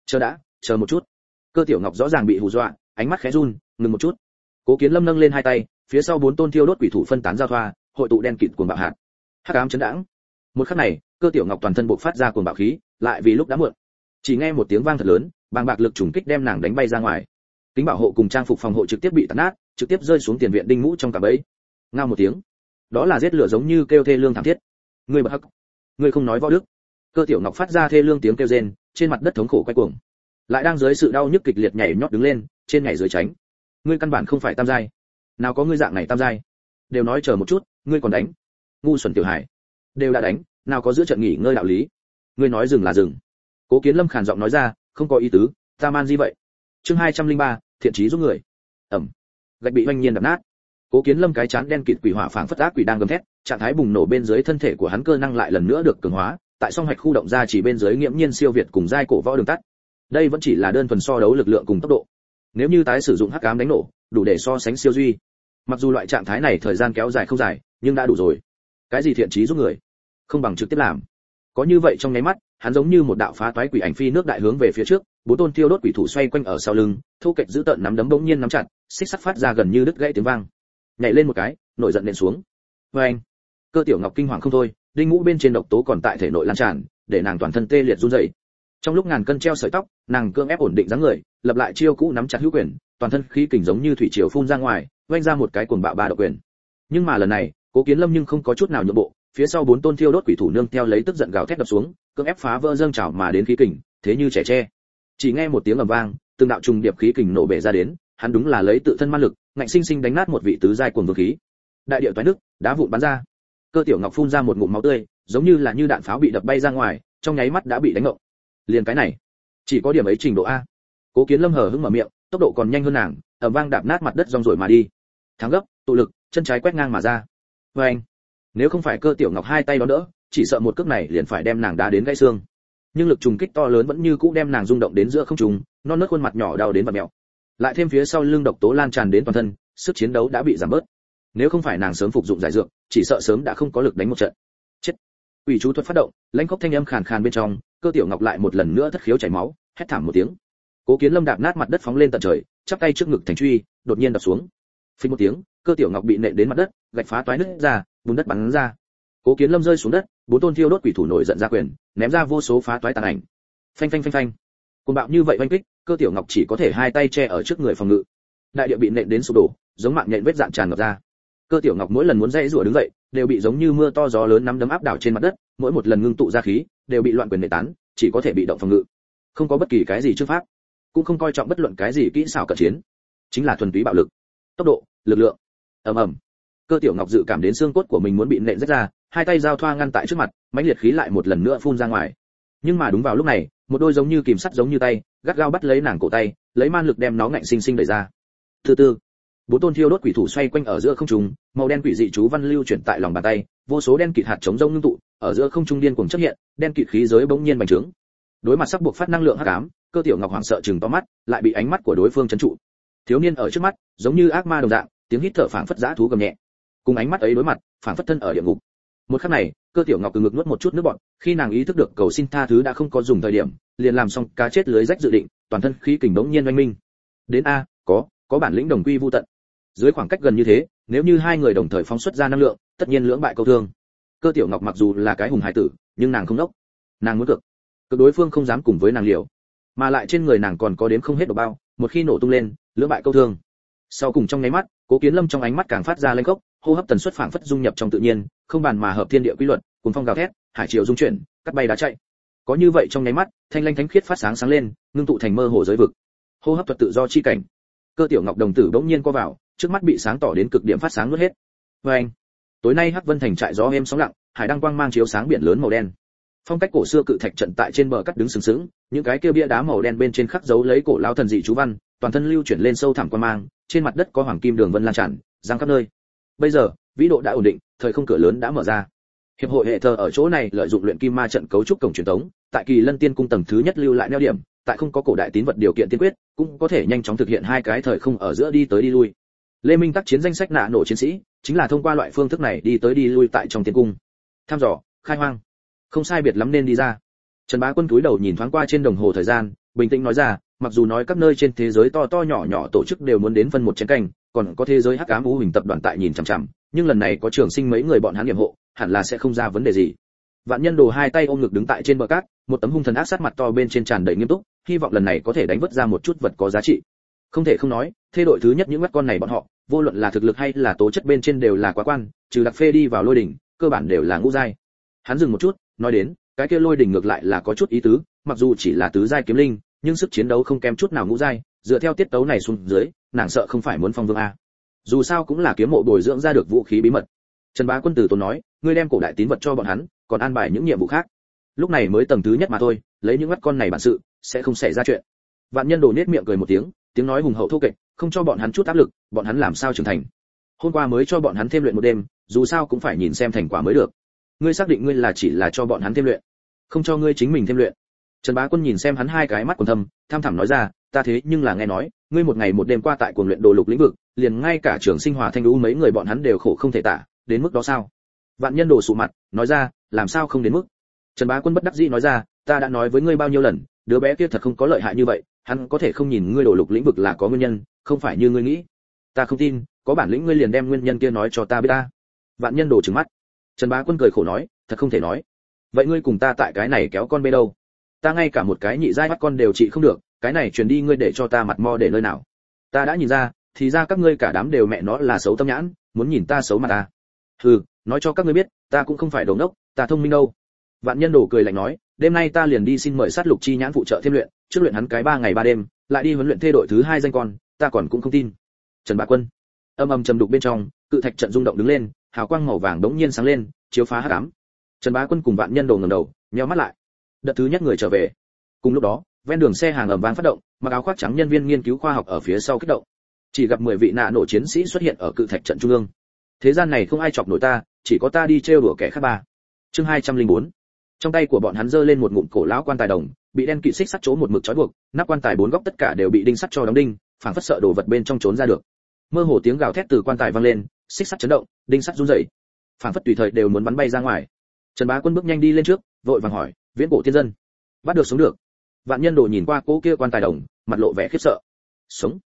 Chờ một chút. Cơ Tiểu Ngọc rõ ràng bị hù dọa, ánh mắt khẽ run, ngừng một chút. Cố Kiến Lâm nâng lên hai tay, phía sau bốn tôn thiêu đốt quỷ thủ phân tán giao thoa, hội tụ đen kịt cuồng bạo hạt. Hắc ám chấn đãng. Một khắc này, Cơ Tiểu Ngọc toàn thân bộc phát ra cuồng bạo khí, lại vì lúc đã muộn. Chỉ nghe một tiếng vang thật lớn, bàng bạc lực trùng kích đem nàng đánh bay ra ngoài. Kính bảo hộ cùng trang phục phòng hộ trực tiếp bị tàn nát, trực tiếp rơi xuống tiền viện đinh mũ trong cả bẫy. Ngao một tiếng, đó là giết lửa giống như kêu thê lương thảm thiết. Ngươi bật hắc, ngươi không nói võ đức. Cơ Tiểu Ngọc phát ra thê lương tiếng kêu rên, trên mặt đất thống khổ quay cuồng, lại đang dưới sự đau nhức kịch liệt nhảy nhót đứng lên, trên nhảy dưới tránh. Ngươi căn bản không phải tam giai, nào có ngươi dạng này tam giai. Đều nói chờ một chút, ngươi còn đánh. Ngu xuẩn tiểu hải, đều đã đánh, nào có giữa trận nghỉ ngơi đạo lý. Ngươi nói dừng là dừng. Cố Kiến Lâm khàn giọng nói ra, không có ý tứ, ta man gì vậy. Chương 203, thiện chí giúp người. Ẩm. Gạch bị oanh nhiên đập nát. Cố Kiến Lâm cái chán đen kịt quỷ hỏa phảng phất ác quỷ đang gầm thét, trạng thái bùng nổ bên dưới thân thể của hắn cơ năng lại lần nữa được cường hóa, tại song hạch khu động ra chỉ bên dưới nghiễm nhiên siêu việt cùng giai cổ võ đường tắt. Đây vẫn chỉ là đơn thuần so đấu lực lượng cùng tốc độ. Nếu như tái sử dụng hắc ám đánh nổ, đủ để so sánh siêu duy. Mặc dù loại trạng thái này thời gian kéo dài không dài, nhưng đã đủ rồi. Cái gì thiện chí giúp người, không bằng trực tiếp làm. Có như vậy trong nháy mắt, hắn giống như một đạo phá toái quỷ ảnh phi nước đại hướng về phía trước, bốn tôn thiêu đốt quỷ thủ xoay quanh ở sau lưng, thu kịch giữ tợn nắm đấm bỗng nhiên nắm chặt, xích sắt phát ra gần như đứt gãy tiếng vang. Nhảy lên một cái, nổi giận nện xuống. Oeng! Cơ Tiểu Ngọc kinh hoàng không thôi, đinh ngũ bên trên độc tố còn tại thể nội lan tràn, để nàng toàn thân tê liệt run rẩy. Trong lúc ngàn cân treo sợi tóc, nàng cưỡng ép ổn định dáng người, lập lại chiêu cũ nắm chặt hữu quyền, toàn thân khí kình giống như thủy triều phun ra ngoài, vung ra một cái cuồng bạo ba độc quyền. Nhưng mà lần này, Cố Kiến Lâm nhưng không có chút nào nhượng bộ, phía sau bốn tôn thiêu đốt quỷ thủ nương theo lấy tức giận gào thét đập xuống, cưỡng ép phá vỡ dâng trào mà đến khí kình, thế như trẻ tre. Chỉ nghe một tiếng ầm vang, từng đạo trùng điệp khí kình nổ bể ra đến, hắn đúng là lấy tự thân ma lực, ngạnh sinh sinh đánh nát một vị tứ giai cuồng vương khí. Đại điệu toái nước, đá vụn bắn ra. Cơ Tiểu Ngọc phun ra một ngụm máu tươi, giống như là như đạn pháo bị đập bay ra ngoài, trong nháy mắt đã bị đánh ngộng. Liền cái này, chỉ có điểm ấy trình độ a. Cố Kiến Lâm hờ hững mở miệng, tốc độ còn nhanh hơn nàng, ầm vang đạp nát mặt đất rong rồi mà đi. Thắng gấp, tụ lực, chân trái quét ngang mà ra. Oeng! Nếu không phải Cơ Tiểu Ngọc hai tay đón đỡ, chỉ sợ một cước này liền phải đem nàng đá đến gãy xương. Nhưng lực trùng kích to lớn vẫn như cũ đem nàng rung động đến giữa không trung, non nớt khuôn mặt nhỏ đau đến vặn mèo. Lại thêm phía sau lưng độc tố lan tràn đến toàn thân, sức chiến đấu đã bị giảm bớt. Nếu không phải nàng sớm phục dụng giải dược, chỉ sợ sớm đã không có lực đánh một trận. Chết! Ủy chú thuật phát động, lãnh khốc thanh âm khàn khàn bên trong, Cơ Tiểu Ngọc lại một lần nữa thất khiếu chảy máu, hét thảm một tiếng. Cố Kiến Lâm đạp nát mặt đất phóng lên tận trời, chắp tay trước ngực thành truy, đột nhiên đập xuống. Phình một tiếng, Cơ Tiểu Ngọc bị nện đến mặt đất, gạch phá toái nứt ra, bùn đất bắn ra. Cố Kiến Lâm rơi xuống đất, 4 tôn thiêu đốt quỷ thủ nổi giận ra quyền, ném ra vô số phá toái tàn ảnh. Phanh phanh phanh phanh. Cuồng bạo như vậy oanh kích, Cơ Tiểu Ngọc chỉ có thể hai tay che ở trước người phòng ngự. Đại địa bị nện đến sụp đổ, giống mạng nhện vết dạn tràn ngập ra. Cơ Tiểu Ngọc mỗi lần muốn dãy rủa đứng dậy, đều bị giống như mưa to gió lớn nắm đấm áp đảo trên mặt đất, mỗi một lần ngưng tụ ra khí, đều bị loạn quyền nện tán, chỉ có thể bị động phòng ngự. Không có bất kỳ cái gì chương pháp, cũng không coi trọng bất luận cái gì kỹ xảo cận chiến, chính là thuần túy bạo lực, tốc độ, lực lượng. Ầm ầm. Cơ Tiểu Ngọc dự cảm đến xương cốt của mình muốn bị nện rách ra, hai tay giao thoa ngăn tại trước mặt, mãnh liệt khí lại một lần nữa phun ra ngoài. Nhưng mà đúng vào lúc này, một đôi giống như kìm sắt giống như tay, gắt gao bắt lấy nàng cổ tay, lấy man lực đem nó ngạnh sinh sinh đẩy ra. Từ từ, 4 tôn thiêu đốt quỷ thủ xoay quanh ở giữa không trung, màu đen quỷ dị chú văn lưu chuyển tại lòng bàn tay, vô số đen kịt hạt chống rông ngưng tụ, ở giữa không trung điên cuồng xuất hiện, đen kịt khí giới bỗng nhiên bành trướng. Đối mặt sắp buộc phát năng lượng hắc ám, Cơ Tiểu Ngọc hoảng sợ trừng to mắt, lại bị ánh mắt của đối phương trấn trụ. Thiếu niên ở trước mắt, giống như ác ma đồng dạng, tiếng hít thở phảng phất dã thú gầm nhẹ. Cùng ánh mắt ấy đối mặt, phảng phất thân ở địa ngục. Một khắc này, Cơ Tiểu Ngọc từ ngực nuốt một chút nước bọt, khi nàng ý thức được cầu xin tha thứ đã không có dùng thời điểm, liền làm xong cá chết lưới rách dự định, toàn thân khí kình bỗng nhiên oanh minh. Đến a, có bản lĩnh đồng quy vu tận. Dưới khoảng cách gần như thế, nếu như hai người đồng thời phóng xuất ra năng lượng, tất nhiên lưỡng bại câu thương. Cơ Tiểu Ngọc mặc dù là cái hùng hải tử, nhưng nàng không đốc. Nàng muốn cực đối phương không dám cùng với nàng liều, mà lại trên người nàng còn có đến không hết độc bao, một khi nổ tung lên, lưỡng bại câu thương. Sau cùng trong nháy mắt, Cố Kiến Lâm trong ánh mắt càng phát ra lênh khốc, hô hấp tần suất phảng phất dung nhập trong tự nhiên, không bàn mà hợp thiên địa quy luật, cuồng phong gào thét, hải triều dung chuyển, cắt bay đá chạy. Có như vậy trong nháy mắt, thanh lanh thánh khiết phát sáng sáng lên, ngưng tụ thành mơ hồ giới vực. Hô hấp thuật tự do chi cảnh. Cơ Tiểu Ngọc đồng tử bỗng nhiên co vào, trước mắt bị sáng tỏ đến cực điểm phát sáng nuốt hết. Oeng. Tối nay Hắc Vân thành trại gió êm sóng lặng, hải đăng quang mang chiếu sáng biển lớn màu đen. Phong cách cổ xưa cự thạch trận tại trên bờ cắt đứng sừng sững, những cái kia bia đá màu đen bên trên khắc dấu lấy cổ lão thần dị chú văn, toàn thân lưu chuyển lên sâu thẳm quang mang, trên mặt đất có hoàng kim đường vân lan tràn, giăng khắp nơi. Bây giờ, vĩ độ đã ổn định, thời không cửa lớn đã mở ra. Hiệp hội hệ thờ ở chỗ này lợi dụng luyện kim ma trận cấu trúc cổng truyền thống, tại Kỳ Lân Tiên cung tầng thứ nhất lưu lại neo điểm, tại không có cổ đại tín vật điều kiện tiên quyết, cũng có thể nhanh chóng thực hiện hai cái thời không ở giữa đi tới đi lui. Lê Minh tác chiến danh sách nạ nổ chiến sĩ, chính là thông qua loại phương thức này đi tới đi lui tại trong tiên cung. Tham dò, khai hoang. Không sai biệt lắm nên đi ra. Trần Bá Quân cúi đầu nhìn thoáng qua trên đồng hồ thời gian, bình tĩnh nói ra, mặc dù nói các nơi trên thế giới to to nhỏ nhỏ tổ chức đều muốn đến phân một chén canh, còn có thế giới hắc ám u hình tập đoàn tại nhìn chằm chằm, nhưng lần này có Trường Sinh mấy người bọn hắn nhiệm hộ, hẳn là sẽ không ra vấn đề gì. Vạn Nhân Đồ hai tay ôm ngực đứng tại trên bờ cát, một tấm hung thần ác sát mặt to bên trên tràn đầy nghiêm túc, hy vọng lần này có thể đánh vớt ra một chút vật có giá trị. Không thể không nói, thế đội thứ nhất những mắt con này bọn họ, vô luận là thực lực hay là tố chất bên trên đều là quá quan, trừ Đặc Phê đi vào Lôi đỉnh, cơ bản đều là ngũ giai. Hắn dừng một chút, nói đến, cái kia Lôi đỉnh ngược lại là có chút ý tứ, mặc dù chỉ là tứ giai kiếm linh, nhưng sức chiến đấu không kém chút nào ngũ giai, dựa theo tiết tấu này xuống dưới, nàng sợ không phải muốn phong vương a. Dù sao cũng là kiếm mộ bồi dưỡng ra được vũ khí bí mật. Trần Bá Quân từ tốn nói, ngươi đem cổ đại tín vật cho bọn hắn, còn an bài những nhiệm vụ khác. Lúc này mới tầng thứ nhất mà thôi, lấy những mắt con này bản sự, sẽ không xảy ra chuyện. Vạn Nhân Đồ nết miệng cười một tiếng, tiếng nói hùng hậu thô kệch, không cho bọn hắn chút áp lực, bọn hắn làm sao trưởng thành. Hôm qua mới cho bọn hắn thêm luyện một đêm, dù sao cũng phải nhìn xem thành quả mới được. Ngươi xác định ngươi là chỉ là cho bọn hắn thêm luyện, không cho ngươi chính mình thêm luyện. Trần Bá Quân nhìn xem hắn hai cái mắt quần thâm, tham thẳm nói ra, ta thế nhưng là nghe nói, ngươi một ngày một đêm qua tại cuồng luyện đồ lục lĩnh vực, liền ngay cả Trường Sinh Hòa Thanh Lũ mấy người bọn hắn đều khổ không thể tả, đến mức đó sao? Vạn Nhân Đồ sụ mặt, nói ra, làm sao không đến mức? Trần Bá Quân bất đắc dĩ nói ra, ta đã nói với ngươi bao nhiêu lần, đứa bé kia thật không có lợi hại như vậy, hắn có thể không nhìn ngươi đồ lục lĩnh vực là có nguyên nhân, không phải như ngươi nghĩ. Ta không tin, có bản lĩnh ngươi liền đem nguyên nhân kia nói cho ta biết ta. Vạn Nhân Đồ trừng mắt. Trần Bá Quân cười khổ nói, thật không thể nói. Vậy ngươi cùng ta tại cái này kéo con bê đâu? Ta ngay cả một cái nhị giai bắt con đều trị không được, cái này truyền đi ngươi để cho ta mặt mo để nơi nào? Ta đã nhìn ra, thì ra các ngươi cả đám đều mẹ nó là xấu tâm nhãn, muốn nhìn ta xấu mặt ta. Hừ, nói cho các ngươi biết, ta cũng không phải đồ ngốc, ta thông minh đâu. Vạn Nhân Đồ cười lạnh nói, đêm nay ta liền đi xin mời sát lục chi nhãn phụ trợ thêm luyện, trước luyện hắn cái 3 ngày 3 đêm, lại đi huấn luyện thê đội thứ 2 danh con, ta còn cũng không tin. Trần Bá Quân. Âm ầm trầm đục bên trong, cự thạch trận rung động đứng lên, hào quang màu vàng đống nhiên sáng lên, chiếu phá hắc ám. Trần Bá Quân cùng Vạn Nhân Đồ ngẩng đầu, nheo mắt lại. Đợt thứ nhất người trở về. Cùng lúc đó, ven đường xe hàng ầm vang phát động, mặc áo khoác trắng nhân viên nghiên cứu khoa học ở phía sau kích động. Chỉ gặp 10 vị nạ nổ chiến sĩ xuất hiện ở cự thạch trận trung ương. Thế gian này không ai chọc nổi ta, chỉ có ta đi trêu đùa kẻ khác ba. Chương 204. Trong tay của bọn hắn giơ lên một ngụm cổ lão quan tài đồng, bị đen kỵ xích sắt chỗ một mực trói buộc, nắp quan tài bốn góc tất cả đều bị đinh sắt cho đóng đinh, phảng phất sợ đồ vật bên trong trốn ra được. Mơ hồ tiếng gào thét từ quan tài vang lên, xích sắt chấn động, đinh sắt rung rẩy, phảng phất tùy thời đều muốn bắn bay ra ngoài. Trần Bá Quân bước nhanh đi lên trước, vội vàng hỏi, viễn cổ tiên dân, bắt được sống được? Vạn Nhân Đồ nhìn qua cỗ kia quan tài đồng, mặt lộ vẻ khiếp sợ. Sống?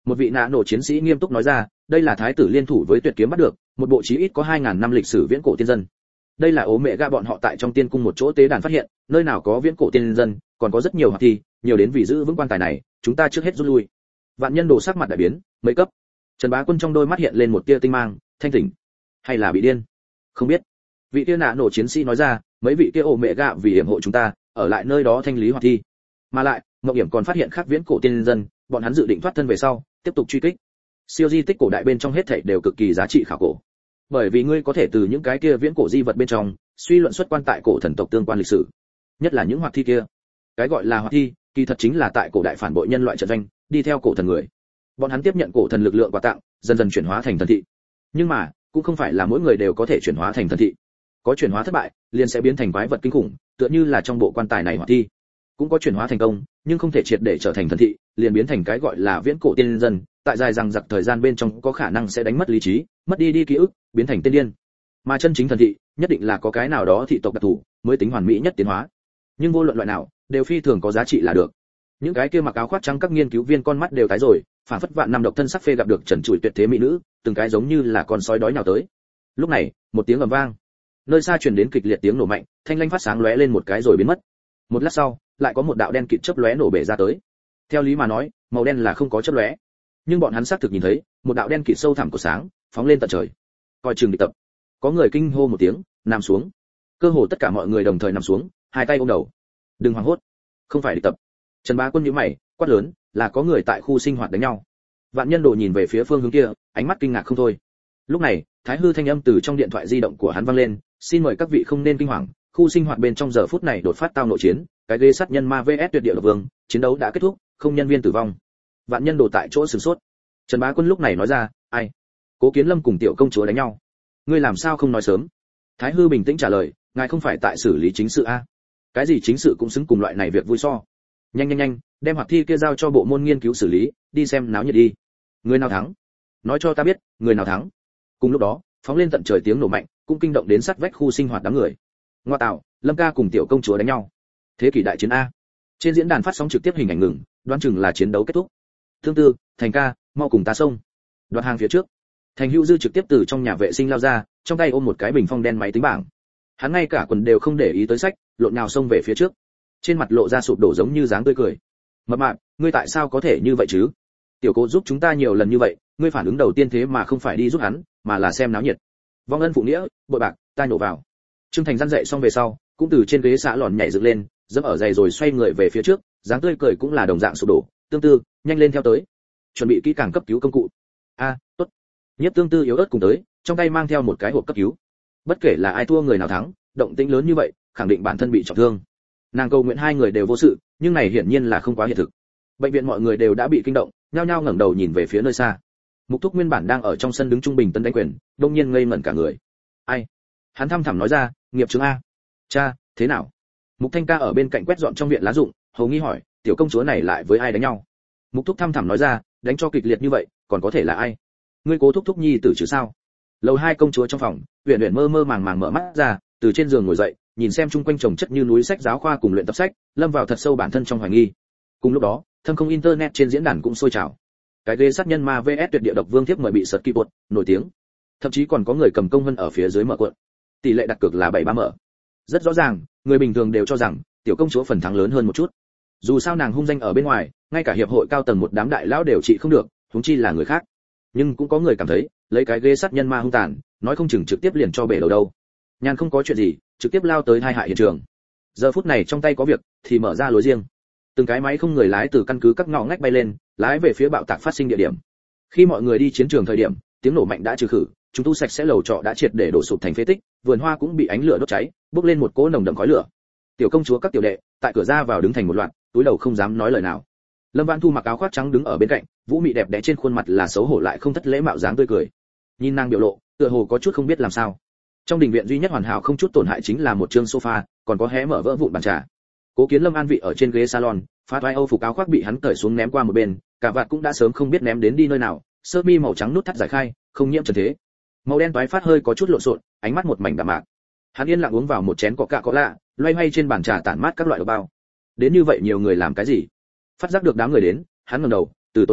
Một vị nạ nổ chiến sĩ nghiêm túc nói ra, đây là thái tử liên thủ với tuyệt kiếm bắt được, một bộ chí ít có 2000 năm lịch sử viễn cổ tiên dân. Đây là ố mẹ ga bọn họ tại trong tiên cung một chỗ tế đàn phát hiện, nơi nào có viễn cổ tiên dân, còn có rất nhiều hoạt thi, nhiều đến vì giữ vững quan tài này, chúng ta trước hết rút lui. Vạn Nhân Đồ sắc mặt đại biến, mấy cấp. Trần Bá Quân trong đôi mắt hiện lên một tia tinh mang, thanh tỉnh, hay là bị điên? Không biết. Vị kia nạ nổ chiến sĩ nói ra, mấy vị kia ố mẹ ga vì hiểm hộ chúng ta, ở lại nơi đó thanh lý hoạt thi. Mà lại, Ngọc Hiểm còn phát hiện khác viễn cổ tiên dân, bọn hắn dự định thoát thân về sau, tiếp tục truy kích. Siêu di tích cổ đại bên trong hết thảy đều cực kỳ giá trị khảo cổ. Bởi vì ngươi có thể từ những cái kia viễn cổ di vật bên trong, suy luận xuất quan tại cổ thần tộc tương quan lịch sử. Nhất là những hoạt thi kia. Cái gọi là hoạt thi, kỳ thật chính là tại cổ đại phản bội nhân loại trận doanh, đi theo cổ thần người. Bọn hắn tiếp nhận cổ thần lực lượng quà tặng, dần dần chuyển hóa thành thần thị. Nhưng mà, cũng không phải là mỗi người đều có thể chuyển hóa thành thần thị. Có chuyển hóa thất bại, liền sẽ biến thành quái vật kinh khủng, tựa như là trong bộ quan tài này hoạt thi. Cũng có chuyển hóa thành công, nhưng không thể triệt để trở thành thần thị, liền biến thành cái gọi là viễn cổ tiên dân, tại dài rằng giặc thời gian bên trong có khả năng sẽ đánh mất lý trí, mất đi ký ức, biến thành tiên điên. Mà chân chính thần thị, nhất định là có cái nào đó thị tộc đặc thù, mới tính hoàn mỹ nhất tiến hóa. Nhưng vô luận loại nào, đều phi thường có giá trị là được. Những cái kia mặc áo khoác trắng các nghiên cứu viên con mắt đều tái rồi, phản phất vạn năm độc thân sắc phê gặp được trần trụi tuyệt thế mỹ nữ, từng cái giống như là con sói đói nhào tới. Lúc này, một tiếng ầm vang, nơi xa truyền đến kịch liệt tiếng nổ mạnh, thanh lanh phát sáng lóe lên một cái rồi biến mất. Một lát sau, lại có một đạo đen kịt chớp lóe nổ bể ra tới. Theo lý mà nói, màu đen là không có chớp lóe, nhưng bọn hắn xác thực nhìn thấy một đạo đen kịt sâu thẳm của sáng phóng lên tận trời. Coi chừng địch tập. Có người kinh hô một tiếng, nằm xuống. Cơ hồ tất cả mọi người đồng thời nằm xuống, hai tay ôm đầu. Đừng hoảng hốt, không phải địch tập. Trần Bá Quân nhíu mày, quát lớn, là có người tại khu sinh hoạt đánh nhau. Vạn Nhân Đồ nhìn về phía phương hướng kia, ánh mắt kinh ngạc không thôi. Lúc này, Thái Hư thanh âm từ trong điện thoại di động của hắn vang lên, xin mời các vị không nên kinh hoàng, khu sinh hoạt bên trong giờ phút này đột phát tao nội chiến, cái ghê sát nhân ma vs tuyệt địa độc vương, chiến đấu đã kết thúc, không nhân viên tử vong. Vạn Nhân Đồ tại chỗ sửng sốt. Trần Bá Quân lúc này nói ra, ai? Cố Kiến Lâm cùng tiểu công chúa đánh nhau. Ngươi làm sao không nói sớm? Thái Hư bình tĩnh trả lời, ngài không phải tại xử lý chính sự a? Cái gì chính sự cũng xứng cùng loại này việc vui so. Nhanh nhanh nhanh, đem hoạt thi kia giao cho bộ môn nghiên cứu xử lý, đi xem náo nhiệt đi. Người nào thắng? Nói cho ta biết, người nào thắng? Cùng lúc đó, phóng lên tận trời tiếng nổ mạnh, cũng kinh động đến sát vách khu sinh hoạt đám người. Ngoa tạo, Lâm ca cùng tiểu công chúa đánh nhau. Thế kỷ đại chiến a. Trên diễn đàn phát sóng trực tiếp hình ảnh ngừng, đoán chừng là chiến đấu kết thúc. Thương Tư, Thành ca, mau cùng ta xông. Đoạt hàng phía trước. Thành Hữu Dư trực tiếp từ trong nhà vệ sinh lao ra, trong tay ôm một cái bình phong đen máy tính bảng. Hắn ngay cả quần đều không để ý tới sách, lộn nhào xông về phía trước. Trên mặt lộ ra sụp đổ giống như dáng tươi cười. Mập mạp, ngươi tại sao có thể như vậy chứ? Tiểu Cố giúp chúng ta nhiều lần như vậy, ngươi phản ứng đầu tiên thế mà không phải đi giúp hắn, mà là xem náo nhiệt. Vong ân phụ nghĩa, bội bạc, ta nhổ vào. Trương Thành răn dậy xong về sau, cũng từ trên ghế xã lòn nhảy dựng lên, dẫm ở giày rồi xoay người về phía trước, dáng tươi cười cũng là đồng dạng sụp đổ. Tương Tư, nhanh lên theo tới. Chuẩn bị kỹ càng cấp cứu công cụ. Tốt. Nhiếp Tương Tư yếu ớt cùng tới, trong tay mang theo một cái hộp cấp cứu. Bất kể là ai thua người nào thắng, động tĩnh lớn như vậy, khẳng định bản thân bị trọng thương. Nàng cầu nguyện hai người đều vô sự, nhưng này hiển nhiên là không quá hiện thực. Bệnh viện mọi người đều đã bị kinh động, nhao nhao ngẩng đầu nhìn về phía nơi xa. Mục Thúc nguyên bản đang ở trong sân đứng trung bình tân đánh quyền, đột nhiên ngây ngẩn cả người. Ai? Hắn thăm thẳm nói ra, nghiệp chứng a. Cha, thế nào? Mục Thanh ca ở bên cạnh quét dọn trong viện lá rụng, hầu nghi hỏi, tiểu công chúa này lại với ai đánh nhau? Mục Thúc thăm thẳm nói ra, đánh cho kịch liệt như vậy, còn có thể là ai? Ngươi Cố Thúc Thúc nhi tử chứ sao? Lầu hai công chúa trong phòng, Uyển Uyển mơ mơ màng màng mở mắt ra, từ trên giường ngồi dậy, nhìn xem chung quanh chồng chất như núi sách giáo khoa cùng luyện tập sách, lâm vào thật sâu bản thân trong hoài nghi. Cùng lúc đó, thâm không internet trên diễn đàn cũng sôi trào. Cái ghê sát nhân ma vs tuyệt địa độc vương tiếp mời bị sật kỳ bột, nổi tiếng. Thậm chí còn có người cầm công vân ở phía dưới mở cuộn. Tỷ lệ đặt cược là 7-3 mở. Rất rõ ràng, người bình thường đều cho rằng tiểu công chúa phần thắng lớn hơn một chút. Dù sao nàng hung danh ở bên ngoài, ngay cả hiệp hội cao tầng một đám đại lão đều trị không được, huống chi là người khác. Nhưng cũng có người cảm thấy, lấy cái ghê sát nhân ma hung tàn, nói không chừng trực tiếp liền cho bể đầu đâu. Nhàn không có chuyện gì, trực tiếp lao tới hai hại hiện trường. Giờ phút này trong tay có việc, thì mở ra lối riêng. Từng cái máy không người lái từ căn cứ các ngõ ngách bay lên, lái về phía bạo tạc phát sinh địa điểm. Khi mọi người đi chiến trường thời điểm, tiếng nổ mạnh đã trừ khử, chúng tu sạch sẽ lầu trọ đã triệt để đổ sụp thành phế tích, vườn hoa cũng bị ánh lửa đốt cháy, bốc lên một cỗ nồng đậm khói lửa. Tiểu công chúa các tiểu đệ, tại cửa ra vào đứng thành một loạt, túi đầu không dám nói lời nào. Lâm Vãn Thu mặc áo khoác trắng đứng ở bên cạnh, vũ mị đẹp đẽ trên khuôn mặt là xấu hổ lại không thất lễ mạo dáng tươi cười. Nhìn nàng biểu lộ, tựa hồ có chút không biết làm sao. Trong đình viện duy nhất hoàn hảo không chút tổn hại chính là một chương sofa, còn có hé mở vỡ vụn bàn trà. Cố Kiến Lâm an vị ở trên ghế salon, phát vai Âu phục áo khoác bị hắn cởi xuống ném qua một bên, cả vạt cũng đã sớm không biết ném đến đi nơi nào, sơ mi màu trắng nút thắt giải khai, không nhiễm trần thế. Màu đen toái phát hơi có chút lộn xộn, ánh mắt một mảnh đạm mạc. Hắn yên lặng uống vào một chén Coca-Cola, loay hoay trên bàn trà tản mát các loại đồ bao. Đến như vậy nhiều người làm cái gì? Phát giác được đám người đến, hắn ngẩng đầu, từ tốn nói,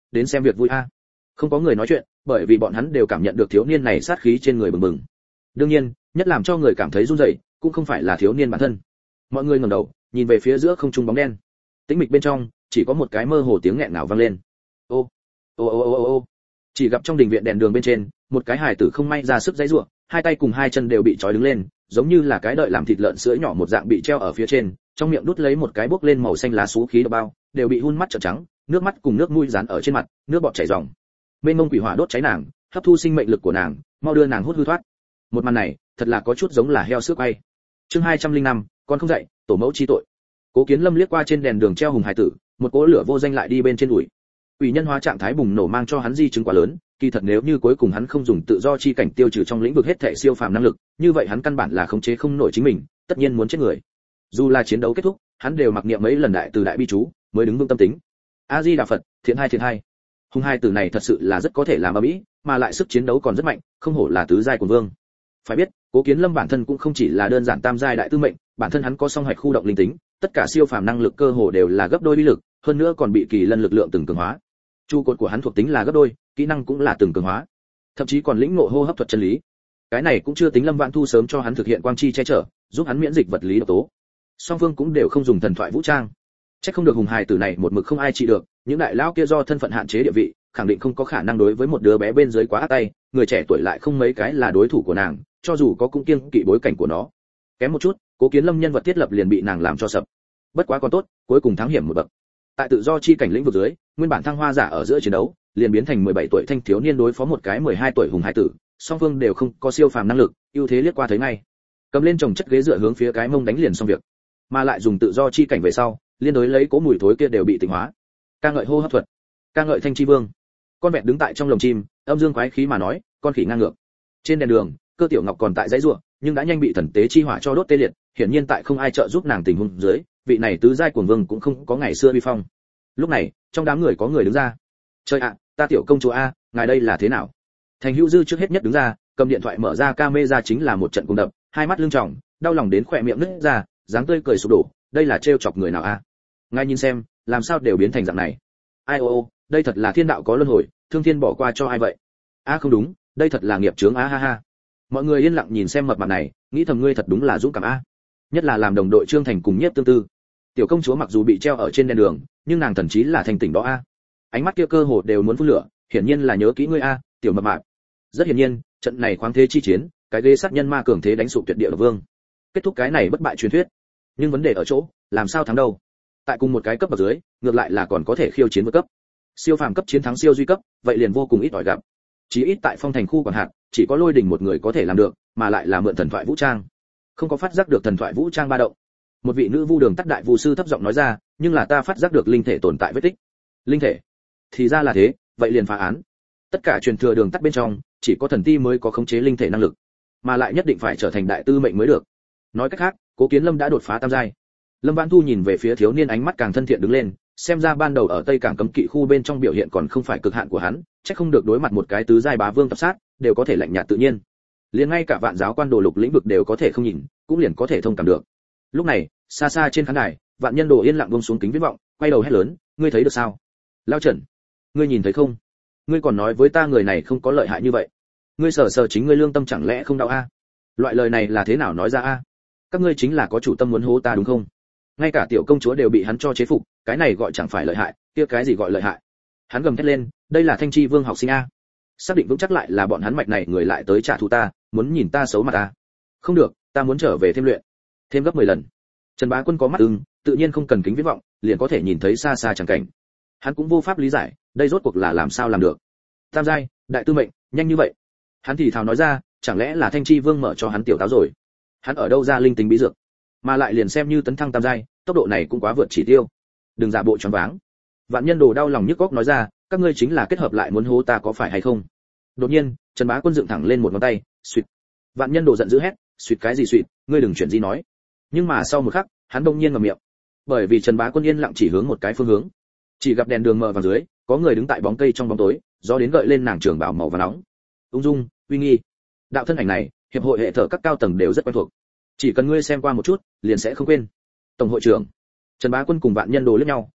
đến xem việc vui a. Không có người nói chuyện, bởi vì bọn hắn đều cảm nhận được thiếu niên này sát khí trên người bừng bừng. Đương nhiên, nhất làm cho người cảm thấy run rẩy, cũng không phải là thiếu niên bản thân. Mọi người ngẩng đầu, nhìn về phía giữa không trung bóng đen. Tĩnh mịch bên trong, chỉ có một cái mơ hồ tiếng nghẹn ngào vang lên. Ô, ô ô ô ô ô. Chỉ gặp trong đình viện đèn đường bên trên, một cái hài tử không may ra sức giãy giụa, hai tay cùng hai chân đều bị trói đứng lên, giống như là cái đợi làm thịt lợn sữa nhỏ một dạng bị treo ở phía trên, trong miệng đút lấy một cái bốc lên màu xanh lá xú khí độc bao, đều bị hun mắt trợn trắng, nước mắt cùng nước mũi dán ở trên mặt, nước bọt chảy ròng. Mênh mông quỷ hỏa đốt cháy nàng, hấp thu sinh mệnh lực của nàng, mau đưa nàng hút hư thoát. Một màn này, thật là có chút giống là heo sữa quay. Chương 205, con không dậy, tổ mẫu chi tội. Cố Kiến Lâm liếc qua trên đèn đường treo hùng hải tử, một cỗ lửa vô danh lại đi bên trên ủi. Ủy nhân hóa trạng thái bùng nổ mang cho hắn di chứng quá lớn, kỳ thật nếu như cuối cùng hắn không dùng tự do chi cảnh tiêu trừ trong lĩnh vực hết thảy siêu phàm năng lực, như vậy hắn căn bản là khống chế không nổi chính mình, tất nhiên muốn chết người. Dù là chiến đấu kết thúc, hắn đều mặc niệm mấy lần đại từ đại bi chú, mới đứng vững tâm tính. A Di Đà Phật, thiện hai. Hùng hai tử này thật sự là rất có thể làm ầm ĩ, mà lại sức chiến đấu còn rất mạnh, không hổ là tứ giai của vương. Phải biết, Cố Kiến Lâm bản thân cũng không chỉ là đơn giản tam giai đại tư mệnh, bản thân hắn có song hạch khu động linh tính, tất cả siêu phàm năng lực cơ hồ đều là gấp đôi uy lực, hơn nữa còn bị kỳ lân lực lượng từng cường hóa. Trụ cột của hắn thuộc tính là gấp đôi, kỹ năng cũng là từng cường hóa, thậm chí còn lĩnh ngộ hô hấp thuật chân lý. Cái này cũng chưa tính Lâm Vãn Thu sớm cho hắn thực hiện quang chi che chở, giúp hắn miễn dịch vật lý độc tố. Song phương cũng đều không dùng thần thoại vũ trang. Chắc không được hùng hài tử này một mực không ai trị được, những đại lão kia do thân phận hạn chế địa vị, khẳng định không có khả năng đối với một đứa bé bên dưới quá ác tay, người trẻ tuổi lại không mấy cái là đối thủ của nàng, cho dù có cũng kiêng kỵ bối cảnh của nó. Kém một chút, Cố Kiến Lâm nhân vật thiết lập liền bị nàng làm cho sập. Bất quá còn tốt, cuối cùng thắng hiểm một bậc. Tại tự do chi cảnh lĩnh vực dưới, nguyên bản thăng hoa giả ở giữa chiến đấu, liền biến thành 17 tuổi thanh thiếu niên đối phó một cái 12 tuổi hùng hải tử, song phương đều không có siêu phàm năng lực, ưu thế liếc qua thấy ngay. Cầm lên chồng chất ghế dựa hướng phía cái mông đánh liền xong việc. Mà lại dùng tự do chi cảnh về sau, liên đối lấy cố mùi thối kia đều bị tịnh hóa. Ca ngợi hô hấp thuật, ca ngợi thanh chi vương. Con vẹt đứng tại trong lồng chim, âm dương quái khí mà nói, con khỉ ngang ngược. Trên đèn đường, Cơ Tiểu Ngọc còn tại dãy rủa, nhưng đã nhanh bị thần tế chi hỏa cho đốt tê liệt, hiển nhiên tại không ai trợ giúp nàng tình huống dưới, vị này tứ giai cuồng vương cũng không có ngày xưa uy phong. Lúc này, trong đám người có người đứng ra. Trời ạ, ta tiểu công chúa a, ngài đây là thế nào? Thành Hữu Dư trước hết nhất đứng ra, cầm điện thoại mở ra camera chính là một trận cùng đập, hai mắt lưng tròng, đau lòng đến khỏe miệng nứt ra, dáng tươi cười sụp đổ, đây là trêu chọc người nào a? Ngài nhìn xem, làm sao đều biến thành dạng này. Ai ô, đây thật là thiên đạo có luân hồi, thương thiên bỏ qua cho ai vậy? A không đúng, đây thật là nghiệp chướng a ha ha. Mọi người yên lặng nhìn xem mập mạp này, nghĩ thầm ngươi thật đúng là dũng cảm a. Nhất là làm đồng đội Trương Thành cùng Nhiếp Tương Tư. Tiểu công chúa mặc dù bị treo ở trên đèn đường, nhưng nàng thần chí là thành tỉnh đó a. Ánh mắt kia cơ hồ đều muốn phun lửa, hiển nhiên là nhớ kỹ ngươi a, tiểu mập mạp. Rất hiển nhiên, trận này khoáng thế chi chiến, cái ghế sát nhân ma cường thế đánh sụp tuyệt địa vương. Kết thúc cái này bất bại truyền thuyết. Nhưng vấn đề ở chỗ, làm sao thắng đâu? Tại cùng một cái cấp bậc dưới, ngược lại là còn có thể khiêu chiến vượt cấp. Siêu phàm cấp chiến thắng siêu duy cấp, vậy liền vô cùng ít ỏi gặp. Chỉ ít tại Phong Thành khu quản hạt, chỉ có Lôi Đình một người có thể làm được, mà lại là mượn thần thoại vũ trang. Không có phát giác được thần thoại vũ trang ba động. Một vị nữ vu đường tắc đại vu sư thấp giọng nói ra, nhưng là ta phát giác được linh thể tồn tại vết tích. Linh thể? Thì ra là thế, vậy liền phá án. Tất cả truyền thừa đường tắt bên trong, chỉ có thần ti mới có khống chế linh thể năng lực, mà lại nhất định phải trở thành đại tư mệnh mới được. Nói cách khác, Cố Kiến Lâm đã đột phá tam giai. Lâm Vãn Thu nhìn về phía thiếu niên, ánh mắt càng thân thiện đứng lên, xem ra ban đầu ở Tây Cảng cấm kỵ khu bên trong biểu hiện còn không phải cực hạn của hắn, chắc không được đối mặt một cái tứ giai bá vương tập sát, đều có thể lạnh nhạt tự nhiên. Liền ngay cả vạn giáo quan đồ lục lĩnh vực đều có thể không nhìn, cũng liền có thể thông cảm được. Lúc này, xa xa trên khán đài, Vạn Nhân Đồ yên lặng buông xuống kính viễn vọng, quay đầu hét lớn, ngươi thấy được sao? Lao Trần, ngươi nhìn thấy không? Ngươi còn nói với ta người này không có lợi hại như vậy. Ngươi sờ sờ chính ngươi lương tâm chẳng lẽ không đau a? Loại lời này là thế nào nói ra a? Các ngươi chính là có chủ tâm muốn hố ta đúng không? Ngay cả tiểu công chúa đều bị hắn cho chế phục, cái này gọi chẳng phải lợi hại, kia cái gì gọi lợi hại? Hắn gầm thét lên, đây là Thanh Chi Vương học sinh a. Xác định vững chắc lại là bọn hắn mạch này người lại tới trả thù ta, muốn nhìn ta xấu mặt ta. Không được, ta muốn trở về thêm luyện, thêm gấp 10 lần. Trần Bá Quân có mắt ưng, tự nhiên không cần kính viễn vọng, liền có thể nhìn thấy xa xa chẳng cảnh. Hắn cũng vô pháp lý giải, đây rốt cuộc là làm sao làm được. Tam giai, đại tư mệnh, nhanh như vậy. Hắn thì thào nói ra, chẳng lẽ là Thanh Chi Vương mở cho hắn tiểu táo rồi? Hắn ở đâu ra linh tính bí dược, mà lại liền xem như tấn thăng tam giai, tốc độ này cũng quá vượt chỉ tiêu. Đừng giả bộ choáng váng. Vạn Nhân Đồ đau lòng nhức óc nói ra, các ngươi chính là kết hợp lại muốn hố ta có phải hay không? Đột nhiên, Trần Bá Quân dựng thẳng lên một ngón tay, suýt. Vạn Nhân Đồ giận dữ hét, suýt cái gì suýt, ngươi đừng chuyển gì nói. Nhưng mà sau một khắc, hắn bỗng nhiên ngậm miệng, bởi vì Trần Bá Quân yên lặng chỉ hướng một cái phương hướng. Chỉ gặp đèn đường mờ vàng dưới, có người đứng tại bóng cây trong bóng tối, gió đến gợi lên nàng trường bào màu vàng nóng. Ung dung, uy nghi. Đạo thân ảnh này, hiệp hội hệ thờ các cao tầng đều rất quen thuộc. Chỉ cần ngươi xem qua một chút, liền sẽ không quên. Tổng hội trưởng. Trần Bá Quân cùng Vạn Nhân Đồ liếc nhau,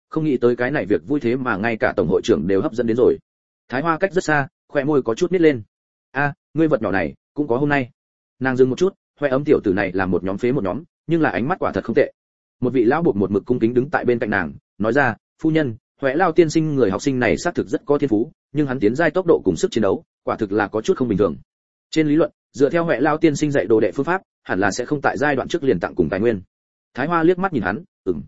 không nghĩ tới cái này việc vui thế mà ngay cả tổng hội trưởng đều hấp dẫn đến rồi. Thái Hoa cách rất xa, khoe môi có chút nít lên. A, ngươi vật nhỏ này cũng có hôm nay. Nàng dừng một chút, khoe ấm tiểu tử này là một nhóm phế một nhóm, nhưng là ánh mắt quả thật không tệ. Một vị lão buộc một mực cung kính đứng tại bên cạnh nàng, nói ra, phu nhân, Huệ Lao tiên sinh người học sinh này xác thực rất có thiên phú, nhưng hắn tiến giai tốc độ cùng sức chiến đấu, quả thực là có chút không bình thường. Trên lý luận, dựa theo Huệ Lao tiên sinh dạy đồ đệ phương pháp, hẳn là sẽ không tại giai đoạn trước liền tặng cùng tài nguyên. Thái Hoa liếc mắt nhìn hắn,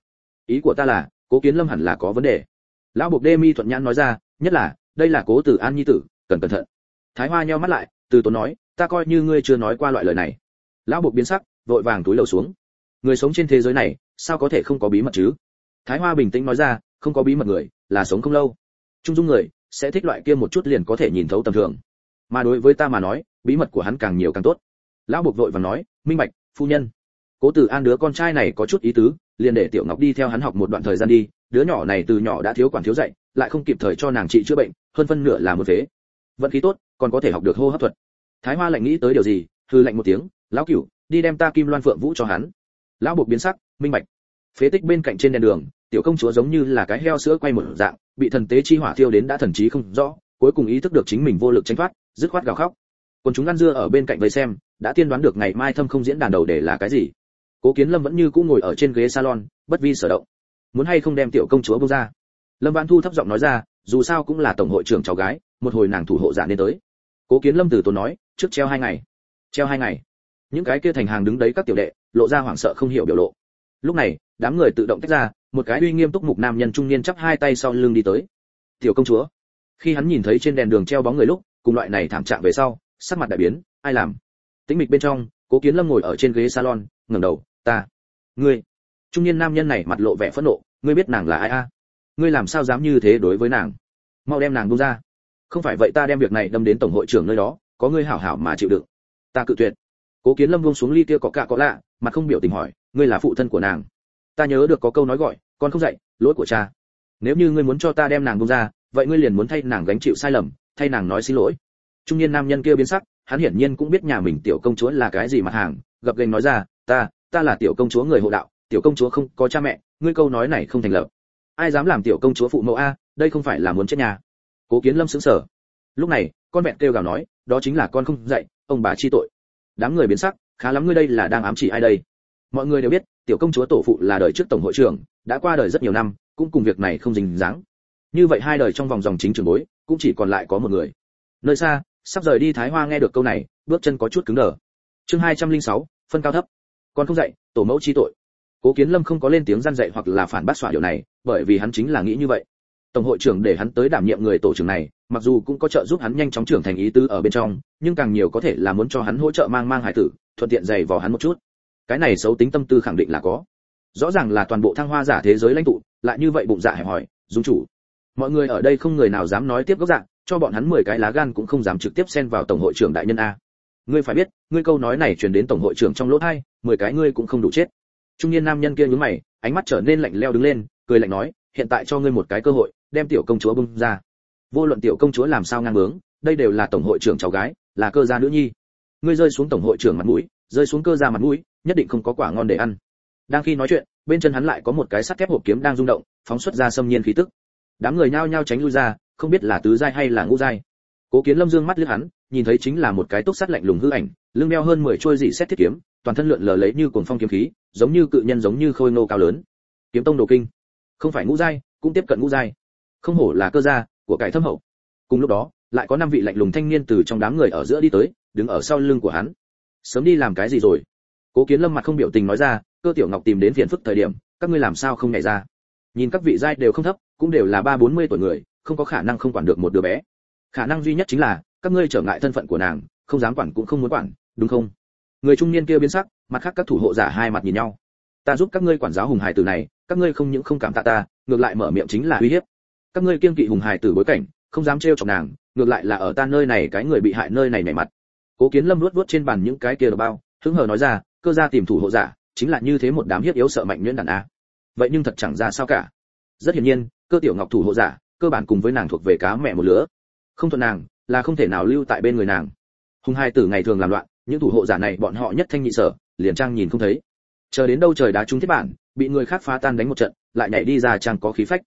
ý của ta là, Cố Kiến Lâm hẳn là có vấn đề. Lão buộc Đê Mi thuận nhãn nói ra, nhất là, đây là Cố Tử An nhi tử, cần cẩn thận. Thái Hoa nheo mắt lại, từ tốn nói, ta coi như ngươi chưa nói qua loại lời này. Lão buộc biến sắc, vội vàng túi lầu xuống. Người sống trên thế giới này, sao có thể không có bí mật chứ? Thái Hoa bình tĩnh nói ra, không có bí mật người, là sống không lâu. Trung dung người sẽ thích loại kia một chút liền có thể nhìn thấu tầm thường. Mà đối với ta mà nói, bí mật của hắn càng nhiều càng tốt. Lão buộc vội vàng nói, minh bạch, phu nhân. Cố Tử An đứa con trai này có chút ý tứ, liền để Tiểu Ngọc đi theo hắn học một đoạn thời gian đi, đứa nhỏ này từ nhỏ đã thiếu quản thiếu dạy, lại không kịp thời cho nàng trị chữa bệnh, hơn phân nửa là một phế. Vận khí tốt, còn có thể học được hô hấp thuật. Thái Hoa lạnh nghĩ tới điều gì, hừ lạnh một tiếng, lão cửu, đi đem ta Kim Loan Phượng Vũ cho hắn. Lão buộc biến sắc, minh bạch. Phế tích bên cạnh trên đèn đường, tiểu công chúa giống như là cái heo sữa quay một dạng, bị thần tế chi hỏa thiêu đến đã thần trí không rõ, cuối cùng ý thức được chính mình vô lực tránh thoát, dứt khoát gào khóc. Còn chúng ăn dưa ở bên cạnh vây xem, đã tiên đoán được ngày mai Thâm Không diễn đàn đầu để là cái gì. Cố Kiến Lâm vẫn như cũ ngồi ở trên ghế salon, bất vi sở động. Muốn hay không đem tiểu công chúa buông ra? Lâm Vãn Thu thấp giọng nói ra, dù sao cũng là tổng hội trưởng cháu gái, một hồi nàng thủ hộ giả nên tới. Cố Kiến Lâm từ tốn nói, trước treo 2 ngày. Treo 2 ngày. Những cái kia thành hàng đứng đấy các tiểu đệ, lộ ra hoảng sợ không hiểu biểu lộ. Lúc này, đám người tự động tách ra, một cái uy nghiêm túc mục nam nhân trung niên chắp hai tay sau lưng đi tới. Tiểu công chúa. Khi hắn nhìn thấy trên đèn đường treo bóng người lúc, cùng loại này thảm trạng về sau, sắc mặt đại biến, ai làm? Tĩnh mịch bên trong, Cố Kiến Lâm ngồi ở trên ghế salon, ngẩng đầu, ta, ngươi. Trung niên nam nhân này mặt lộ vẻ phẫn nộ, ngươi biết nàng là ai a? Ngươi làm sao dám như thế đối với nàng? Mau đem nàng buông ra. Không phải vậy ta đem việc này đâm đến tổng hội trưởng nơi đó, có ngươi hảo hảo mà chịu đựng. Ta cự tuyệt. Cố Kiến Lâm buông xuống ly kia có cạ có lạ, mặt không biểu tình hỏi, ngươi là phụ thân của nàng? Ta nhớ được có câu nói gọi, con không dạy, lỗi của cha. Nếu như ngươi muốn cho ta đem nàng buông ra, vậy ngươi liền muốn thay nàng gánh chịu sai lầm, thay nàng nói xin lỗi. Trung niên nam nhân kia biến sắc, hắn hiển nhiên cũng biết nhà mình tiểu công chúa là cái gì mặt hàng, gập ghềnh nói ra, ta là tiểu công chúa người hộ đạo, tiểu công chúa không có cha mẹ, ngươi câu nói này không thành lập. Ai dám làm tiểu công chúa phụ mẫu a, đây không phải là muốn chết nhà. Cố Kiến Lâm sững sờ. Lúc này, con mẹ kêu gào nói, đó chính là con không dạy, ông bà chi tội. Đám người biến sắc, khá lắm ngươi đây là đang ám chỉ ai đây? Mọi người đều biết, tiểu công chúa tổ phụ là đời trước tổng hội trưởng, đã qua đời rất nhiều năm, cũng cùng việc này không dính dáng. Như vậy hai đời trong vòng dòng chính trưởng bối, cũng chỉ còn lại có một người. Nơi xa, sắp rời đi Thái Hoa nghe được câu này, bước chân có chút cứng đờ. Chương 206, phân cao thấp. Con không dạy, tổ mẫu chi tội. Cố Kiến Lâm không có lên tiếng răn dạy hoặc là phản bác xoa điều này, bởi vì hắn chính là nghĩ như vậy. Tổng hội trưởng để hắn tới đảm nhiệm người tổ trưởng này, mặc dù cũng có trợ giúp hắn nhanh chóng trưởng thành ý tứ ở bên trong, nhưng càng nhiều có thể là muốn cho hắn hỗ trợ mang hải tử, thuận tiện dày vò hắn một chút. Cái này xấu tính tâm tư khẳng định là có. Rõ ràng là toàn bộ Thăng Hoa giả thế giới lãnh tụ, lại như vậy bụng dạ hẹp hòi, dung chủ. Mọi người ở đây không người nào dám nói tiếp gốc dạng, cho bọn hắn 10 cái lá gan cũng không dám trực tiếp xen vào tổng hội trưởng đại nhân a. Ngươi phải biết, ngươi câu nói này truyền đến tổng hội trưởng trong lỗ tai, 10 cái ngươi cũng không đủ chết. Trung niên nam nhân kia nhướng mày, ánh mắt trở nên lạnh lẽo đứng lên, cười lạnh nói, hiện tại cho ngươi một cái cơ hội, đem tiểu công chúa bung ra. Vô luận tiểu công chúa làm sao ngang bướng, đây đều là tổng hội trưởng cháu gái, là cơ gia nữ nhi. Ngươi rơi xuống tổng hội trưởng mặt mũi, rơi xuống cơ gia mặt mũi, nhất định không có quả ngon để ăn. Đang khi nói chuyện, bên chân hắn lại có một cái sắt thép hộp kiếm đang rung động, phóng xuất ra xâm nhiên khí tức. Đám người nhao nhao tránh lui ra, không biết là tứ giai hay là ngũ giai. Cố Kiến Lâm dương mắt liếc hắn, nhìn thấy chính là một cái túc sắt lạnh lùng hư ảnh, lưng đeo hơn 10 chuôi dị xét thiết kiếm, toàn thân lượn lờ lấy như cuồng phong kiếm khí, giống như cự nhân giống như khôi ngô cao lớn. Kiếm tông đồ kinh, không phải ngũ giai, cũng tiếp cận ngũ giai. Không hổ là cơ gia, của cải thâm hậu. Cùng lúc đó, lại có 5 vị lạnh lùng thanh niên từ trong đám người ở giữa đi tới, đứng ở sau lưng của hắn. Sớm đi làm cái gì rồi? Cố Kiến Lâm mặt không biểu tình nói ra, Cơ Tiểu Ngọc tìm đến phiền phức thời điểm, các ngươi làm sao không nhảy ra? Nhìn các vị giai đều không thấp, cũng đều là 30-40 tuổi người, không có khả năng không quản được một đứa bé. Khả năng duy nhất chính là các ngươi trở ngại thân phận của nàng, không dám quản cũng không muốn quản, đúng không? Người trung niên kia biến sắc, mặt khác các thủ hộ giả hai mặt nhìn nhau. Ta giúp các ngươi quản giáo hùng hải tử này, các ngươi không những không cảm tạ ta, ngược lại mở miệng chính là uy hiếp. Các ngươi kiêng kỵ hùng hải tử bối cảnh, không dám trêu chọc nàng, ngược lại là ở ta nơi này cái người bị hại nơi này nảy mặt. Cố Kiến Lâm luốt trên bàn những cái kia đồ bao, hứng hờ nói ra, cơ gia tìm thủ hộ giả, chính là như thế một đám hiếp yếu sợ mạnh nhuyễn đàn a. Vậy nhưng thật chẳng ra sao cả. Rất hiển nhiên, Cơ Tiểu Ngọc thủ hộ giả, cơ bản cùng với nàng thuộc về cá mẹ một lứa. Không thuận nàng, là không thể nào lưu tại bên người nàng. Hùng hai tử ngày thường làm loạn, những thủ hộ giả này bọn họ nhất thanh nhị sở, liền trang nhìn không thấy. Chờ đến đâu trời đá trúng thiết bản, bị người khác phá tan đánh một trận, lại nhảy đi ra trang có khí phách.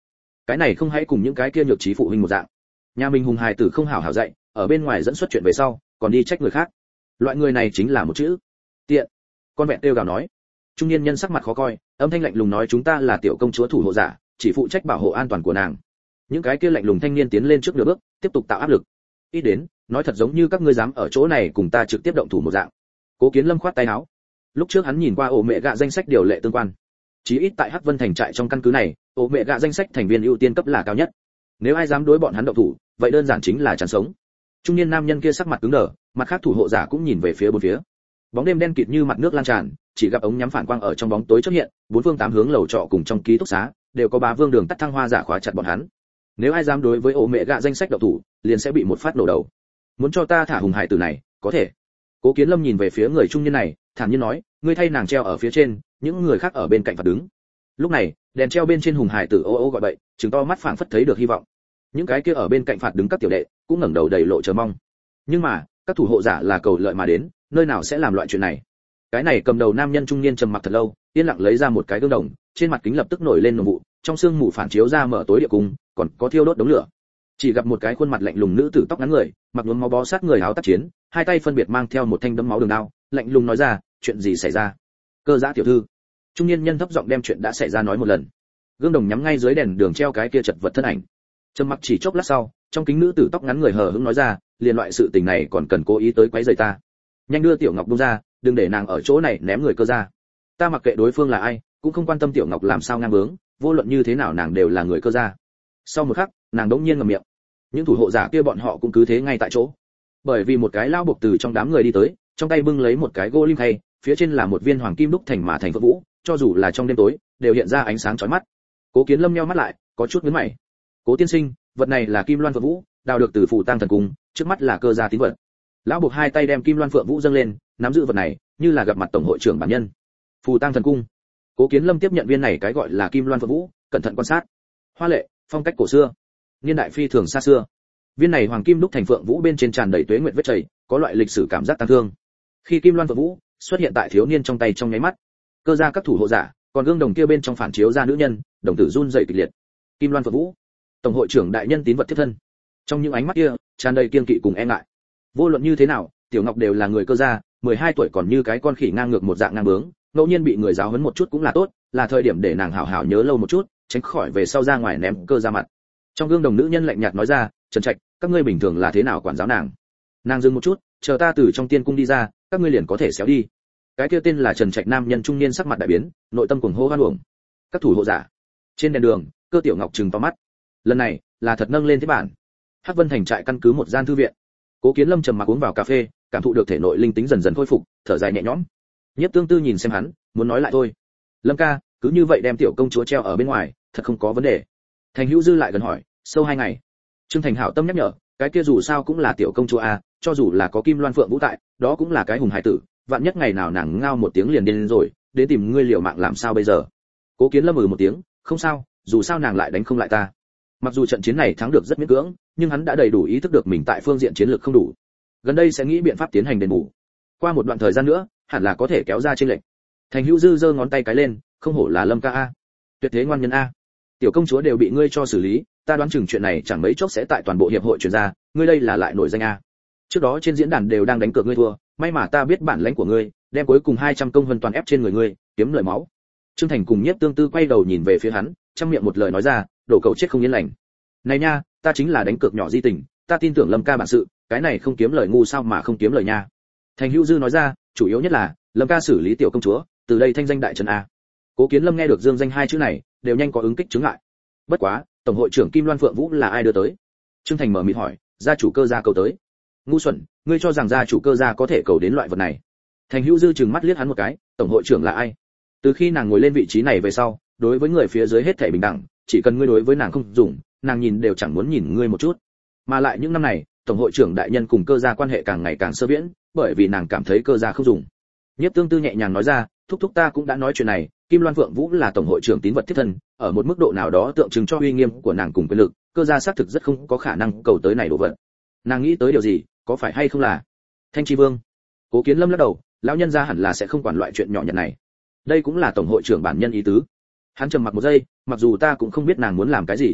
Cái này không hãy cùng những cái kia nhược trí phụ huynh một dạng. Nhà mình hùng hài tử không hảo hảo dạy, ở bên ngoài dẫn xuất chuyện về sau, còn đi trách người khác. Loại người này chính là một chữ tiện. Con vẹn kêu gào nói. Trung niên nhân sắc mặt khó coi, âm thanh lạnh lùng nói chúng ta là tiểu công chúa thủ hộ giả, chỉ phụ trách bảo hộ an toàn của nàng. Những cái kia lạnh lùng thanh niên tiến lên trước nửa bước, tiếp tục tạo áp lực. Ít đến, nói thật giống như các ngươi dám ở chỗ này cùng ta trực tiếp động thủ một dạng. Cố Kiến Lâm khoát tay áo. Lúc trước hắn nhìn qua ổ mẹ gạ danh sách điều lệ tương quan. Chí ít tại Hắc Vân thành trại trong căn cứ này, ổ mẹ gạ danh sách thành viên ưu tiên cấp là cao nhất. Nếu ai dám đối bọn hắn động thủ, vậy đơn giản chính là chán sống. Trung niên nam nhân kia sắc mặt cứng đờ, mặt khác thủ hộ giả cũng nhìn về phía bốn phía. Bóng đêm đen kịt như mặt nước lan tràn, chỉ gặp ống nhắm phản quang ở trong bóng tối xuất hiện, bốn phương tám hướng lầu trọ cùng trong ký túc xá đều có bá vương đường tắt thăng hoa giả khóa chặt bọn hắn. Nếu ai dám đối với ổ mẹ gạ danh sách động thủ, liền sẽ bị một phát nổ đầu. Muốn cho ta thả hùng hải tử này, có thể. Cố Kiến Lâm nhìn về phía người trung niên này, thản nhiên nói, ngươi thay nàng treo ở phía trên, những người khác ở bên cạnh phạt đứng. Lúc này, đèn treo bên trên hùng hải tử ô ô gọi bậy, trừng to mắt phảng phất thấy được hy vọng. Những cái kia ở bên cạnh phạt đứng các tiểu đệ cũng ngẩng đầu đầy lộ chờ mong. Nhưng mà, các thủ hộ giả là cầu lợi mà đến, nơi nào sẽ làm loại chuyện này. Cái này cầm đầu nam nhân trung niên trầm mặc thật lâu, yên lặng lấy ra một cái gương đồng, trên mặt kính lập tức nổi lên nồng vụ, trong sương mù phản chiếu ra mở tối địa cung, còn có thiêu đốt đống lửa. Chỉ gặp một cái khuôn mặt lạnh lùng nữ tử tóc ngắn người, mặc nhuốm máu bó sát người áo tác chiến, hai tay phân biệt mang theo một thanh đấm máu đường đao, lạnh lùng nói ra, chuyện gì xảy ra? Cơ Giã tiểu thư. Trung niên nhân thấp giọng đem chuyện đã xảy ra nói một lần. Gương đồng nhắm ngay dưới đèn đường treo cái kia chật vật thân ảnh. Trầm mặc chỉ chốc lát sau, trong kính nữ tử tóc ngắn người hờ hững nói ra, liền loại sự tình này còn cần cố ý tới quấy rầy ta. Nhanh đưa Tiểu Ngọc buông ra, đừng để nàng ở chỗ này ném người Cơ Gia. Ta mặc kệ đối phương là ai, cũng không quan tâm Tiểu Ngọc làm sao ngang bướng, vô luận như thế nào nàng đều là người Cơ Gia. Sau một khắc, nàng đống nhiên ngậm miệng. Những thủ hộ giả kia bọn họ cũng cứ thế ngay tại chỗ. Bởi vì một cái lao buộc từ trong đám người đi tới, trong tay bưng lấy một cái gỗ lim khay, phía trên là một viên hoàng kim đúc thành mà thành phượng vũ, cho dù là trong đêm tối, đều hiện ra ánh sáng chói mắt. Cố Kiến Lâm nheo mắt lại, có chút nhướng mày. Cố tiên sinh, vật này là kim loan phượng vũ, đào được từ phù tang thần cung, trước mắt là Cơ Gia tín vật. Lão buộc hai tay đem kim loan phượng vũ dâng lên, nắm giữ vật này, như là gặp mặt tổng hội trưởng bản nhân. Phù tang thần cung. Cố Kiến Lâm tiếp nhận viên này cái gọi là kim loan phượng vũ, cẩn thận quan sát. Hoa lệ, phong cách cổ xưa, niên đại phi thường xa xưa. Viên này hoàng kim đúc thành phượng vũ bên trên tràn đầy tuế nguyệt vết chảy, có loại lịch sử cảm giác tăng thương. Khi kim loan phượng vũ xuất hiện tại thiếu niên trong tay trong nháy mắt, Cơ Gia các thủ hộ giả, còn gương đồng kia bên trong phản chiếu ra nữ nhân, đồng tử run rẩy kịch liệt. Kim loan phượng vũ, tổng hội trưởng đại nhân tín vật thiết thân. Trong những ánh mắt kia, tràn đầy kiên kỵ cùng e ngại. Vô luận như thế nào, Tiểu Ngọc đều là người Cơ Gia, 12 tuổi còn như cái con khỉ ngang ngược một dạng ngang bướng, ngẫu nhiên bị người giáo huấn một chút cũng là tốt, là thời điểm để nàng hảo hảo nhớ lâu một chút, tránh khỏi về sau ra ngoài ném Cơ Gia mặt. Trong gương đồng nữ nhân lạnh nhạt nói ra, Trần Trạch, các ngươi bình thường là thế nào quản giáo nàng? Nàng dừng một chút, chờ ta từ trong tiên cung đi ra, các ngươi liền có thể xéo đi. Cái kia tên là Trần Trạch nam nhân trung niên sắc mặt đại biến, nội tâm cuồng hô hoan uổng. Các thủ hộ giả. Trên đèn đường, Cơ Tiểu Ngọc trừng to mắt. Lần này, là thật nâng lên thế bản. Hắc Vân thành trại căn cứ một gian thư viện. Cố Kiến Lâm trầm mặc uống vào cà phê, cảm thụ được thể nội linh tính dần dần khôi phục, thở dài nhẹ nhõm. Nhiếp Tương Tư nhìn xem hắn, muốn nói lại thôi. Lâm ca, cứ như vậy đem tiểu công chúa treo ở bên ngoài, thật không có vấn đề. Thành Hữu Dư lại gần hỏi, sâu 2 ngày. Trương Thành hảo tâm nhắc nhở, cái kia dù sao cũng là tiểu công chúa a, cho dù là có Kim Loan Phượng Vũ tại, đó cũng là cái hùng hải tử, vạn nhất ngày nào nàng ngao một tiếng liền điên rồi, đến tìm ngươi liều mạng làm sao bây giờ? Cố Kiến Lâm một tiếng, không sao, dù sao nàng lại đánh không lại ta. Mặc dù trận chiến này thắng được rất miễn cưỡng, nhưng hắn đã đầy đủ ý thức được mình tại phương diện chiến lược không đủ. Gần đây sẽ nghĩ biện pháp tiến hành đền bù. Qua một đoạn thời gian nữa, hẳn là có thể kéo ra chênh lệch. Thành Hữu Dư giơ ngón tay cái lên, không hổ là Lâm ca a, tuyệt thế ngoan nhân a. Tiểu công chúa đều bị ngươi cho xử lý, ta đoán chừng chuyện này chẳng mấy chốc sẽ tại toàn bộ hiệp hội truyền ra, ngươi đây là lại nổi danh a. Trước đó trên diễn đàn đều đang đánh cược ngươi thua, may mà ta biết bản lãnh của ngươi, đem cuối cùng 200 công vân toàn ép trên người ngươi, kiếm lời máu. Trương Thành cùng Nhiếp Tương Tư quay đầu nhìn về phía hắn, trong miệng một lời nói ra, đổ cầu chết không yên lành. Này nha, ta chính là đánh cược nhỏ di tình, ta tin tưởng Lâm ca bản sự, cái này không kiếm lời ngu sao mà không kiếm lời nha. Thành Hữu Dư nói ra, chủ yếu nhất là Lâm ca xử lý tiểu công chúa, từ đây thanh danh đại trấn a. Cố Kiến Lâm nghe được dương danh 2 chữ này, đều nhanh có ứng kích chứng ngại. Bất quá, tổng hội trưởng Kim Loan Phượng Vũ là ai đưa tới? Trương Thành mở miệng hỏi, gia chủ Cơ Gia cầu tới. Ngu xuẩn, ngươi cho rằng gia chủ Cơ Gia có thể cầu đến loại vật này? Thành Hữu Dư trừng mắt liếc hắn một cái, tổng hội trưởng là ai? Từ khi nàng ngồi lên vị trí này về sau, đối với người phía dưới hết thảy bình đẳng, chỉ cần ngươi đối với nàng không dùng, nàng nhìn đều chẳng muốn nhìn ngươi một chút. Mà lại những năm này, tổng hội trưởng đại nhân cùng Cơ Gia quan hệ càng ngày càng sơ viễn, bởi vì nàng cảm thấy Cơ Gia không dùng. Nhiếp Tương Tư nhẹ nhàng nói ra, thúc thúc ta cũng đã nói chuyện này, Kim Loan Phượng Vũ là tổng hội trưởng tín vật thiết thân, ở một mức độ nào đó tượng trưng cho uy nghiêm của nàng cùng quyền lực, Cơ Gia xác thực rất không có khả năng cầu tới này đồ vật. Nàng nghĩ tới điều gì, có phải hay không là Thanh Chi Vương? Cố Kiến Lâm lắc đầu, lão nhân gia hẳn là sẽ không quản loại chuyện nhỏ nhặt này. Đây cũng là tổng hội trưởng bản nhân ý tứ. Hắn trầm mặc một giây, mặc dù ta cũng không biết nàng muốn làm cái gì,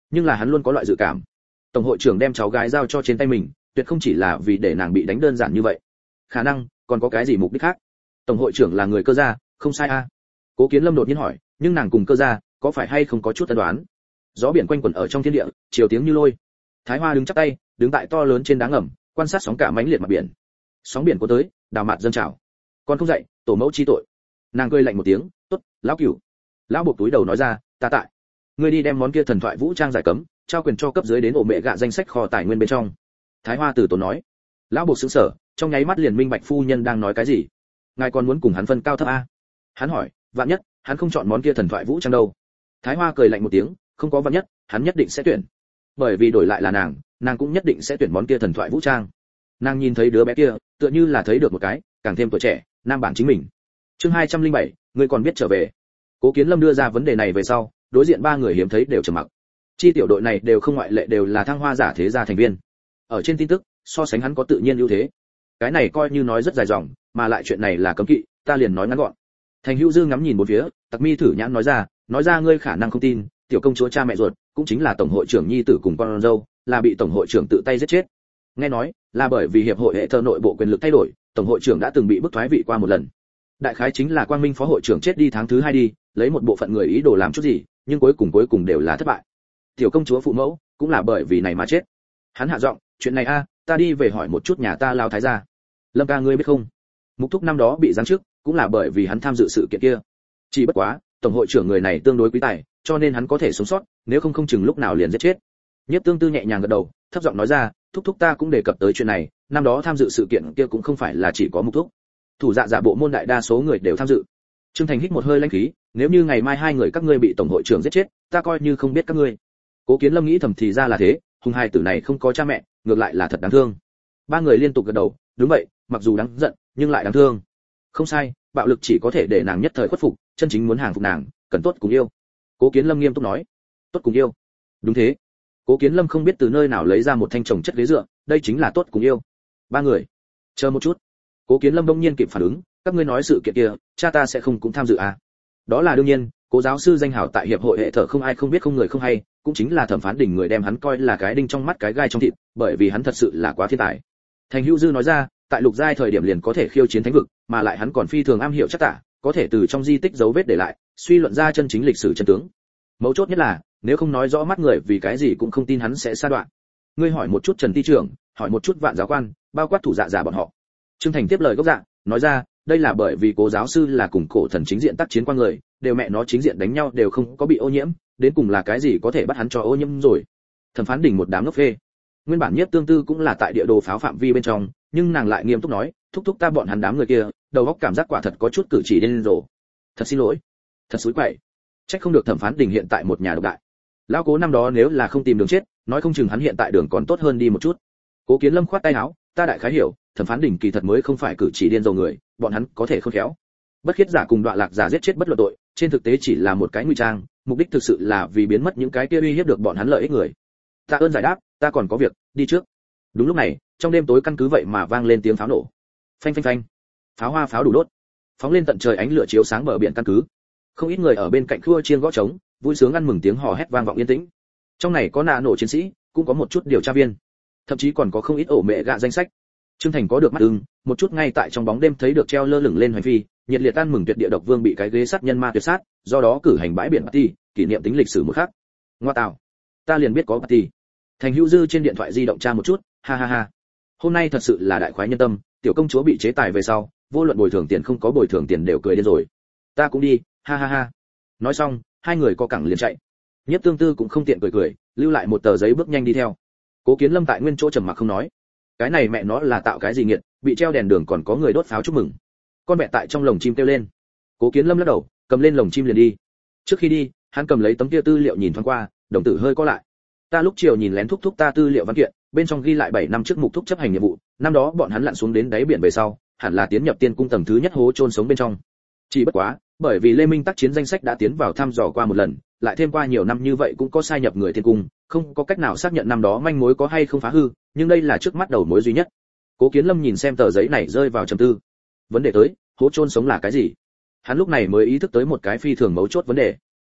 nhưng là hắn luôn có loại dự cảm, tổng hội trưởng đem cháu gái giao cho trên tay mình tuyệt không chỉ là vì để nàng bị đánh đơn giản như vậy, khả năng còn có cái gì mục đích khác. Tổng hội trưởng là người cơ gia, không sai a? Cố Kiến Lâm đột nhiên hỏi, nhưng nàng cùng cơ gia có phải hay không có chút tân đoán? Gió biển quanh quẩn ở trong thiên địa, chiều tiếng như lôi. Thái Hoa đứng chắp tay, đứng tại to lớn trên đá ngầm, quan sát sóng cả mãnh liệt mặt biển. Sóng biển cuốn tới, đào mạt dâng trào. Con không dậy, tổ mẫu chi tội. Nàng cười lạnh một tiếng, tốt, lão cửu. Lão buộc túi đầu nói ra, ta tại. Ngươi đi đem món kia thần thoại vũ trang giải cấm, trao quyền cho cấp dưới đến ổ mẹ gạ danh sách kho tài nguyên bên trong. Thái Hoa từ tốn nói. Lão buộc sững sờ, trong nháy mắt liền minh bạch phu nhân đang nói cái gì. Ngài còn muốn cùng hắn phân cao thấp a? Hắn hỏi, vạn nhất hắn không chọn món kia thần thoại vũ trang đâu? Thái Hoa cười lạnh một tiếng, không có vạn nhất, hắn nhất định sẽ tuyển. Bởi vì đổi lại là nàng cũng nhất định sẽ tuyển món kia thần thoại vũ trang. Nàng nhìn thấy đứa bé kia, tựa như là thấy được một cái càng thêm tuổi trẻ nam bản chính mình. Chương 207, ngươi còn biết trở về. Cố Kiến Lâm đưa ra vấn đề này về sau, đối diện ba người hiếm thấy đều trầm mặc. Chi tiểu đội này đều không ngoại lệ đều là thăng hoa giả thế gia thành viên. Ở trên tin tức, so sánh hắn có tự nhiên ưu thế. Cái này coi như nói rất dài dòng, mà lại chuyện này là cấm kỵ, ta liền nói ngắn gọn. Thành Hữu Dư ngắm nhìn bốn phía, Tặc Mi thử nhãn nói ra ngươi khả năng không tin, tiểu công chúa cha mẹ ruột, cũng chính là tổng hội trưởng nhi tử cùng con dâu, là bị tổng hội trưởng tự tay giết chết. Nghe nói, là bởi vì hiệp hội hệ thơ nội bộ quyền lực thay đổi, tổng hội trưởng đã từng bị bức thoái vị qua một lần. Đại khái chính là Quang Minh phó hội trưởng chết đi tháng thứ 2 đi, lấy một bộ phận người ý đồ làm chút gì, nhưng cuối cùng đều là thất bại. Tiểu công chúa phụ mẫu cũng là bởi vì này mà chết. Hắn hạ giọng, chuyện này a, ta đi về hỏi một chút nhà ta lao thái gia. Lâm ca ngươi biết không? Mục Thúc năm đó bị giáng chức, cũng là bởi vì hắn tham dự sự kiện kia. Chỉ bất quá, tổng hội trưởng người này tương đối quý tài, cho nên hắn có thể sống sót, nếu không chừng lúc nào liền giết chết. Nhiếp Tương Tư nhẹ nhàng gật đầu, thấp giọng nói ra, thúc ta cũng đề cập tới chuyện này, năm đó tham dự sự kiện kia cũng không phải là chỉ có Mục Thúc. Thủ dạ giả bộ môn đại đa số người đều tham dự. Trương Thành hít một hơi lãnh khí, nếu như ngày mai hai người các ngươi bị tổng hội trưởng giết chết, ta coi như không biết các ngươi. Cố Kiến Lâm nghĩ thầm thì ra là thế, hùng hai tử này không có cha mẹ, ngược lại là thật đáng thương. Ba người liên tục gật đầu, đúng vậy, mặc dù đáng giận, nhưng lại đáng thương. Không sai, bạo lực chỉ có thể để nàng nhất thời khuất phục, chân chính muốn hàng phục nàng, cần tốt cùng yêu. Cố Kiến Lâm nghiêm túc nói, tốt cùng yêu. Đúng thế. Cố Kiến Lâm không biết từ nơi nào lấy ra một thanh chồng chất ghế dựa, đây chính là tốt cùng yêu. Ba người, chờ một chút. Cố Kiến Lâm đông nhiên kịp phản ứng, các ngươi nói sự kiện kia, cha ta sẽ không cũng tham dự à? Đó là đương nhiên, Cố giáo sư danh hào tại hiệp hội hệ thờ không ai không biết không người không hay, cũng chính là Thẩm Phán Đình người đem hắn coi là cái đinh trong mắt cái gai trong thịt, bởi vì hắn thật sự là quá thiên tài. Thành Hữu Dư nói ra, tại lục giai thời điểm liền có thể khiêu chiến thánh vực, mà lại hắn còn phi thường am hiểu chắc tả, có thể từ trong di tích dấu vết để lại, suy luận ra chân chính lịch sử chân tướng. Mấu chốt nhất là, nếu không nói rõ mắt người vì cái gì cũng không tin hắn sẽ sa đoạn. Ngươi hỏi một chút Trần Ti trưởng, hỏi một chút Vạn giáo quan, bao quát thủ dạ giả bọn họ. Trương Thành tiếp lời gốc dạng, nói ra, đây là bởi vì Cố giáo sư là cùng cổ thần chính diện tác chiến qua người, đều mẹ nó chính diện đánh nhau đều không có bị ô nhiễm, đến cùng là cái gì có thể bắt hắn cho ô nhiễm rồi. Thẩm Phán Đình một đám ngốc phê. Nguyên bản Nhiếp Tương Tư cũng là tại địa đồ pháo phạm vi bên trong, nhưng nàng lại nghiêm túc nói, thúc ta bọn hắn đám người kia, đầu óc cảm giác quả thật có chút cử chỉ điên rồ. Thật xin lỗi, thật xúi quậy. Trách không được Thẩm Phán Đình hiện tại một nhà độc đại. Lão Cố năm đó nếu là không tìm đường chết, nói không chừng hắn hiện tại đường còn tốt hơn đi một chút. Cố Kiến Lâm khoát tay áo, ta đại khái hiểu, Thẩm Phán Đình kỳ thật mới không phải cử chỉ điên rồ người, bọn hắn có thể khôn khéo. Bất khiết giả cùng đoạn lạc giả giết chết bất luận tội, trên thực tế chỉ là một cái nguy trang, mục đích thực sự là vì biến mất những cái kia uy hiếp được bọn hắn lợi ích người. Tạ ơn giải đáp, ta còn có việc, đi trước. Đúng lúc này, trong đêm tối căn cứ vậy mà vang lên tiếng pháo nổ. Phanh phanh phanh. Pháo hoa pháo đủ đốt, phóng lên tận trời ánh lửa chiếu sáng bờ biển căn cứ. Không ít người ở bên cạnh khua chiên gõ trống, vui sướng ăn mừng tiếng hò hét vang vọng yên tĩnh. Trong này có nạ nổ chiến sĩ, cũng có một chút điều tra viên, thậm chí còn có không ít ổ mẹ gạ danh sách. Trương Thành có được mắt ưng, một chút ngay tại trong bóng đêm thấy được treo lơ lửng lên hoành phi, nhiệt liệt ăn mừng tuyệt địa độc vương bị cái ghế sát nhân ma tuyệt sát, do đó cử hành bãi biển party, kỷ niệm tính lịch sử một khắc. Ngoa tạo, ta liền biết có party. Thành Hữu Dư trên điện thoại di động tra một chút, ha ha ha. Hôm nay thật sự là đại khoái nhân tâm, tiểu công chúa bị chế tài về sau, vô luận bồi thường tiền không có bồi thường tiền đều cười điên rồi. Ta cũng đi, ha ha ha. Nói xong, hai người co cẳng liền chạy. Nhiếp Tương Tư cũng không tiện cười, lưu lại một tờ giấy bước nhanh đi theo. Cố Kiến Lâm tại nguyên chỗ trầm mặc không nói. Cái này mẹ nó là tạo cái gì nghiệt, bị treo đèn đường còn có người đốt pháo chúc mừng. Con mẹ tại trong lồng chim kêu lên. Cố Kiến Lâm lắc đầu, cầm lên lồng chim liền đi. Trước khi đi, hắn cầm lấy tấm kia tư liệu nhìn thoáng qua, đồng tử hơi co lại. Ta lúc chiều nhìn lén thúc ta tư liệu văn kiện, bên trong ghi lại 7 năm trước Mục Thúc chấp hành nhiệm vụ, năm đó bọn hắn lặn xuống đến đáy biển về sau, hẳn là tiến nhập tiên cung tầng thứ nhất hố chôn sống bên trong. Chỉ bất quá, bởi vì Lê Minh tác chiến danh sách đã tiến vào thăm dò qua một lần, lại thêm qua nhiều năm như vậy cũng có sai nhập người tiên cung, không có cách nào xác nhận năm đó manh mối có hay không phá hư, nhưng đây là trước mắt đầu mối duy nhất. Cố Kiến Lâm nhìn xem tờ giấy này rơi vào trầm tư. Vấn đề tới, hố chôn sống là cái gì? Hắn lúc này mới ý thức tới một cái phi thường mấu chốt vấn đề.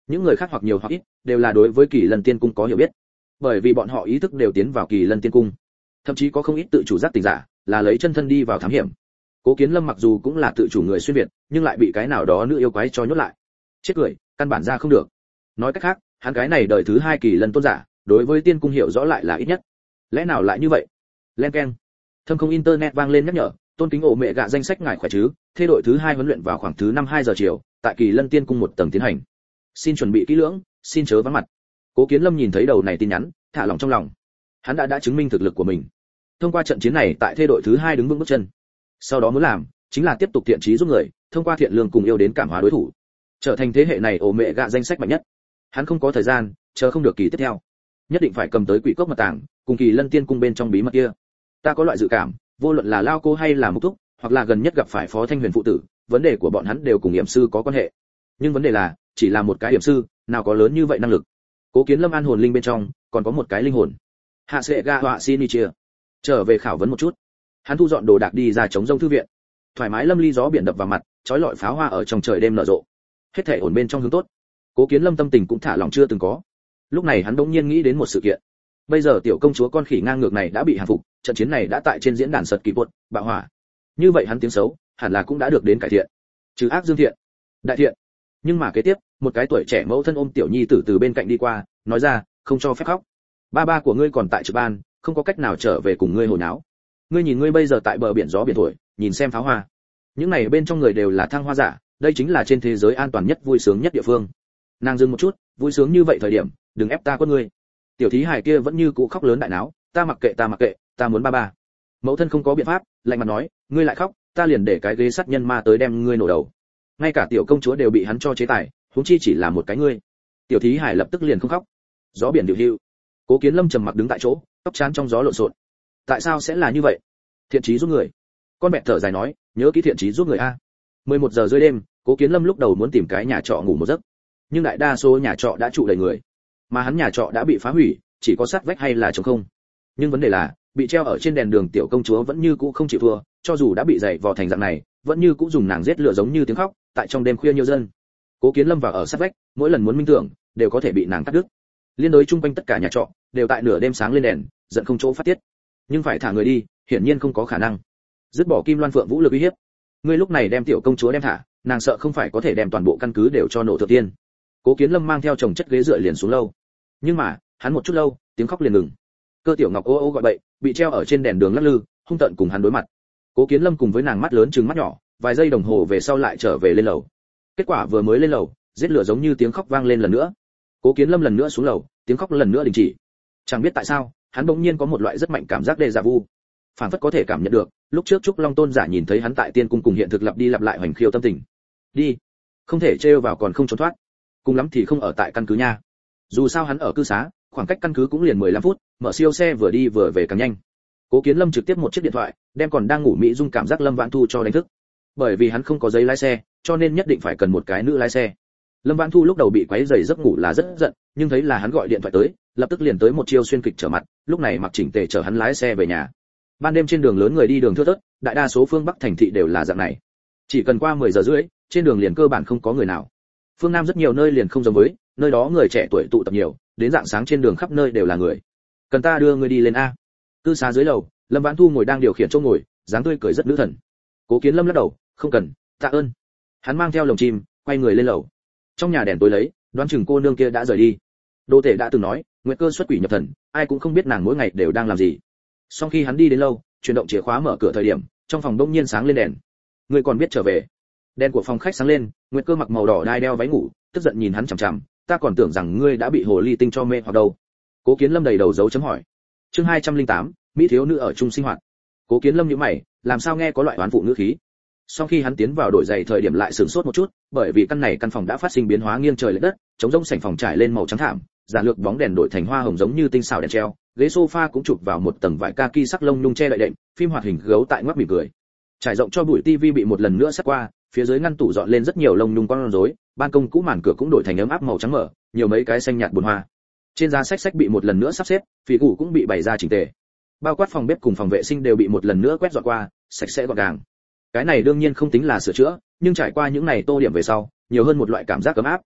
Những người khác hoặc nhiều hoặc ít đều là đối với Kỳ Lân Tiên Cung có hiểu biết, bởi vì bọn họ ý thức đều tiến vào Kỳ Lân Tiên Cung, thậm chí có không ít tự chủ giác tỉnh giả là lấy chân thân đi vào thám hiểm. Cố Kiến Lâm mặc dù cũng là tự chủ người xuyên việt, nhưng lại bị cái nào đó nữ yêu quái cho nhốt lại. Chết cười, căn bản ra không được. Nói cách khác, hắn cái này đời thứ 2 Kỳ Lân tôn giả, đối với Tiên Cung hiểu rõ lại là ít nhất. Lẽ nào lại như vậy? Len keng. Thâm không internet vang lên nhắc nhở, tôn kính ổ mẹ gạ danh sách ngài khỏe chứ? Thế đội thứ 2 huấn luyện vào khoảng thứ 5-2 giờ chiều, tại Kỳ Lân Tiên Cung một tầng tiến hành. Xin chuẩn bị kỹ lưỡng, xin chớ vắng mặt. Cố Kiến Lâm nhìn thấy đầu này tin nhắn, thả lòng trong lòng. Hắn đã chứng minh thực lực của mình. Thông qua trận chiến này tại thế đội thứ 2 đứng vững bước chân. Sau đó muốn làm, chính là tiếp tục thiện trí giúp người, thông qua thiện lương cùng yêu đến cảm hóa đối thủ, trở thành thế hệ này ổ mẹ gạ danh sách mạnh nhất. Hắn không có thời gian, chờ không được kỳ tiếp theo, nhất định phải cầm tới quỷ cốc mật tàng, cùng Kỳ Lân Tiên Cung bên trong bí mật kia. Ta có loại dự cảm, vô luận là Lao Cô hay là Mục Thúc, hoặc là gần nhất gặp phải Phó Thanh Huyền phụ tử, vấn đề của bọn hắn đều cùng yểm sư có quan hệ. Nhưng vấn đề là, chỉ là một cái yểm sư, nào có lớn như vậy năng lực. Cố Kiến Lâm an hồn linh bên trong, còn có một cái linh hồn. Hạ Sệ Ga Họa Shinichia. Trở về khảo vấn một chút. Hắn thu dọn đồ đạc đi ra chống rông thư viện. Thoải mái lâm ly gió biển đập vào mặt, chói lọi pháo hoa ở trong trời đêm nở rộ. Hết thảy ổn bên trong hướng tốt. Cố Kiến Lâm tâm tình cũng thả lỏng chưa từng có. Lúc này hắn đống nhiên nghĩ đến một sự kiện. Bây giờ tiểu công chúa con khỉ ngang ngược này đã bị hàng phục, trận chiến này đã tại trên diễn đàn sật kỳ buột, bạo hỏa. Như vậy hắn tiếng xấu, hẳn là cũng đã được đến cải thiện. Trừ ác dương thiện, đại thiện. Nhưng mà kế tiếp, một cái tuổi trẻ mẫu thân ôm tiểu nhi tử từ bên cạnh đi qua, nói ra, không cho phép khóc. Ba của ngươi còn tại trực ban, không có cách nào trở về cùng ngươi hồi náo. Ngươi nhìn ngươi bây giờ tại bờ biển gió biển thổi, nhìn xem pháo hoa. Những này bên trong người đều là thăng hoa giả, đây chính là trên thế giới an toàn nhất vui sướng nhất địa phương. Nàng dừng một chút, vui sướng như vậy thời điểm, đừng ép ta quất ngươi. Tiểu thí hài kia vẫn như cũ khóc lớn đại náo, ta mặc kệ, ta muốn ba. Mẫu thân không có biện pháp, lạnh mặt nói, ngươi lại khóc, ta liền để cái ghế sát nhân ma tới đem ngươi nổ đầu. Ngay cả tiểu công chúa đều bị hắn cho chế tài, huống chi chỉ là một cái ngươi. Tiểu thí hài lập tức liền không khóc. Gió biển điều hưu. Cố Kiến Lâm trầm mặc đứng tại chỗ, tóc chán trong gió lộn xộn. Tại sao sẽ là như vậy? Thiện chí giúp người. Con mẹ thở dài nói, nhớ kỹ thiện chí giúp người a. 11 giờ rưỡi đêm, Cố Kiến Lâm lúc đầu muốn tìm cái nhà trọ ngủ một giấc, nhưng đại đa số nhà trọ đã trụ đầy người, mà hắn nhà trọ đã bị phá hủy, chỉ có sắt vách hay là trống không. Nhưng vấn đề là, bị treo ở trên đèn đường tiểu công chúa vẫn như cũ không chịu thua, cho dù đã bị dày vò thành dạng này, vẫn như cũ dùng nàng giết lửa giống như tiếng khóc, tại trong đêm khuya nhiều dân. Cố Kiến Lâm vào ở sắt vách, mỗi lần muốn minh tưởng, đều có thể bị nàng cắt đứt. Liên đối chung quanh tất cả nhà trọ, đều tại nửa đêm sáng lên đèn, giận không chỗ phát tiết. Nhưng phải thả người đi, hiển nhiên không có khả năng. Dứt bỏ Kim Loan Phượng vũ lực uy hiếp. Ngươi lúc này đem tiểu công chúa đem thả, nàng sợ không phải có thể đem toàn bộ căn cứ đều cho nổ thượng tiên. Cố Kiến Lâm mang theo chồng chất ghế dựa liền xuống lâu. Nhưng mà, hắn một chút lâu, tiếng khóc liền ngừng. Cơ Tiểu Ngọc ô ô gọi bậy, bị treo ở trên đèn đường lắc lư, hung tợn cùng hắn đối mặt. Cố Kiến Lâm cùng với nàng mắt lớn trừng mắt nhỏ, vài giây đồng hồ về sau lại trở về lên lầu. Kết quả vừa mới lên lầu, giết lửa giống như tiếng khóc vang lên lần nữa. Cố Kiến Lâm lần nữa xuống lầu, tiếng khóc lần nữa đình chỉ. Chẳng biết tại sao, hắn bỗng nhiên có một loại rất mạnh cảm giác déjà vu. Phản phất có thể cảm nhận được, lúc trước Trúc Long Tôn giả nhìn thấy hắn tại tiên cung cùng hiện thực lặp đi lặp lại hoành khiêu tâm tình. Đi, không thể trêu vào còn không trốn thoát. Cùng lắm thì không ở tại căn cứ nha. Dù sao hắn ở cư xá, khoảng cách căn cứ cũng liền 15 phút, mở siêu xe vừa đi vừa về càng nhanh. Cố Kiến Lâm trực tiếp một chiếc điện thoại, đem còn đang ngủ Mỹ Dung cảm giác Lâm Vãn Thu cho đánh thức. Bởi vì hắn không có giấy lái xe, cho nên nhất định phải cần một cái nữ lái xe. Lâm Vãn Thu lúc đầu bị quấy rầy giấc ngủ là rất giận, nhưng thấy là hắn gọi điện thoại tới, lập tức liền tới một chiêu xuyên kịch trở mặt, lúc này mặc chỉnh tề chở hắn lái xe về nhà. Ban đêm trên đường lớn người đi đường thưa thớt, đại đa số phương Bắc thành thị đều là dạng này. Chỉ cần qua 10 giờ rưỡi, trên đường liền cơ bản không có người nào. Phương Nam rất nhiều nơi liền không giống với, nơi đó người trẻ tuổi tụ tập nhiều, đến rạng sáng trên đường khắp nơi đều là người. Cần ta đưa ngươi đi lên a? Cư xá dưới lầu, Lâm Vãn Thu ngồi đang điều khiển chỗ ngồi, dáng tươi cười rất nữ thần. Cố Kiến Lâm lắc đầu, không cần, tạ ơn. Hắn mang theo lồng chim, quay người lên lầu. Trong nhà đèn tối lấy, đoán chừng cô nương kia đã rời đi. Đô Tể đã từng nói, Nguyệt Cơ xuất quỷ nhập thần, ai cũng không biết nàng mỗi ngày đều đang làm gì. Sau khi hắn đi đến lâu, chuyển động chìa khóa mở cửa thời điểm, trong phòng đông nhiên sáng lên đèn. Ngươi còn biết trở về? Đèn của phòng khách sáng lên, Nguyệt Cơ mặc màu đỏ đai đeo váy ngủ, tức giận nhìn hắn chằm chằm, ta còn tưởng rằng ngươi đã bị hồ ly tinh cho mê hoặc đâu. Cố Kiến Lâm đầy đầu dấu chấm hỏi. Chương 208, mỹ thiếu nữ ở chung sinh hoạt. Cố Kiến Lâm nhíu mày, làm sao nghe có loại oán phụ ngữ khí. Sau khi hắn tiến vào đổi giày thời điểm lại sửng sốt một chút, bởi vì căn phòng đã phát sinh biến hóa nghiêng trời lệch đất, trống rỗng sảnh phòng trải lên màu trắng thảm, giản lược bóng đèn đổi thành hoa hồng giống như tinh xảo đèn treo, ghế sofa cũng chụp vào một tầng vải kaki sắc lông nhung che đậy đệm, phim hoạt hình gấu tại ngoắc mỉm cười. Trải rộng cho bụi tivi bị một lần nữa sắt qua, phía dưới ngăn tủ dọn lên rất nhiều lông nhung con rối, ban công cũ màn cửa cũng đổi thành ấm áp màu trắng mở, nhiều mấy cái xanh nhạt buồn hoa. Trên giá sách bị một lần nữa sắp xếp, phỉ củ cũng bị bày ra chỉnh tề. Bao quát phòng bếp cùng phòng vệ sinh đều bị một lần nữa quét dọn qua, sạch sẽ gọn gàng. Cái này đương nhiên không tính là sửa chữa, nhưng trải qua những ngày tô điểm về sau, nhiều hơn một loại cảm giác ấm áp.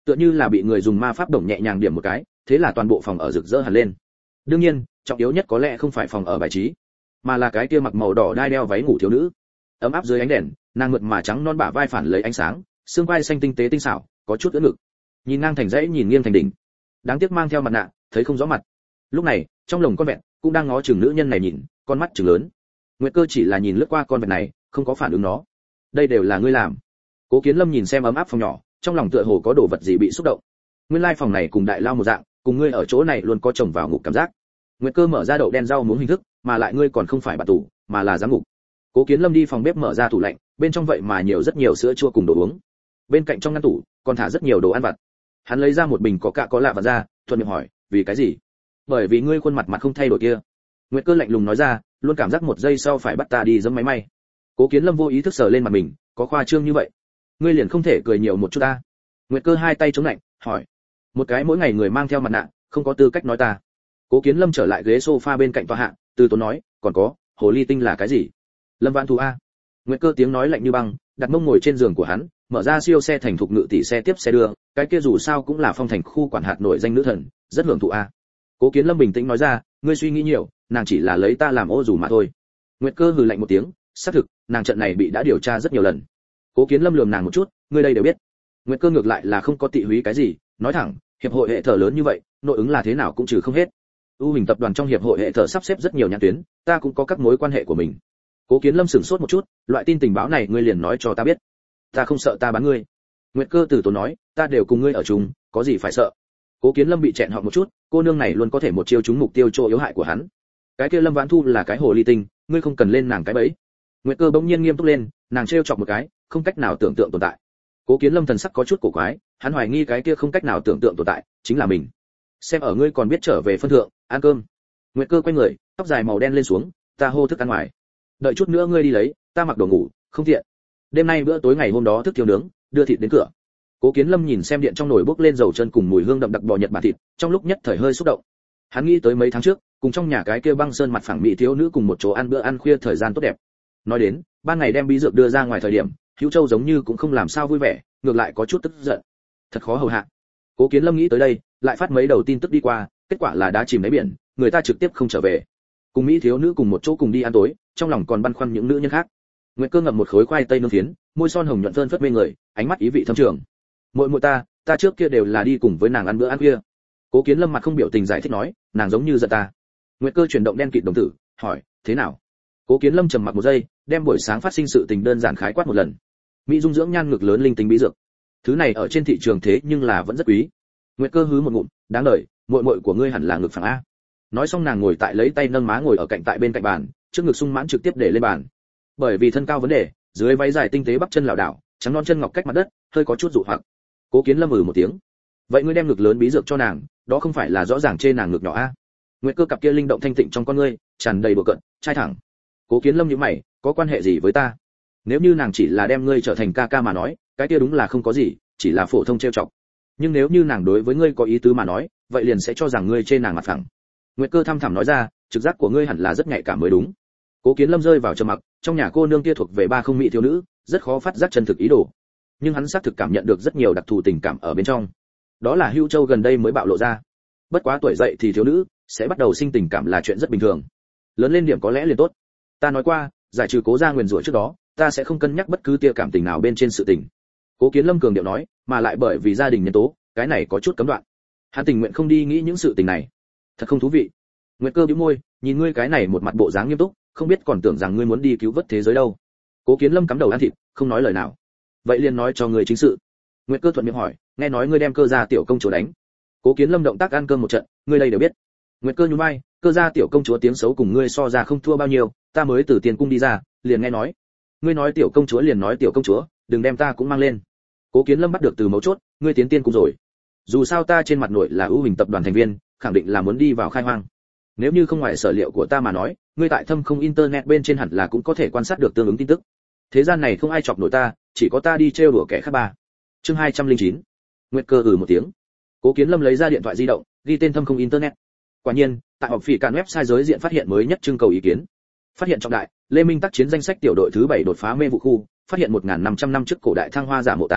tựa như là bị người dùng ma pháp đồng nhẹ nhàng điểm một cái, thế là toàn bộ phòng ở rực rỡ hẳn lên. Đương nhiên, trọng yếu nhất có lẽ không phải phòng ở bài trí, mà là cái kia mặc màu đỏ đai đeo váy ngủ thiếu nữ. Ấm áp dưới ánh đèn, nàng mượt mà trắng non bả vai phản lấy ánh sáng, xương vai xanh tinh tế tinh xảo, có chút ưỡn ngực. Nhìn ngang thành dãy, nhìn nghiêng thành đỉnh. Đáng tiếc mang theo mặt nạ, thấy không rõ mặt. Lúc này, trong lồng con vẹn cũng đang ngó chừng nữ nhân này nhìn, con mắt trừng lớn. Nguyệt Cơ chỉ là nhìn lướt qua con vẹn này, không có phản ứng nó. Đây đều là ngươi làm. Cố Kiến Lâm nhìn xem ấm áp phòng nhỏ, trong lòng tựa hồ có đồ vật gì bị xúc động. Nguyên lai phòng này cùng đại lao một dạng, cùng ngươi ở chỗ này luôn có chồng vào ngục cảm giác. Nguyệt Cơ mở ra đậu đen rau muống hình thức, mà lại ngươi còn không phải bạn tù, mà là giám ngục. Cố Kiến Lâm đi phòng bếp mở ra tủ lạnh, bên trong vậy mà nhiều rất nhiều sữa chua cùng đồ uống. Bên cạnh trong ngăn tủ còn thả rất nhiều đồ ăn vặt. Hắn lấy ra một bình coca có lạ và ra, thuận miệng hỏi, vì cái gì? Bởi vì ngươi khuôn mặt mặt không thay đổi kia. Nguyệt Cơ lạnh lùng nói ra, luôn cảm giác một giây sau phải bắt ta đi giẫm máy may. Cố Kiến Lâm vô ý thức sờ lên mặt mình, có khoa trương như vậy? Ngươi liền không thể cười nhiều một chút ta? Nguyệt Cơ hai tay chống lạnh, hỏi, một cái mỗi ngày người mang theo mặt nạ, không có tư cách nói ta. Cố Kiến Lâm trở lại ghế sofa bên cạnh tòa hạ, từ tốn nói, còn có, hồ ly tinh là cái gì? Lâm Vãn Thù a. Nguyệt Cơ tiếng nói lạnh như băng, đặt mông ngồi trên giường của hắn, mở ra siêu xe thành thục ngự tỷ xe tiếp xe đưa, cái kia dù sao cũng là phong thành khu quản hạt nổi danh nữ thần, rất hưởng thụ a. Cố Kiến Lâm bình tĩnh nói ra, ngươi suy nghĩ nhiều, nàng chỉ là lấy ta làm ô dù mà thôi. Nguyệt Cơ hừ lạnh một tiếng, xác thực, nàng trận này bị đã điều tra rất nhiều lần. Cố Kiến Lâm lườm nàng một chút, ngươi đây đều biết. Nguyệt Cơ ngược lại là không có tị húy cái gì, nói thẳng, hiệp hội hệ thờ lớn như vậy, nội ứng là thế nào cũng trừ không hết. U Hình tập đoàn trong hiệp hội hệ thờ sắp xếp rất nhiều nhãn tuyến, ta cũng có các mối quan hệ của mình. Cố Kiến Lâm sửng sốt một chút, loại tin tình báo này ngươi liền nói cho ta biết. Ta không sợ ta bán ngươi. Nguyệt Cơ từ tốn nói, ta đều cùng ngươi ở chung, có gì phải sợ. Cố Kiến Lâm bị chẹn họ một chút, cô nương này luôn có thể một chiêu trúng mục tiêu chỗ yếu hại của hắn. Cái kia Lâm Vãn Thu là cái hồ ly tinh, ngươi không cần lên nàng cái bẫy. Nguyệt Cơ bỗng nhiên nghiêm túc lên, nàng trêu chọc một cái, không cách nào tưởng tượng tồn tại. Cố Kiến Lâm thần sắc có chút cổ quái, hắn hoài nghi cái kia không cách nào tưởng tượng tồn tại chính là mình. Xem ở ngươi còn biết trở về phân thượng, ăn cơm. Nguyệt Cơ quay người, tóc dài màu đen lên xuống, ta hô thức ăn ngoài. Đợi chút nữa ngươi đi lấy, ta mặc đồ ngủ, không tiện. Đêm nay bữa tối ngày hôm đó thức thiêu nướng, đưa thịt đến cửa. Cố Kiến Lâm nhìn xem điện trong nồi bốc lên dầu chân cùng mùi hương đậm đặc bò Nhật Bản thịt, trong lúc nhất thời hơi xúc động. Hắn nghĩ tới mấy tháng trước, cùng trong nhà cái kia băng sơn mặt phẳng mỹ thiếu nữ cùng một chỗ ăn bữa ăn khuya thời gian tốt đẹp. Nói đến, ban ngày đem bí dược đưa ra ngoài thời điểm, Hữu Châu giống như cũng không làm sao vui vẻ, ngược lại có chút tức giận. Thật khó hầu hạ. Cố Kiến Lâm nghĩ tới đây, lại phát mấy đầu tin tức đi qua, kết quả là đá chìm đáy biển, người ta trực tiếp không trở về. Cùng mỹ thiếu nữ cùng một chỗ cùng đi ăn tối, trong lòng còn băn khoăn những nữ nhân khác. Nguyệt Cơ ngậm một khối khoai tây nướng phiến, môi son hồng nhuận phơn phất mê người, ánh mắt ý vị thâm trường. Muội muội ta trước kia đều là đi cùng với nàng ăn bữa ăn khuya. Cố Kiến Lâm mặt không biểu tình giải thích nói, nàng giống như giận ta. Nguyệt Cơ chuyển động đen kịt đồng tử, hỏi, thế nào? Cố Kiến Lâm trầm mặc một giây, đem buổi sáng phát sinh sự tình đơn giản khái quát một lần. Mỹ dung dưỡng nhan ngực lớn linh tính bí dược. Thứ này ở trên thị trường thế nhưng là vẫn rất quý. Nguyệt Cơ hứ một ngụm, đáng đời, muội muội của ngươi hẳn là ngực phẳng a. Nói xong nàng ngồi tại lấy tay nâng má ngồi ở cạnh tại bên cạnh bàn, trước ngực sung mãn trực tiếp để lên bàn. Bởi vì thân cao vấn đề, dưới váy dài tinh tế bắp chân lảo đảo, trắng non chân ngọc cách mặt đất, hơi có chút dụ hoặc. Cố Kiến Lâm một tiếng. Vậy ngươi đem ngực lớn bí dược cho nàng, đó không phải là rõ ràng chê nàng ngực nhỏ a? Nguyệt Cơ cặp kia linh động thanh tịnh trong con ngươi, tràn đầy bừa cợt, trai thẳng. Cố Kiến Lâm nhíu mày, có quan hệ gì với ta? Nếu như nàng chỉ là đem ngươi trở thành ca ca mà nói, cái kia đúng là không có gì, chỉ là phổ thông trêu chọc. Nhưng nếu như nàng đối với ngươi có ý tứ mà nói, vậy liền sẽ cho rằng ngươi chê nàng mặt phẳng. Nguyệt Cơ thăm thẳm nói ra, trực giác của ngươi hẳn là rất nhạy cảm mới đúng. Cố Kiến Lâm rơi vào trầm mặc, trong nhà cô nương kia thuộc về ba không mỹ thiếu nữ, rất khó phát giác chân thực ý đồ. Nhưng hắn xác thực cảm nhận được rất nhiều đặc thù tình cảm ở bên trong. Đó là Hữu Châu gần đây mới bạo lộ ra. Bất quá tuổi dậy thì thiếu nữ sẽ bắt đầu sinh tình cảm là chuyện rất bình thường. Lớn lên điểm có lẽ liền tốt. Ta nói qua, giải trừ Cố gia nguyền rủa trước đó, ta sẽ không cân nhắc bất cứ tia cảm tình nào bên trên sự tình. Cố Kiến Lâm cường điệu nói, mà lại bởi vì gia đình nhân tố, cái này có chút cấm đoạn. Hắn tình nguyện không đi nghĩ những sự tình này. Thật không thú vị. Nguyệt Cơ bĩu môi, nhìn ngươi cái này một mặt bộ dáng nghiêm túc, không biết còn tưởng rằng ngươi muốn đi cứu vớt thế giới đâu. Cố Kiến Lâm cắm đầu ăn thịt, không nói lời nào. Vậy liền nói cho ngươi chính sự. Nguyệt Cơ thuận miệng hỏi, nghe nói ngươi đem Cơ gia tiểu công chúa đánh. Cố Kiến Lâm động tác ăn cơm một trận, ngươi đây đều biết. Nguyệt Cơ nhún vai, Cơ gia tiểu công chúa tiếng xấu cùng ngươi so ra không thua bao nhiêu, ta mới từ tiền cung đi ra, liền nghe nói. Ngươi nói tiểu công chúa liền nói tiểu công chúa, đừng đem ta cũng mang lên. Cố Kiến Lâm bắt được từ mấu chốt, ngươi tiến tiên cung rồi. Dù sao ta trên mặt nội là ưu hình tập đoàn thành viên, khẳng định là muốn đi vào khai hoang. Nếu như không ngoài sở liệu của ta mà nói, ngươi tại thâm không internet bên trên hẳn là cũng có thể quan sát được tương ứng tin tức. Thế gian này không ai chọc nổi ta, chỉ có ta đi trêu đùa kẻ khác ba. Chương 209. Nguyệt Cơ một tiếng. Cố Kiến Lâm lấy ra điện thoại di động, ghi tên thâm không internet. Quả nhiên, tại họp phỉ cản website giới diện phát hiện mới nhất trưng cầu ý kiến. Phát hiện trọng đại, Lê Minh tác chiến danh sách tiểu đội thứ 7 đột phá mê vụ khu, phát hiện 1500 năm trước cổ đại thăng hoa giả mộ táng,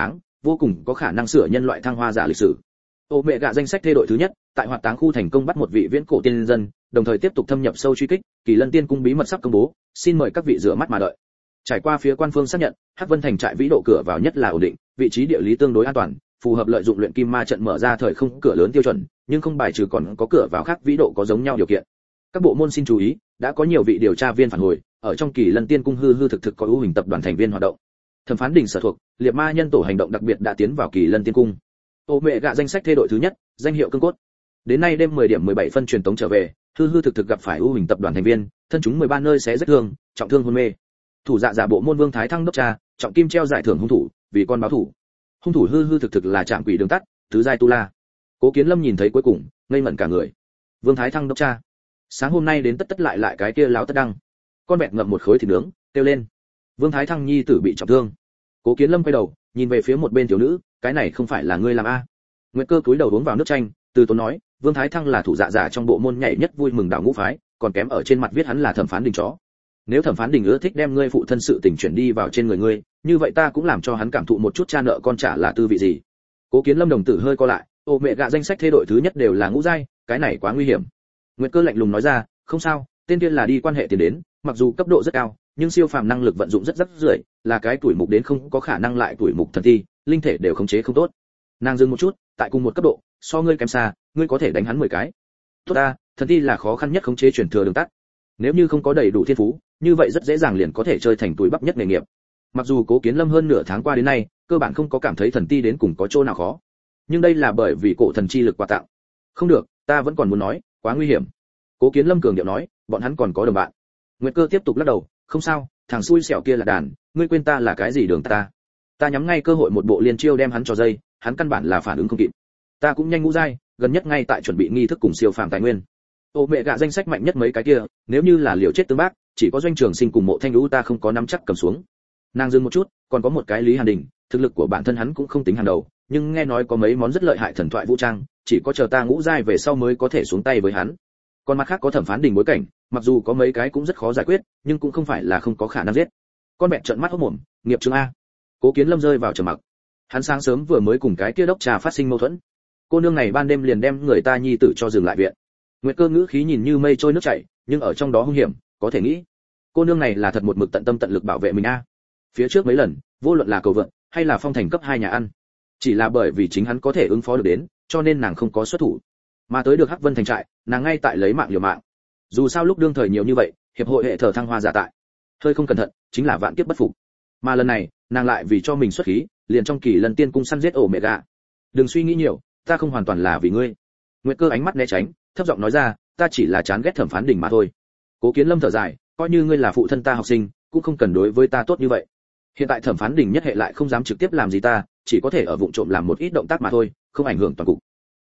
vô cùng có khả năng sửa nhân loại thăng hoa giả lịch sử. Omega danh sách thay đổi thứ nhất, tại hoạt táng khu thành công bắt một vị viễn cổ tiên dân, đồng thời tiếp tục thâm nhập sâu truy kích, Kỳ Lân Tiên cung bí mật sắp công bố, xin mời các vị rửa mắt mà đợi. Trải qua phía quan phương xác nhận, Hắc Vân thành trại vĩ độ cửa vào nhất là ổn định, vị trí địa lý tương đối an toàn, phù hợp lợi dụng luyện kim ma trận mở ra thời không cửa lớn tiêu chuẩn, nhưng không bài trừ còn có cửa vào khác vĩ độ có giống nhau điều kiện. Các bộ môn xin chú ý, đã có nhiều vị điều tra viên phản hồi, ở trong Kỳ Lân Tiên cung hư hư thực thực có ưu hình tập đoàn thành viên hoạt động. Thẩm phán đỉnh sở thuộc, liệt ma nhân tổ hành động đặc biệt đã tiến vào Kỳ Lân Tiên cung. Omega danh sách thay đổi thứ nhất, danh hiệu cương cốt. Đến nay đêm 10 điểm 17 phân truyền tống trở về, hư hư thực thực gặp phải ưu hình tập đoàn thành viên, thân chúng 13 nơi xé rách thương, trọng thương hôn mê. Thủ dạ giả bộ môn Vương Thái Thăng đốc tra, trọng kim treo giải thưởng hung thủ, vì con báo thủ. Hung thủ hư hư thực thực là Trạm Quỷ Đường Tắt, tứ giai tu la. Cố Kiến Lâm nhìn thấy cuối cùng, ngây ngẩn cả người. Vương Thái Thăng đốc tra. Sáng hôm nay đến tất lại cái kia láo tất đăng. Con bẹt ngậm một khối thịt nướng, kêu lên. Vương Thái Thăng nhi tử bị trọng thương. Cố Kiến Lâm quay đầu, nhìn về phía một bên thiếu nữ, cái này không phải là ngươi làm a? Nguyệt Cơ cúi đầu uống vào nước chanh, từ tốn nói, Vương Thái Thăng là thủ dạ giả trong bộ môn nhảy nhất vui mừng đạo ngũ phái, còn kém ở trên mặt viết hắn là thẩm phán đình chó. Nếu thẩm phán đình ưa thích đem ngươi phụ thân sự tình chuyển đi vào trên người ngươi, như vậy ta cũng làm cho hắn cảm thụ một chút cha nợ con trả là tư vị gì. Cố Kiến Lâm đồng tử hơi co lại, Omega danh sách thay đổi thứ nhất đều là ngũ giai, cái này quá nguy hiểm. Nguyệt Cơ lạnh lùng nói ra, không sao, tên kia là đi quan hệ tiền đến, mặc dù cấp độ rất cao, nhưng siêu phàm năng lực vận dụng rất rưỡi, là cái tuổi mục đến không có khả năng lại tuổi mục thần thi, linh thể đều khống chế không tốt. Nàng dừng một chút, tại cùng một cấp độ, so ngươi kém xa, ngươi có thể đánh hắn 10 cái. Tốt ta, thần thi là khó khăn nhất khống chế chuyển thừa đường tắt. Nếu như không có đầy đủ thiên phú, như vậy rất dễ dàng liền có thể chơi thành túi bắp nhất nghề nghiệp. Mặc dù Cố Kiến Lâm hơn nửa tháng qua đến nay, cơ bản không có cảm thấy thần ti đến cùng có chỗ nào khó, nhưng đây là bởi vì cổ thần chi lực quà tặng. Không được, ta vẫn còn muốn nói, quá nguy hiểm. Cố Kiến Lâm cường điệu nói, bọn hắn còn có đồng bạn. Nguyệt Cơ tiếp tục lắc đầu, không sao, thằng xui xẻo kia là đàn, ngươi quên ta là cái gì đường ta. Ta nhắm ngay cơ hội một bộ liên chiêu đem hắn cho dây, hắn căn bản là phản ứng không kịp. Ta cũng nhanh ngũ giai, gần nhất ngay tại chuẩn bị nghi thức cùng siêu phàm tài nguyên. Omega danh sách mạnh nhất mấy cái kia, nếu như là liều chết tương bác, chỉ có Doanh Trường Sinh cùng Mộ Thanh Lũ ta không có nắm chắc cầm xuống. Nàng dừng một chút, còn có một cái Lý Hàn Đình, thực lực của bản thân hắn cũng không tính hàng đầu, nhưng nghe nói có mấy món rất lợi hại thần thoại vũ trang, chỉ có chờ ta ngũ giai về sau mới có thể xuống tay với hắn. Còn mặt khác có Thẩm phán đình bối cảnh, mặc dù có mấy cái cũng rất khó giải quyết, nhưng cũng không phải là không có khả năng giết. Con mẹ trợn mắt hốt mồm, nghiệp chứng a. Cố Kiến Lâm rơi vào trầm mặc. Hắn sáng sớm vừa mới cùng cái kia đốc trà phát sinh mâu thuẫn. Cô nương này ban đêm liền đem người ta nhi tử cho dừng lại viện. Nguyệt Cơ ngữ khí nhìn như mây trôi nước chảy, nhưng ở trong đó hung hiểm, có thể nghĩ. Cô nương này là thật một mực tận tâm tận lực bảo vệ mình a. Phía trước mấy lần, vô luận là cầu vượt hay là phong thành cấp 2 nhà ăn, chỉ là bởi vì chính hắn có thể ứng phó được đến, cho nên nàng không có xuất thủ. Mà tới được Hắc Vân thành trại, nàng ngay tại lấy mạng liều mạng. Dù sao lúc đương thời nhiều như vậy, hiệp hội hệ thờ thăng hoa giả tại, hơi không cẩn thận, chính là vạn kiếp bất phục. Mà lần này, nàng lại vì cho mình xuất khí, liền trong Kỳ Lân Tiên cung săn giết Omega. Đừng suy nghĩ nhiều, ta không hoàn toàn là vì ngươi. Nguyệt Cơ ánh mắt né tránh, thấp giọng nói ra, ta chỉ là chán ghét thẩm phán đỉnh mà thôi. Cố Kiến Lâm thở dài, coi như ngươi là phụ thân ta học sinh, cũng không cần đối với ta tốt như vậy. Hiện tại thẩm phán đỉnh nhất hệ lại không dám trực tiếp làm gì ta, chỉ có thể ở vụng trộm làm một ít động tác mà thôi, không ảnh hưởng toàn cục.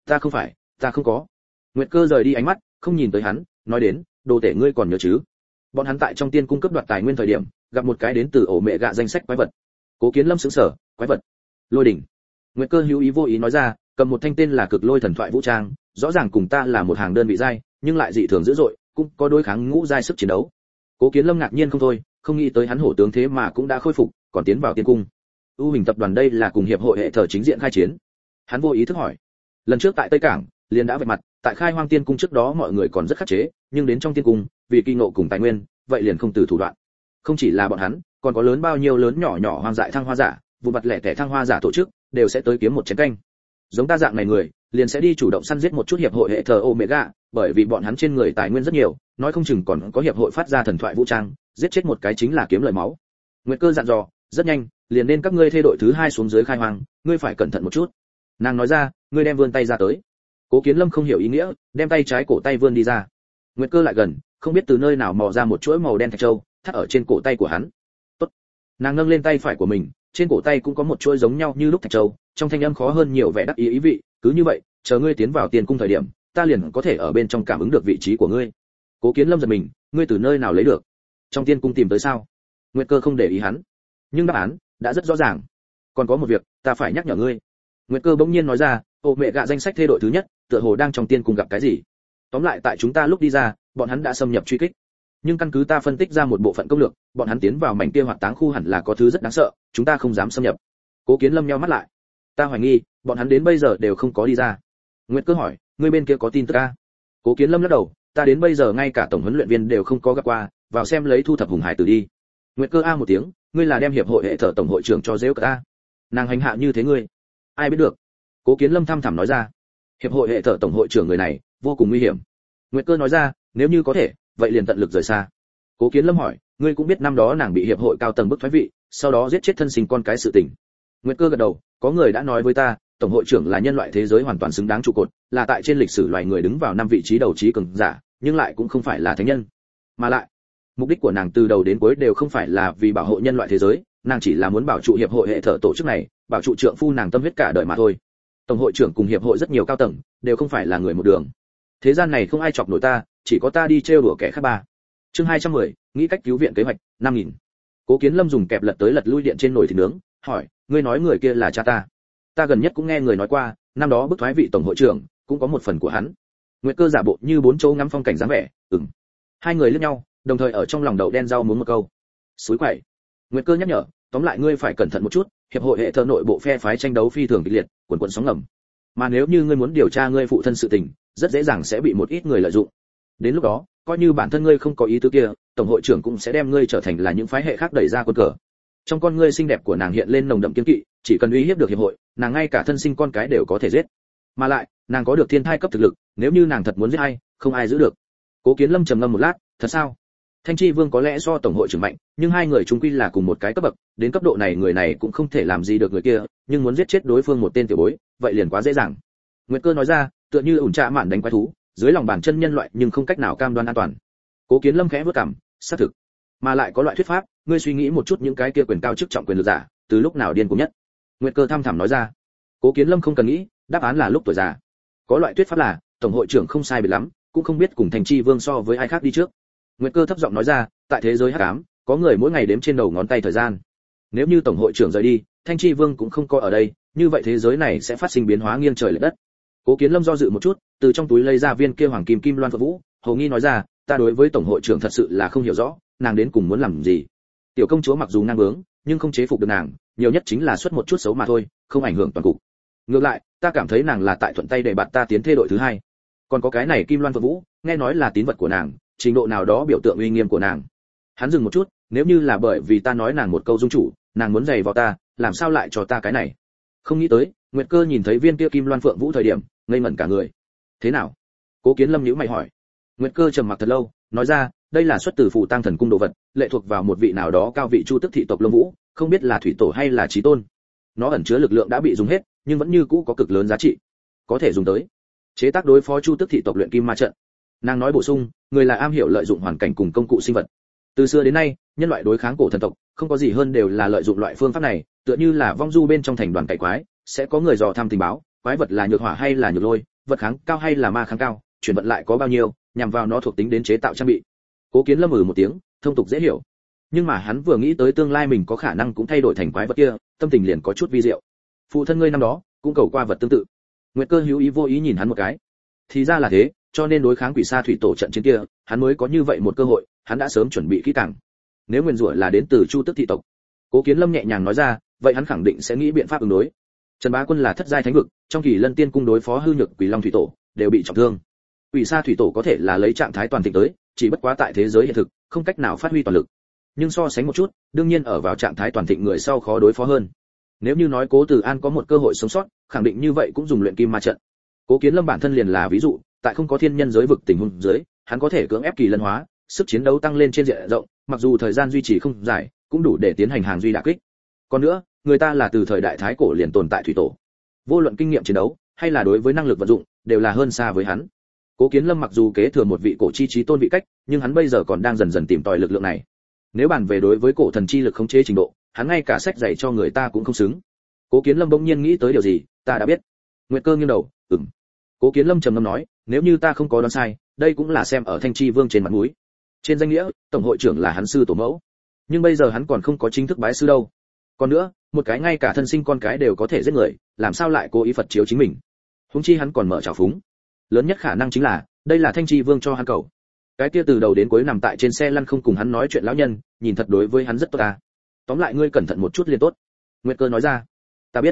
Ta không có. Nguyệt Cơ rời đi ánh mắt, không nhìn tới hắn, nói đến, đồ tể ngươi còn nhớ chứ? Bọn hắn tại trong tiên cung cấp đoạt tài nguyên thời điểm, gặp một cái đến từ ổ mẹ gạ danh sách quái vật. Cố Kiến Lâm sững sờ, quái vật? Lôi đỉnh. Nguyệt Cơ hữu ý vô ý nói ra, cầm một thanh tên là Cực Lôi thần thoại vũ trang, rõ ràng cùng ta là một hàng đơn vị giai, nhưng lại dị thường dữ dội, cũng có đối kháng ngũ giai sức chiến đấu. Cố Kiến Lâm ngạc nhiên không thôi, không nghĩ tới hắn hổ tướng thế mà cũng đã khôi phục, còn tiến vào tiên cung. U hình tập đoàn đây là cùng hiệp hội hệ thờ chính diện khai chiến. Hắn vô ý thức hỏi. Lần trước tại Tây Cảng, liền đã vạch mặt, tại khai hoang tiên cung trước đó mọi người còn rất khắc chế, nhưng đến trong tiên cung, vì kỳ ngộ cùng tài nguyên, vậy liền không từ thủ đoạn. Không chỉ là bọn hắn, còn có lớn bao nhiêu lớn nhỏ nhỏ hoang dại thăng hoa giả, vụ mặt lẻ tẻ thăng hoa giả tổ chức, đều sẽ tới kiếm một chén canh. Giống ta dạng này người, liền sẽ đi chủ động săn giết một chút hiệp hội hệ thờ Omega, bởi vì bọn hắn trên người tài nguyên rất nhiều, nói không chừng còn có hiệp hội phát ra thần thoại vũ trang, giết chết một cái chính là kiếm lời máu. Nguyệt Cơ dặn dò, rất nhanh, liền nên các ngươi thay đội thứ 2 xuống dưới khai hoang, ngươi phải cẩn thận một chút. Nàng nói ra, ngươi đem vươn tay ra tới. Cố Kiến Lâm không hiểu ý nghĩa, đem tay trái cổ tay vươn đi ra. Nguyệt Cơ lại gần, không biết từ nơi nào mò ra một chuỗi màu đen thạch châu, thắt ở trên cổ tay của hắn. Tốt. Nàng nâng lên tay phải của mình, trên cổ tay cũng có một chuỗi giống nhau như lúc thạch châu, trong thanh âm khó hơn nhiều vẻ đắc ý ý vị, cứ như vậy, chờ ngươi tiến vào tiền cung thời điểm, ta liền có thể ở bên trong cảm ứng được vị trí của ngươi. Cố Kiến Lâm giật mình, ngươi từ nơi nào lấy được? Trong tiên cung tìm tới sao? Nguyệt Cơ không để ý hắn, nhưng đáp án đã rất rõ ràng. Còn có một việc, ta phải nhắc nhở ngươi. Nguyệt Cơ bỗng nhiên nói ra, ô mẹ gạ danh sách thay đổi thứ nhất, tựa hồ đang trong tiên cung gặp cái gì. Tóm lại tại chúng ta lúc đi ra, bọn hắn đã xâm nhập truy kích. Nhưng căn cứ ta phân tích ra một bộ phận công lược, bọn hắn tiến vào mảnh kia hoạt táng khu hẳn là có thứ rất đáng sợ, chúng ta không dám xâm nhập. Cố Kiến Lâm nheo mắt lại. Ta hoài nghi bọn hắn đến bây giờ đều không có đi ra. Nguyệt Cơ hỏi, ngươi bên kia có tin tức a? Cố Kiến Lâm lắc đầu, ta đến bây giờ ngay cả tổng huấn luyện viên đều không có gặp qua, vào xem lấy thu thập hùng hải tử đi. Nguyệt Cơ a một tiếng, ngươi là đem hiệp hội hệ thở tổng hội trưởng cho giễu ta? Nàng hành hạ như thế ngươi, ai biết được? Cố Kiến Lâm thăm thẳm nói ra, hiệp hội hệ thở tổng hội trưởng người này vô cùng nguy hiểm. Nguyệt Cơ nói ra, nếu như có thể, vậy liền tận lực rời xa. Cố Kiến Lâm hỏi, ngươi cũng biết năm đó nàng bị hiệp hội cao tầng bức thoái vị, sau đó giết chết thân sinh con cái sự tình. Nguyệt Cơ gật đầu, có người đã nói với ta, tổng hội trưởng là nhân loại thế giới hoàn toàn xứng đáng trụ cột, là tại trên lịch sử loài người đứng vào năm vị trí đầu trí cường giả, nhưng lại cũng không phải là thánh nhân. Mà lại, mục đích của nàng từ đầu đến cuối đều không phải là vì bảo hộ nhân loại thế giới, nàng chỉ là muốn bảo trụ hiệp hội hệ thở tổ chức này, bảo trụ trượng phu nàng tâm huyết cả đời mà thôi. Tổng hội trưởng cùng hiệp hội rất nhiều cao tầng đều không phải là người một đường. Thế gian này không ai chọc nổi ta, chỉ có ta đi trêu đùa kẻ khác ba. Chương 210, nghĩ cách cứu viện kế hoạch, 5000. Cố Kiến Lâm dùng kẹp lật tới lật lui điện trên nồi thịt nướng, hỏi, ngươi nói người kia là cha ta? Ta gần nhất cũng nghe người nói qua, năm đó bức thoái vị tổng hội trưởng cũng có một phần của hắn. Nguyệt Cơ giả bộ như bốn châu ngắm phong cảnh dáng vẻ, Hai người liếc nhau, đồng thời ở trong lòng đậu đen rau muống một câu. Suối quậy. Nguyệt Cơ nhắc nhở, tóm lại ngươi phải cẩn thận một chút, hiệp hội hệ thơ nội bộ phe phái tranh đấu phi thường kịch liệt, cuồn cuộn sóng ngầm. Mà nếu như ngươi muốn điều tra ngươi phụ thân sự tình, rất dễ dàng sẽ bị một ít người lợi dụng. Đến lúc đó, coi như bản thân ngươi không có ý tứ kia, tổng hội trưởng cũng sẽ đem ngươi trở thành là những phái hệ khác đẩy ra quân cờ. Trong con ngươi xinh đẹp của nàng hiện lên nồng đậm kiên kỵ, chỉ cần uy hiếp được hiệp hội, nàng ngay cả thân sinh con cái đều có thể giết. Mà lại, nàng có được thiên thai cấp thực lực, nếu như nàng thật muốn giết ai, không ai giữ được. Cố Kiến Lâm trầm ngâm một lát, thật sao? Thanh Chi Vương có lẽ so tổng hội trưởng mạnh, nhưng hai người chung quy là cùng một cái cấp bậc, đến cấp độ này người này cũng không thể làm gì được người kia, nhưng muốn giết chết đối phương một tên tiểu bối, vậy liền quá dễ dàng. Nguyệt Cơ nói ra, tựa như ủn trạ mạn đánh quái thú, dưới lòng bàn chân nhân loại nhưng không cách nào cam đoan an toàn. Cố Kiến Lâm khẽ vuốt cằm, xác thực. Mà lại có loại thuyết pháp, ngươi suy nghĩ một chút những cái kia quyền cao chức trọng quyền lực giả, từ lúc nào điên cuồng nhất? Nguyệt Cơ thăm thẳm nói ra. Cố Kiến Lâm không cần nghĩ, đáp án là lúc tuổi già. Có loại thuyết pháp là, tổng hội trưởng không sai biệt lắm, cũng không biết cùng Thanh Chi Vương so với ai khác đi trước. Nguyệt Cơ thấp giọng nói ra, tại thế giới hắc ám, có người mỗi ngày đếm trên đầu ngón tay thời gian. Nếu như tổng hội trưởng rời đi, Thanh Chi Vương cũng không có ở đây, như vậy thế giới này sẽ phát sinh biến hóa nghiêng trời lệch đất. Cố Kiến Lâm do dự một chút, từ trong túi lấy ra viên kia hoàng kim kim loan phượng vũ, hầu nghi nói ra, ta đối với tổng hội trưởng thật sự là không hiểu rõ, nàng đến cùng muốn làm gì. Tiểu công chúa mặc dù ngang bướng, nhưng không chế phục được nàng, nhiều nhất chính là xuất một chút xấu mà thôi, không ảnh hưởng toàn cục. Ngược lại, ta cảm thấy nàng là tại thuận tay để bạn ta tiến thê đội thứ hai. Còn có cái này kim loan phượng vũ, nghe nói là tín vật của nàng, trình độ nào đó biểu tượng uy nghiêm của nàng. Hắn dừng một chút, nếu như là bởi vì ta nói nàng một câu dung chủ, nàng muốn giày vào ta, làm sao lại cho ta cái này? Không nghĩ tới, Nguyệt Cơ nhìn thấy viên kia kim loan phượng vũ thời điểm, ngây ngẩn cả người. Thế nào? Cố Kiến Lâm nhíu mày hỏi. Nguyệt Cơ trầm mặc thật lâu, nói ra, đây là xuất từ phủ tăng thần cung đồ vật, lệ thuộc vào một vị nào đó cao vị chu tức thị tộc Lâm Vũ, không biết là thủy tổ hay là chí tôn. Nó ẩn chứa lực lượng đã bị dùng hết, nhưng vẫn như cũ có cực lớn giá trị, có thể dùng tới chế tác đối phó chu tức thị tộc luyện kim ma trận. Nàng nói bổ sung, người là am hiểu lợi dụng hoàn cảnh cùng công cụ sinh vật. Từ xưa đến nay, nhân loại đối kháng cổ thần tộc, không có gì hơn đều là lợi dụng loại phương pháp này, tựa như là vong du bên trong thành đoàn cải quái, sẽ có người dò thăm tình báo, quái vật là nhược hỏa hay là nhược lôi, vật kháng cao hay là ma kháng cao, chuyển vận lại có bao nhiêu, nhằm vào nó thuộc tính đến chế tạo trang bị. Cố Kiến Lâm một tiếng, thông tục dễ hiểu. Nhưng mà hắn vừa nghĩ tới tương lai mình có khả năng cũng thay đổi thành quái vật kia, tâm tình liền có chút vi diệu. Phụ thân ngươi năm đó cũng cầu qua vật tương tự. Nguyệt Cơ hữu ý vô ý nhìn hắn một cái. Thì ra là thế, cho nên đối kháng quỷ sa thủy tổ trận chiến kia, hắn mới có như vậy một cơ hội, hắn đã sớm chuẩn bị kỹ càng. Nếu nguyên rủa là đến từ chu tức thị tộc, Cố Kiến Lâm nhẹ nhàng nói ra, vậy hắn khẳng định sẽ nghĩ biện pháp ứng đối. Trần Bá Quân là thất giai thánh vực, trong Kỳ Lân Tiên cung đối phó hư nhược quỷ long thủy tổ, đều bị trọng thương. Quỷ sa thủy tổ có thể là lấy trạng thái toàn thịnh tới, chỉ bất quá tại thế giới hiện thực, không cách nào phát huy toàn lực. Nhưng so sánh một chút, đương nhiên ở vào trạng thái toàn thịnh người sau khó đối phó hơn. Nếu như nói Cố Từ An có một cơ hội sống sót, khẳng định như vậy cũng dùng luyện kim ma trận. Cố Kiến Lâm bản thân liền là ví dụ, tại không có thiên nhân giới vực tình huống dưới, hắn có thể cưỡng ép kỳ lân hóa, sức chiến đấu tăng lên trên diện rộng, mặc dù thời gian duy trì không dài, cũng đủ để tiến hành hàng duy đả kích. Còn nữa, người ta là từ thời đại thái cổ liền tồn tại thủy tổ, vô luận kinh nghiệm chiến đấu hay là đối với năng lực vận dụng, đều là hơn xa với hắn. Cố Kiến Lâm mặc dù kế thừa một vị cổ chi chí tôn vị cách, nhưng hắn bây giờ còn đang dần dần tìm tòi lực lượng này. Nếu bàn về đối với cổ thần chi lực khống chế trình độ, hắn ngay cả sách dạy cho người ta cũng không xứng. Cố Kiến Lâm bỗng nhiên nghĩ tới điều gì, ta đã biết. Nguyệt Cơ nghiêng đầu, ừm. Cố Kiến Lâm trầm ngâm nói, nếu như ta không có đoán sai, đây cũng là xem ở Thanh Chi Vương trên mặt mũi. Trên danh nghĩa, tổng hội trưởng là hắn sư tổ mẫu, nhưng bây giờ hắn còn không có chính thức bái sư đâu. Còn nữa, một cái ngay cả thân sinh con cái đều có thể giết người, làm sao lại cố ý Phật chiếu chính mình? Huống chi hắn còn mở trào phúng. Lớn nhất khả năng chính là, đây là Thanh Chi Vương cho hắn cầu. Cái kia từ đầu đến cuối nằm tại trên xe lăn không cùng hắn nói chuyện lão nhân, nhìn thật đối với hắn rất tốt ta. Tóm lại ngươi cẩn thận một chút liền tốt. Nguyệt Cơ nói ra. Ta biết.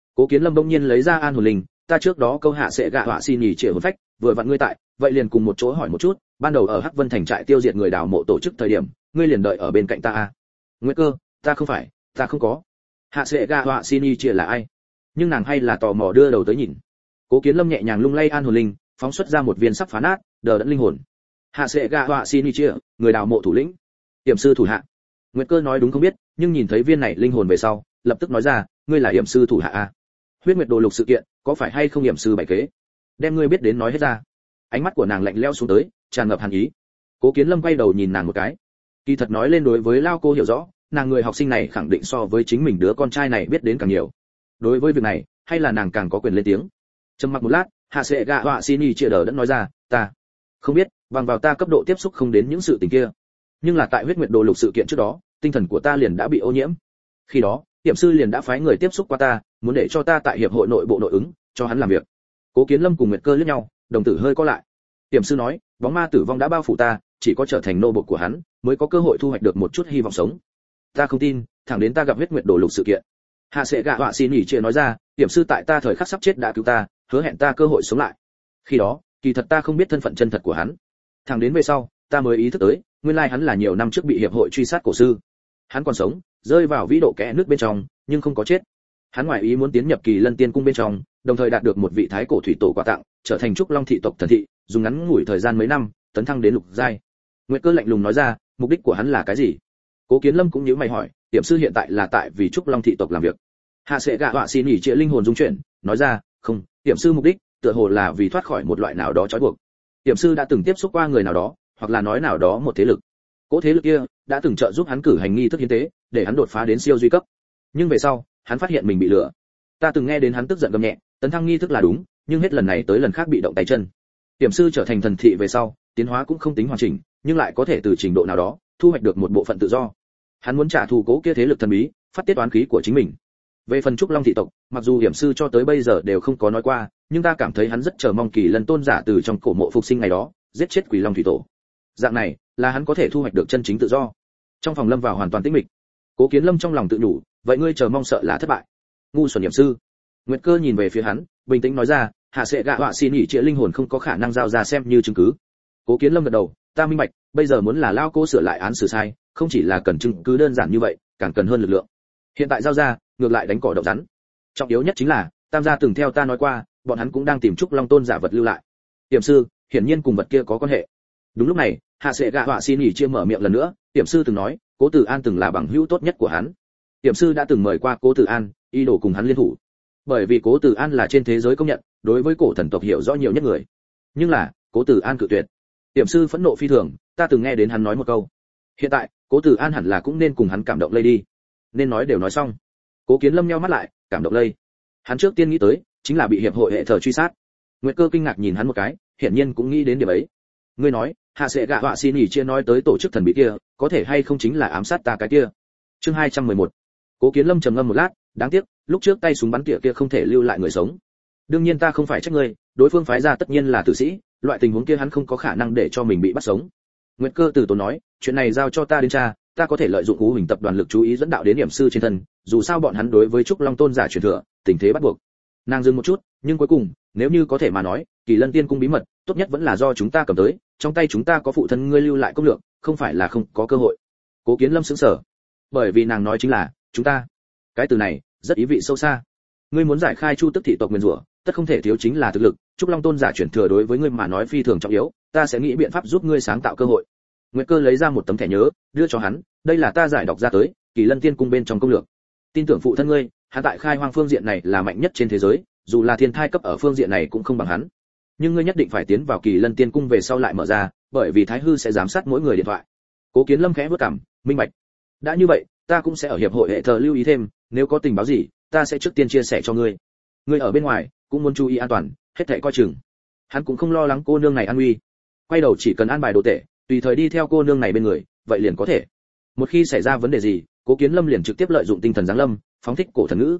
Cố Kiến Lâm bỗng nhiên lấy ra an hồn linh, ta trước đó câu hạ sẽ gạ họa xin nhỉ triệu hồn phách, vừa vặn ngươi tại, vậy liền cùng một chỗ hỏi một chút, ban đầu ở Hắc Vân thành trại tiêu diệt người đào mộ tổ chức thời điểm, ngươi liền đợi ở bên cạnh ta à? Nguyệt Cơ, ta không phải, ta không có. Hạ sẽ gạ họa xin nhỉ triệu là ai? Nhưng nàng hay là tò mò đưa đầu tới nhìn. Cố Kiến Lâm nhẹ nhàng lung lay an hồn linh, phóng xuất ra một viên sắp phá nát, đờ đẫn linh hồn. Hạ sẽ gạ họa xin nhỉ triệu, người đào mộ thủ lĩnh, Tiềm sư thủ hạ. Nguyệt Cơ nói đúng không biết, nhưng nhìn thấy viên này linh hồn về sau, lập tức nói ra, ngươi là Tiềm sư thủ hạ à? Huyết Nguyệt Đồ Lục sự kiện, có phải hay không Tiềm sư bày kế? Đem ngươi biết đến nói hết ra. Ánh mắt của nàng lạnh lẽo xuống tới, tràn ngập hàn ý. Cố Kiến Lâm quay đầu nhìn nàng một cái. Kỳ thật nói lên đối với Lao cô hiểu rõ, nàng người học sinh này khẳng định so với chính mình đứa con trai này biết đến càng nhiều. Đối với việc này, hay là nàng càng có quyền lên tiếng. Trầm mặc một lát, Hạ Sẽ Gạ Họa Xin chia đờ đẫn nói ra, ta không biết, bằng vào ta cấp độ tiếp xúc không đến những sự tình kia. Nhưng là tại Huyết Nguyệt Đồ Lục sự kiện trước đó, tinh thần của ta liền đã bị ô nhiễm. Khi đó, Tiệm sư liền đã phái người tiếp xúc qua ta, muốn để cho ta tại hiệp hội nội bộ nội ứng, cho hắn làm việc. Cố Kiến Lâm cùng Nguyệt Cơ liếc nhau, đồng tử hơi co lại. Tiệm sư nói, bóng ma tử vong đã bao phủ ta, chỉ có trở thành nô bộc của hắn, mới có cơ hội thu hoạch được một chút hy vọng sống. Ta không tin, thẳng đến ta gặp Huyết Nguyệt Đồ Lục sự kiện. Hạ Sẽ Gạ Họa Xin nhỉ chia nói ra, tiệm sư tại ta thời khắc sắp chết đã cứu ta, hứa hẹn ta cơ hội sống lại. Khi đó, kỳ thật ta không biết thân phận chân thật của hắn. Thẳng đến về sau, ta mới ý thức tới, nguyên lai hắn là nhiều năm trước bị hiệp hội truy sát cổ sư. Hắn còn sống, rơi vào vĩ độ kẽ nước bên trong, nhưng không có chết. Hắn ngoại ý muốn tiến nhập Kỳ Lân Tiên cung bên trong, đồng thời đạt được một vị thái cổ thủy tổ quà tặng, trở thành trúc long thị tộc thần thị, dùng ngắn ngủi thời gian mấy năm, tấn thăng đến lục giai. Nguyệt Cơ lạnh lùng nói ra, mục đích của hắn là cái gì? Cố Kiến Lâm cũng nhíu mày hỏi, tiệm sư hiện tại là tại vì trúc long thị tộc làm việc. Hạ Sẽ Gạ Họa Xin nhỉ triệu linh hồn dung chuyển, nói ra, không, tiệm sư mục đích, tựa hồ là vì thoát khỏi một loại nào đó trói buộc. Tiệm sư đã từng tiếp xúc qua người nào đó, hoặc là nói nào đó một thế lực. Cố thế lực kia đã từng trợ giúp hắn cử hành nghi thức hiến tế, để hắn đột phá đến siêu duy cấp. Nhưng về sau, hắn phát hiện mình bị lừa. Ta từng nghe đến hắn tức giận gầm nhẹ, tấn thăng nghi thức là đúng, nhưng hết lần này tới lần khác bị động tay chân. Tiệm sư trở thành thần thị về sau, tiến hóa cũng không tính hoàn chỉnh, nhưng lại có thể từ trình độ nào đó thu hoạch được một bộ phận tự do. Hắn muốn trả thù cố kia thế lực thần bí, phát tiết oán khí của chính mình. Về phần trúc long thị tộc, mặc dù hiểm sư cho tới bây giờ đều không có nói qua, nhưng ta cảm thấy hắn rất chờ mong Kỳ Lân tôn giả từ trong cổ mộ phục sinh ngày đó, giết chết Quỷ Long thủy tổ. Dạng này, là hắn có thể thu hoạch được chân chính tự do. Trong phòng lâm vào hoàn toàn tĩnh mịch. Cố Kiến Lâm trong lòng tự nhủ, vậy ngươi chờ mong sợ là thất bại. Ngu xuẩn hiểm sư. Nguyệt Cơ nhìn về phía hắn, bình tĩnh nói ra, Hạ Sẽ Gạ Họa Xin nhỉ triệu linh hồn không có khả năng giao ra xem như chứng cứ. Cố Kiến Lâm gật đầu, ta minh bạch, bây giờ muốn là lao cô sửa lại án xử sai, không chỉ là cần chứng cứ đơn giản như vậy, càng cần hơn lực lượng. Hiện tại giao ra, ngược lại đánh cỏ động rắn. Trọng yếu nhất chính là, Tam gia từng theo ta nói qua, bọn hắn cũng đang tìm trúc long tôn giả vật lưu lại. Tiệm sư, hiển nhiên cùng vật kia có quan hệ. Đúng lúc này, Hạ Sẽ Gạ Họa Xin nhỉ chia mở miệng lần nữa, tiệm sư từng nói, Cố Tử An từng là bằng hữu tốt nhất của hắn. Tiệm sư đã từng mời qua Cố Tử An, ý đồ cùng hắn liên thủ. Bởi vì Cố Tử An là trên thế giới công nhận, đối với cổ thần tộc hiểu rõ nhiều nhất người. Nhưng là, Cố Tử An cự tuyệt. Tiệm sư phẫn nộ phi thường, ta từng nghe đến hắn nói một câu. Hiện tại, Cố Tử An hẳn là cũng nên cùng hắn cảm động lây đi. Nên nói đều nói xong. Cố Kiến Lâm nheo mắt lại, cảm động lây. Hắn trước tiên nghĩ tới, chính là bị hiệp hội hệ thờ truy sát. Nguyệt Cơ kinh ngạc nhìn hắn một cái, hiển nhiên cũng nghĩ đến điểm ấy. Ngươi nói, Hạ Sẽ Gạ Họa Xin nhỉ chia nói tới tổ chức thần bí kia, có thể hay không chính là ám sát ta cái kia. Chương 211. Cố Kiến Lâm trầm ngâm một lát, đáng tiếc, lúc trước tay súng bắn tỉa kia không thể lưu lại người sống. Đương nhiên ta không phải trách ngươi, đối phương phái ra tất nhiên là tử sĩ, loại tình huống kia hắn không có khả năng để cho mình bị bắt sống. Nguyệt Cơ từ tốn nói, chuyện này giao cho ta đến tra, ta có thể lợi dụng Ú Huỳnh tập đoàn lực chú ý dẫn đạo đến điểm sư trên thân, dù sao bọn hắn đối với trúc long tôn giả truyền thừa, tình thế bắt buộc. Nàng dừng một chút, nhưng cuối cùng, nếu như có thể mà nói, Kỳ Lân Tiên cung bí mật, tốt nhất vẫn là do chúng ta cầm tới, trong tay chúng ta có phụ thân ngươi lưu lại công lược, không phải là không có cơ hội. Cố Kiến Lâm sững sờ, bởi vì nàng nói chính là chúng ta. Cái từ này rất ý vị sâu xa. Ngươi muốn giải khai Chu Tức thị tộc nguyên rủa, tất không thể thiếu chính là thực lực, trúc long tôn giả truyền thừa đối với ngươi mà nói phi thường trọng yếu, ta sẽ nghĩ biện pháp giúp ngươi sáng tạo cơ hội. Nguyệt Cơ lấy ra một tấm thẻ nhớ, đưa cho hắn, đây là ta giải đọc ra tới, Kỳ Lân Tiên cung bên trong công lược. Tin tưởng phụ thân ngươi, hắn tại khai hoang phương diện này là mạnh nhất trên thế giới, dù là thiên thai cấp ở phương diện này cũng không bằng hắn. Nhưng ngươi nhất định phải tiến vào Kỳ Lân Tiên cung về sau lại mở ra, bởi vì Thái hư sẽ giám sát mỗi người điện thoại. Cố Kiến Lâm khẽ bước cằm, minh bạch. Đã như vậy, ta cũng sẽ ở hiệp hội hệ thờ lưu ý thêm, nếu có tình báo gì, ta sẽ trước tiên chia sẻ cho ngươi. Ngươi ở bên ngoài cũng muốn chú ý an toàn, hết thảy coi chừng. Hắn cũng không lo lắng cô nương này an nguy. Quay đầu chỉ cần an bài đồ tệ, tùy thời đi theo cô nương này bên người, vậy liền có thể. Một khi xảy ra vấn đề gì, Cố Kiến Lâm liền trực tiếp lợi dụng tinh thần giáng lâm, phóng thích cổ thần ngữ.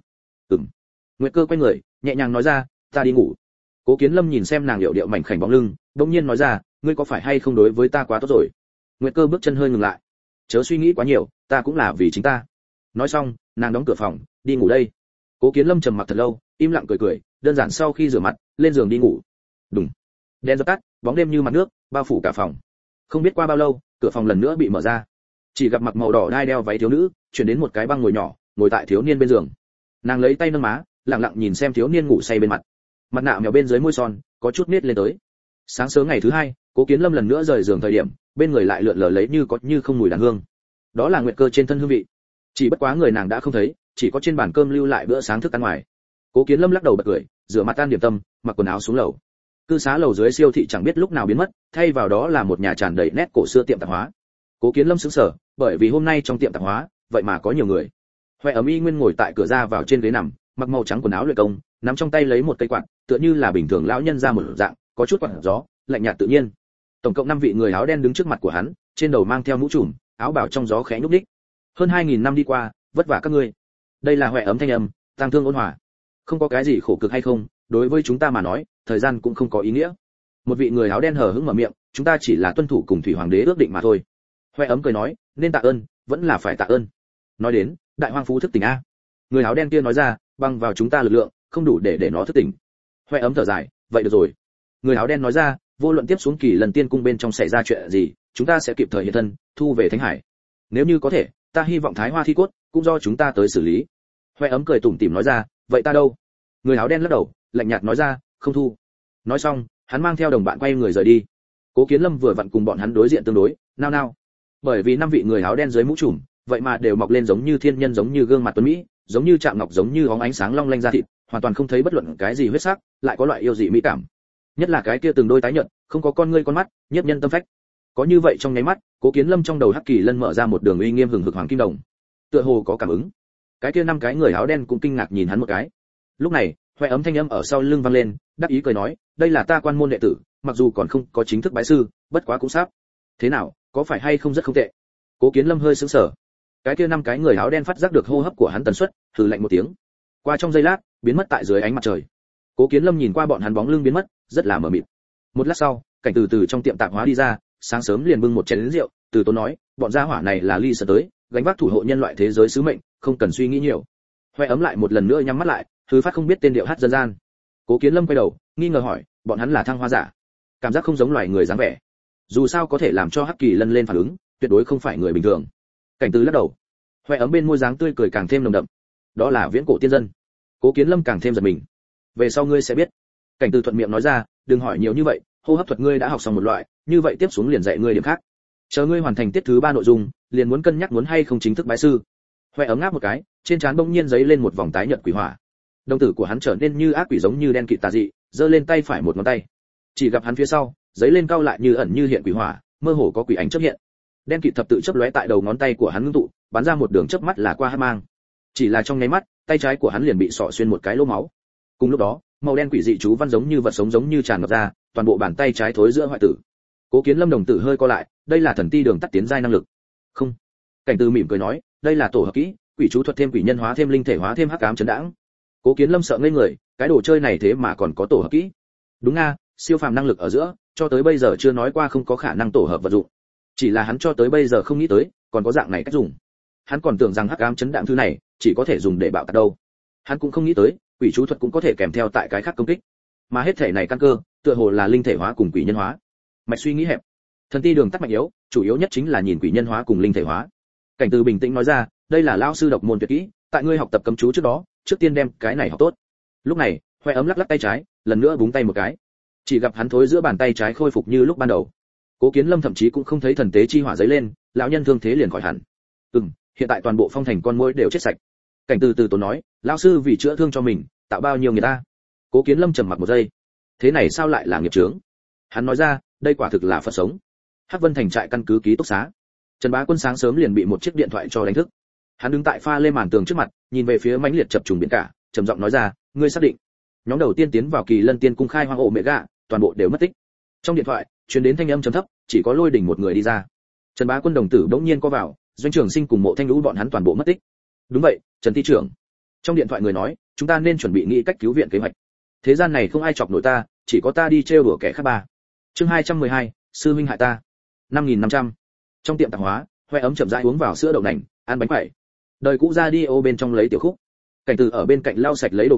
Nguyệt Cơ quay người, nhẹ nhàng nói ra, ta đi ngủ. Cố Kiến Lâm nhìn xem nàng điệu điệu mảnh khảnh bóng lưng, bỗng nhiên nói ra, ngươi có phải hay không đối với ta quá tốt rồi? Nguyệt Cơ bước chân hơi ngừng lại. Chớ suy nghĩ quá nhiều, ta cũng là vì chính ta. Nói xong, nàng đóng cửa phòng, đi ngủ đây. Cố Kiến Lâm trầm mặc thật lâu, im lặng cười cười, đơn giản sau khi rửa mặt, lên giường đi ngủ. Đùng. Đèn dập tắt, bóng đêm như mặt nước, bao phủ cả phòng. Không biết qua bao lâu, cửa phòng lần nữa bị mở ra. Chỉ gặp mặc màu đỏ đai đeo váy thiếu nữ, chuyển đến một cái băng ngồi nhỏ, ngồi tại thiếu niên bên giường. Nàng lấy tay nâng má, lặng lặng nhìn xem thiếu niên ngủ say bên mặt. Mặt nạ mèo bên dưới môi son, có chút nết lên tới. Sáng sớm ngày thứ hai, Cố Kiến Lâm lần nữa rời giường thời điểm, bên người lại lượn lờ lấy như có như không mùi đàn hương. Đó là nguyệt cơ trên thân hương vị. Chỉ bất quá người nàng đã không thấy, chỉ có trên bàn cơm lưu lại bữa sáng thức ăn ngoài. Cố Kiến Lâm lắc đầu bật cười, rửa mặt tan điểm tâm, mặc quần áo xuống lầu. Cư xá lầu dưới siêu thị chẳng biết lúc nào biến mất, thay vào đó là một nhà tràn đầy nét cổ xưa tiệm tạp hóa. Cố Kiến Lâm sững sờ, bởi vì hôm nay trong tiệm tạp hóa, vậy mà có nhiều người. Hoè Ấm Y Nguyên ngồi tại cửa ra vào trên ghế nằm, mặc màu trắng quần áo luyện công, nắm trong tay lấy một cây quạt, tựa như là bình thường lão nhân ra một dạng, có chút quạt gió, lạnh nhạt tự nhiên. Tổng cộng 5 vị người áo đen đứng trước mặt của hắn, trên đầu mang theo mũ trùm, áo bào trong gió khẽ nhúc nhích. Hơn 2000 năm đi qua, vất vả các ngươi. Đây là Hoè Ấm thanh âm, tang thương ôn hòa. Không có cái gì khổ cực hay không, đối với chúng ta mà nói, thời gian cũng không có ý nghĩa. Một vị người áo đen hờ hững mở miệng, chúng ta chỉ là tuân thủ cùng thủy hoàng đế ước định mà thôi. Hoè Ấm cười nói, nên tạ ơn, vẫn là phải tạ ơn. Nói đến, đại hoang phú thức tỉnh a. Người áo đen kia nói ra, bằng vào chúng ta lực lượng, không đủ để nó thức tỉnh. Hoè Ấm thở dài, vậy được rồi. Người áo đen nói ra, vô luận tiếp xuống kỳ lần tiên cung bên trong xảy ra chuyện gì, chúng ta sẽ kịp thời hiện thân, thu về Thánh Hải. Nếu như có thể, ta hy vọng Thái Hoa thi cốt cũng do chúng ta tới xử lý. Hoè Ấm cười tủm tỉm nói ra, vậy ta đâu? Người áo đen lắc đầu, lạnh nhạt nói ra, không thu. Nói xong, hắn mang theo đồng bạn quay người rời đi. Cố Kiến Lâm vừa vặn cùng bọn hắn đối diện tương đối, nao nao. Bởi vì 5 vị người áo đen dưới mũ trùm, vậy mà đều mọc lên giống như thiên nhân, giống như gương mặt tuấn mỹ, giống như chạm ngọc, giống như óng ánh sáng long lanh da thịt, hoàn toàn không thấy bất luận cái gì huyết sắc, lại có loại yêu dị mỹ cảm. Nhất là cái kia từng đôi tái nhợt, không có con ngươi con mắt, nhiếp nhân tâm phách. Có như vậy trong nháy mắt, Cố Kiến Lâm trong đầu Hắc Kỳ Lân mở ra một đường uy nghiêm hừng hực hoàng kim đồng. Tựa hồ có cảm ứng. Cái kia 5 cái người áo đen cũng kinh ngạc nhìn hắn một cái. Lúc này, Hoè Ấm thanh âm ở sau lưng vang lên, đáp ý cười nói, đây là ta quan môn đệ tử, mặc dù còn không có chính thức bái sư, bất quá cũng sắp. Thế nào, có phải hay không rất không tệ? Cố Kiến Lâm hơi sững sờ. Cái kia 5 cái người áo đen phát giác được hô hấp của hắn tần suất, hừ lạnh một tiếng. Qua trong giây lát, biến mất tại dưới ánh mặt trời. Cố Kiến Lâm nhìn qua bọn hắn bóng lưng biến mất, rất là mờ mịt. Một lát sau, Cảnh từ trong tiệm tạp hóa đi ra, sáng sớm liền bưng một chén rượu, từ tốn nói, bọn gia hỏa này là ly sở tới, gánh vác thủ hộ nhân loại thế giới sứ mệnh, không cần suy nghĩ nhiều. Hoè Ấm lại một lần nữa nhắm mắt lại, thứ phát không biết tên điệu hát dân gian. Cố Kiến Lâm quay đầu, nghi ngờ hỏi, bọn hắn là thăng hoa giả? Cảm giác không giống loài người dáng vẻ. Dù sao có thể làm cho Hắc Kỳ Lân lên phản ứng, tuyệt đối không phải người bình thường. Cảnh từ lắc đầu. Hoè Ấm bên môi dáng tươi cười càng thêm nồng đậm. Đó là viễn cổ tiên dân. Cố Kiến Lâm càng thêm giật mình. Về sau ngươi sẽ biết. Cảnh từ thuận miệng nói ra, đừng hỏi nhiều như vậy, hô hấp thuật ngươi đã học xong một loại, như vậy tiếp xuống liền dạy ngươi điểm khác. Chờ ngươi hoàn thành tiết thứ 3 nội dung, liền muốn cân nhắc muốn hay không chính thức bái sư. Hoè Ấm ngáp một cái, trên trán bỗng nhiên giấy lên một vòng tái nhợt quỷ hỏa. Đồng tử của hắn trở nên như ác quỷ, giống như đen kịt tà dị, giơ lên tay phải một ngón tay. Chỉ gặp hắn phía sau, giấy lên cao lại như ẩn như hiện quỷ hỏa, mơ hồ có quỷ ánh chớp hiện. Đen kịt thập tự chớp lóe tại đầu ngón tay của hắn ngưng tụ, bắn ra một đường chớp mắt là qua hắc mang. Chỉ là trong nháy mắt, tay trái của hắn liền bị xỏ xuyên một cái lỗ máu. Cùng lúc đó, màu đen quỷ dị chú văn giống như vật sống giống như tràn ngập ra, toàn bộ bàn tay trái thối giữa hoại tử. Cố Kiến Lâm đồng tử hơi co lại, đây là thần ti đường tắt tiến giai năng lực. Không. Cảnh Từ mỉm cười nói, đây là tổ hợp kỹ, quỷ chú thuật thêm quỷ nhân hóa thêm linh thể hóa thêm hắc ám chấn đãng. Cố Kiến Lâm sợ ngây người, cái đồ chơi này thế mà còn có tổ hợp kỹ. Đúng nga, siêu phàm năng lực ở giữa, cho tới bây giờ chưa nói qua không có khả năng tổ hợp vật dụng. Chỉ là hắn cho tới bây giờ không nghĩ tới, còn có dạng này cách dùng. Hắn còn tưởng rằng hắc ám chấn đãng thứ này chỉ có thể dùng để bạo tạc đâu. Hắn cũng không nghĩ tới, quỷ chú thuật cũng có thể kèm theo tại cái khác công kích. Mà hết thể này căn cơ, tựa hồ là linh thể hóa cùng quỷ nhân hóa. Mạch suy nghĩ hẹp. Thần ti đường tắt mạnh yếu, chủ yếu nhất chính là nhìn quỷ nhân hóa cùng linh thể hóa. Cảnh Từ bình tĩnh nói ra, đây là lão sư độc môn tuyệt kỹ, tại ngươi học tập cấm chú trước đó, trước tiên đem cái này học tốt. Lúc này, Hoè Ấm lắc lắc tay trái, lần nữa búng tay một cái. Chỉ gặp hắn thối giữa bàn tay trái khôi phục như lúc ban đầu. Cố Kiến Lâm thậm chí cũng không thấy thần tế chi hỏa giấy lên, lão nhân thương thế liền khỏi hẳn. Hiện tại toàn bộ phong thành con muỗi đều chết sạch. Cảnh từ tốn nói, lão sư vì chữa thương cho mình, tạo bao nhiêu người ta. Cố Kiến Lâm trầm mặc một giây. Thế này sao lại là nghiệp chướng? Hắn nói ra, đây quả thực là Phật sống. Hắc Vân thành trại căn cứ ký túc xá. Trần Bá Quân sáng sớm liền bị một chiếc điện thoại cho đánh thức. Hắn đứng tại pha lê màn tường trước mặt, nhìn về phía mãnh liệt chập trùng biển cả, trầm giọng nói ra, ngươi xác định? Nhóm đầu tiên tiến vào Kỳ Lân Tiên cung khai hoang ổ mẹ gạ, toàn bộ đều mất tích. Trong điện thoại truyền đến thanh âm trầm thấp, chỉ có Lôi Đỉnh một người đi ra. Trần Bá Quân đồng tử đống nhiên có vào, Doanh Trường Sinh cùng Mộ Thanh Lũ bọn hắn toàn bộ mất tích. Đúng vậy, Trần Ty trưởng. Trong điện thoại người nói, chúng ta nên chuẩn bị nghĩ cách cứu viện kế hoạch. Thế gian này không ai chọc nổi ta, chỉ có ta đi trêu đùa kẻ khác ba. Chương 212, sư huynh hại ta. 5500. Trong tiệm tạp hóa, Hoè Ấm chậm rãi uống vào sữa đậu nành, ăn bánh quẩy. Đời cũ radio bên trong lấy tiểu khúc. Cảnh Từ ở bên cạnh lau sạch lấy đồ cổ,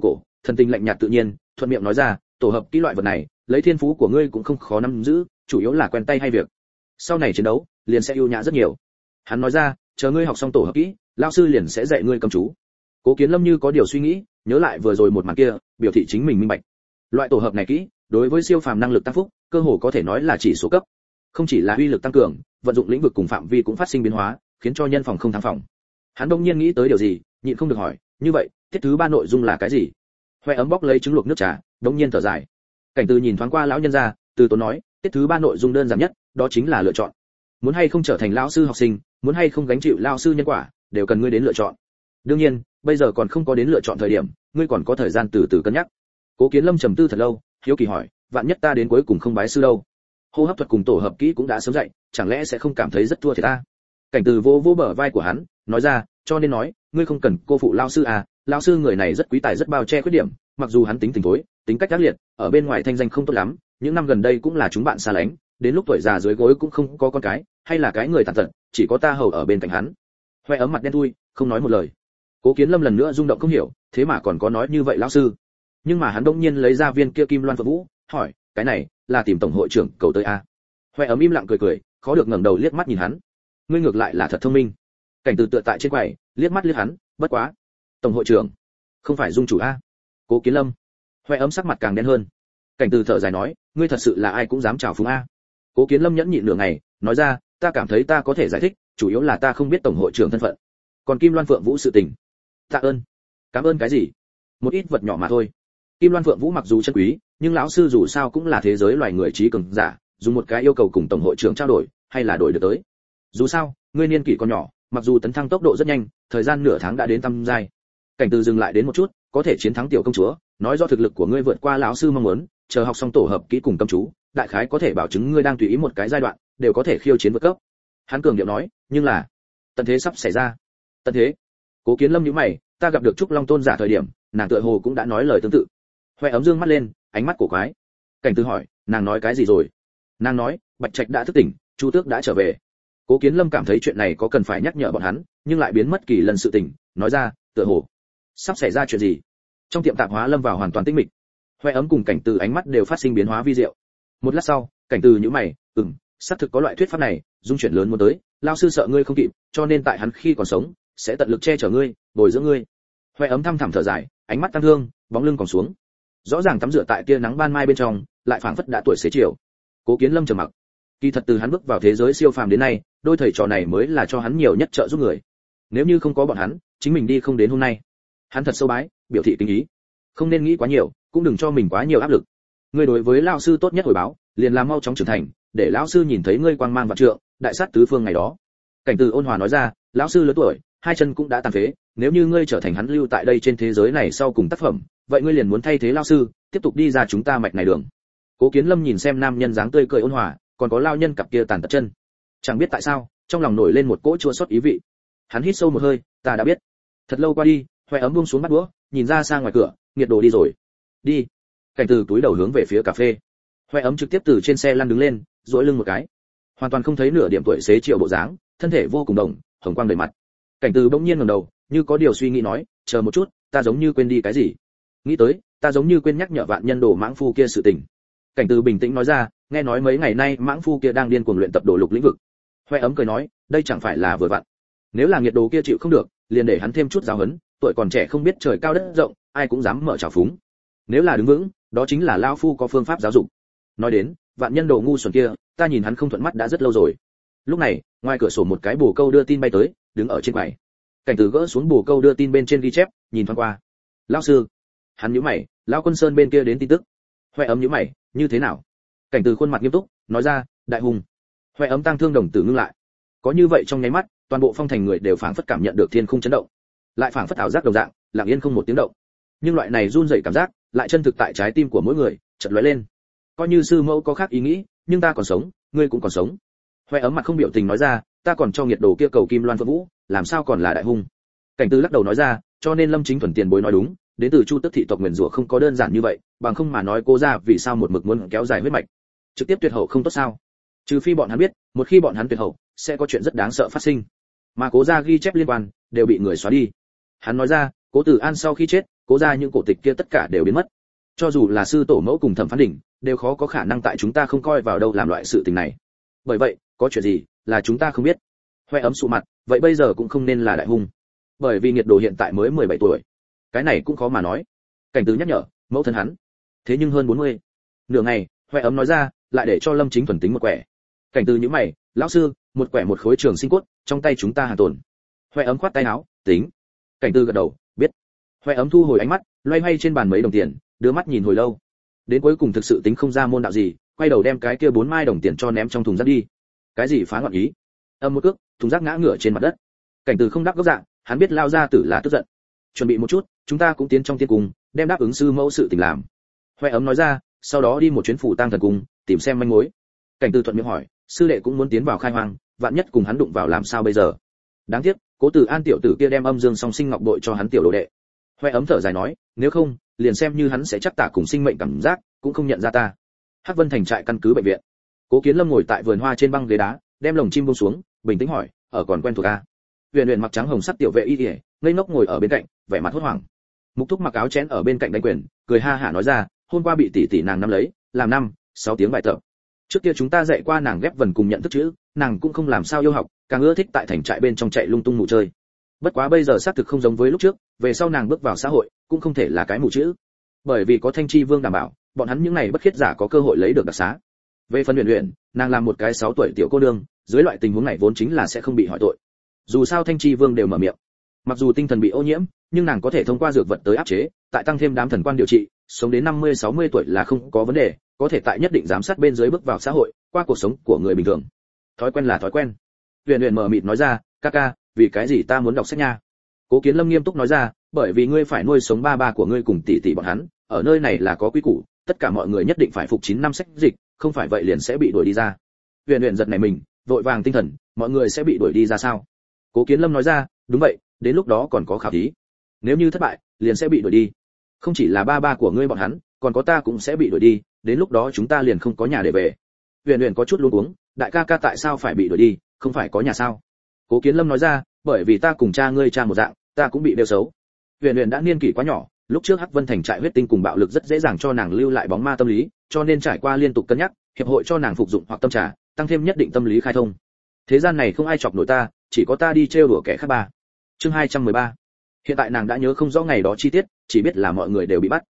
thần tình lạnh nhạt tự nhiên, thuận miệng nói ra, tổ hợp kỹ loại vật này, lấy thiên phú của ngươi cũng không khó nắm giữ, chủ yếu là quen tay hay việc. Sau này chiến đấu, liền sẽ ưu nhã rất nhiều. Hắn nói ra, chờ ngươi học xong tổ hợp kỹ, lão sư liền sẽ dạy ngươi cầm chú. Cố Kiến Lâm như có điều suy nghĩ, nhớ lại vừa rồi một màn kia, biểu thị chính mình minh bạch. Loại tổ hợp này kỹ, đối với siêu phàm năng lực tăng phúc, cơ hồ có thể nói là chỉ số cấp. Không chỉ là uy lực tăng cường, vận dụng lĩnh vực cùng phạm vi cũng phát sinh biến hóa, khiến cho nhân phòng không thắng phòng. Hắn đông nhiên nghĩ tới điều gì, nhịn không được hỏi, như vậy, tiết thứ 3 nội dung là cái gì? Hoe ấm bóc lấy trứng luộc nước trà, đông nhiên thở dài. Cảnh Từ nhìn thoáng qua lão nhân gia, từ tốn nói, tiết thứ 3 nội dung đơn giản nhất, đó chính là lựa chọn. Muốn hay không trở thành lão sư học sinh, muốn hay không gánh chịu lão sư nhân quả, đều cần ngươi đến lựa chọn. Đương nhiên, bây giờ còn không có đến lựa chọn thời điểm, ngươi còn có thời gian từ từ cân nhắc. Cố Kiến Lâm trầm tư thật lâu, hiếu kỳ hỏi, vạn nhất ta đến cuối cùng không bái sư đâu? Hô hấp thuật cùng tổ hợp kỹ cũng đã sớm dạy, chẳng lẽ sẽ không cảm thấy rất thua thiệt ta? Cảnh Từ vô vô bờ vai của hắn, nói ra, cho nên nói, ngươi không cần cô phụ lão sư à, lão sư người này rất quý tài rất bao che khuyết điểm, mặc dù hắn tính tình thối, tính cách ác liệt, ở bên ngoài thanh danh không tốt lắm, những năm gần đây cũng là chúng bạn xa lánh, đến lúc tuổi già dưới gối cũng không có con cái, hay là cái người tàn tật, chỉ có ta hầu ở bên cạnh hắn. Hoe ấm mặt đen thui, không nói một lời. Cố Kiến Lâm lần nữa rung động không hiểu, thế mà còn có nói như vậy lão sư. Nhưng mà hắn đột nhiên lấy ra viên kia kim loan phượng vũ, hỏi, cái này là tìm tổng hội trưởng cầu tới a? Hoe ấm im lặng cười cười, khó được ngẩng đầu liếc mắt nhìn hắn. Ngươi ngược lại là thật thông minh. Cảnh Từ tựa tại trên quầy, liếc mắt liếc hắn, bất quá, tổng hội trưởng, không phải dung chủ a? Cố Kiến Lâm. Hoe ấm sắc mặt càng đen hơn. Cảnh Từ thở dài nói, ngươi thật sự là ai cũng dám chào phúng a? Cố Kiến Lâm nhẫn nhịn nửa ngày, nói ra, ta cảm thấy ta có thể giải thích, chủ yếu là ta không biết tổng hội trưởng thân phận. Còn Kim Loan Phượng Vũ sự tình, tạ ơn. Cảm ơn cái gì? Một ít vật nhỏ mà thôi. Kim Loan Phượng Vũ mặc dù chân quý, nhưng lão sư dù sao cũng là thế giới loài người trí cường giả, dùng một cái yêu cầu cùng tổng hội trưởng trao đổi, hay là đổi được tới. Dù sao, ngươi niên kỷ còn nhỏ, mặc dù tấn thăng tốc độ rất nhanh, thời gian nửa tháng đã đến tam giai. Cảnh Từ dừng lại đến một chút, có thể chiến thắng tiểu công chúa, nói do thực lực của ngươi vượt qua lão sư mong muốn, chờ học xong tổ hợp kỹ cùng cầm chú, đại khái có thể bảo chứng ngươi đang tùy ý một cái giai đoạn, đều có thể khiêu chiến vượt cấp. Hắn cường điệu nói, nhưng là, tận thế sắp xảy ra. Tận thế? Cố Kiến Lâm nhíu mày, ta gặp được Trúc Long tôn giả thời điểm, nàng tựa hồ cũng đã nói lời tương tự. Hoe ấm dương mắt lên, ánh mắt cổ quái. Cảnh Từ hỏi, nàng nói cái gì rồi? Nàng nói, Bạch Trạch đã thức tỉnh, Chu Tước đã trở về. Cố Kiến Lâm cảm thấy chuyện này có cần phải nhắc nhở bọn hắn, nhưng lại biến mất kỳ lần sự tình, nói ra, tựa hồ sắp xảy ra chuyện gì? Trong tiệm tạp hóa lâm vào hoàn toàn tĩnh mịch. Hoe ấm cùng Cảnh Từ ánh mắt đều phát sinh biến hóa vi diệu. Một lát sau, Cảnh Từ nhíu mày, xác thực có loại thuyết pháp này, dung chuyển lớn muốn tới, lão sư sợ ngươi không kịp, cho nên tại hắn khi còn sống, sẽ tận lực che chở ngươi, bồi dưỡng ngươi. Hoe ấm thăm thẳm thở dài, ánh mắt tăng thương, bóng lưng còn xuống. Rõ ràng tắm rửa tại tia nắng ban mai bên trong, lại phảng phất đã tuổi xế chiều. Cố Kiến Lâm trầm mặc. Kỳ thật từ hắn bước vào thế giới siêu phàm đến nay, đôi thầy trò này mới là cho hắn nhiều nhất trợ giúp người. Nếu như không có bọn hắn, chính mình đi không đến hôm nay. Hắn thật sâu bái, biểu thị kính ý. Không nên nghĩ quá nhiều, cũng đừng cho mình quá nhiều áp lực. Ngươi đối với lão sư tốt nhất hồi báo, liền làm mau chóng trưởng thành, để lão sư nhìn thấy ngươi quang mang vạn trượng, đại sát tứ phương ngày đó. Cảnh Từ ôn hòa nói ra, lão sư lớn tuổi, hai chân cũng đã tàn phế, nếu như ngươi trở thành hắn lưu tại đây trên thế giới này sau cùng tác phẩm, vậy ngươi liền muốn thay thế lão sư, tiếp tục đi ra chúng ta mạch này đường. Cố Kiến Lâm nhìn xem nam nhân dáng tươi cười ôn hòa, còn có lao nhân cặp kia tàn tật chân, chẳng biết tại sao, trong lòng nổi lên một cỗ chua xót ý vị. Hắn hít sâu một hơi, ta đã biết. Thật lâu qua đi, Hoe ấm buông xuống bát đũa, nhìn ra xa ngoài cửa, nghiệt đồ đi rồi. Đi. Cảnh Từ túi đầu hướng về phía cà phê. Hoe ấm trực tiếp từ trên xe lăn đứng lên, duỗi lưng một cái, hoàn toàn không thấy nửa điểm tuổi xế chiều bộ dáng, thân thể vô cùng đồng, hồng quang đầy mặt. Cảnh Từ bỗng nhiên ngẩng đầu, như có điều suy nghĩ nói, chờ một chút, ta giống như quên đi cái gì. Nghĩ tới, ta giống như quên nhắc nhở vạn nhân đồ mãng phu kia sự tình. Cảnh Từ bình tĩnh nói ra, nghe nói mấy ngày nay mãng phu kia đang điên cuồng luyện tập đồ lục lĩnh vực. Hoe ấm cười nói, đây chẳng phải là vừa vặn. Nếu là nghiệt đồ kia chịu không được, liền để hắn thêm chút giáo huấn, tuổi còn trẻ không biết trời cao đất rộng, ai cũng dám mở trào phúng. Nếu là đứng vững, đó chính là lão phu có phương pháp giáo dục. Nói đến, vạn nhân đồ ngu xuẩn kia, ta nhìn hắn không thuận mắt đã rất lâu rồi. Lúc này, ngoài cửa sổ một cái bồ câu đưa tin bay tới, đứng ở trên quầy. Cảnh Từ gỡ xuống bồ câu đưa tin bên trên ghi chép, nhìn thoáng qua. Lão sư. Hắn nhíu mày, lão Quân Sơn bên kia đến tin tức. Hoe ấm nhíu mày, như thế nào? Cảnh Từ khuôn mặt nghiêm túc, nói ra, đại hùng. Hoe ấm tăng thương đồng tử ngưng lại. Có như vậy trong nháy mắt, toàn bộ phong thành người đều phảng phất cảm nhận được thiên khung chấn động, lại phảng phất ảo giác đồng dạng, lặng yên không một tiếng động. Nhưng loại này run rẩy cảm giác, lại chân thực tại trái tim của mỗi người, chợt lóe lên. Coi như sư mẫu có khác ý nghĩ, nhưng ta còn sống, ngươi cũng còn sống. Hoe ấm mặt không biểu tình nói ra, ta còn cho nghiệt đồ kia cầu Kim Loan Phượng Vũ, làm sao còn là đại hung. Cảnh Từ lắc đầu nói ra, cho nên Lâm Chính Thuần tiền bối nói đúng, đến từ Chu Tước thị tộc nguyền rủa không có đơn giản như vậy, bằng không mà nói cô ra vì sao một mực muốn kéo dài huyết mạch, trực tiếp tuyệt hậu không tốt sao? Trừ phi bọn hắn biết, một khi bọn hắn tuyệt hậu, sẽ có chuyện rất đáng sợ phát sinh. Mà Cố gia ghi chép liên quan đều bị người xóa đi. Hắn nói ra, Cố Tử An sau khi chết, cố ra những cổ tịch kia tất cả đều biến mất. Cho dù là sư tổ mẫu cùng thẩm phán đỉnh đều khó có khả năng tại chúng ta không coi vào đâu làm loại sự tình này. Bởi vậy có chuyện gì là chúng ta không biết. Hoe ấm sụ mặt, vậy bây giờ cũng không nên là đại hung, bởi vì Nghiệt Đồ hiện tại mới 17 tuổi. Cái này cũng khó mà nói. Cảnh Từ nhắc nhở, mẫu thân hắn thế nhưng hơn 40. Nửa ngày, Hoe ấm nói ra, lại để cho Lâm Chính Thuần tính một quẻ. Cảnh Từ nhíu mày, lão sư, một quẻ một khối trường sinh cốt, trong tay chúng ta hàng tồn. Hoe ấm khoát tay áo, tính. Cảnh Từ gật đầu, biết. Hoe ấm thu hồi ánh mắt, loay hoay trên bàn mấy đồng tiền, đưa mắt nhìn hồi lâu. Đến cuối cùng thực sự tính không ra môn đạo gì, quay đầu đem cái kia 4 mai đồng tiền cho ném trong thùng rác đi. Cái gì phá loạn ý? Âm một cước, thùng rác ngã ngửa trên mặt đất. Cảnh Từ không đáp gốc dạng, hắn biết lao ra tử là tức giận. Chuẩn bị một chút, chúng ta cũng tiến trong tiên cung, đem đáp ứng sư mẫu sự tình làm. Hoe ấm nói ra, sau đó đi một chuyến phủ tang thần cung, tìm xem manh mối. Cảnh Từ thuận miệng hỏi, sư đệ cũng muốn tiến vào khai hoang, vạn nhất cùng hắn đụng vào làm sao bây giờ? Đáng tiếc, Cố Tử An tiểu tử kia đem âm dương song sinh ngọc bội cho hắn tiểu đồ đệ. Hoe ấm thở dài nói, nếu không, liền xem như hắn sẽ chắc tả cùng sinh mệnh cảm giác, cũng không nhận ra ta. Hắc Vân thành trại căn cứ bệnh viện. Cố Kiến Lâm ngồi tại vườn hoa trên băng ghế đá, đem lồng chim buông xuống, bình tĩnh hỏi, ở còn quen thuộc a? Huyền Huyền mặc trắng hồng sắc tiểu vệ y y, ngây ngốc ngồi ở bên cạnh, vẻ mặt hốt hoảng. Mục Thúc mặc áo chén ở bên cạnh đánh quyền, cười ha hả nói ra, hôm qua bị tỷ tỷ nàng nắm lấy, làm 6 tiếng bài tập. Trước kia chúng ta dạy qua nàng ghép vần cùng nhận thức chữ, nàng cũng không làm sao yêu học, càng ưa thích tại thành trại bên trong chạy lung tung ngủ chơi. Bất quá bây giờ xác thực không giống với lúc trước, về sau nàng bước vào xã hội, cũng không thể là cái mù chữ. Bởi vì có Thanh Chi Vương đảm bảo, bọn hắn những này bất khiết giả có cơ hội lấy được đặc xá. Về phần Huyền Huyền, nàng làm một cái 6 tuổi tiểu cô nương, dưới loại tình huống này vốn chính là sẽ không bị hỏi tội. Dù sao Thanh Chi Vương đều mở miệng. Mặc dù tinh thần bị ô nhiễm, nhưng nàng có thể thông qua dược vật tới áp chế, tại tăng thêm đám thần quan điều trị, sống đến 50-60 tuổi là không có vấn đề, có thể tại nhất định giám sát bên dưới bước vào xã hội, qua cuộc sống của người bình thường. Thói quen là thói quen. Huyền Huyền mở mịt nói ra, ca ca, vì cái gì ta muốn đọc sách nha? Cố Kiến Lâm nghiêm túc nói ra, bởi vì ngươi phải nuôi sống ba ba của ngươi cùng tỷ tỷ bọn hắn, ở nơi này là có quy củ, tất cả mọi người nhất định phải phục 9 năm sách dịch, không phải vậy liền sẽ bị đuổi đi ra. Huyền Huyền giật nảy mình, vội vàng tinh thần, mọi người sẽ bị đuổi đi ra sao? Cố Kiến Lâm nói ra, đúng vậy, đến lúc đó còn có khảo thí. Nếu như thất bại, liền sẽ bị đuổi đi. Không chỉ là ba ba của ngươi bọn hắn, còn có ta cũng sẽ bị đuổi đi, đến lúc đó chúng ta liền không có nhà để về. Huyền Huyền có chút luống cuống, đại ca ca tại sao phải bị đuổi đi, không phải có nhà sao? Cố Kiến Lâm nói ra, bởi vì ta cùng cha ngươi cha một dạng, ta cũng bị đeo xấu. Huyền Huyền đã niên kỷ quá nhỏ, lúc trước Hắc Vân thành trại huyết tinh cùng bạo lực rất dễ dàng cho nàng lưu lại bóng ma tâm lý, cho nên trải qua liên tục cân nhắc, hiệp hội cho nàng phục dụng hoặc tâm trà, tăng thêm nhất định tâm lý khai thông. Thế gian này không ai chọc nổi ta, chỉ có ta đi trêu đùa kẻ khác ba. Chương 213. Hiện tại nàng đã nhớ không rõ ngày đó chi tiết, chỉ biết là mọi người đều bị bắt.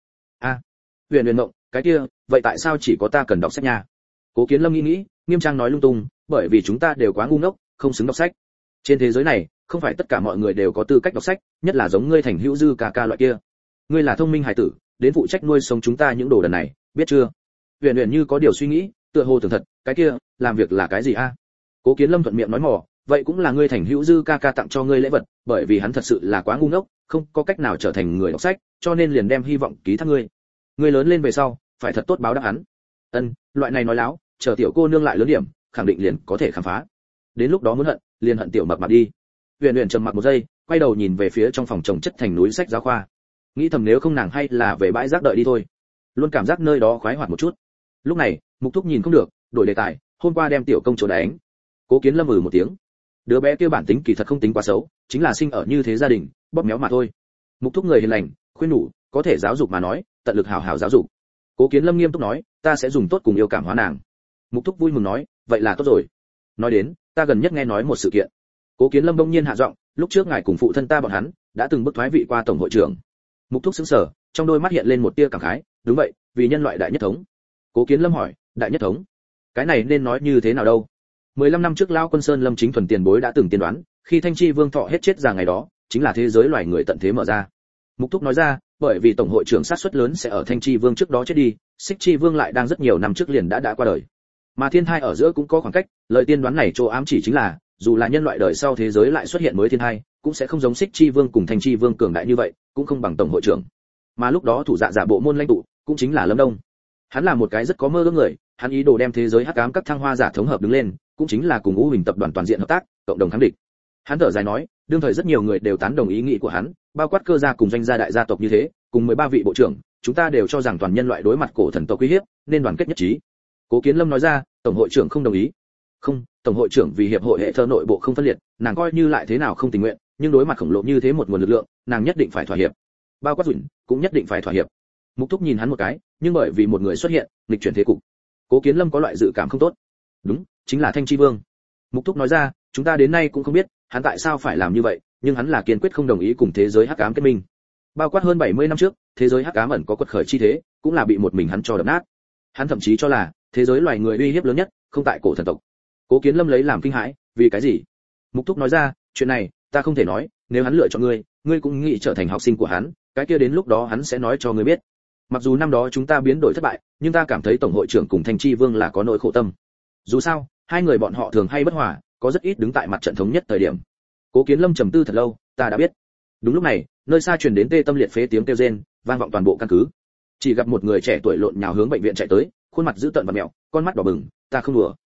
Huyền Huyền ngộng, cái kia, vậy tại sao chỉ có ta cần đọc sách nha? Cố Kiến Lâm nghĩ, nghiêm trang nói lung tung, bởi vì chúng ta đều quá ngu ngốc, không xứng đọc sách. Trên thế giới này, không phải tất cả mọi người đều có tư cách đọc sách, nhất là giống ngươi Thành Hữu Dư ca ca loại kia. Ngươi là thông minh hải tử, đến phụ trách nuôi sống chúng ta những đồ đần này, biết chưa? Huyền Huyền như có điều suy nghĩ, tựa hồ tưởng thật, cái kia, làm việc là cái gì a? Cố Kiến Lâm thuận miệng nói mò, vậy cũng là ngươi Thành Hữu Dư ca ca tặng cho ngươi lễ vật, bởi vì hắn thật sự là quá ngu ngốc, không có cách nào trở thành người đọc sách, cho nên liền đem hy vọng ký thác ngươi. Ngươi lớn lên về sau, phải thật tốt báo đáp hắn. Loại này nói láo, chờ tiểu cô nương lại lớn điểm, khẳng định liền có thể khám phá. Đến lúc đó muốn hận, liền hận tiểu mập mạp đi. Huyền Huyền trầm mặc một giây, quay đầu nhìn về phía trong phòng trồng chất thành núi sách giáo khoa. Nghĩ thầm nếu không nàng hay là về bãi rác đợi đi thôi. Luôn cảm giác nơi đó khoái hoạt một chút. Lúc này, Mục Thúc nhìn không được, đổi đề tài, hôm qua đem tiểu công chỗ đánh. Cố Kiến Lâm một tiếng. Đứa bé kia bản tính kỳ thật không tính quá xấu, chính là sinh ở như thế gia đình, bóp méo mà thôi. Mục Thúc người hiền lành, khuyên nhủ, có thể giáo dục mà nói, tận lực hào hào giáo dục. Cố Kiến Lâm nghiêm túc nói, ta sẽ dùng tốt cùng yêu cảm hóa nàng. Mục Thúc vui mừng nói, vậy là tốt rồi. Nói đến, ta gần nhất nghe nói một sự kiện. Cố Kiến Lâm bỗng nhiên hạ giọng, lúc trước ngài cùng phụ thân ta bọn hắn đã từng bức thoái vị qua tổng hội trưởng. Mục Thúc sững sờ, trong đôi mắt hiện lên một tia cảm khái, đúng vậy, vì nhân loại đại nhất thống. Cố Kiến Lâm hỏi, đại nhất thống, cái này nên nói như thế nào đâu? 15 năm trước Lão Quân Sơn Lâm Chính Thuần tiền bối đã từng tiên đoán, khi Thanh Chi Vương thọ hết chết già ngày đó, chính là thế giới loài người tận thế mở ra. Mục Thúc nói ra, bởi vì tổng hội trưởng sát suất lớn sẽ ở Thanh Chi Vương trước đó chết đi, Xích Chi Vương lại đang rất nhiều năm trước liền đã qua đời. Mà thiên thai ở giữa cũng có khoảng cách, lời tiên đoán này chỗ ám chỉ chính là, dù là nhân loại đời sau thế giới lại xuất hiện mới thiên thai, cũng sẽ không giống Xích Chi Vương cùng Thanh Chi Vương cường đại như vậy, cũng không bằng tổng hội trưởng. Mà lúc đó thủ dạ giả bộ môn lãnh tụ, cũng chính là Lâm Đông. Hắn là một cái rất có mơ ước người, hắn ý đồ đem thế giới hắc ám các thăng hoa giả thống hợp đứng lên, cũng chính là cùng U Huỳnh tập đoàn toàn diện hợp tác, cộng đồng kháng địch. Hắn thở dài nói, đương thời rất nhiều người đều tán đồng ý nghĩ của hắn, bao quát cơ gia cùng doanh gia đại gia tộc như thế, cùng 13 vị bộ trưởng, chúng ta đều cho rằng toàn nhân loại đối mặt cổ thần tộc uy hiếp, nên đoàn kết nhất trí. Cố Kiến Lâm nói ra, tổng hội trưởng không đồng ý. Không, tổng hội trưởng vì hiệp hội hệ thơ nội bộ không phân liệt, nàng coi như lại thế nào không tình nguyện, nhưng đối mặt khổng lồ như thế một nguồn lực lượng, nàng nhất định phải thỏa hiệp. bao quát dùn cũng nhất định phải thỏa hiệp. Mục Thúc nhìn hắn một cái, nhưng bởi vì một người xuất hiện, nghịch chuyển thế cục. Cố Kiến Lâm có loại dự cảm không tốt. Đúng, chính là Thanh Chi Vương. Mục Thúc nói ra, chúng ta đến nay cũng không biết hắn tại sao phải làm như vậy, nhưng hắn là kiên quyết không đồng ý cùng thế giới hắc ám kết minh. Bao quát hơn 70 năm trước, thế giới hắc ám ẩn có quật khởi chi thế, cũng là bị một mình hắn cho đập nát. Hắn thậm chí cho là thế giới loài người uy hiếp lớn nhất không tại cổ thần tộc. Cố Kiến Lâm lấy làm kinh hãi, vì cái gì? Mục Thúc nói ra, chuyện này ta không thể nói, nếu hắn lựa chọn ngươi, ngươi cũng nghĩ trở thành học sinh của hắn, cái kia đến lúc đó hắn sẽ nói cho ngươi biết. Mặc dù năm đó chúng ta biến đổi thất bại, nhưng ta cảm thấy tổng hội trưởng cùng Thanh Chi Vương là có nỗi khổ tâm. Dù sao, hai người bọn họ thường hay bất hòa, có rất ít đứng tại mặt trận thống nhất thời điểm. Cố Kiến Lâm trầm tư thật lâu, ta đã biết. Đúng lúc này, nơi xa truyền đến tê tâm liệt phế tiếng kêu rên, vang vọng toàn bộ căn cứ. Chỉ gặp một người trẻ tuổi lộn nhào hướng bệnh viện chạy tới, khuôn mặt dữ tợn và mèo, con mắt đỏ bừng, ta không đùa,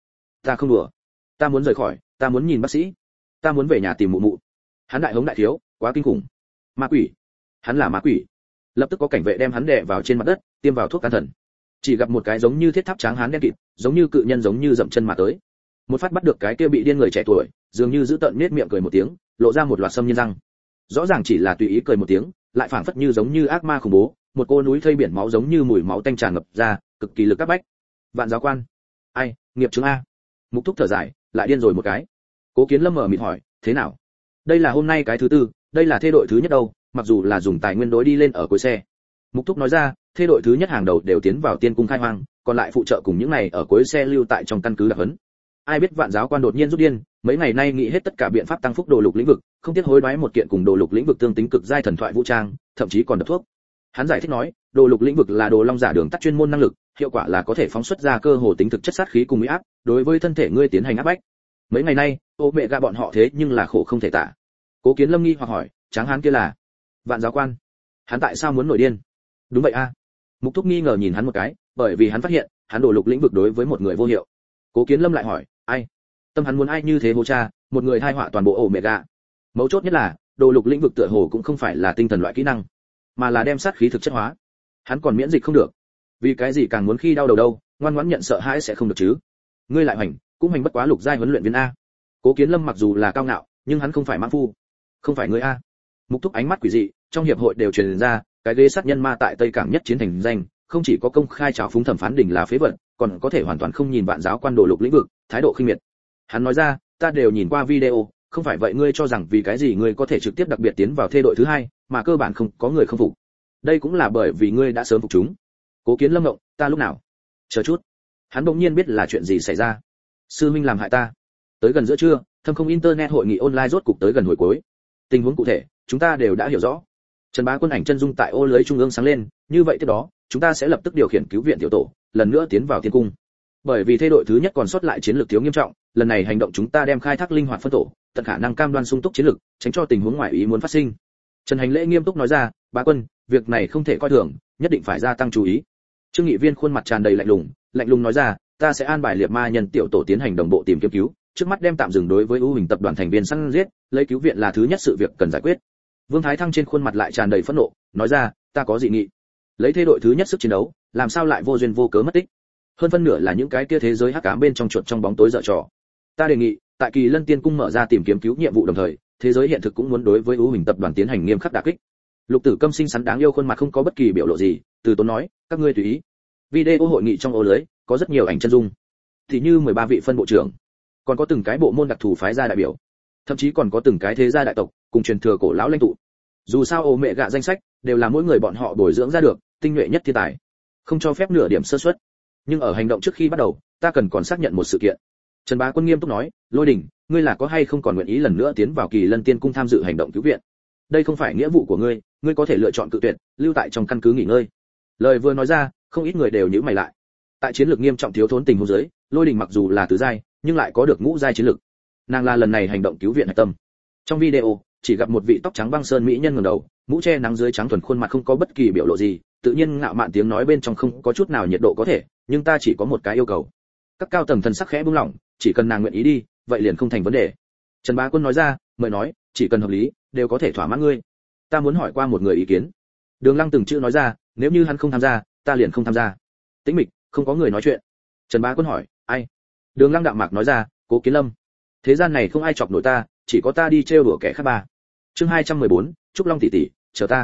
ta muốn rời khỏi, ta muốn nhìn bác sĩ, ta muốn về nhà tìm mụ mụ. Hắn đại hống đại thiếu, quá kinh khủng. Ma quỷ, hắn là ma quỷ. Lập tức có cảnh vệ đem hắn đè vào trên mặt đất, tiêm vào thuốc can thần. Chỉ gặp một cái giống như thiết tháp tráng hán đen kịt, giống như cự nhân giống như dậm chân mà tới. Một phát bắt được cái kia bị điên người trẻ tuổi, dường như giữ tợn nết miệng cười một tiếng, lộ ra một loạt sâm nhiên răng. Rõ ràng chỉ là tùy ý cười một tiếng, lại phảng phất như giống như ác ma khủng bố, một cô núi thây biển máu giống như mùi máu tanh tràn ngập ra, cực kỳ lực áp bách. Vạn giáo quan, ai, nghiệp chứng a. Mục Thúc thở dài, lại điên rồi một cái. Cố Kiến Lâm mở miệng hỏi, thế nào? Đây là hôm nay cái thứ tư, đây là thê đội thứ nhất đâu, mặc dù là dùng tài nguyên đối đi lên ở cuối xe. Mục Thúc nói ra, thê đội thứ nhất hàng đầu đều tiến vào tiên cung khai hoang, còn lại phụ trợ cùng những này ở cuối xe lưu tại trong căn cứ đặc huấn. Ai biết Vạn giáo quan đột nhiên rút điên, mấy ngày nay nghĩ hết tất cả biện pháp tăng phúc đồ lục lĩnh vực, không tiếc hối đoái một kiện cùng đồ lục lĩnh vực tương tính cực giai thần thoại vũ trang, thậm chí còn đập thuốc. Hắn giải thích nói, đồ lục lĩnh vực là đồ long giả đường tắt chuyên môn năng lực, hiệu quả là có thể phóng xuất ra cơ hồ tính thực chất sát khí cùng uy áp, đối với thân thể ngươi tiến hành áp bách. Mấy ngày nay, ô mẹ gạ bọn họ thế nhưng là khổ không thể tả. Cố Kiến Lâm nghi hoặc hỏi, tráng hán kia là Vạn giáo quan? Hắn tại sao muốn nổi điên? Đúng vậy a. Mục Thúc nghi ngờ nhìn hắn một cái, bởi vì hắn phát hiện, hắn đồ lục lĩnh vực đối với một người vô hiệu. Cố Kiến Lâm lại hỏi, ai? Tâm hắn muốn ai như thế hô cha, một người thay họa toàn bộ ổ mẹ gạ. Mấu chốt nhất là, đồ lục lĩnh vực tựa hồ cũng không phải là tinh thần loại kỹ năng, mà là đem sát khí thực chất hóa. Hắn còn miễn dịch không được. Vì cái gì càng muốn khi đau đầu đâu, ngoan ngoãn nhận sợ hãi sẽ không được chứ? Ngươi lại hoành, cũng hoành bất quá lục giai huấn luyện viên a. Cố Kiến Lâm mặc dù là cao ngạo, nhưng hắn không phải mãng phu. Không phải ngươi a. Mục Thúc ánh mắt quỷ dị, trong hiệp hội đều truyền ra, cái ghế sát nhân ma tại Tây Cảng nhất chiến thành danh, không chỉ có công khai trào phúng thẩm phán đỉnh là phế vật, còn có thể hoàn toàn không nhìn Vạn giáo quan đồ lục lĩnh vực, thái độ khinh miệt. Hắn nói ra, ta đều nhìn qua video, không phải vậy ngươi cho rằng vì cái gì ngươi có thể trực tiếp đặc biệt tiến vào thê đội thứ hai, mà cơ bản không có người không phục. Đây cũng là bởi vì ngươi đã sớm phục chúng. Cố Kiến Lâm ngộng, ta lúc nào? Chờ chút. Hắn bỗng nhiên biết là chuyện gì xảy ra. Sư huynh làm hại ta. Tới gần giữa trưa, Thâm Không Internet hội nghị online rốt cục tới gần hồi cuối. Tình huống cụ thể, chúng ta đều đã hiểu rõ. Trần Bá Quân ảnh chân dung tại ô lưới trung ương sáng lên, như vậy tiếp đó, chúng ta sẽ lập tức điều khiển cứu viện tiểu tổ, lần nữa tiến vào tiên cung. Bởi vì thê đội thứ nhất còn sót lại chiến lược thiếu nghiêm trọng, lần này hành động chúng ta đem khai thác linh hoạt phân tổ, tận khả năng cam đoan sung túc chiến lược, tránh cho tình huống ngoài ý muốn phát sinh. Trần Hành Lễ nghiêm túc nói ra, Bá Quân, việc này không thể coi thường, nhất định phải gia tăng chú ý. Trương Nghị Viên khuôn mặt tràn đầy lạnh lùng nói ra, ta sẽ an bài liệt ma nhân tiểu tổ tiến hành đồng bộ tìm kiếm cứu, trước mắt đem tạm dừng đối với ưu hình tập đoàn thành viên săn giết, lấy cứu viện là thứ nhất sự việc cần giải quyết. Vương Thái Thăng trên khuôn mặt lại tràn đầy phẫn nộ, nói ra, ta có dị nghị. Lấy thế đội thứ nhất sức chiến đấu, làm sao lại vô duyên vô cớ mất tích? Hơn phân nửa là những cái kia thế giới hắc ám bên trong chuột trong bóng tối dở trò. Ta đề nghị, tại Kỳ Lân Tiên cung mở ra tìm kiếm cứu nhiệm vụ đồng thời, thế giới hiện thực cũng muốn đối với ưu hình tập đoàn tiến hành nghiêm khắc đả kích. Lục Tử Câm xinh xắn đáng yêu khuôn mặt không có bất kỳ biểu lộ gì, từ tốn nói, các ngươi tùy ý. Video hội nghị trong ô lưới có rất nhiều ảnh chân dung, thì như 13 vị phân bộ trưởng, còn có từng cái bộ môn đặc thù phái gia đại biểu, thậm chí còn có từng cái thế gia đại tộc cùng truyền thừa cổ lão lãnh tụ. Dù sao ô mẹ gạ danh sách đều là mỗi người bọn họ bồi dưỡng ra được tinh nhuệ nhất thiên tài, không cho phép nửa điểm sơ suất. Nhưng ở hành động trước khi bắt đầu, ta cần còn xác nhận một sự kiện. Trần Bá Quân nghiêm túc nói, Lôi Đình, ngươi là có hay không còn nguyện ý lần nữa tiến vào Kỳ Lân Tiên cung tham dự hành động cứu viện? Đây không phải nghĩa vụ của ngươi, ngươi có thể lựa chọn cự tuyệt, lưu tại trong căn cứ nghỉ ngơi. Lời vừa nói ra, không ít người đều nhíu mày lại. Tại chiến lược nghiêm trọng thiếu thốn tình huống dưới, Lôi Đình mặc dù là tứ giai, nhưng lại có được ngũ giai chiến lược. Nàng là lần này hành động cứu viện hạch tâm. Trong video, chỉ gặp một vị tóc trắng băng sơn mỹ nhân ngẩng đầu, mũ che nắng dưới trắng thuần khuôn mặt không có bất kỳ biểu lộ gì, tự nhiên ngạo mạn tiếng nói bên trong không có chút nào nhiệt độ có thể, nhưng ta chỉ có một cái yêu cầu. Các cao tầng thần sắc khẽ buông lỏng, chỉ cần nàng nguyện ý đi, vậy liền không thành vấn đề. Trần Bá Quân nói ra, mời nói, chỉ cần hợp lý, đều có thể thỏa mãn ngươi. Ta muốn hỏi qua một người ý kiến. Đường Lăng từng chữ nói ra, nếu như hắn không tham gia, ta liền không tham gia. Tĩnh mịch, không có người nói chuyện. Trần Bá Quân hỏi, ai? Đường Lăng đạm mạc nói ra, Cố Kiến Lâm. Thế gian này không ai chọc nổi ta, chỉ có ta đi trêu đùa kẻ khác ba. Chương 214, Trúc Long tỷ tỷ, chờ ta.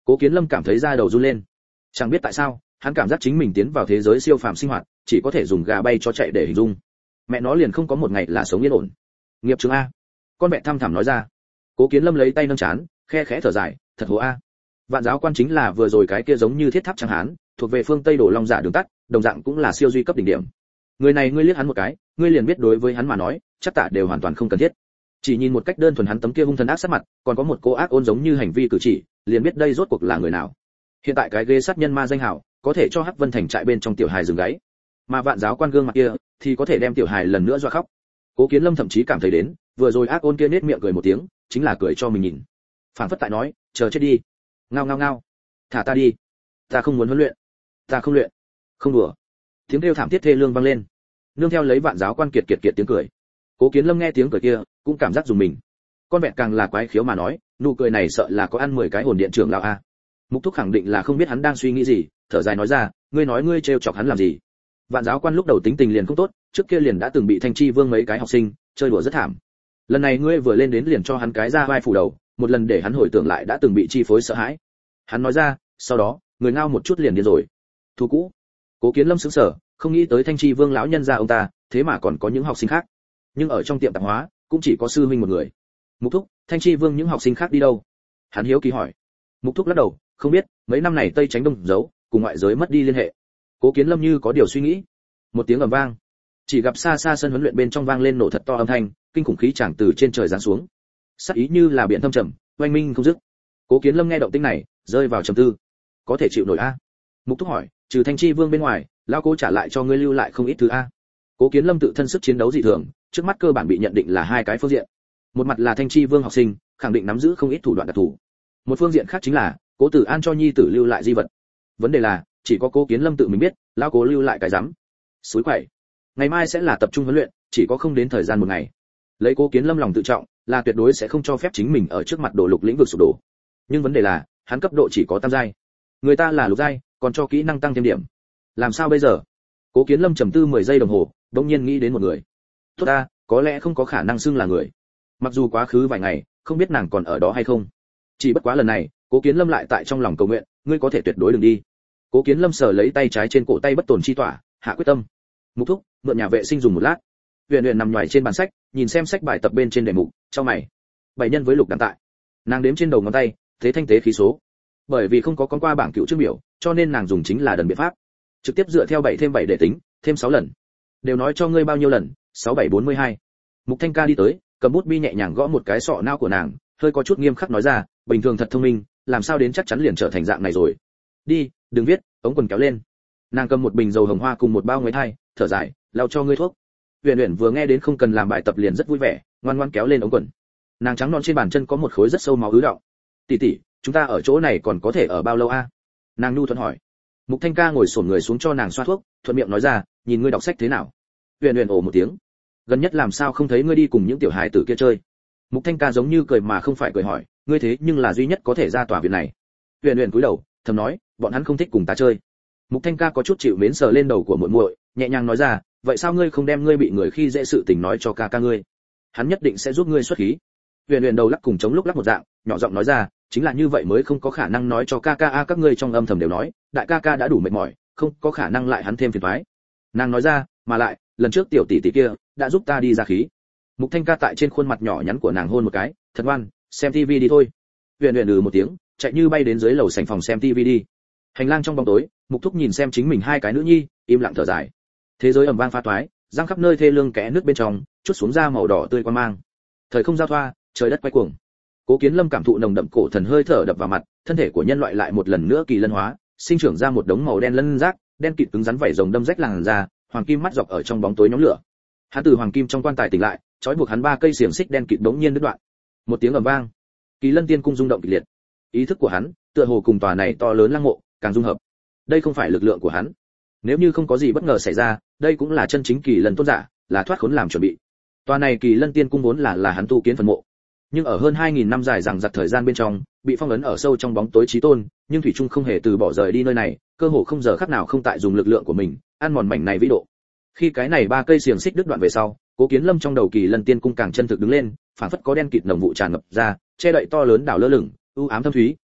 Cố Kiến Lâm cảm thấy da đầu run lên. Chẳng biết tại sao, hắn cảm giác chính mình tiến vào thế giới siêu phàm sinh hoạt, chỉ có thể dùng gà bay cho chạy để hình dung. Mẹ nó liền không có một ngày là sống yên ổn. Nghiệp chứng a. Con mẹ thăm thẳm nói ra. Cố Kiến Lâm lấy tay nâng chán, khe khẽ thở dài, thật hố a. Vạn giáo quan chính là vừa rồi cái kia giống như thiết tháp trắng hán, thuộc về phương Tây Đổ Long giả đường tắt, đồng dạng cũng là siêu duy cấp đỉnh điểm. Người này ngươi liếc hắn một cái, ngươi liền biết đối với hắn mà nói, chắc tạ đều hoàn toàn không cần thiết. Chỉ nhìn một cách đơn thuần hắn tấm kia hung thần ác sát mặt, còn có một cô ác ôn giống như hành vi cử chỉ, liền biết đây rốt cuộc là người nào. Hiện tại cái ghê sát nhân ma danh hào, có thể cho Hắc Vân Thành trại bên trong tiểu hài dừng gáy, mà vạn giáo quan gương mặt kia thì có thể đem tiểu hài lần nữa dọa khóc. Cố Kiến Lâm thậm chí cảm thấy đến, vừa rồi ác ôn kia nết miệng cười một tiếng, chính là cười cho mình nhìn. Phảng phất tại nói, chờ chết đi. Ngao ngao ngao. Thả ta đi. Ta không muốn huấn luyện. Ta không luyện. Không đùa. Tiếng kêu thảm thiết thê lương vang lên. Nương theo lấy vạn giáo quan kiệt tiếng cười. Cố Kiến Lâm nghe tiếng cười kia, cũng cảm giác dùng mình. Con vẹn càng là quái khiếu mà nói, nụ cười này sợ là có ăn 10 cái hồn điện trưởng lão a. Mục Thúc khẳng định là không biết hắn đang suy nghĩ gì, thở dài nói ra, ngươi nói ngươi trêu chọc hắn làm gì? Vạn giáo quan lúc đầu tính tình liền không tốt, trước kia liền đã từng bị Thanh Chi Vương mấy cái học sinh chơi đùa rất thảm. Lần này ngươi vừa lên đến liền cho hắn cái ra vai phủ đầu, một lần để hắn hồi tưởng lại đã từng bị chi phối sợ hãi. Hắn nói ra, sau đó, người ngao một chút liền điên rồi. Thu cũ. Cố Kiến Lâm sững sờ, không nghĩ tới Thanh Chi Vương lão nhân gia ông ta, thế mà còn có những học sinh khác. Nhưng ở trong tiệm tạp hóa, cũng chỉ có sư huynh một người. Mục Thúc, Thanh Chi Vương những học sinh khác đi đâu? Hắn hiếu kỳ hỏi. Mục Thúc lắc đầu, không biết, mấy năm này Tây Tránh Đông giấu, cùng ngoại giới mất đi liên hệ. Cố Kiến Lâm như có điều suy nghĩ. Một tiếng ầm vang, chỉ gặp xa xa sân huấn luyện bên trong vang lên nổ thật to âm thanh, kinh khủng khí tràng từ trên trời giáng xuống. Sắc ý như là biển thâm trầm, oanh minh không dứt. Cố Kiến Lâm nghe động tĩnh này, rơi vào trầm tư. Có thể chịu nổi a? Mục Thúc hỏi, trừ Thanh Chi Vương bên ngoài, lão Cố trả lại cho ngươi lưu lại không ít thứ a. Cố Kiến Lâm tự thân sức chiến đấu dị thường, trước mắt cơ bản bị nhận định là hai cái phương diện. Một mặt là Thanh Chi Vương học sinh, khẳng định nắm giữ không ít thủ đoạn đặc thù. Một phương diện khác chính là Cố Tử An cho nhi tử lưu lại di vật. Vấn đề là, chỉ có Cố Kiến Lâm tự mình biết, lão Cố lưu lại cái rắm. Suối quậy. Ngày mai sẽ là tập trung huấn luyện, chỉ có không đến thời gian một ngày. Lấy Cố Kiến Lâm lòng tự trọng, là tuyệt đối sẽ không cho phép chính mình ở trước mặt đổ lục lĩnh vực sụp đổ. Nhưng vấn đề là, hắn cấp độ chỉ có tam giai. Người ta là lục giai, còn cho kỹ năng tăng thêm điểm. Làm sao bây giờ? Cố Kiến Lâm trầm tư 10 giây đồng hồ, bỗng nhiên nghĩ đến một người. Tốt ta, có lẽ không có khả năng xưng là người. Mặc dù quá khứ vài ngày, không biết nàng còn ở đó hay không. Chỉ bất quá lần này, Cố Kiến Lâm lại tại trong lòng cầu nguyện, ngươi có thể tuyệt đối đừng đi. Cố Kiến Lâm sờ lấy tay trái trên cổ tay bất tồn chi tỏa, hạ quyết tâm. Mục Thúc, mượn nhà vệ sinh dùng một lát. Huyền Huyền nằm nhòi trên bàn sách, nhìn xem sách bài tập bên trên đề mục, trong mày. 7 nhân với lục đang tại. Nàng đếm trên đầu ngón tay, thế thanh tế khí số. Bởi vì không có con qua bảng cựu trước biểu, cho nên nàng dùng chính là đần biện pháp. Trực tiếp dựa theo 7 thêm 7 để tính, thêm 6 lần. Đều nói cho ngươi bao nhiêu lần, 6742. Mục Thanh Ca đi tới, cầm bút bi nhẹ nhàng gõ một cái sọ não của nàng, hơi có chút nghiêm khắc nói ra, bình thường thật thông minh, làm sao đến chắc chắn liền trở thành dạng này rồi. Đi, đừng viết, ống quần kéo lên. Nàng cầm một bình dầu hồng hoa cùng một bao ngoái thai, thở dài, lau cho ngươi thuốc. Huyền Huyền vừa nghe đến không cần làm bài tập liền rất vui vẻ, ngoan ngoãn kéo lên ống quần. Nàng trắng non trên bàn chân có một khối rất sâu máu ứ đọng. Tỷ tỷ, chúng ta ở chỗ này còn có thể ở bao lâu a? Nàng nhu thuận hỏi. Mục Thanh Ca ngồi xổm người xuống cho nàng xoa thuốc, thuận miệng nói ra, nhìn ngươi đọc sách thế nào. Huyền Huyền ồ một tiếng. Gần nhất làm sao không thấy ngươi đi cùng những tiểu hài tử kia chơi. Mục Thanh Ca giống như cười mà không phải cười hỏi, ngươi thế nhưng là duy nhất có thể ra tòa viện này. Huyền Huyền cúi đầu, thầm nói, bọn hắn không thích cùng ta chơi. Mục Thanh Ca có chút chịu mến sờ lên đầu của muội muội, nhẹ nhàng nói ra, vậy sao ngươi không đem ngươi bị người khi dễ sự tình nói cho ca ca ngươi? Hắn nhất định sẽ giúp ngươi xuất khí. Huyền Huyền đầu lắc cùng chống lúc lắc một dạng, nhỏ giọng nói ra, chính là như vậy mới không có khả năng nói cho ca ca a, các ngươi trong âm thầm đều nói, đại ca ca đã đủ mệt mỏi, không có khả năng lại hắn thêm phiền toái. Nàng nói ra, mà lại, lần trước tiểu tỷ tỷ kia đã giúp ta đi ra khí. Mục Thanh Ca tại trên khuôn mặt nhỏ nhắn của nàng hôn một cái, thật ngoan, xem tivi đi thôi. Huyền Huyền một tiếng, chạy như bay đến dưới lầu sảnh phòng xem tivi đi. Hành lang trong bóng tối, Mục Thúc nhìn xem chính mình hai cái nữ nhi, im lặng thở dài. Thế giới ầm vang pha toái, răng khắp nơi thê lương kẽ nước bên trong, chút xuống ra màu đỏ tươi quan mang. Thời không giao thoa, trời đất quay cuồng. Cố Kiến Lâm cảm thụ nồng đậm cổ thần hơi thở đập vào mặt, thân thể của nhân loại lại một lần nữa kỳ lân hóa, sinh trưởng ra một đống màu đen lân rác, đen kịt cứng rắn vảy rồng đâm rách làn da, hoàng kim mắt dọc ở trong bóng tối nhóm lửa. Hắn từ hoàng kim trong quan tài tỉnh lại, trói buộc hắn 3 cây xiềng xích đen kịt đống nhiên đứt đoạn. Một tiếng ầm vang, Kỳ Lân Tiên cung rung động kịch liệt. Ý thức của hắn, tựa hồ cùng tòa này to lớn lăng mộ, càng dung hợp. Đây không phải lực lượng của hắn. Nếu như không có gì bất ngờ xảy ra, đây cũng là chân chính Kỳ Lân tôn giả, là thoát khốn làm chuẩn bị. Tòa này Kỳ Lân Tiên cung vốn là hắn tu kiến phần mộ. Nhưng ở hơn 2000 năm dài dằng dặc thời gian bên trong, bị phong ấn ở sâu trong bóng tối chí tôn, nhưng thủy trung không hề từ bỏ rời đi nơi này, cơ hồ không giờ khắc nào không tại dùng lực lượng của mình, ăn mòn mảnh này vĩ độ. Khi cái này 3 cây xiềng xích đứt đoạn về sau, Cố Kiến Lâm trong đầu Kỳ Lân Tiên cung càng chân thực đứng lên, phản phất có đen kịt nồng vụ tràn ngập ra, che đậy to lớn đảo lơ lửng, u ám thâm thúy.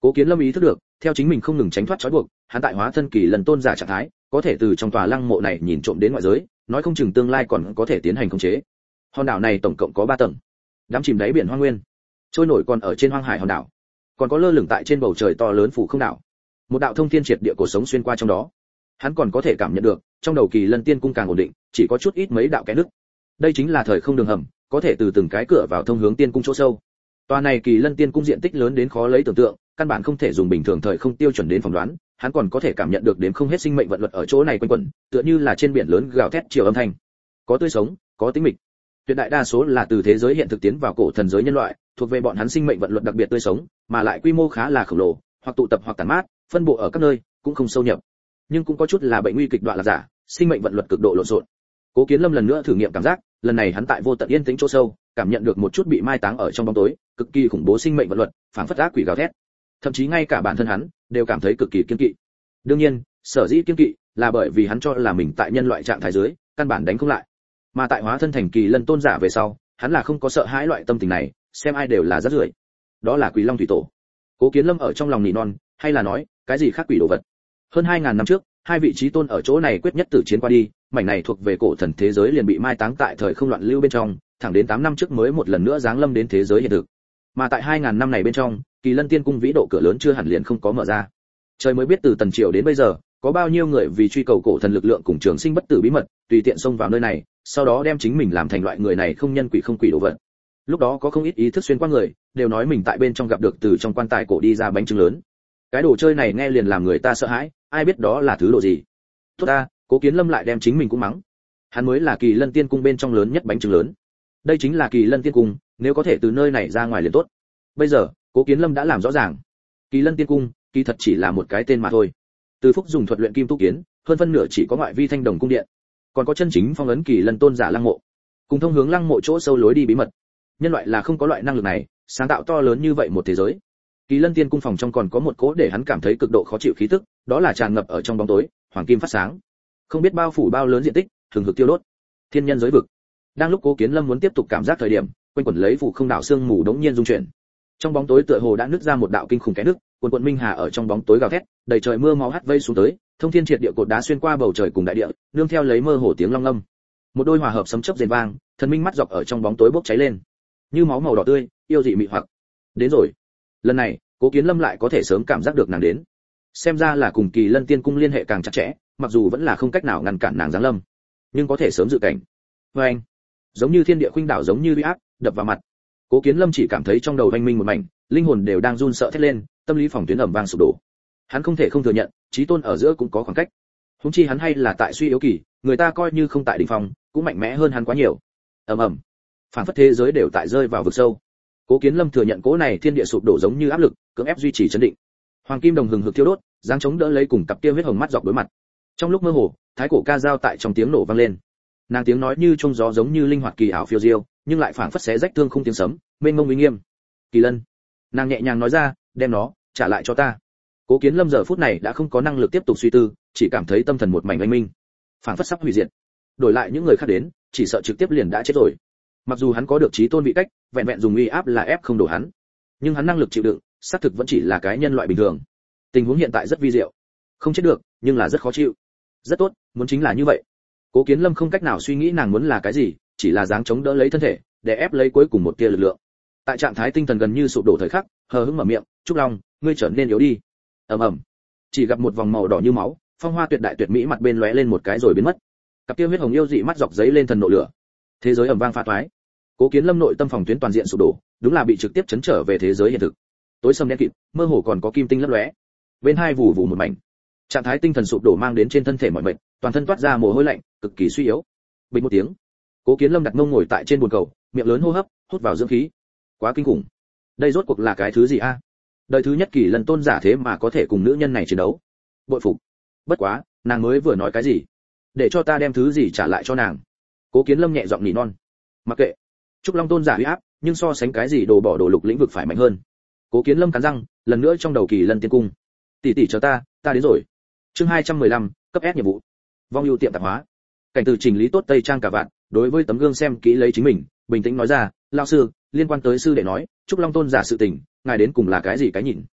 Cố Kiến Lâm ý thức được, theo chính mình không ngừng tránh thoát trói buộc, hắn tại hóa thân kỳ lần tôn giả trạng thái, có thể từ trong tòa lăng mộ này nhìn trộm đến ngoại giới, nói không chừng tương lai còn có thể tiến hành khống chế. Hòn đảo này tổng cộng có 3 tầng, đắm chìm đáy biển hoang nguyên, trôi nổi còn ở trên hoang hải hòn đảo, còn có lơ lửng tại trên bầu trời to lớn phủ không đảo. Một đạo thông thiên triệt địa cổ sống xuyên qua trong đó. Hắn còn có thể cảm nhận được, trong đầu kỳ lân tiên cung càng ổn định, chỉ có chút ít mấy đạo kẽ nứt. Đây chính là thời không đường hầm, có thể từ từng cái cửa vào thông hướng tiên cung chỗ sâu. Tòa này kỳ lân tiên cung diện tích lớn đến khó lấy tưởng tượng, căn bản không thể dùng bình thường thời không tiêu chuẩn đến phỏng đoán. Hắn còn có thể cảm nhận được đến không hết sinh mệnh vận luật ở chỗ này quanh quẩn, tựa như là trên biển lớn gào thét chiều âm thanh. Có tươi sống, có tính mịch. Tuyệt đại đa số là từ thế giới hiện thực tiến vào cổ thần giới nhân loại, thuộc về bọn hắn sinh mệnh vận luật đặc biệt tươi sống, mà lại quy mô khá là khổng lồ, hoặc tụ tập hoặc tản mát, phân bộ ở các nơi, cũng không sâu nhập. Nhưng cũng có chút là bệnh nguy kịch đoạn là giả, sinh mệnh vận luật cực độ lộn xộn. Cố Kiến Lâm lần nữa thử nghiệm cảm giác, lần này hắn tại vô tận yên tĩnh chỗ sâu, cảm nhận được một chút bị mai táng ở trong bóng tối, cực kỳ khủng bố sinh mệnh vận luật, phảng phất ác quỷ gào thét. Thậm chí ngay cả bản thân hắn đều cảm thấy cực kỳ kiên kỵ. Đương nhiên, sở dĩ kiên kỵ là bởi vì hắn cho là mình tại nhân loại trạng thái dưới, căn bản đánh không lại. Mà tại hóa thân thành kỳ lân tôn giả về sau, hắn là không có sợ hãi loại tâm tình này, xem ai đều là rất rưởi. Đó là Quỷ Long thủy tổ. Cố Kiến Lâm ở trong lòng nỉ non, hay là nói, cái gì khác quỷ đồ vật. Hơn 2000 năm trước, hai vị chí tôn ở chỗ này quyết nhất tử chiến qua đi, mảnh này thuộc về cổ thần thế giới liền bị mai táng tại thời không loạn lưu bên trong, thẳng đến 8 năm trước mới một lần nữa giáng lâm đến thế giới hiện thực. Mà tại 2000 năm này bên trong, Kỳ Lân Tiên cung vĩ độ cửa lớn chưa hẳn liền không có mở ra. Trời mới biết từ tần triều đến bây giờ, có bao nhiêu người vì truy cầu cổ thần lực lượng cùng trường sinh bất tử bí mật, tùy tiện xông vào nơi này, sau đó đem chính mình làm thành loại người này không nhân quỷ không quỷ đồ vật. Lúc đó có không ít ý thức xuyên qua người, đều nói mình tại bên trong gặp được từ trong quan tài cổ đi ra bánh trứng lớn. Cái đồ chơi này nghe liền làm người ta sợ hãi, ai biết đó là thứ đồ gì. Tốt ta, Cố Kiến Lâm lại đem chính mình cũng mắng. Hắn mới là Kỳ Lân Tiên cung bên trong lớn nhất bánh trứng lớn. Đây chính là Kỳ Lân Tiên cung, nếu có thể từ nơi này ra ngoài liền tốt. Bây giờ, Cố Kiến Lâm đã làm rõ ràng, Kỳ Lân Tiên cung, kỳ thật chỉ là một cái tên mà thôi. Từ Phúc dùng thuật luyện kim tu kiến, hơn phân nửa chỉ có ngoại vi thanh đồng cung điện, còn có chân chính phong ấn Kỳ Lân tôn giả lăng mộ, cùng thông hướng lăng mộ chỗ sâu lối đi bí mật. Nhân loại là không có loại năng lực này, sáng tạo to lớn như vậy một thế giới. Kỳ Lân Tiên cung phòng trong còn có một cỗ để hắn cảm thấy cực độ khó chịu khí tức, đó là tràn ngập ở trong bóng tối, hoàng kim phát sáng, không biết bao phủ bao lớn diện tích, hừng hực tiêu đốt. Thiên nhân giới vực. Đang lúc Cố Kiến Lâm muốn tiếp tục cảm giác thời điểm, quanh quẩn lấy phủ không đảo xương mù đống nhiên rung chuyển. Trong bóng tối tựa hồ đã nứt ra một đạo kinh khủng cái nước, quần minh hà ở trong bóng tối gào thét, đầy trời mưa máu hắt vây xuống tới, thông thiên triệt địa cột đá xuyên qua bầu trời cùng đại địa, nương theo lấy mơ hồ tiếng long ngâm. Một đôi hòa hợp sấm chớp rền vang, thần minh mắt dọc ở trong bóng tối bốc cháy lên, như máu màu đỏ tươi, yêu dị mị hoặc. Đến rồi. Lần này, Cố Kiến Lâm lại có thể sớm cảm giác được nàng đến. Xem ra là cùng Kỳ Lân Tiên cung liên hệ càng chặt chẽ, mặc dù vẫn là không cách nào ngăn cản nàng giáng lâm, nhưng có thể sớm dự cảnh. Oeng, giống như thiên địa khuynh đảo giống như uy áp đập vào mặt. Cố Kiến Lâm chỉ cảm thấy trong đầu oanh minh một mảnh, linh hồn đều đang run sợ thét lên, tâm lý phòng tuyến ầm vang sụp đổ. Hắn không thể không thừa nhận, chí tôn ở giữa cũng có khoảng cách. Huống chi hắn hay là tại suy yếu kỳ, người ta coi như không tại đỉnh phong, cũng mạnh mẽ hơn hắn quá nhiều. Ầm ầm, phản phất thế giới đều tại rơi vào vực sâu. Cố Kiến Lâm thừa nhận cỗ này thiên địa sụp đổ giống như áp lực, cưỡng ép duy trì trấn định. Hoàng kim đồng hừng hực thiêu đốt, giáng chống đỡ lấy cùng cặp kia huyết hồng mắt dọc đối mặt. Trong lúc mơ hồ, thái cổ ca dao tại trong tiếng nổ vang lên. Nàng tiếng nói như trung gió giống như linh hoạt kỳ ảo phiêu diêu, nhưng lại phảng phất xé rách thương không tiếng sấm, mênh mông uy nghiêm. Kỳ Lân, nàng nhẹ nhàng nói ra, đem nó trả lại cho ta. Cố Kiến Lâm giờ phút này đã không có năng lực tiếp tục suy tư, chỉ cảm thấy tâm thần một mảnh oanh minh, phảng phất sắp hủy diệt. Đổi lại những người khác đến, chỉ sợ trực tiếp liền đã chết rồi. Mặc dù hắn có được chí tôn vị cách, vẹn vẹn dùng uy áp là ép không đổ hắn, nhưng hắn năng lực chịu đựng, xác thực vẫn chỉ là cái nhân loại bình thường. Tình huống hiện tại rất vi diệu, không chết được, nhưng là rất khó chịu. Rất tốt, muốn chính là như vậy. Cố Kiến Lâm không cách nào suy nghĩ nàng muốn là cái gì, chỉ là dáng chống đỡ lấy thân thể, để ép lấy cuối cùng một tia lực lượng. Tại trạng thái tinh thần gần như sụp đổ thời khắc, hờ hững mở miệng, "Trúc Long, ngươi trở nên yếu đi." Ầm ầm. Chỉ gặp một vòng màu đỏ như máu, phong hoa tuyệt đại tuyệt mỹ mặt bên lóe lên một cái rồi biến mất. Cặp kia huyết hồng yêu dị mắt dọc giấy lên thần nộ lửa. Thế giới ầm vang phá toái. Cố Kiến Lâm nội tâm phòng tuyến toàn diện sụp đổ, đúng là bị trực tiếp chấn trở về thế giới hiện thực. Tối sầm đen kịt, mơ hồ còn có kim tinh lấp lóe. Bên hai vụ vụ một mảnh. Trạng thái tinh thần sụp đổ mang đến trên thân thể mọi mệt, toàn thân toát ra mồ hôi lạnh, cực kỳ suy yếu. Bình một tiếng, Cố Kiến Lâm đặt mông ngồi tại trên bồn cầu, miệng lớn hô hấp, hút vào dưỡng khí. Quá kinh khủng. Đây rốt cuộc là cái thứ gì a? Đời thứ nhất Kỳ Lân tôn giả thế mà có thể cùng nữ nhân này chiến đấu. Bội phục. Bất quá, nàng mới vừa nói cái gì? Để cho ta đem thứ gì trả lại cho nàng. Cố Kiến Lâm nhẹ giọng nỉ non. Mặc kệ. Trúc Long tôn giả uy áp, nhưng so sánh cái gì đồ bỏ đồ lục lĩnh vực phải mạnh hơn. Cố Kiến Lâm cắn răng, lần nữa trong đầu Kỳ Lân tiên cung. Tỷ tỷ chờ ta đến rồi. Chương 215, cấp S nhiệm vụ. Vong ưu tiệm tạp hóa. Cảnh từ chỉnh lý tốt tây trang cả vạn, đối với tấm gương xem kỹ lấy chính mình, bình tĩnh nói ra, "Lão sư, liên quan tới sư đệ nói, Trúc Long tôn giả sự tình, ngài đến cùng là cái gì cái nhìn?"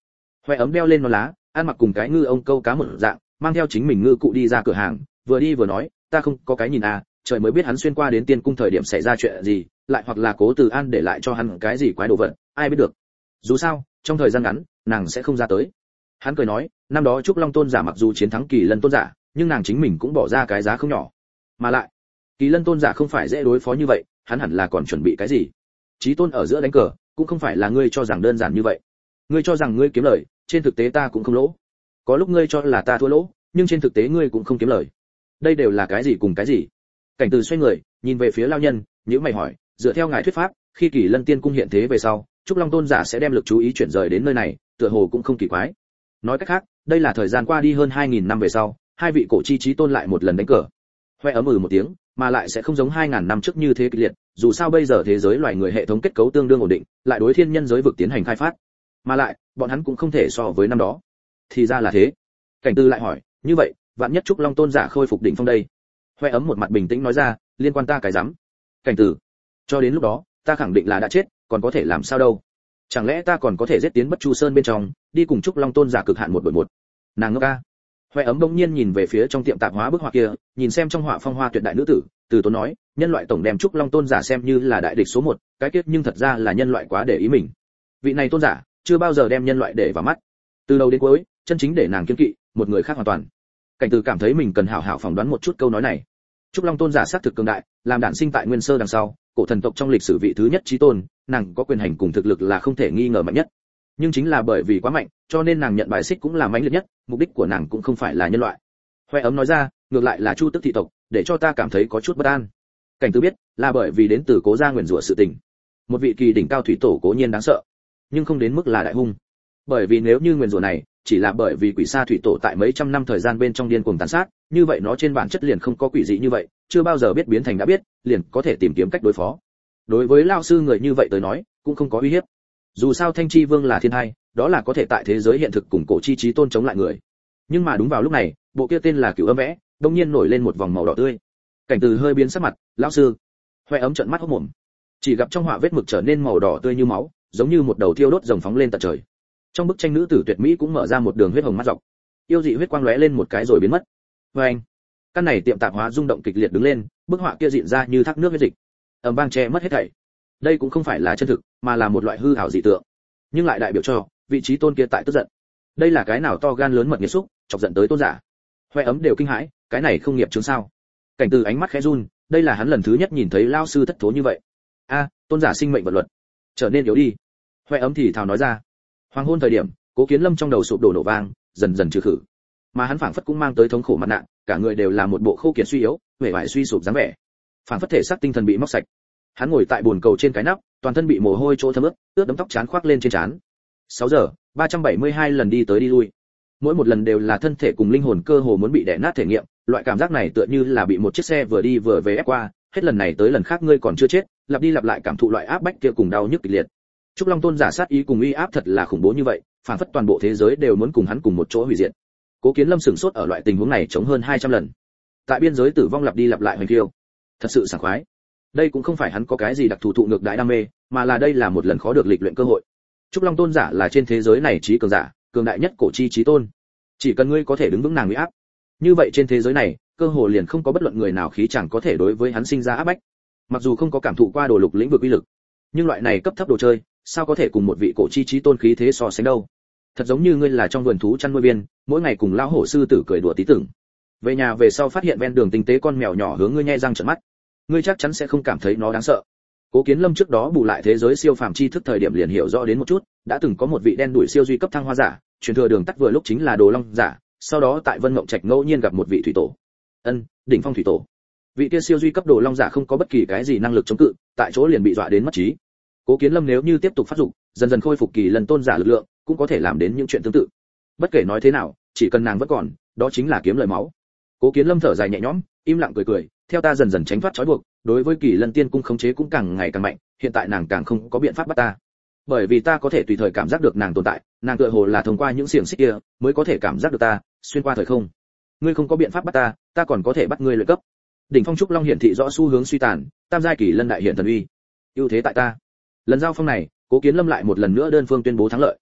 Khoe ấm đeo lên nó lá, ăn mặc cùng cái ngư ông câu cá một dạng, mang theo chính mình ngư cụ đi ra cửa hàng, vừa đi vừa nói, ta không có cái nhìn à, trời mới biết hắn xuyên qua đến tiên cung thời điểm xảy ra chuyện gì, lại hoặc là Cố Từ An để lại cho hắn cái gì quái đồ vật, ai biết được. Dù sao, trong thời gian ngắn, nàng sẽ không ra tới. Hắn cười nói, năm đó Trúc Long tôn giả mặc dù chiến thắng Kỳ Lân tôn giả, nhưng nàng chính mình cũng bỏ ra cái giá không nhỏ. Mà lại, Kỳ Lân tôn giả không phải dễ đối phó như vậy, hắn hẳn là còn chuẩn bị cái gì? Chí tôn ở giữa đánh cờ, cũng không phải là ngươi cho rằng đơn giản như vậy. Ngươi cho rằng ngươi kiếm lời, trên thực tế ta cũng không lỗ. Có lúc ngươi cho là ta thua lỗ, nhưng trên thực tế ngươi cũng không kiếm lời. Đây đều là cái gì cùng cái gì? Cảnh Từ xoay người, nhìn về phía lao nhân, nhíu mày hỏi, dựa theo ngài thuyết pháp, khi Kỳ Lân tiên cung hiện thế về sau, Trúc Long tôn giả sẽ đem lực chú ý chuyển rời đến nơi này, tựa hồ cũng không kỳ quái. Nói cách khác, đây là thời gian qua đi hơn 2000 năm về sau, hai vị cổ chi chí tôn lại một lần đánh cờ. Hoe ấm một tiếng, mà lại sẽ không giống 2000 năm trước như thế kịch liệt, dù sao bây giờ thế giới loài người hệ thống kết cấu tương đương ổn định, lại đối thiên nhân giới vực tiến hành khai phát. Mà lại, bọn hắn cũng không thể so với năm đó. Thì ra là thế. Cảnh Từ lại hỏi, như vậy, vạn nhất Trúc Long tôn giả khôi phục đỉnh phong đây? Hoe ấm một mặt bình tĩnh nói ra, liên quan ta cái rắm. Cảnh Từ, cho đến lúc đó, ta khẳng định là đã chết, còn có thể làm sao đâu? Chẳng lẽ ta còn có thể giết tiến Bất Chu Sơn bên trong, đi cùng Trúc Long tôn giả cực hạn 1/1? Nàng ngốc ca. Hoe ấm bỗng nhiên nhìn về phía trong tiệm tạp hóa bức họa kia, nhìn xem trong họa phong hoa tuyệt đại nữ tử, từ tốn nói, nhân loại tổng đem Trúc Long tôn giả xem như là đại địch số 1, cái kết nhưng thật ra là nhân loại quá để ý mình. Vị này tôn giả, chưa bao giờ đem nhân loại để vào mắt. Từ đầu đến cuối, chân chính để nàng kiêng kỵ, một người khác hoàn toàn. Cảnh Từ cảm thấy mình cần hảo hảo phỏng đoán một chút câu nói này. Trúc Long tôn giả xác thực cường đại, làm đản sinh tại Nguyên Sơ đằng sau, cổ thần tộc trong lịch sử vị thứ nhất chí tôn, nàng có quyền hành cùng thực lực là không thể nghi ngờ mạnh nhất. Nhưng chính là bởi vì quá mạnh, cho nên nàng nhận bài xích cũng là mãnh liệt nhất, mục đích của nàng cũng không phải là nhân loại. Hoe ấm nói ra, ngược lại là Chu Tức thị tộc, để cho ta cảm thấy có chút bất an. Cảnh Từ biết, là bởi vì đến từ Cố gia nguyền rủa sự tình. Một vị kỳ đỉnh cao thủy tổ cố nhiên đáng sợ, nhưng không đến mức là đại hung. Bởi vì nếu như nguyền rủa này chỉ là bởi vì quỷ sa thủy tổ tại mấy trăm năm thời gian bên trong điên cuồng tàn sát, như vậy nó trên bản chất liền không có quỷ dị như vậy, chưa bao giờ biết biến thành đã biết, liền có thể tìm kiếm cách đối phó. Đối với lão sư người như vậy tới nói, cũng không có uy hiếp. Dù sao Thanh Chi Vương là thiên hai, đó là có thể tại thế giới hiện thực cùng cổ chi chí tôn chống lại người. Nhưng mà đúng vào lúc này, bộ kia tên là Cửu Âm vẽ, đột nhiên nổi lên một vòng màu đỏ tươi. Cảnh Từ hơi biến sắc mặt, lão sư. Hoe ấm trợn mắt hốt mồm. Chỉ gặp trong họa vết mực trở nên màu đỏ tươi như máu, giống như một đầu thiêu đốt rồng phóng lên tận trời. Trong bức tranh nữ tử tuyệt mỹ cũng mở ra một đường huyết hồng mắt dọc. Yêu dị huyết quang lóe lên một cái rồi biến mất. Oeng. Căn này tiệm tạp hóa rung động kịch liệt đứng lên, bức họa kia dịn ra như thác nước huyết dịch. Ầm vang che mất hết thảy. Đây cũng không phải là chân thực, mà là một loại hư ảo dị tượng. Nhưng lại đại biểu cho vị trí tôn kia tại tức giận. Đây là cái nào to gan lớn mật nghiệt xúc, chọc giận tới tôn giả. Hoe ấm đều kinh hãi, cái này không nghiệp chứng sao? Cảnh Từ ánh mắt khẽ run, đây là hắn lần thứ nhất nhìn thấy lão sư thất thố như vậy. A, tôn giả sinh mệnh vật luật, trở nên yếu đi. Hoe ấm thì thào nói ra. Hoàng hôn thời điểm, Cố Kiến Lâm trong đầu sụp đổ nổ vang, dần dần trừ khử. Mà hắn phảng phất cũng mang tới thống khổ mặt nạ, cả người đều là một bộ khô kiệt suy yếu, vẻ vải suy sụp dáng vẻ. Phảng phất thể xác tinh thần bị móc sạch. Hắn ngồi tại bồn cầu trên cái nắp, toàn thân bị mồ hôi chỗ thấm ướt, ướt đẫm tóc chán khoác lên trên trán. 6 giờ, 372 lần đi tới đi lui. Mỗi một lần đều là thân thể cùng linh hồn cơ hồ muốn bị đè nát thể nghiệm, loại cảm giác này tựa như là bị một chiếc xe vừa đi vừa về ép qua, hết lần này tới lần khác ngươi còn chưa chết, lặp đi lặp lại cảm thụ loại áp bách kia cùng đau nhức kịch liệt. Trúc Long tôn giả sát ý cùng uy áp thật là khủng bố như vậy, phản phất toàn bộ thế giới đều muốn cùng hắn cùng một chỗ hủy diệt. Cố Kiến Lâm sửng sốt ở loại tình huống này chống hơn 200 lần. Tại biên giới tử vong lặp đi lặp lại hoành khiêu, thật sự sảng khoái. Đây cũng không phải hắn có cái gì đặc thù thụ ngược đại đam mê, mà là đây là một lần khó được lịch luyện cơ hội. Trúc Long tôn giả là trên thế giới này trí cường giả, cường đại nhất cổ chi chí tôn. Chỉ cần ngươi có thể đứng vững nàng uy áp, như vậy trên thế giới này, cơ hồ liền không có bất luận người nào khí chẳng có thể đối với hắn sinh ra áp bách. Mặc dù không có cảm thụ qua đồ lục lĩnh vực uy lực, nhưng loại này cấp thấp đồ chơi, sao có thể cùng một vị cổ chi chí tôn khí thế so sánh đâu? Thật giống như ngươi là trong vườn thú chăn nuôi viên, mỗi ngày cùng lão hổ sư tử cười đùa tí tưởng. Về nhà về sau phát hiện ven đường tinh tế con mèo nhỏ hướng ngươi nhe răng trợn mắt, ngươi chắc chắn sẽ không cảm thấy nó đáng sợ. Cố Kiến Lâm trước đó bù lại thế giới siêu phàm chi thức thời điểm liền hiểu rõ đến một chút, đã từng có một vị đen đuổi siêu duy cấp thăng hoa giả, truyền thừa đường tắt vừa lúc chính là Đồ Long giả, sau đó tại Vân Mộng Trạch ngẫu nhiên gặp một vị thủy tổ. Đỉnh phong thủy tổ. Vị kia siêu duy cấp Đồ Long giả không có bất kỳ cái gì năng lực chống cự, tại chỗ liền bị dọa đến mất trí. Cố Kiến Lâm nếu như tiếp tục phát dụng, dần dần khôi phục Kỳ Lân tôn giả lực lượng, cũng có thể làm đến những chuyện tương tự. Bất kể nói thế nào, chỉ cần nàng vẫn còn, đó chính là kiếm lời máu. Cố Kiến Lâm thở dài nhẹ nhõm, im lặng cười cười, theo ta dần dần tránh thoát trói buộc, đối với Kỳ Lân tiên cung khống chế cũng càng ngày càng mạnh, hiện tại nàng càng không có biện pháp bắt ta. Bởi vì ta có thể tùy thời cảm giác được nàng tồn tại, nàng tựa hồ là thông qua những xiềng xích kia mới có thể cảm giác được ta, xuyên qua thời không. Ngươi không có biện pháp bắt ta, ta còn có thể bắt ngươi luyện cấp. Đỉnh phong trúc long hiển thị rõ xu hướng suy tàn, tam giai Kỳ Lân đại hiện thần uy. Ưu thế tại ta. Lần giao phong này, Cố Kiến Lâm lại một lần nữa đơn phương tuyên bố thắng lợi.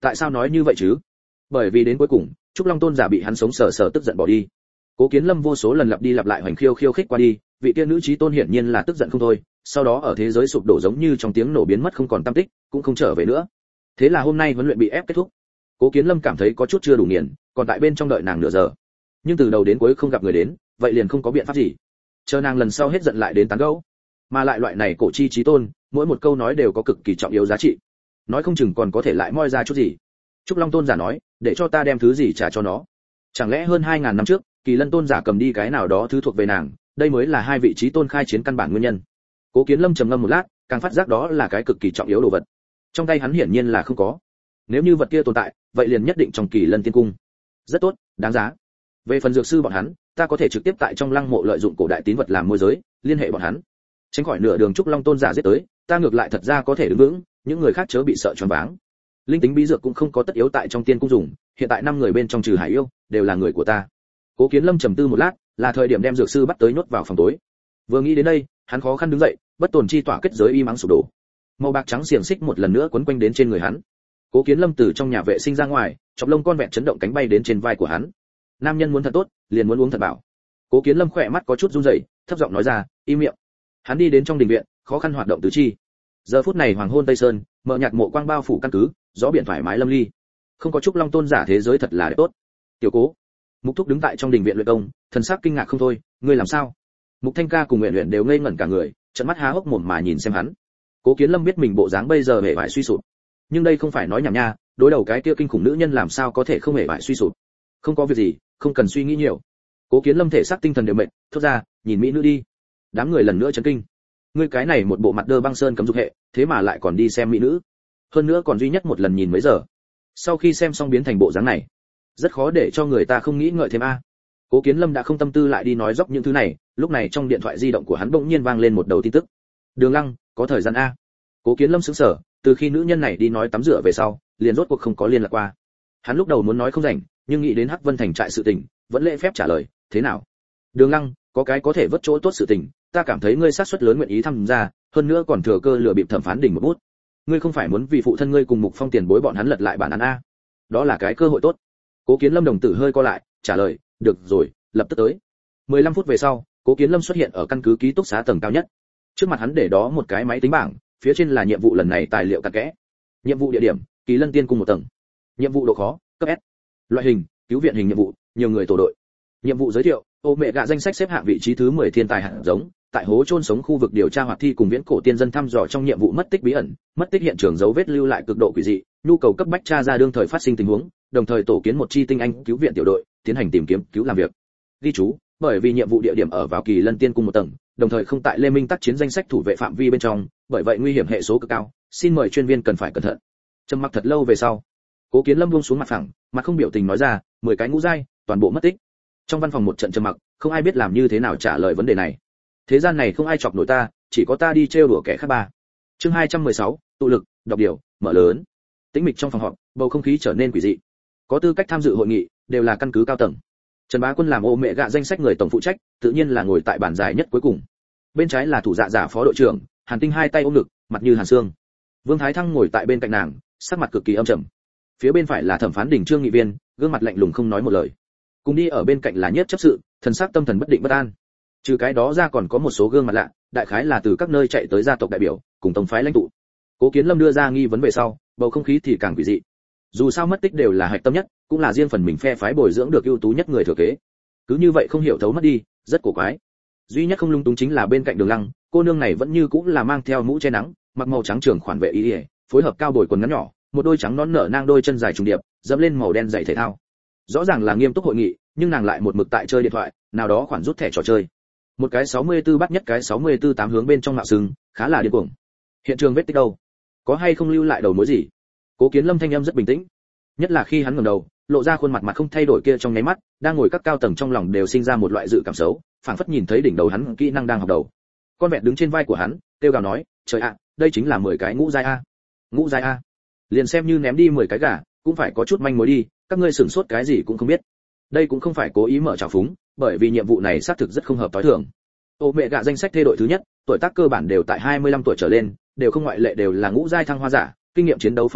Tại sao nói như vậy chứ? Bởi vì đến cuối cùng, Trúc Long tôn giả bị hắn sống sờ sờ tức giận bỏ đi. Cố Kiến Lâm vô số lần lặp đi lặp lại hoành khiêu khích qua đi, vị tiên nữ chí tôn hiển nhiên là tức giận không thôi, sau đó ở thế giới sụp đổ giống như trong tiếng nổ biến mất không còn tăm tích, cũng không trở về nữa. Thế là hôm nay huấn luyện bị ép kết thúc. Cố Kiến Lâm cảm thấy có chút chưa đủ nghiền, còn tại bên trong đợi nàng nửa giờ. Nhưng từ đầu đến cuối không gặp người đến, vậy liền không có biện pháp gì. Chờ nàng lần sau hết giận lại đến tán gẫu. Mà lại loại này cổ chi chí tôn, mỗi một câu nói đều có cực kỳ trọng yếu giá trị. Nói không chừng còn có thể lại moi ra chút gì. Trúc Long tôn giả nói, để cho ta đem thứ gì trả cho nó. Chẳng lẽ hơn 2000 năm trước, Kỳ Lân tôn giả cầm đi cái nào đó thứ thuộc về nàng, đây mới là hai vị chí tôn khai chiến căn bản nguyên nhân. Cố Kiến Lâm trầm ngâm một lát, càng phát giác đó là cái cực kỳ trọng yếu đồ vật. Trong tay hắn hiển nhiên là không có. Nếu như vật kia tồn tại, vậy liền nhất định trong Kỳ Lân tiên cung. Rất tốt, đáng giá. Về phần dược sư bọn hắn, ta có thể trực tiếp tại trong lăng mộ lợi dụng cổ đại tín vật làm môi giới, liên hệ bọn hắn. Tránh khỏi nửa đường Trúc Long tôn giả giết tới, ta ngược lại thật ra có thể đứng vững, những người khác chớ bị sợ choáng váng. Linh tính bí dược cũng không có tất yếu tại trong tiên cung dùng, hiện tại 5 người bên trong trừ Hải Yêu, đều là người của ta. Cố Kiến Lâm trầm tư một lát, là thời điểm đem dược sư bắt tới nhốt vào phòng tối. Vừa nghĩ đến đây, hắn khó khăn đứng dậy, bất tồn chi tỏa kết giới y mắng sụp đổ. Màu bạc trắng xiềng xích một lần nữa quấn quanh đến trên người hắn. Cố Kiến Lâm từ trong nhà vệ sinh ra ngoài, chọc lông con vẹn chấn động cánh bay đến trên vai của hắn. Nam nhân muốn thật tốt, liền muốn uống thật bảo. Cố Kiến Lâm khỏe mắt có chút run rẩy, thấp giọng nói ra, im miệng. Hắn đi đến trong đình viện, khó khăn hoạt động tứ chi. Giờ phút này hoàng hôn tây sơn, mở nhạt mộ quang bao phủ căn cứ, gió biển thoải mái lâm ly. Không có Trúc Long tôn giả thế giới thật là đẹp tốt. Tiểu Cố, Mục Thúc đứng tại trong đình viện luyện công, thần sắc kinh ngạc không thôi, ngươi làm sao? Mục Thanh Ca cùng Uyển Uyển đều ngây ngẩn cả người, trợn mắt há hốc mồm mà nhìn xem hắn. Cố Kiến Lâm biết mình bộ dáng bây giờ hề bại suy sụp, nhưng đây không phải nói nhảm nha, đối đầu cái kia kinh khủng nữ nhân làm sao có thể không hề bại suy sụp. Không có việc gì, không cần suy nghĩ nhiều. Cố Kiến Lâm thể xác tinh thần đều mệt, thốt ra, nhìn mỹ nữ đi. Đám người lần nữa chấn kinh. Ngươi cái này một bộ mặt đơ băng sơn cấm dục hệ, thế mà lại còn đi xem mỹ nữ. Hơn nữa còn duy nhất một lần nhìn mấy giờ. Sau khi xem xong biến thành bộ dáng này, rất khó để cho người ta không nghĩ ngợi thêm a. Cố Kiến Lâm đã không tâm tư lại đi nói dốc những thứ này, lúc này trong điện thoại di động của hắn bỗng nhiên vang lên một đầu tin tức. Đường Lăng, có thời gian a. Cố Kiến Lâm sững sờ, từ khi nữ nhân này đi nói tắm rửa về sau, liền rốt cuộc không có liên lạc qua. Hắn lúc đầu muốn nói không rảnh, nhưng nghĩ đến Hắc Vân Thành trại sự tình, vẫn lễ phép trả lời, thế nào? Đường Lăng, có cái có thể vớt chỗ tốt sự tình, ta cảm thấy ngươi xác suất lớn nguyện ý tham gia, hơn nữa còn thừa cơ lừa bịp thẩm phán đỉnh một bút. Ngươi không phải muốn vì phụ thân ngươi cùng Mục Phong tiền bối bọn hắn lật lại bản án a? Đó là cái cơ hội tốt. Cố Kiến Lâm đồng tử hơi co lại, trả lời, được rồi, lập tức tới. 15 phút về sau, Cố Kiến Lâm xuất hiện ở căn cứ ký túc xá tầng cao nhất. Trước mặt hắn để đó một cái máy tính bảng, phía trên là nhiệm vụ lần này tài liệu cặn kẽ. Nhiệm vụ địa điểm, Kỳ Lân Tiên cung một tầng. Nhiệm vụ độ khó, cấp S. Loại hình, cứu viện hình nhiệm vụ, nhiều người tổ đội. Nhiệm vụ giới thiệu, ô mẹ gạ danh sách xếp hạng vị trí thứ 10 thiên tài hạt giống, tại hố chôn sống khu vực điều tra hoạt thi cùng viễn cổ tiên dân thăm dò trong nhiệm vụ mất tích bí ẩn, mất tích hiện trường dấu vết lưu lại cực độ quỷ dị, nhu cầu cấp bách tra ra đương thời phát sinh tình huống, đồng thời tổ kiến một chi tinh anh cứu viện tiểu đội, tiến hành tìm kiếm cứu làm việc. Ghi chú, bởi vì nhiệm vụ địa điểm ở vào Kỳ Lân Tiên cung một tầng, đồng thời không tại Lê Minh tác chiến danh sách thủ vệ phạm vi bên trong, bởi vậy nguy hiểm hệ số cực cao, xin mời chuyên viên cần phải cẩn thận. Trầm mặc thật lâu về sau, Cố Kiến Lâm buông xuống mặt phẳng, mặt không biểu tình nói ra, 10 cái ngũ giai, toàn bộ mất tích. Trong văn phòng một trận trầm mặc, không ai biết làm như thế nào trả lời vấn đề này. Thế gian này không ai chọc nổi ta, chỉ có ta đi trêu đùa kẻ khác ba. Chương 216, tụ lực, đọc điều, mở lớn. Tĩnh mịch trong phòng họp, bầu không khí trở nên quỷ dị. Có tư cách tham dự hội nghị, đều là căn cứ cao tầng. Trần Bá Quân làm ô mẹ gạ danh sách người tổng phụ trách, tự nhiên là ngồi tại bàn dài nhất cuối cùng. Bên trái là thủ dạ giả phó đội trưởng, Hàn Tinh hai tay ôm ngực, mặt như hàn xương. Vương Thái Thăng ngồi tại bên cạnh nàng, sắc mặt cực kỳ âm trầm. Phía bên phải là thẩm phán đỉnh Trương Nghị Viên, gương mặt lạnh lùng không nói một lời. Cùng đi ở bên cạnh là Nhất chấp sự, thần sắc tâm thần bất định bất an. Trừ cái đó ra còn có một số gương mặt lạ, đại khái là từ các nơi chạy tới gia tộc đại biểu, cùng tông phái lãnh tụ. Cố Kiến Lâm đưa ra nghi vấn về sau, bầu không khí thì càng quỷ dị. Dù sao mất tích đều là hạch tâm nhất, cũng là riêng phần mình phe phái bồi dưỡng được ưu tú nhất người thừa kế. Cứ như vậy không hiểu thấu mất đi, rất cổ quái. Duy nhất không lung túng chính là bên cạnh Đường Lăng, cô nương này vẫn như cũng là mang theo mũ che nắng, mặc màu trắng trường khoản vệ y, phối hợp cao bồi quần ngắn nhỏ, một đôi trắng nón nở nang đôi chân dài trùng điệp, dẫm lên màu đen giày thể thao. Rõ ràng là nghiêm túc hội nghị, nhưng nàng lại một mực tại chơi điện thoại, nào đó khoản rút thẻ trò chơi. Một cái 64 bắt nhất cái 64 tám hướng bên trong mạo sừng, khá là điên cuồng. Hiện trường vết tích đâu? Có hay không lưu lại đầu mối gì? Cố Kiến Lâm thanh âm rất bình tĩnh, nhất là khi hắn ngẩng đầu, lộ ra khuôn mặt mặt không thay đổi kia trong nháy mắt, đang ngồi các cao tầng trong lòng đều sinh ra một loại dự cảm xấu, phảng phất nhìn thấy đỉnh đầu hắn kỹ năng đang học đầu. Con vẹn đứng trên vai của hắn, kêu gào nói, trời ạ, đây chính là 10 cái ngũ giai a. Ngũ giai a. Liền xem như ném đi 10 cái gà, cũng phải có chút manh mối đi, các ngươi sửng sốt cái gì cũng không biết. Đây cũng không phải cố ý mở trào phúng, bởi vì nhiệm vụ này xác thực rất không hợp tối thường. Ô mẹ gạ danh sách thê đội thứ nhất, tuổi tác cơ bản đều tại 25 tuổi trở lên, đều không ngoại lệ đều là ngũ giai thăng hoa giả, kinh nghiệm chiến đấu phong phú,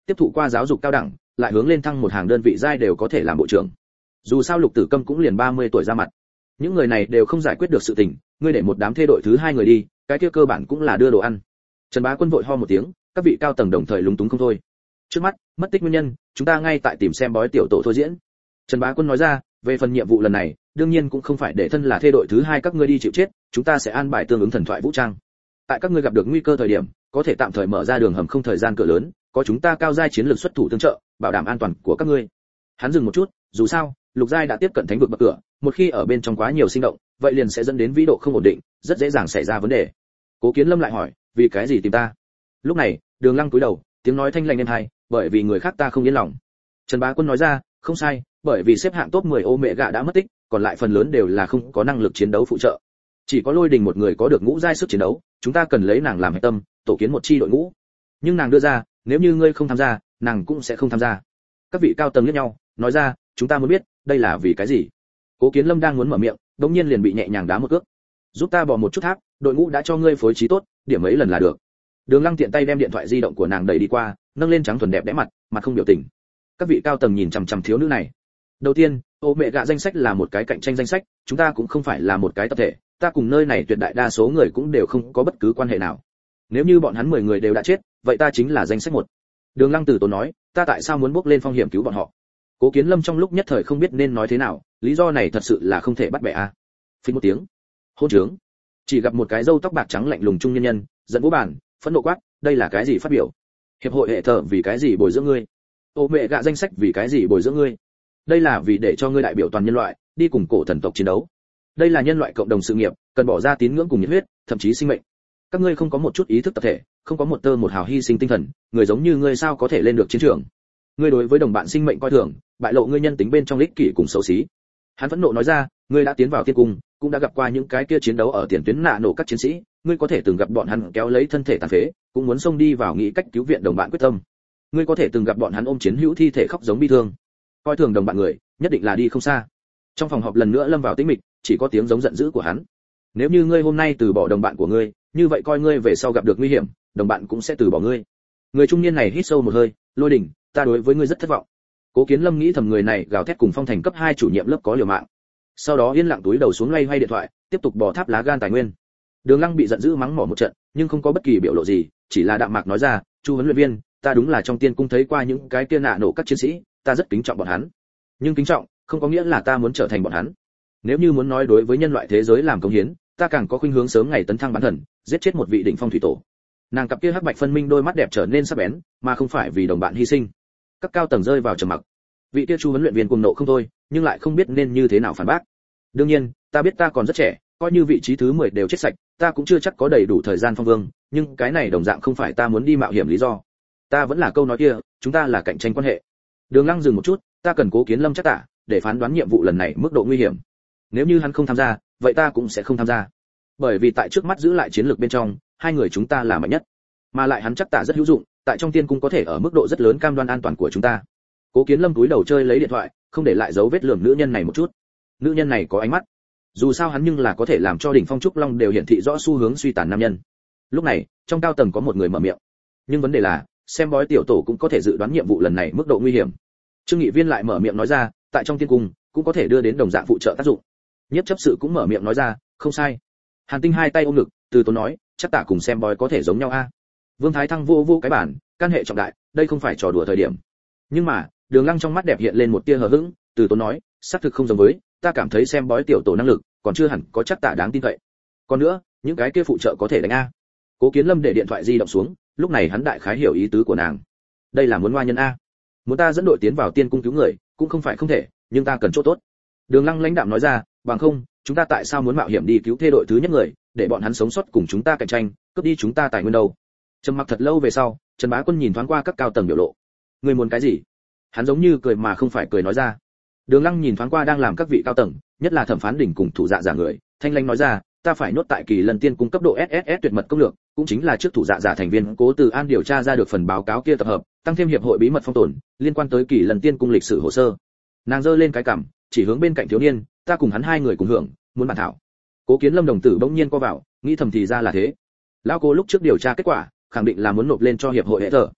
tiếp thụ qua giáo dục cao đẳng, lại hướng lên thăng một hàng đơn vị giai đều có thể làm bộ trưởng. Dù sao Lục Tử Câm cũng liền 30 tuổi ra mặt. Những người này đều không giải quyết được sự tình, ngươi để một đám thê đội thứ 2 người đi, cái kia cơ bản cũng là đưa đồ ăn. Trần Bá Quân vội ho một tiếng, các vị cao tầng đồng thời lúng túng không thôi. Trước mắt, mất tích nguyên nhân, chúng ta ngay tại tìm xem bói tiểu tổ thôi diễn. Trần Bá Quân nói ra, về phần nhiệm vụ lần này, đương nhiên cũng không phải để thân là thê đội thứ 2 các ngươi đi chịu chết, chúng ta sẽ an bài tương ứng thần thoại vũ trang. Tại các ngươi gặp được nguy cơ thời điểm, có thể tạm thời mở ra đường hầm không thời gian cửa lớn, có chúng ta cao giai chiến lược xuất thủ tương trợ, bảo đảm an toàn của các ngươi. Hắn dừng một chút, dù sao, lục giai đã tiếp cận thánh vực bậc cửa, một khi ở bên trong quá nhiều sinh động, vậy liền sẽ dẫn đến vĩ độ không ổn định, rất dễ dàng xảy ra vấn đề. Cố Kiến Lâm lại hỏi, vì cái gì tìm ta? Lúc này, Đường Lăng cúi đầu, tiếng nói thanh lành êm tai, bởi vì người khác ta không yên lòng. Trần Bá Quân nói ra, không sai, bởi vì xếp hạng top 10 ô mẹ gạ đã mất tích, còn lại phần lớn đều là không có năng lực chiến đấu phụ trợ. Chỉ có Lôi Đình một người có được ngũ giai sức chiến đấu, chúng ta cần lấy nàng làm hệ tâm, tổ kiến một chi đội ngũ. Nhưng nàng đưa ra, nếu như ngươi không tham gia, nàng cũng sẽ không tham gia. Các vị cao tầng liếc nhau, nói ra, chúng ta muốn biết, đây là vì cái gì? Cố Kiến Lâm đang muốn mở miệng, đột nhiên liền bị nhẹ nhàng đá một cước. Giúp ta bỏ một chút tháp, đội ngũ đã cho ngươi phối trí tốt, điểm mấy lần là được. Đường Lăng tiện tay đem điện thoại di động của nàng đẩy đi qua, nâng lên trắng thuần đẹp đẽ mặt không biểu tình. Các vị cao tầng nhìn chằm chằm thiếu nữ này. Đầu tiên, ô mẹ gạ danh sách là một cái cạnh tranh danh sách, chúng ta cũng không phải là một cái tập thể, ta cùng nơi này tuyệt đại đa số người cũng đều không có bất cứ quan hệ nào. Nếu như bọn hắn 10 người đều đã chết, vậy ta chính là danh sách 1. Đường Lăng Tử tốn nói, ta tại sao muốn bước lên phong hiểm cứu bọn họ? Cố Kiến Lâm trong lúc nhất thời không biết nên nói thế nào, lý do này thật sự là không thể bắt bẻ a. Phình một tiếng. Hôn trướng. Chỉ gặp một cái râu tóc bạc trắng lạnh lùng trung nhân nhân, giận vũ bản, phẫn nộ quát, đây là cái gì phát biểu? Hiệp hội hệ thờ vì cái gì bồi dưỡng ngươi? Ô mẹ gạ danh sách vì cái gì bồi dưỡng ngươi? Đây là vì để cho ngươi đại biểu toàn nhân loại, đi cùng cổ thần tộc chiến đấu. Đây là nhân loại cộng đồng sự nghiệp, cần bỏ ra tín ngưỡng cùng nhiệt huyết, thậm chí sinh mệnh. Các ngươi không có một chút ý thức tập thể, không có một tơ một hào hy sinh tinh thần, người giống như ngươi sao có thể lên được chiến trường? Ngươi đối với đồng bạn sinh mệnh coi thường, bại lộ ngươi nhân tính bên trong ích kỷ cùng xấu xí. Hắn phẫn nộ nói ra, ngươi đã tiến vào tiên cung, cũng đã gặp qua những cái kia chiến đấu ở tiền tuyến nạ nổ các chiến sĩ, ngươi có thể từng gặp bọn hắn kéo lấy thân thể tàn phế, cũng muốn xông đi vào nghĩ cách cứu viện đồng bạn quyết tâm. Ngươi có thể từng gặp bọn hắn ôm chiến hữu thi thể khóc giống bi thương. Coi thường đồng bạn người, nhất định là đi không xa. Trong phòng họp lần nữa lâm vào tĩnh mịch, chỉ có tiếng giống giận dữ của hắn. Nếu như ngươi hôm nay từ bỏ đồng bạn của ngươi, như vậy coi ngươi về sau gặp được nguy hiểm, đồng bạn cũng sẽ từ bỏ ngươi. Người trung niên này hít sâu một hơi, Lôi Đình, ta đối với ngươi rất thất vọng. Cố Kiến Lâm nghĩ thầm người này gào thét cùng Phong Thành cấp 2 chủ nhiệm lớp có liều mạng. Sau đó yên lặng túi đầu xuống loay hoay điện thoại, tiếp tục bỏ tháp lá gan tài nguyên. Đường Lăng bị giận dữ mắng mỏ một trận, nhưng không có bất kỳ biểu lộ gì, chỉ là đạm mạc nói ra, Chu huấn luyện viên, ta đúng là trong tiên cung thấy qua những cái kia nạ nổ các chiến sĩ, ta rất kính trọng bọn hắn. Nhưng kính trọng, không có nghĩa là ta muốn trở thành bọn hắn. Nếu như muốn nói đối với nhân loại thế giới làm công hiến, ta càng có khuynh hướng sớm ngày tấn thăng bán thần, giết chết một vị đỉnh phong thủy tổ. Nàng cặp kia hắc bạch phân minh đôi mắt đẹp trở nên sắc bén, mà không phải vì đồng bạn hy sinh. Các cao tầng rơi vào trầm mặc. Vị kia Chu huấn luyện viên cuồng nộ không thôi, nhưng lại không biết nên như thế nào phản bác. Đương nhiên, ta biết ta còn rất trẻ, coi như vị trí thứ 10 đều chết sạch, ta cũng chưa chắc có đầy đủ thời gian phong vương, nhưng cái này đồng dạng không phải ta muốn đi mạo hiểm lý do. Ta vẫn là câu nói kia, chúng ta là cạnh tranh quan hệ. Đường Lăng dừng một chút, ta cần Cố Kiến Lâm chắc tả, để phán đoán nhiệm vụ lần này mức độ nguy hiểm. Nếu như hắn không tham gia, vậy ta cũng sẽ không tham gia. Bởi vì tại trước mắt giữ lại chiến lược bên trong, hai người chúng ta là mạnh nhất. Mà lại hắn chắc tả rất hữu dụng, tại trong tiên cung có thể ở mức độ rất lớn cam đoan an toàn của chúng ta. Cố Kiến Lâm cúi đầu chơi lấy điện thoại, không để lại dấu vết lườm nữ nhân này một chút. Nữ nhân này có ánh mắt. Dù sao hắn nhưng là có thể làm cho đỉnh phong trúc long đều hiển thị rõ xu hướng suy tàn nam nhân. Lúc này, trong cao tầng có một người mở miệng. Nhưng vấn đề là, xem bói tiểu tổ cũng có thể dự đoán nhiệm vụ lần này mức độ nguy hiểm. Trương Nghị Viên lại mở miệng nói ra, tại trong tiên cung cũng có thể đưa đến đồng dạng phụ trợ tác dụng. Nhiếp chấp sự cũng mở miệng nói ra, không sai. Hàn Tinh hai tay ôm ngực, từ tốn nói, chắc tả cùng xem bói có thể giống nhau a. Vương Thái Thăng vô vô cái bản, căn hệ trọng đại, đây không phải trò đùa thời điểm. Nhưng mà, Đường Lăng trong mắt đẹp hiện lên một tia hờ hững, từ tốn nói, xác thực không giống với, ta cảm thấy xem bói tiểu tổ năng lực, còn chưa hẳn có chắc tả đáng tin cậy. Còn nữa, những cái kia phụ trợ có thể đánh a. Cố Kiến Lâm để điện thoại di động xuống, lúc này hắn đại khái hiểu ý tứ của nàng. Đây là muốn ngoa nhân a. Muốn ta dẫn đội tiến vào tiên cung cứu người, cũng không phải không thể, nhưng ta cần chỗ tốt. Đường Lăng lãnh đạm nói ra, bằng không, chúng ta tại sao muốn mạo hiểm đi cứu thê đội thứ nhất người, để bọn hắn sống sót cùng chúng ta cạnh tranh, cướp đi chúng ta tài nguyên đâu? Trầm mặc thật lâu về sau, Trần Bá Quân nhìn thoáng qua các cao tầng biểu lộ. Người muốn cái gì? Hắn giống như cười mà không phải cười nói ra. Đường Lăng nhìn thoáng qua đang làm các vị cao tầng, nhất là thẩm phán đỉnh cùng thủ dạ giả người, thanh lãnh nói ra, ta phải nhốt tại Kỳ Lân Tiên cung cấp độ SSS tuyệt mật công lược, cũng chính là trước thủ dạ giả thành viên Cố Từ An điều tra ra được phần báo cáo kia tập hợp, tăng thêm hiệp hội bí mật phong tồn, liên quan tới Kỳ Lân Tiên cung lịch sử hồ sơ. Nàng giơ lên cái cằm, chỉ hướng bên cạnh thiếu niên, ta cùng hắn hai người cùng hưởng, muốn bản thảo. Cố Kiến Lâm đồng tử bỗng nhiên co vào, nghĩ thầm thì ra là thế. Lão Cố lúc trước điều tra kết quả, khẳng định là muốn nộp lên cho hiệp hội hệ thờ.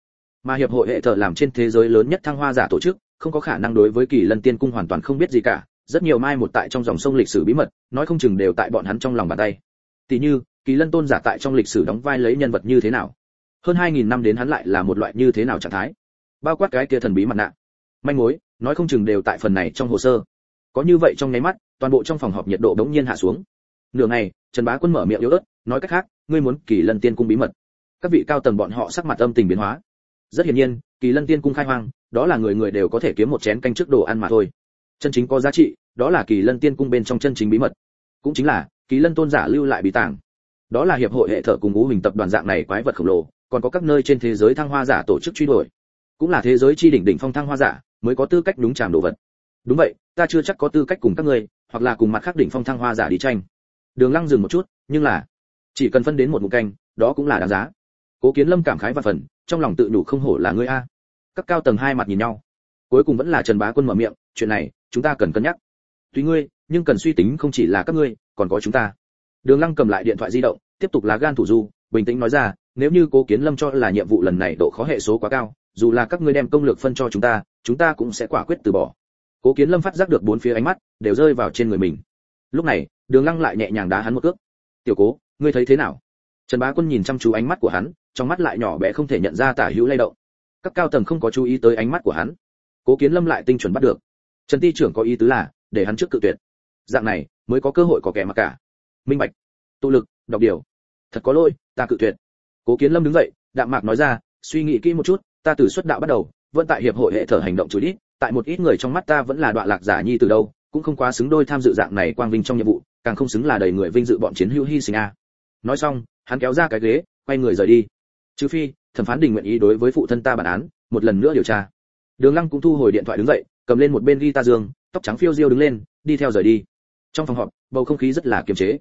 Mà hiệp hội hệ thờ làm trên thế giới lớn nhất thăng hoa giả tổ chức, không có khả năng đối với Kỳ Lân Tiên Cung hoàn toàn không biết gì cả, rất nhiều mai một tại trong dòng sông lịch sử bí mật, nói không chừng đều tại bọn hắn trong lòng bàn tay. Tỷ như, Kỳ Lân Tôn giả tại trong lịch sử đóng vai lấy nhân vật như thế nào? Hơn 2000 năm đến hắn lại là một loại như thế nào trạng thái? Bao quát cái kia thần bí mặt nạ. Manh mối, nói không chừng đều tại phần này trong hồ sơ. Có như vậy trong nháy mắt, toàn bộ trong phòng họp nhiệt độ đống nhiên hạ xuống. Nửa ngày, Trần Bá Quân mở miệng yếu ớt, nói cách khác, ngươi muốn Kỳ Lân Tiên Cung bí mật. Các vị cao tầng bọn họ sắc mặt âm tình biến hóa. Rất hiển nhiên, Kỳ Lân Tiên Cung khai hoang, đó là người người đều có thể kiếm một chén canh trước đồ ăn mà thôi. Chân chính có giá trị, đó là Kỳ Lân Tiên Cung bên trong chân chính bí mật, cũng chính là Kỳ Lân Tôn giả lưu lại bí tàng. Đó là hiệp hội hệ thờ cùng ngũ hình tập đoàn dạng này quái vật khổng lồ, còn có các nơi trên thế giới thăng hoa giả tổ chức truy đuổi, cũng là thế giới chi đỉnh đỉnh phong thăng hoa giả mới có tư cách đúng chạm đồ vật. Đúng vậy, ta chưa chắc có tư cách cùng các ngươi, hoặc là cùng mặt khác đỉnh phong thăng hoa giả đi tranh. Đường Lăng dừng một chút, nhưng là chỉ cần phân đến một ngụm canh, đó cũng là đáng giá. Cố Kiến Lâm cảm khái và phần, trong lòng tự nhủ không hổ là ngươi a. Các cao tầng hai mặt nhìn nhau. Cuối cùng vẫn là Trần Bá Quân mở miệng, chuyện này chúng ta cần cân nhắc. Tùy ngươi, nhưng cần suy tính không chỉ là các ngươi, còn có chúng ta. Đường Lăng cầm lại điện thoại di động, tiếp tục lá gan thủ du, bình tĩnh nói ra, nếu như Cố Kiến Lâm cho là nhiệm vụ lần này độ khó hệ số quá cao, dù là các ngươi đem công lược phân cho chúng ta cũng sẽ quả quyết từ bỏ. Cố Kiến Lâm phát giác được bốn phía ánh mắt đều rơi vào trên người mình. Lúc này, Đường Lăng lại nhẹ nhàng đá hắn một cước. "Tiểu Cố, ngươi thấy thế nào?" Trần Bá Quân nhìn chăm chú ánh mắt của hắn, trong mắt lại nhỏ bé không thể nhận ra tả hữu lay động. Các cao tầng không có chú ý tới ánh mắt của hắn. Cố Kiến Lâm lại tinh chuẩn bắt được. Trần ty trưởng có ý tứ là để hắn trước cự tuyệt. Dạng này mới có cơ hội có kẻ mà cả. Minh bạch. Tụ lực, đọc điều. Thật có lỗi, ta cự tuyệt. Cố Kiến Lâm đứng dậy, đạm mạc nói ra, suy nghĩ kỹ một chút, ta từ xuất đạo bắt đầu, vẫn tại hiệp hội hệ thờ hành động chủ ít, tại một ít người trong mắt ta vẫn là đoạn lạc giả nhi từ đâu, cũng không quá xứng đôi tham dự dạng này quang vinh trong nhiệm vụ, càng không xứng là đầy người vinh dự bọn chiến hữu hy sinh a. Nói xong, hắn kéo ra cái ghế, quay người rời đi. Trừ phi, thẩm phán đình nguyện ý đối với phụ thân ta bản án, một lần nữa điều tra. Đường Lăng cũng thu hồi điện thoại đứng dậy, cầm lên một bên guitar dương, tóc trắng phiêu diêu đứng lên, đi theo rời đi. Trong phòng họp, bầu không khí rất là kiềm chế.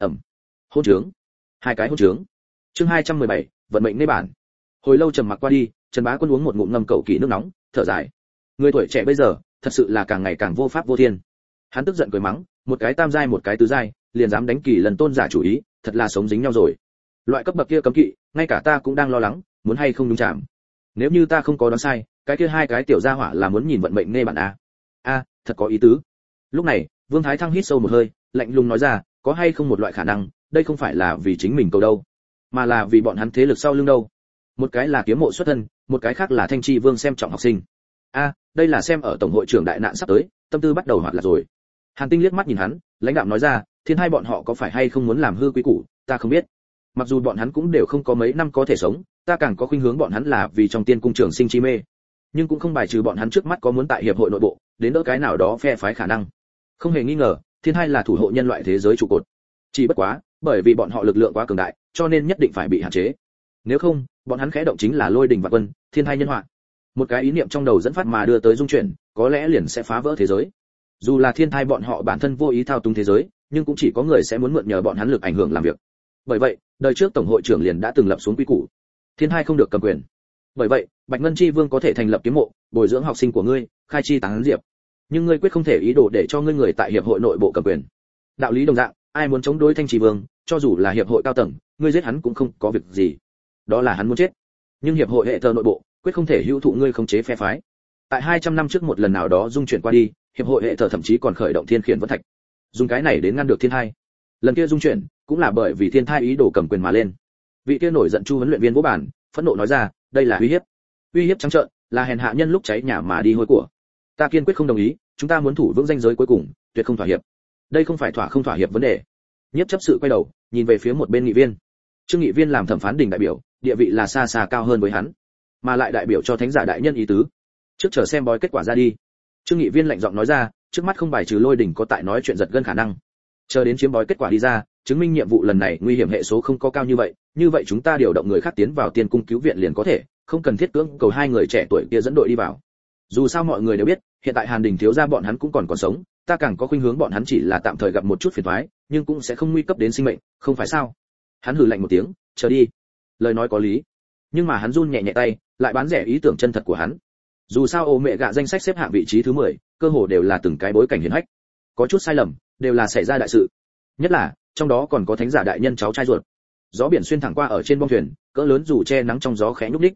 Hôn trướng. Hai cái hôn trướng. Chương 217, vận mệnh nê bản. Hồi lâu trầm mặc qua đi, Trần Bá Quân uống một ngụm ngâm cẩu kỳ nước nóng, thở dài. Người tuổi trẻ bây giờ, thật sự là càng ngày càng vô pháp vô thiên. Hắn tức giận cười mắng, một cái tam giai một cái tứ giai, liền dám đánh Kỳ Lần Tôn giả chủ ý, thật là sống dính nhau rồi. Loại cấp bậc kia cấm kỵ, ngay cả ta cũng đang lo lắng, muốn hay không đúng chạm. Nếu như ta không có đoán sai, cái kia hai cái tiểu gia hỏa là muốn nhìn vận mệnh nê bản a. A, thật có ý tứ. Lúc này, Vương Thái Thăng hít sâu một hơi, lạnh lùng nói ra, có hay không một loại khả năng, đây không phải là vì chính mình cầu đâu, mà là vì bọn hắn thế lực sau lưng đâu. Một cái là kiếm mộ xuất thân, một cái khác là Thanh Chi Vương xem trọng học sinh. A, đây là xem ở tổng hội trưởng đại nạn sắp tới, tâm tư bắt đầu hoạt lạc rồi. Hàn Tinh liếc mắt nhìn hắn, lãnh đạm nói ra, Thiên Hai bọn họ có phải hay không muốn làm hư quý củ, ta không biết. Mặc dù bọn hắn cũng đều không có mấy năm có thể sống, ta càng có khuynh hướng bọn hắn là vì trong tiên cung trường sinh chi mê, nhưng cũng không bài trừ bọn hắn trước mắt có muốn tại hiệp hội nội bộ đến đỡ cái nào đó phe phái khả năng. Không hề nghi ngờ, Thiên Hai là thủ hộ nhân loại thế giới trụ cột. Chỉ bất quá, bởi vì bọn họ lực lượng quá cường đại, cho nên nhất định phải bị hạn chế. Nếu không, bọn hắn khẽ động chính là lôi đình vạn quân, thiên hai nhân họa. Một cái ý niệm trong đầu dẫn phát mà đưa tới dung chuyển, có lẽ liền sẽ phá vỡ thế giới. Dù là thiên thai bọn họ bản thân vô ý thao túng thế giới, nhưng cũng chỉ có người sẽ muốn mượn nhờ bọn hắn lực ảnh hưởng làm việc. Bởi vậy, đời trước tổng hội trưởng liền đã từng lập xuống quy củ, thiên thai không được cầm quyền. Bởi vậy, Bạch Ngân Chi Vương có thể thành lập kiếm mộ, bồi dưỡng học sinh của ngươi, khai chi tán diệp. Nhưng ngươi quyết không thể ý đồ để cho ngươi người tại hiệp hội nội bộ cầm quyền. Đạo lý đồng dạng, ai muốn chống đối Thanh Chi Vương, cho dù là hiệp hội cao tầng, ngươi giết hắn cũng không có việc gì. Đó là hắn muốn chết. Nhưng hiệp hội hệ thờ nội bộ, quyết không thể hữu thụ ngươi khống chế phe phái. Tại 200 năm trước một lần nào đó dung chuyển qua đi, hiệp hội hệ thờ thậm chí còn khởi động thiên khiển vẫn thạch, dùng cái này đến ngăn được thiên thai. Lần kia dung chuyển, cũng là bởi vì thiên thai ý đồ cầm quyền mà lên. Vị kia nổi giận Chu huấn luyện viên vỗ bản, phẫn nộ nói ra, đây là uy hiếp. Uy hiếp trắng trợn, là hèn hạ nhân lúc cháy nhà mà đi hôi của. Ta kiên quyết không đồng ý, chúng ta muốn thủ vững danh giới cuối cùng, tuyệt không thỏa hiệp. Đây không phải thỏa không thỏa hiệp vấn đề. Nhiếp chấp sự quay đầu, nhìn về phía một bên nghị viên. Trương nghị viên làm thẩm phán đình đại biểu, địa vị là xa xa cao hơn với hắn, mà lại đại biểu cho thánh giả đại nhân ý tứ. Trước chờ xem bói kết quả ra đi. Trương nghị viên lạnh giọng nói ra, trước mắt không bài trừ lôi đỉnh có tại nói chuyện giật gân khả năng. Chờ đến chiếm bói kết quả đi ra, chứng minh nhiệm vụ lần này nguy hiểm hệ số không có cao như vậy chúng ta điều động người khác tiến vào tiên cung cứu viện liền có thể, không cần thiết cưỡng cầu hai người trẻ tuổi kia dẫn đội đi vào. Dù sao mọi người đều biết, hiện tại Hàn Đình thiếu gia bọn hắn cũng còn sống, ta càng có khuynh hướng bọn hắn chỉ là tạm thời gặp một chút phiền toái, nhưng cũng sẽ không nguy cấp đến sinh mệnh, không phải sao? Hắn hừ lạnh một tiếng, chờ đi. Lời nói có lý, nhưng mà hắn run nhẹ nhẹ tay, lại bán rẻ ý tưởng chân thật của hắn. Dù sao ô mẹ gạ danh sách xếp hạng vị trí thứ 10, cơ hồ đều là từng cái bối cảnh hiển hách, có chút sai lầm, đều là xảy ra đại sự. Nhất là, trong đó còn có thánh giả đại nhân cháu trai ruột. Gió biển xuyên thẳng qua ở trên bong thuyền, cỡ lớn dù che nắng trong gió khẽ nhúc nhích.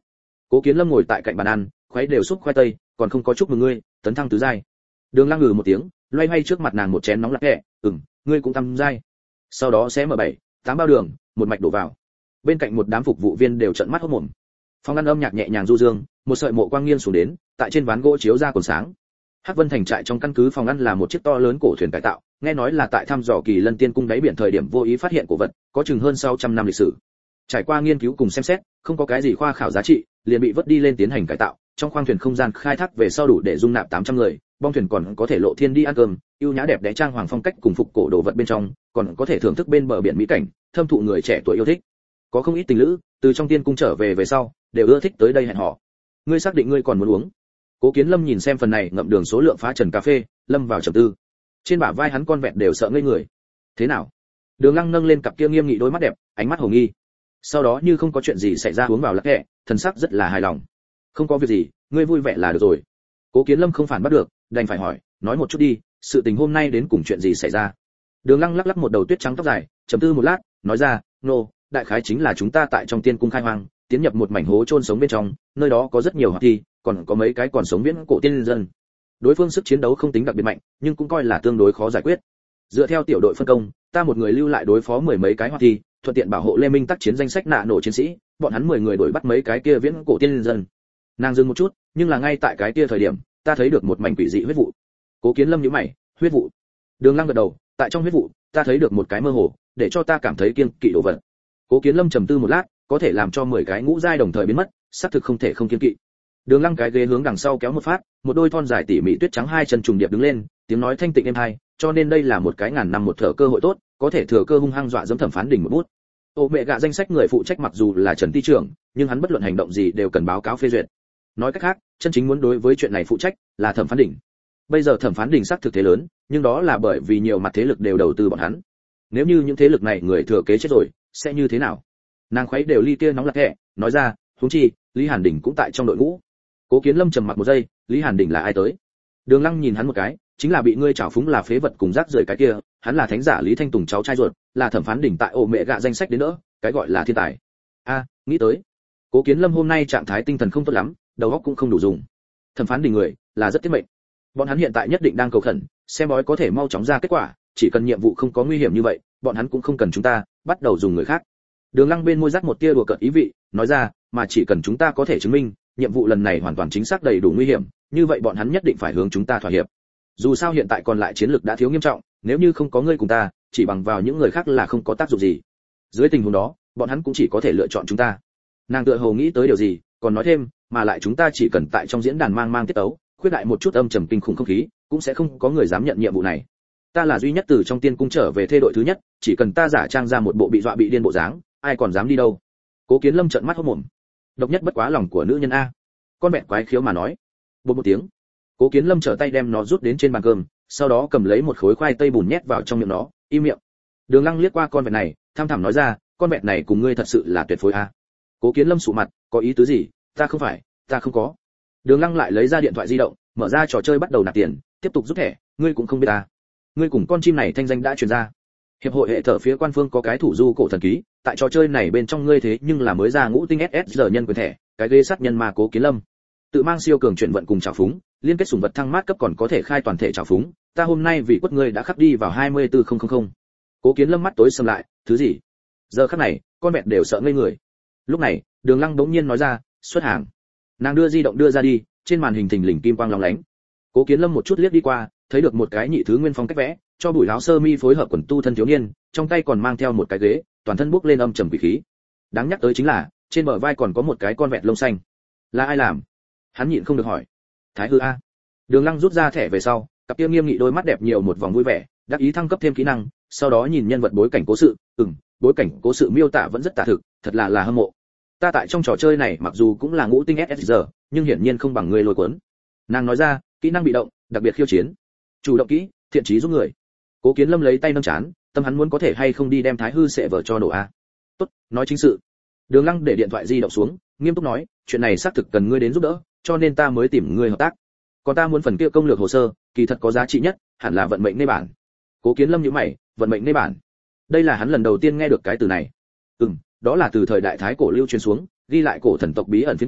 Cố Kiến Lâm ngồi tại cạnh bàn ăn, khuấy đều xúc khoai tây, còn không có chúc mừng ngươi, tấn thăng tứ giai. Đường Lăng ngừ một tiếng, loay hoay trước mặt nàng một chén nóng lạnh kẹ, ngươi cũng tam giai. Sau đó sẽ mở 7, 8 bao đường, một mạch đổ vào. Bên cạnh một đám phục vụ viên đều trợn mắt hốt mồm. Phòng ăn âm nhạc nhẹ nhàng du dương, một sợi mộ quang nghiêng xuống đến, tại trên ván gỗ chiếu ra còn sáng. Hắc Vân Thành trại trong căn cứ phòng ăn là một chiếc to lớn cổ thuyền cải tạo, nghe nói là tại thăm dò Kỳ Lân Tiên cung đáy biển thời điểm vô ý phát hiện cổ vật, có chừng hơn 600 năm lịch sử. Trải qua nghiên cứu cùng xem xét, không có cái gì khoa khảo giá trị, liền bị vứt đi lên tiến hành cải tạo. Trong khoang thuyền không gian khai thác về sau đủ để dung nạp 800 người, bong thuyền còn có thể lộ thiên đi ăn cơm, ưu nhã đẹp đẽ trang hoàng phong cách cùng phục cổ đồ vật bên trong, còn có thể thưởng thức bên bờ biển mỹ cảnh, thâm thụ người trẻ tuổi yêu thích. Có không ít tình lữ từ trong tiên cung trở về về sau, đều ưa thích tới đây hẹn hò. Ngươi xác định ngươi còn muốn uống? Cố Kiến Lâm nhìn xem phần này ngậm đường số lượng phá trần cà phê, lâm vào trầm tư. Trên bả vai hắn con vẹt đều sợ ngây người. Thế nào? Đường Lăng nâng lên cặp kia nghiêm nghị đôi mắt đẹp, ánh mắt hồ nghi. Sau đó như không có chuyện gì xảy ra uống vào lắc kẹ, thần sắc rất là hài lòng. Không có việc gì, ngươi vui vẻ là được rồi. Cố Kiến Lâm không phản bắt được, đành phải hỏi, nói một chút đi, sự tình hôm nay đến cùng chuyện gì xảy ra? Đường Lăng lắc lắc một đầu tuyết trắng tóc dài, trầm tư một lát, nói ra, đại khái chính là chúng ta tại trong tiên cung khai hoang, tiến nhập một mảnh hố chôn sống bên trong, nơi đó có rất nhiều hoạt thi, còn có mấy cái còn sống viễn cổ tiên dân. Đối phương sức chiến đấu không tính đặc biệt mạnh, nhưng cũng coi là tương đối khó giải quyết. Dựa theo tiểu đội phân công, ta một người lưu lại đối phó 10 mấy cái hoạt thi, thuận tiện bảo hộ Lê Minh tác chiến danh sách nạ nổ chiến sĩ, bọn hắn 10 người đuổi bắt mấy cái kia viễn cổ tiên dân. Nàng dừng một chút, nhưng là ngay tại cái kia thời điểm, ta thấy được một mảnh quỷ dị huyết vụ. Cố Kiến Lâm nhíu mày, huyết vụ? Đường Lăng gật đầu, tại trong huyết vụ, ta thấy được một cái mơ hồ, để cho ta cảm thấy kiêng kỵ đồ vật. Cố Kiến Lâm trầm tư một lát, có thể làm cho 10 cái ngũ giai đồng thời biến mất, xác thực không thể không kiêng kỵ. Đường Lăng cái ghế hướng đằng sau kéo một phát, một đôi thon dài tỉ mỉ tuyết trắng hai chân trùng điệp đứng lên, tiếng nói thanh tịnh êm tai, cho nên đây là một cái ngàn năm một thở cơ hội tốt, có thể thừa cơ hung hăng dọa dẫm Thẩm Phán Đình một bút. Ô mẹ gạ danh sách người phụ trách mặc dù là Trần Ty trưởng, nhưng hắn bất luận hành động gì đều cần báo cáo phê duyệt. Nói cách khác, chân chính muốn đối với chuyện này phụ trách là Thẩm Phán Đình. Bây giờ Thẩm Phán Đình xác thực thế lớn, nhưng đó là bởi vì nhiều mặt thế lực đều đầu tư bọn hắn. Nếu như những thế lực này người thừa kế chết rồi, sẽ như thế nào? Nàng khuấy đều ly kia nóng lạt kẹ, nói ra, huống chi, Lý Hàn Đình cũng tại trong đội ngũ. Cố Kiến Lâm trầm mặc một giây, Lý Hàn Đình là ai tới? Đường Lăng nhìn hắn một cái, chính là bị ngươi trảo phúng là phế vật cùng rác rưởi cái kia, hắn là thánh giả Lý Thanh Tùng cháu trai ruột, là Thẩm Phán Đình tại ổ mẹ gạ danh sách đến nữa, cái gọi là thiên tài. Nghĩ tới. Cố Kiến Lâm hôm nay trạng thái tinh thần không tốt lắm, đầu óc cũng không đủ dùng. Thẩm Phán Đình người là rất tiết mệnh. Bọn hắn hiện tại nhất định đang cầu khẩn, xem bói có thể mau chóng ra kết quả, chỉ cần nhiệm vụ không có nguy hiểm như vậy, bọn hắn cũng không cần chúng ta bắt đầu dùng người khác. Đường Lăng bên môi rắc một tia đùa cợt ý vị, nói ra, mà chỉ cần chúng ta có thể chứng minh, nhiệm vụ lần này hoàn toàn chính xác đầy đủ nguy hiểm, như vậy bọn hắn nhất định phải hướng chúng ta thỏa hiệp. Dù sao hiện tại còn lại chiến lược đã thiếu nghiêm trọng, nếu như không có ngươi cùng ta, chỉ bằng vào những người khác là không có tác dụng gì. Dưới tình huống đó, bọn hắn cũng chỉ có thể lựa chọn chúng ta. Nàng tựa hồ nghĩ tới điều gì, còn nói thêm, mà lại chúng ta chỉ cần tại trong diễn đàn mang tiết tấu, khuyết đại một chút âm trầm kinh khủng không khí, cũng sẽ không có người dám nhận nhiệm vụ này. Ta là duy nhất từ trong tiên cung trở về thê đội thứ nhất, chỉ cần ta giả trang ra một bộ bị dọa bị điên bộ dáng, ai còn dám đi đâu? Cố Kiến Lâm trợn mắt hốt mồm. Độc nhất bất quá lòng của nữ nhân a. Con mẹ quái khiếu mà nói. Bột một tiếng. Cố Kiến Lâm trở tay đem nó rút đến trên bàn cơm, sau đó cầm lấy một khối khoai tây bùn nhét vào trong miệng nó, im miệng. Đường Lăng liếc qua con vẹt này, tham thẳm nói ra, con vẹt này cùng ngươi thật sự là tuyệt phối a. Cố Kiến Lâm sụ mặt, có ý tứ gì? Ta không có. Đường Lăng lại lấy ra điện thoại di động, mở ra trò chơi bắt đầu nạp tiền, tiếp tục rút thẻ, ngươi cũng không biết ta. Ngươi cùng con chim này thanh danh đã truyền ra. Hiệp hội hệ thở phía quan phương có cái thủ du cổ thần ký, tại trò chơi này bên trong ngươi thế nhưng là mới ra ngũ tinh SSR nhân quyền thẻ, cái ghê sát nhân mà Cố Kiến Lâm. Tự mang siêu cường chuyển vận cùng trảo phúng, liên kết sủng vật thăng mát cấp còn có thể khai toàn thể trảo phúng, ta hôm nay vì quất ngươi đã khắc đi vào 24000. Cố Kiến Lâm mắt tối sầm lại, thứ gì? Giờ khắc này, con mẹ đều sợ ngây người. Lúc này, Đường Lăng bỗng nhiên nói ra, xuất hàng. Nàng đưa di động đưa ra đi, trên màn hình thình lình kim quang lóng lánh. Cố Kiến Lâm một chút liếc đi qua, thấy được một cái nhị thứ nguyên phong cách vẽ, cho bùi áo sơ mi phối hợp quần tu thân thiếu niên, trong tay còn mang theo một cái ghế, toàn thân bốc lên âm trầm quỷ khí. Đáng nhắc tới chính là, trên bờ vai còn có một cái con vẹt lông xanh. Là ai làm? Hắn nhịn không được hỏi. Thái Hư a. Đường Lăng rút ra thẻ về sau, cặp kia nghiêm nghị đôi mắt đẹp nhiều một vòng vui vẻ, đắc ý thăng cấp thêm kỹ năng, sau đó nhìn nhân vật bối cảnh cố sự, bối cảnh cố sự miêu tả vẫn rất tả thực, thật là hâm mộ. Ta tại trong trò chơi này mặc dù cũng là ngũ tinh SSR, nhưng hiển nhiên không bằng ngươi lôi cuốn. Nàng nói ra, kỹ năng bị động, đặc biệt khiêu chiến. Chủ động kỹ, thiện chí giúp người. Cố Kiến Lâm lấy tay nâng chán, tâm hắn muốn có thể hay không đi đem Thái Hư sẽ vợ cho nổ a. Tốt, nói chính sự. Đường Lăng để điện thoại di động xuống, nghiêm túc nói, chuyện này xác thực cần ngươi đến giúp đỡ, cho nên ta mới tìm ngươi hợp tác. Còn ta muốn phần kia công lược hồ sơ, kỳ thật có giá trị nhất, hẳn là vận mệnh nê bản. Cố Kiến Lâm nhíu mày, vận mệnh nê bản. Đây là hắn lần đầu tiên nghe được cái từ này. Đó là từ thời đại thái cổ lưu truyền xuống, ghi lại cổ thần tộc bí ẩn phiến bùn,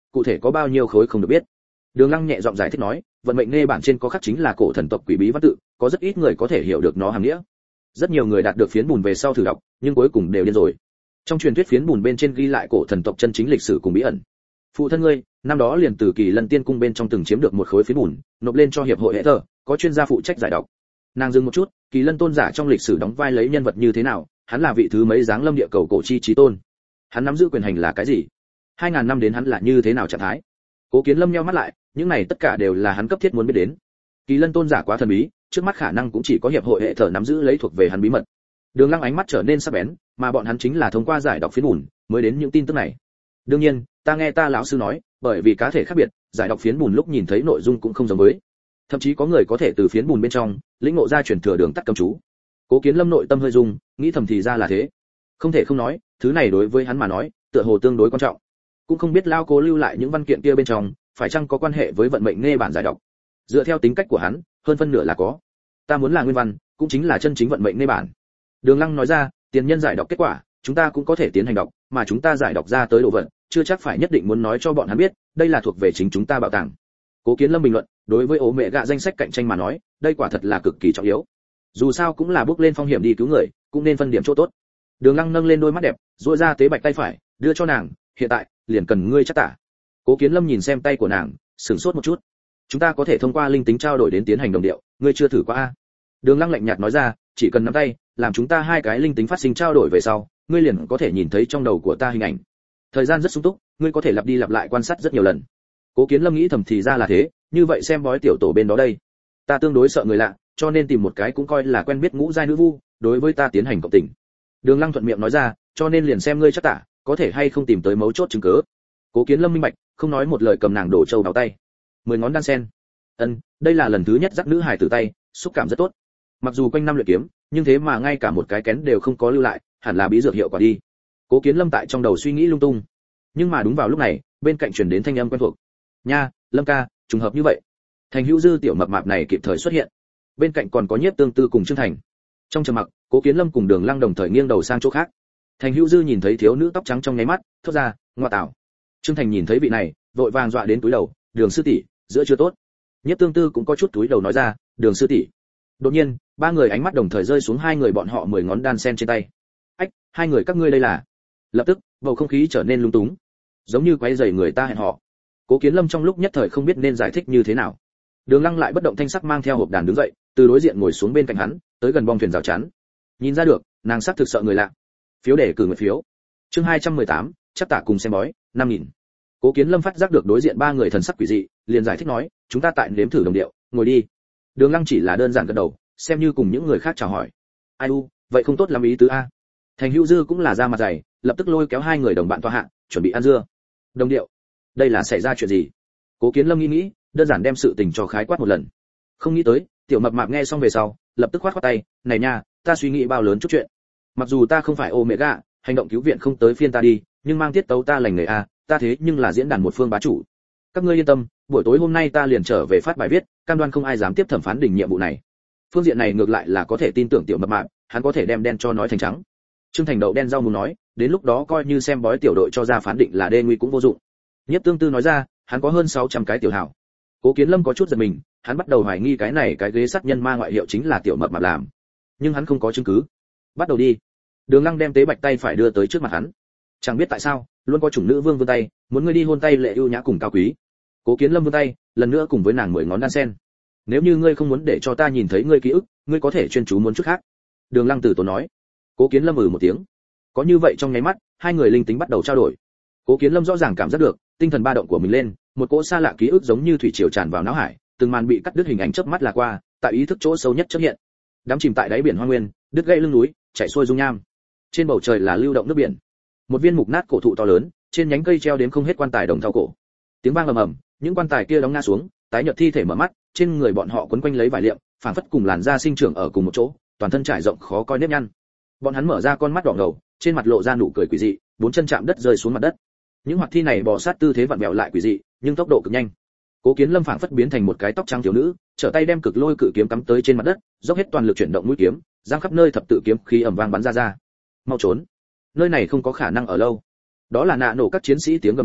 cụ thể có bao nhiêu khối không được biết. Đường Lăng nhẹ giọng giải thích nói, vận mệnh nghe bản trên có khắc chính là cổ thần tộc quỷ bí văn tự, có rất ít người có thể hiểu được nó hàm nghĩa. Rất nhiều người đạt được phiến bùn về sau thử đọc, nhưng cuối cùng đều điên rồi. Trong truyền thuyết phiến bùn bên trên ghi lại cổ thần tộc chân chính lịch sử cùng bí ẩn. Phụ thân ngươi, năm đó liền từ Kỳ Lân Tiên cung bên trong từng chiếm được một khối phiến bùn, nộp lên cho hiệp hội hệ thờ, có chuyên gia phụ trách giải đọc. Nàng dừng một chút, Kỳ Lân tôn giả trong lịch sử đóng vai lấy nhân vật như thế nào, hắn là vị thứ mấy giáng lâm địa cầu cổ chi chí tôn. Hắn nắm giữ quyền hành là cái gì? 2000 năm đến hắn là như thế nào trạng thái? Cố Kiến Lâm nheo mắt lại, những này tất cả đều là hắn cấp thiết muốn biết đến. Kỳ Lân tôn giả quá thần bí, trước mắt khả năng cũng chỉ có hiệp hội hệ thờ nắm giữ lấy thuộc về hắn bí mật. Đường Lăng ánh mắt trở nên sắc bén, mà bọn hắn chính là thông qua giải đọc phiến bùn mới đến những tin tức này. Đương nhiên, ta nghe ta lão sư nói, bởi vì cá thể khác biệt, giải đọc phiến bùn lúc nhìn thấy nội dung cũng không giống với. Thậm chí có người có thể từ phiến bùn bên trong lĩnh ngộ ra truyền thừa đường tắt cấm chú. Cố Kiến Lâm nội tâm hơi rung, nghĩ thầm thì ra là thế. Không thể không nói, thứ này đối với hắn mà nói, tựa hồ tương đối quan trọng. Cũng không biết lao Cố lưu lại những văn kiện kia bên trong, phải chăng có quan hệ với vận mệnh nghe bản giải đọc. Dựa theo tính cách của hắn, hơn phân nửa là có. Ta muốn là nguyên văn, cũng chính là chân chính vận mệnh nghe bản. Đường Lăng nói ra, tiền nhân giải đọc kết quả, chúng ta cũng có thể tiến hành đọc, mà chúng ta giải đọc ra tới đồ vật, chưa chắc phải nhất định muốn nói cho bọn hắn biết, đây là thuộc về chính chúng ta bảo tàng. Cố Kiến Lâm bình luận, đối với ố mẹ gạ danh sách cạnh tranh mà nói, đây quả thật là cực kỳ trọng yếu. Dù sao cũng là bước lên phong hiểm đi cứu người, cũng nên phân điểm chỗ tốt. Đường Lăng nâng lên đôi mắt đẹp, duỗi ra tế bạch tay phải, đưa cho nàng, hiện tại, liền cần ngươi chắc tả. Cố Kiến Lâm nhìn xem tay của nàng, sửng sốt một chút. Chúng ta có thể thông qua linh tính trao đổi đến tiến hành đồng điệu, ngươi chưa thử qua a? Đường Lăng lạnh nhạt nói ra, chỉ cần nắm tay, làm chúng ta hai cái linh tính phát sinh trao đổi về sau, ngươi liền có thể nhìn thấy trong đầu của ta hình ảnh. Thời gian rất sung túc, ngươi có thể lặp đi lặp lại quan sát rất nhiều lần. Cố Kiến Lâm nghĩ thầm thì ra là thế, như vậy xem bói tiểu tổ bên đó đây. Ta tương đối sợ người lạ, cho nên tìm một cái cũng coi là quen biết ngũ giai nữ vu, đối với ta tiến hành cộng tình. Đường Lăng thuận miệng nói ra, cho nên liền xem ngươi chắc tả, có thể hay không tìm tới mấu chốt chứng cứ. Cố Kiến Lâm minh bạch, không nói một lời cầm nàng đổ châu vào tay. 10 ngón đan sen. Đây là lần thứ nhất dắt nữ hài tử tay, xúc cảm rất tốt. Mặc dù quanh năm luyện kiếm, nhưng thế mà ngay cả một cái kén đều không có lưu lại, hẳn là bí dược hiệu quả đi. Cố Kiến Lâm tại trong đầu suy nghĩ lung tung. Nhưng mà đúng vào lúc này, bên cạnh truyền đến thanh âm quen thuộc. Nha, Lâm ca, trùng hợp như vậy. Thành Hữu Dư tiểu mập mạp này kịp thời xuất hiện. Bên cạnh còn có Nhiếp Tương Tư cùng Trương Thành. Trong trầm mặc, Cố Kiến Lâm cùng Đường Lăng đồng thời nghiêng đầu sang chỗ khác. Thành Hữu Dư nhìn thấy thiếu nữ tóc trắng trong nháy mắt, thốt ra, ngoa tảo. Trương Thành nhìn thấy vị này, vội vàng dọa đến túi đầu, Đường sư tỷ, giữa chưa tốt. Nhiếp Tương Tư cũng có chút túi đầu nói ra, Đường sư tỷ. Đột nhiên, ba người ánh mắt đồng thời rơi xuống hai người bọn họ 10 ngón đan sen trên tay. Ách, hai người các ngươi đây là? Lập tức, bầu không khí trở nên lung túng, giống như quấy rầy người ta hẹn hò. Cố Kiến Lâm trong lúc nhất thời không biết nên giải thích như thế nào. Đường Lăng lại bất động thanh sắc mang theo hộp đàn đứng dậy, từ đối diện ngồi xuống bên cạnh hắn, tới gần bong thuyền rào chắn. Nhìn ra được, nàng sắc thực sợ người lạ. Phiếu để cử người phiếu. Chương 218, chắc tả cùng xem bói, 5000. Cố Kiến Lâm phát giác được đối diện ba người thần sắc quỷ dị, liền giải thích nói, chúng ta tại nếm thử đồng điệu, ngồi đi. Đường Lăng chỉ là đơn giản gật đầu, xem như cùng những người khác chào hỏi. Ai u, vậy không tốt lắm ý tứ a. Thành Hữu Dư cũng là ra mặt dày, lập tức lôi kéo hai người đồng bạn tọa hạ, chuẩn bị ăn dưa. Đồng điệu, đây là xảy ra chuyện gì? Cố Kiến Lâm nghĩ, đơn giản đem sự tình cho khái quát một lần. Không nghĩ tới, tiểu mập mạp nghe xong về sau, lập tức khoát khoát tay, này nha, ta suy nghĩ bao lớn chút chuyện. Mặc dù ta không phải Omega, hành động cứu viện không tới phiên ta đi, nhưng mang tiết tấu ta lành nghề a, ta thế nhưng là diễn đàn một phương bá chủ. Các ngươi yên tâm, buổi tối hôm nay ta liền trở về phát bài viết, cam đoan không ai dám tiếp thẩm phán đỉnh nhiệm vụ này. Phương diện này ngược lại là có thể tin tưởng tiểu mập mạp, hắn có thể đem đen cho nói thành trắng. Trương Thành đậu đen rau muốn nói, đến lúc đó coi như xem bói tiểu đội cho ra phán định là đê nguy cũng vô dụng. Nhiếp Tương Tư nói ra, hắn có hơn 600 cái tiểu hảo. Cố Kiến Lâm có chút giật mình, hắn bắt đầu hoài nghi cái này cái ghế sát nhân ma ngoại hiệu chính là tiểu mập mạp làm, nhưng hắn không có chứng cứ. Bắt đầu đi. Đường Lăng đem tế bạch tay phải đưa tới trước mặt hắn. Chẳng biết tại sao, luôn có chủng nữ vương vươn tay, muốn ngươi đi hôn tay lệ ưu nhã cùng cao quý. Cố Kiến Lâm vươn tay, lần nữa cùng với nàng 10 ngón đan sen. Nếu như ngươi không muốn để cho ta nhìn thấy ngươi ký ức, ngươi có thể chuyên chú muốn chút khác. Đường Lăng từ tốn nói. Cố Kiến Lâm một tiếng. Có như vậy trong nháy mắt, hai người linh tính bắt đầu trao đổi. Cố Kiến Lâm rõ ràng cảm giác được tinh thần ba động của mình lên, một cỗ xa lạ ký ức giống như thủy triều tràn vào não hải, từng màn bị cắt đứt hình ảnh chớp mắt là qua, tại ý thức chỗ sâu nhất chợt hiện. Đắm chìm tại đáy biển hoang nguyên, đứt gãy lưng núi, chảy xuôi dung nham. Trên bầu trời là lưu động nước biển. Một viên mục nát cổ thụ to lớn, trên nhánh cây treo đến không hết quan tài đồng thau cổ. Tiếng vang ầm ầm, những quan tài kia đóng ngã xuống, tái nhợt thi thể mở mắt, trên người bọn họ quấn quanh lấy vải liệm, phảng phất cùng làn da sinh trưởng ở cùng một chỗ, toàn thân trải rộng khó coi nếp nhăn. Bọn hắn mở ra con mắt đỏ ngầu, trên mặt lộ ra nụ cười quỷ dị, bốn chân chạm đất rơi xuống mặt đất. Những hoạt thi này bò sát tư thế vặn vẹo lại quỷ dị, nhưng tốc độ cực nhanh. Cố Kiến Lâm phảng phất biến thành một cái tóc trắng thiếu nữ, trở tay đem cực lôi cự kiếm cắm tới trên mặt đất, dốc hết toàn lực chuyển động mũi kiếm, giang khắp nơi thập tự kiếm khí ầm vang bắn ra. Mau trốn, nơi này không có khả năng ở lâu. Đó là nạ nổ các chiến sĩ tiếng gầm gừ,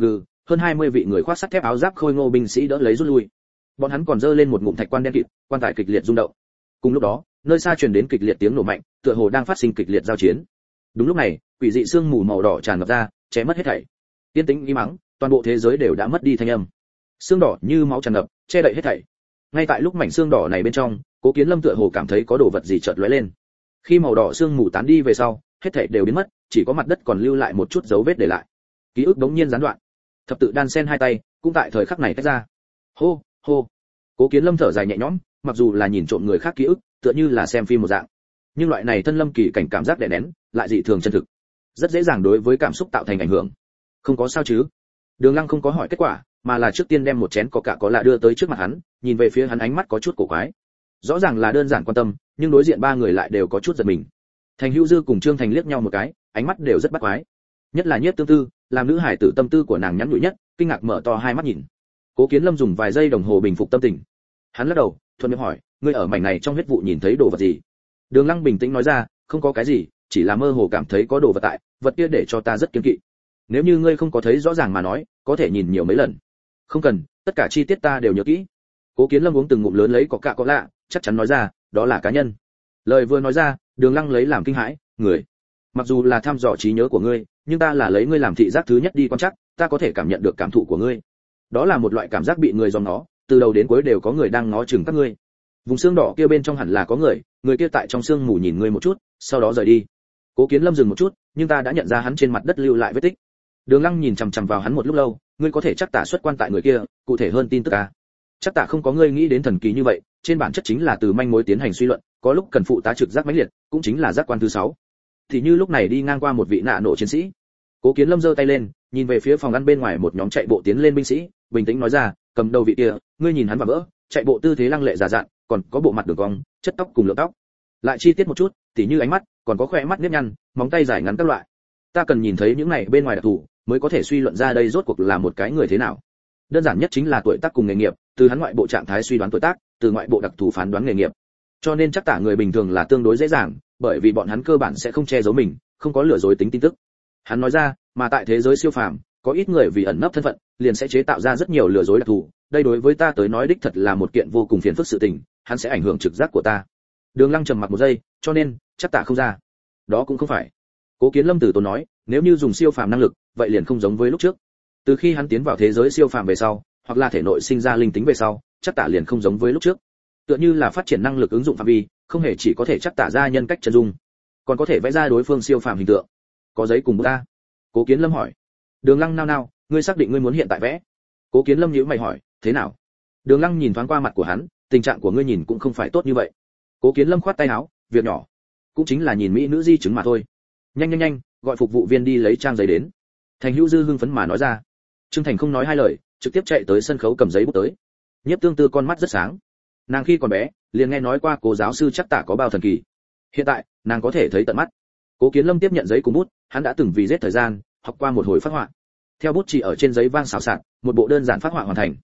hơn 20 vị người khoác sắt thép áo giáp khôi ngô binh sĩ đỡ lấy rút lui. Bọn hắn còn giơ lên một ngụm thạch quan đen kịt, quan tài kịch liệt rung động. Cùng lúc đó, nơi xa truyền đến kịch liệt tiếng nổ mạnh, tựa hồ đang phát sinh kịch liệt giao chiến. Đúng lúc này, quỷ dị sương mù màu đỏ tràn ngập ra, che mất hết thảy. Yên tĩnh im mắng, toàn bộ thế giới đều đã mất đi thanh âm. Sương đỏ như máu tràn ngập, che đậy hết thảy. Ngay tại lúc mảnh sương đỏ này bên trong, Cố Kiến Lâm tựa hồ cảm thấy có đồ vật gì chợt lóe lên. Khi màu đỏ sương mù tán đi về sau, hết thảy đều biến mất, chỉ có mặt đất còn lưu lại một chút dấu vết để lại. Ký ức đống nhiên gián đoạn. Thập tự đan sen hai tay, cũng tại thời khắc này tách ra. Hô, hô. Cố Kiến Lâm thở dài nhẹ nhõm, mặc dù là nhìn trộm người khác ký ức, tựa như là xem phim một dạng. Nhưng loại này thân lâm kỳ cảnh cảm giác đè nén, lại dị thường chân thực. Rất dễ dàng đối với cảm xúc tạo thành ảnh hưởng. Không có sao chứ? Đường Lăng không có hỏi kết quả, mà là trước tiên đem một chén Coca-Cola đưa tới trước mặt hắn, nhìn về phía hắn ánh mắt có chút cổ quái. Rõ ràng là đơn giản quan tâm, nhưng đối diện ba người lại đều có chút giật mình. Thành Hữu Dư cùng Trương Thành liếc nhau một cái, ánh mắt đều rất bắt quái. Nhất là Nhiếp Tương Tư, làm nữ hải tử tâm tư của nàng nhắn nhủi nhất, kinh ngạc mở to hai mắt nhìn. Cố Kiến Lâm dùng vài giây đồng hồ bình phục tâm tình. Hắn lắc đầu, thuận miệng hỏi, ngươi ở mảnh này trong huyết vụ nhìn thấy đồ vật gì? Đường Lăng bình tĩnh nói ra, không có cái gì, chỉ là mơ hồ cảm thấy có đồ vật tại, vật kia để cho ta rất kiêng kỵ. Nếu như ngươi không có thấy rõ ràng mà nói, có thể nhìn nhiều mấy lần. Không cần, tất cả chi tiết ta đều nhớ kỹ. Cố Kiến Lâm uống từng ngụm lớn lấy Coca-Cola, chắc chắn nói ra, đó là cá nhân. Lời vừa nói ra, Đường Lăng lấy làm kinh hãi, người. Mặc dù là thăm dò trí nhớ của ngươi, nhưng ta là lấy ngươi làm thị giác thứ nhất đi quan trắc, ta có thể cảm nhận được cảm thụ của ngươi. Đó là một loại cảm giác bị người dòm ngó, từ đầu đến cuối đều có người đang ngó chừng các ngươi. Vùng xương đỏ kia bên trong hẳn là có người, người kia tại trong xương mù nhìn ngươi một chút, sau đó rời đi. Cố Kiến Lâm dừng một chút, nhưng ta đã nhận ra hắn trên mặt đất lưu lại vết tích. Đường Lăng nhìn chằm chằm vào hắn một lúc lâu, ngươi có thể chắc tả xuất quan tại người kia, cụ thể hơn tin tức à? Chắc tả không có ngươi nghĩ đến thần kỳ như vậy, trên bản chất chính là từ manh mối tiến hành suy luận, có lúc cần phụ tá trực giác mãnh liệt, cũng chính là giác quan thứ 6. Thì như lúc này đi ngang qua một vị nạ nổ chiến sĩ. Cố Kiến Lâm giơ tay lên, nhìn về phía phòng ăn bên ngoài một nhóm chạy bộ tiến lên binh sĩ, bình tĩnh nói ra, cầm đầu vị kia, ngươi nhìn hắn và vỡ, chạy bộ tư thế lăng lệ giả dạn, còn có bộ mặt đường cong, chất tóc cùng lượng tóc. Lại chi tiết một chút, tỉ như ánh mắt, còn có khóe mắt nếp nhăn, móng tay dài ngắn các loại. Ta cần nhìn thấy những này bên ngoài đặc thù, mới có thể suy luận ra đây rốt cuộc là một cái người thế nào. Đơn giản nhất chính là tuổi tác cùng nghề nghiệp, từ hắn ngoại bộ trạng thái suy đoán tuổi tác, từ ngoại bộ đặc thù phán đoán nghề nghiệp. Cho nên chắc tả người bình thường là tương đối dễ dàng, bởi vì bọn hắn cơ bản sẽ không che giấu mình, không có lừa dối tính tin tức. Hắn nói ra, mà tại thế giới siêu phàm, có ít người vì ẩn nấp thân phận, liền sẽ chế tạo ra rất nhiều lừa dối đặc thù. Đây đối với ta tới nói đích thật là một kiện vô cùng phiền phức sự tình, hắn sẽ ảnh hưởng trực giác của ta. Đường Lăng trầm mặc một giây, cho nên chắc tả không ra. Đó cũng không phải. Cố Kiến Lâm từ tốn nói, nếu như dùng siêu phàm năng lực, vậy liền không giống với lúc trước. Từ khi hắn tiến vào thế giới siêu phàm về sau, hoặc là thể nội sinh ra linh tính về sau, chắc tả liền không giống với lúc trước. Tựa như là phát triển năng lực ứng dụng phạm vi, không hề chỉ có thể chắc tả ra nhân cách chân dung, còn có thể vẽ ra đối phương siêu phàm hình tượng. Có giấy cùng bút ta? Cố Kiến Lâm hỏi. Đường Lăng nao nao, ngươi xác định ngươi muốn hiện tại vẽ? Cố Kiến Lâm nhíu mày hỏi, thế nào? Đường Lăng nhìn thoáng qua mặt của hắn, tình trạng của ngươi nhìn cũng không phải tốt như vậy. Cố Kiến Lâm khoát tay áo, việc nhỏ, cũng chính là nhìn mỹ nữ di chứng mà thôi. Nhanh nhanh nhanh, gọi phục vụ viên đi lấy trang giấy đến. Thành Hữu Dư hưng phấn mà nói ra. Trương Thành không nói hai lời, trực tiếp chạy tới sân khấu cầm giấy bút tới. Nhiếp Tương Tư con mắt rất sáng. Nàng khi còn bé, liền nghe nói qua Cố giáo sư chắc tả có bao thần kỳ. Hiện tại, nàng có thể thấy tận mắt. Cố Kiến Lâm tiếp nhận giấy cùng bút, hắn đã từng vì giết thời gian, học qua một hồi phác họa. Theo bút chỉ ở trên giấy vang xào xạc, một bộ đơn giản phác họa hoàn thành.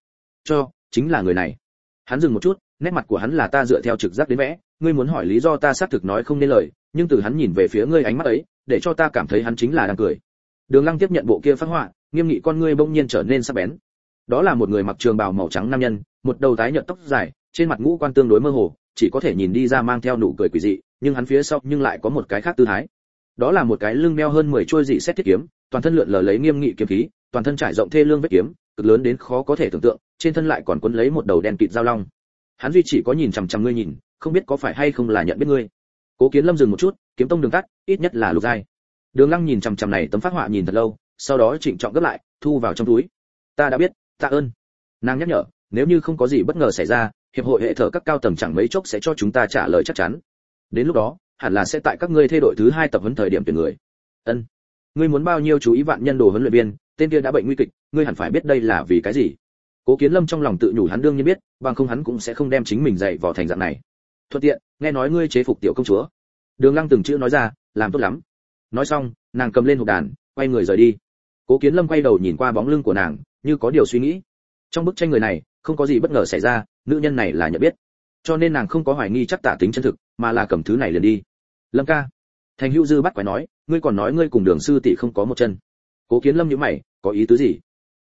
Chính là người này. Hắn dừng một chút, nét mặt của hắn là ta dựa theo trực giác đến vẽ, ngươi muốn hỏi lý do ta xác thực nói không nên lời, nhưng từ hắn nhìn về phía ngươi ánh mắt ấy, để cho ta cảm thấy hắn chính là đang cười. Đường Lăng tiếp nhận bộ kia phác họa, nghiêm nghị con ngươi bỗng nhiên trở nên sắc bén. Đó là một người mặc trường bào màu trắng nam nhân, một đầu tái nhợt tóc dài, trên mặt ngũ quan tương đối mơ hồ, chỉ có thể nhìn đi ra mang theo nụ cười quỷ dị, nhưng hắn phía sau nhưng lại có một cái khác tư thái. Đó là một cái lưng đeo hơn 10 chuôi dị xét thiết kiếm, toàn thân lượn lờ lấy nghiêm nghị kiếm khí, toàn thân trải rộng thê lương vết kiếm, cực lớn đến khó có thể tưởng tượng, trên thân lại còn quấn lấy một đầu đen kịt dao long. Hắn duy chỉ có nhìn chằm chằm ngươi nhìn, không biết có phải hay không là nhận biết ngươi. Cố Kiến Lâm dừng một chút, kiếm tông đường tắt, ít nhất là lục giai. Đường Lăng nhìn chằm chằm này tấm phác họa nhìn thật lâu, sau đó trịnh trọng gấp lại, thu vào trong túi. Ta đã biết, tạ ơn. Nàng nhắc nhở, nếu như không có gì bất ngờ xảy ra, hiệp hội hệ thờ các cao tầng chẳng mấy chốc sẽ cho chúng ta trả lời chắc chắn. Đến lúc đó, hẳn là sẽ tại các ngươi thay đổi thứ 2 tập huấn thời điểm tuyển người. Ân. Ngươi muốn bao nhiêu chú ý vạn nhân đồ huấn luyện viên, tên kia đã bệnh nguy kịch, ngươi hẳn phải biết đây là vì cái gì. Cố Kiến Lâm trong lòng tự nhủ hắn đương nhiên biết, bằng không hắn cũng sẽ không đem chính mình dạy vào thành dạng này. Thuận tiện, nghe nói ngươi chế phục tiểu công chúa. Đường Lăng từng chữ nói ra, làm tốt lắm. Nói xong, nàng cầm lên hộp đàn, quay người rời đi. Cố Kiến Lâm quay đầu nhìn qua bóng lưng của nàng, như có điều suy nghĩ. Trong bức tranh người này, không có gì bất ngờ xảy ra, nữ nhân này là nhận biết. Cho nên nàng không có hoài nghi chắc tả tính chân thực, mà là cầm thứ này liền đi. Lâm ca. Thành Hữu Dư bắt quái nói, ngươi còn nói ngươi cùng Đường sư tỷ không có một chân. Cố Kiến Lâm nhíu mày, có ý tứ gì?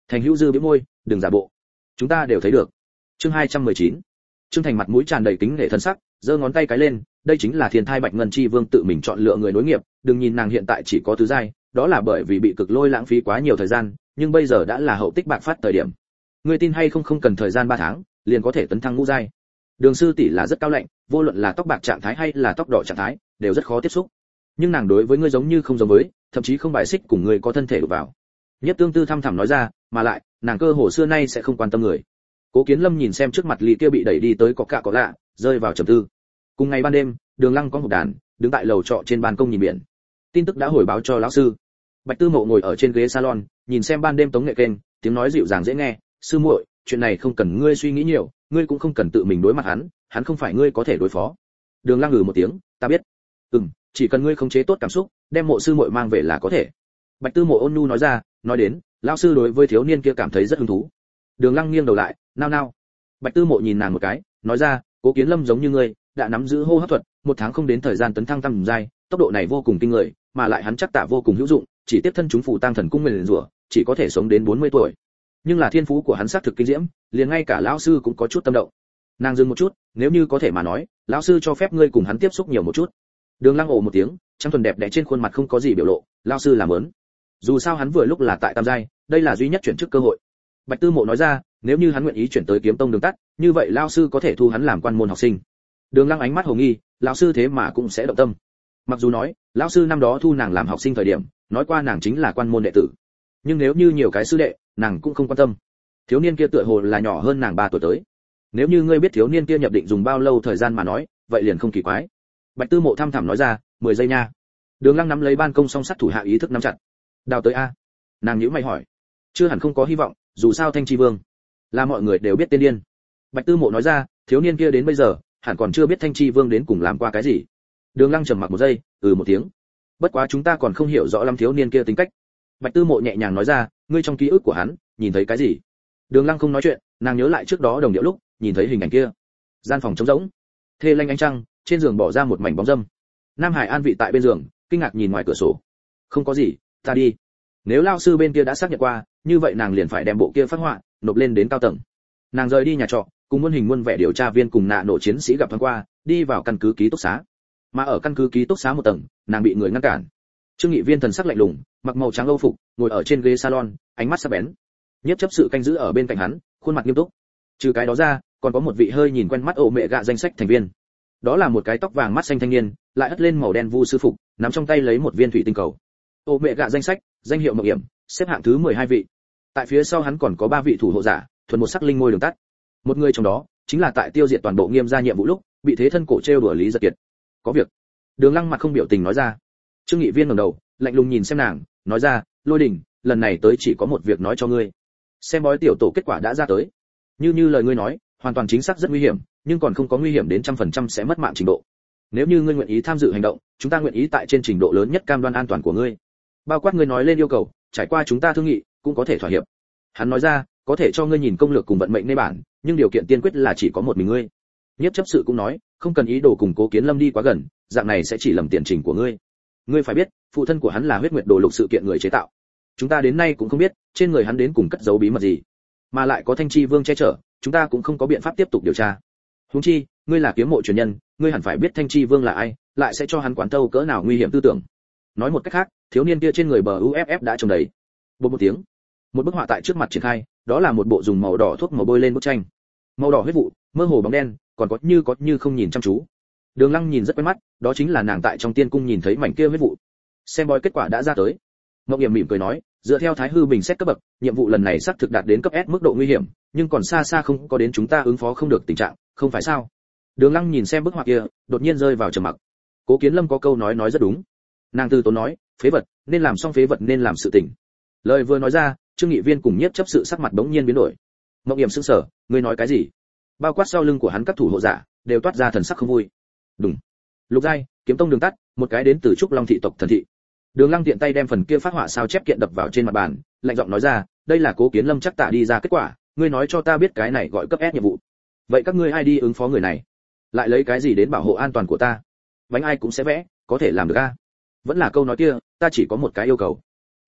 Thành Hữu dư bĩu môi, đừng giả bộ. Chúng ta đều thấy được. Chương 219. Trương Thành mặt mũi tràn đầy kính nể thân sắc, giơ ngón tay cái lên, đây chính là Thiên Thai Bạch Ngân Chi Vương tự mình chọn lựa người nối nghiệp, đừng nhìn nàng hiện tại chỉ có tứ giai, đó là bởi vì bị cực lôi lãng phí quá nhiều thời gian, nhưng bây giờ đã là hậu tích bạc phát thời điểm. Ngươi tin hay không, không cần thời gian 3 tháng, liền có thể tấn thăng ngũ giai. Đường sư tỷ là rất cao lạnh, vô luận là tóc bạc trạng thái hay là tóc đỏ trạng thái, đều rất khó tiếp xúc. Nhưng nàng đối với ngươi giống như không giống với, thậm chí không bài xích cùng ngươi có thân thể đụng vào. Nhất Tương Tư thăm thẳm nói ra, mà lại, nàng cơ hồ xưa nay sẽ không quan tâm người. Cố Kiến Lâm nhìn xem trước mặt ly kia bị đẩy đi tới có cạ có lạ, rơi vào trầm tư. Cùng ngày ban đêm, Đường Lăng có một đàn, đứng tại lầu trọ trên ban công nhìn biển. Tin tức đã hồi báo cho lão sư. Bạch Tư Mộ ngồi ở trên ghế salon, nhìn xem ban đêm tống nghệ kênh, tiếng nói dịu dàng dễ nghe, "Sư muội, chuyện này không cần ngươi suy nghĩ nhiều, ngươi cũng không cần tự mình đối mặt hắn không phải ngươi có thể đối phó." Đường Lăng một tiếng, "Ta biết." Chỉ cần ngươi khống chế tốt cảm xúc, đem Mộ sư muội mang về là có thể." Bạch Tư Mộ ôn nhu nói ra, nói đến, lão sư đối với thiếu niên kia cảm thấy rất hứng thú. Đường Lăng nghiêng đầu lại, nao nao. Bạch Tư Mộ nhìn nàng một cái, nói ra, Cố Kiến Lâm giống như ngươi, đã nắm giữ hô hấp thuật, 1 tháng không đến thời gian tấn thăng tam giai, tốc độ này vô cùng kinh người, mà lại hắn chắc tạ vô cùng hữu dụng, chỉ tiếp thân chúng phụ tăng thần cung nguyền rủa, chỉ có thể sống đến 40 tuổi. Nhưng là thiên phú của hắn xác thực kinh diễm, liền ngay cả lão sư cũng có chút tâm động. Nàng dừng một chút, nếu như có thể mà nói, lão sư cho phép ngươi cùng hắn tiếp xúc nhiều một chút. Đường Lăng ồ một tiếng, trắng thuần đẹp đẽ trên khuôn mặt không có gì biểu lộ, lão sư làm ớn. Dù sao hắn vừa lúc là tại tam giai, đây là duy nhất chuyển chức cơ hội. Bạch Tư Mộ nói ra, nếu như hắn nguyện ý chuyển tới Kiếm Tông đường tắt, như vậy lão sư có thể thu hắn làm quan môn học sinh. Đường Lăng ánh mắt hồ nghi, lão sư thế mà cũng sẽ động tâm. Mặc dù nói, lão sư năm đó thu nàng làm học sinh thời điểm, nói qua nàng chính là quan môn đệ tử. Nhưng nếu như nhiều cái sư đệ, nàng cũng không quan tâm. Thiếu niên kia tựa hồ là nhỏ hơn nàng 3 tuổi tới. Nếu như ngươi biết thiếu niên kia nhập định dùng bao lâu thời gian mà nói, vậy liền không kỳ quái. Bạch Tư Mộ thăm thẳm nói ra, 10 giây nha. Đường Lăng nắm lấy ban công song sắt thủ hạ ý thức nắm chặt. Đào tới a. Nàng nhíu mày hỏi. Chưa hẳn không có hy vọng, dù sao Thanh Chi Vương là mọi người đều biết tên điên. Bạch Tư Mộ nói ra, thiếu niên kia đến bây giờ, hẳn còn chưa biết Thanh Chi Vương đến cùng làm qua cái gì. Đường Lăng trầm mặc một giây, một tiếng. Bất quá chúng ta còn không hiểu rõ lắm thiếu niên kia tính cách. Bạch Tư Mộ nhẹ nhàng nói ra, ngươi trong ký ức của hắn, nhìn thấy cái gì? Đường Lăng không nói chuyện, nàng nhớ lại trước đó đồng điệu lúc, nhìn thấy hình ảnh kia. Gian phòng trống rỗng, thê lanh ánh trăng, trên giường bỏ ra một mảnh bóng dâm. Nam Hải an vị tại bên giường, kinh ngạc nhìn ngoài cửa sổ. Không có gì, ta đi. Nếu lao sư bên kia đã xác nhận qua, như vậy nàng liền phải đem bộ kia phát họa nộp lên đến cao tầng. Nàng rời đi nhà trọ, cùng muôn hình muôn vẻ điều tra viên cùng nạ nổ chiến sĩ gặp thoáng qua, đi vào căn cứ ký túc xá. Mà ở căn cứ ký túc xá một tầng, nàng bị người ngăn cản. Trương Nghị Viên thần sắc lạnh lùng, mặc màu trắng âu phục, ngồi ở trên ghế salon, ánh mắt sắc bén. Nhiếp chấp sự canh giữ ở bên cạnh hắn, khuôn mặt nghiêm túc. Trừ cái đó ra, còn có một vị hơi nhìn quen mắt ổ mẹ gạ danh sách thành viên. Đó là một cái tóc vàng mắt xanh thanh niên, lại hất lên màu đen vu sư phục, nắm trong tay lấy một viên thủy tinh cầu. Ổ mẹ gạ danh sách, danh hiệu mộng hiểm, xếp hạng thứ 12 vị. Tại phía sau hắn còn có 3 vị thủ hộ giả, thuần một sắc linh môi đường tắt. Một người trong đó, chính là tại tiêu diệt toàn bộ Nghiêm gia nhiệm vụ lúc, bị thế thân cổ trêu đùa Lý Giật Kiệt. Có việc. Đường Lăng mặt không biểu tình nói ra. Trương Nghị Viên ngẩng đầu, lạnh lùng nhìn xem nàng, nói ra, Lôi Đình, lần này tới chỉ có một việc nói cho ngươi. Xem bói tiểu tổ kết quả đã ra tới. Như lời ngươi nói, hoàn toàn chính xác rất nguy hiểm, nhưng còn không có nguy hiểm đến 100% sẽ mất mạng trình độ. Nếu như ngươi nguyện ý tham dự hành động, chúng ta nguyện ý tại trên trình độ lớn nhất cam đoan an toàn của ngươi. Bao quát ngươi nói lên yêu cầu, trải qua chúng ta thương nghị, cũng có thể thỏa hiệp. Hắn nói ra, có thể cho ngươi nhìn công lược cùng vận mệnh nê bản, nhưng điều kiện tiên quyết là chỉ có một mình ngươi. Nhiếp chấp sự cũng nói, không cần ý đồ cùng Cố Kiến Lâm đi quá gần, dạng này sẽ chỉ lầm tiền trình của ngươi. Ngươi phải biết, phụ thân của hắn là huyết nguyệt đồ lục sự kiện người chế tạo. Chúng ta đến nay cũng không biết, trên người hắn đến cùng cất giấu bí mật gì, mà lại có Thanh Chi Vương che chở, chúng ta cũng không có biện pháp tiếp tục điều tra. Huống chi, ngươi là kiếm mộ truyền nhân, ngươi hẳn phải biết Thanh Chi Vương là ai, lại sẽ cho hắn quán tâu cỡ nào nguy hiểm tư tưởng. Nói một cách khác, thiếu niên kia trên người bờ UFF đã trồng đầy. Một tiếng, một bức họa tại trước mặt triển khai, đó là một bộ dùng màu đỏ thuốc màu bôi lên bức tranh. Màu đỏ huyết vụ, mơ hồ bóng đen, còn có như không nhìn chăm chú. Đường Lăng nhìn rất quen mắt, đó chính là nàng tại trong tiên cung nhìn thấy mảnh kia huyết vụ. Xem bói kết quả đã ra tới. Ngọc Nghiễm mỉm cười nói, dựa theo Thái Hư bình xét cấp bậc, nhiệm vụ lần này xác thực đạt đến cấp S mức độ nguy hiểm, nhưng còn xa xa không có đến chúng ta ứng phó không được tình trạng, không phải sao? Đường Lăng nhìn xem bức họa kia, đột nhiên rơi vào trầm mặc. Cố Kiến Lâm có câu nói rất đúng. Nàng từ tốn nói, phế vật, nên làm xong phế vật nên làm sự tình. Lời vừa nói ra, Trương Nghị Viên cùng Nhiếp chấp sự sắc mặt bỗng nhiên biến đổi. Ngọc Nghiễm sững sờ, ngươi nói cái gì? Bao quát sau lưng của hắn các thủ hộ giả đều toát ra thần sắc không vui. Đúng. Lục giai, Kiếm Tông đường tắt, một cái đến từ Trúc Long thị tộc thần thị. Đường Lăng tiện tay đem phần kia phát họa sao chép kiện đập vào trên mặt bàn, lạnh giọng nói ra, đây là Cố Kiến Lâm chắc tạ đi ra kết quả, ngươi nói cho ta biết cái này gọi cấp S nhiệm vụ. Vậy các ngươi ai đi ứng phó người này? Lại lấy cái gì đến bảo hộ an toàn của ta? Bánh ai cũng sẽ vẽ, có thể làm được a? Vẫn là câu nói kia, ta chỉ có một cái yêu cầu.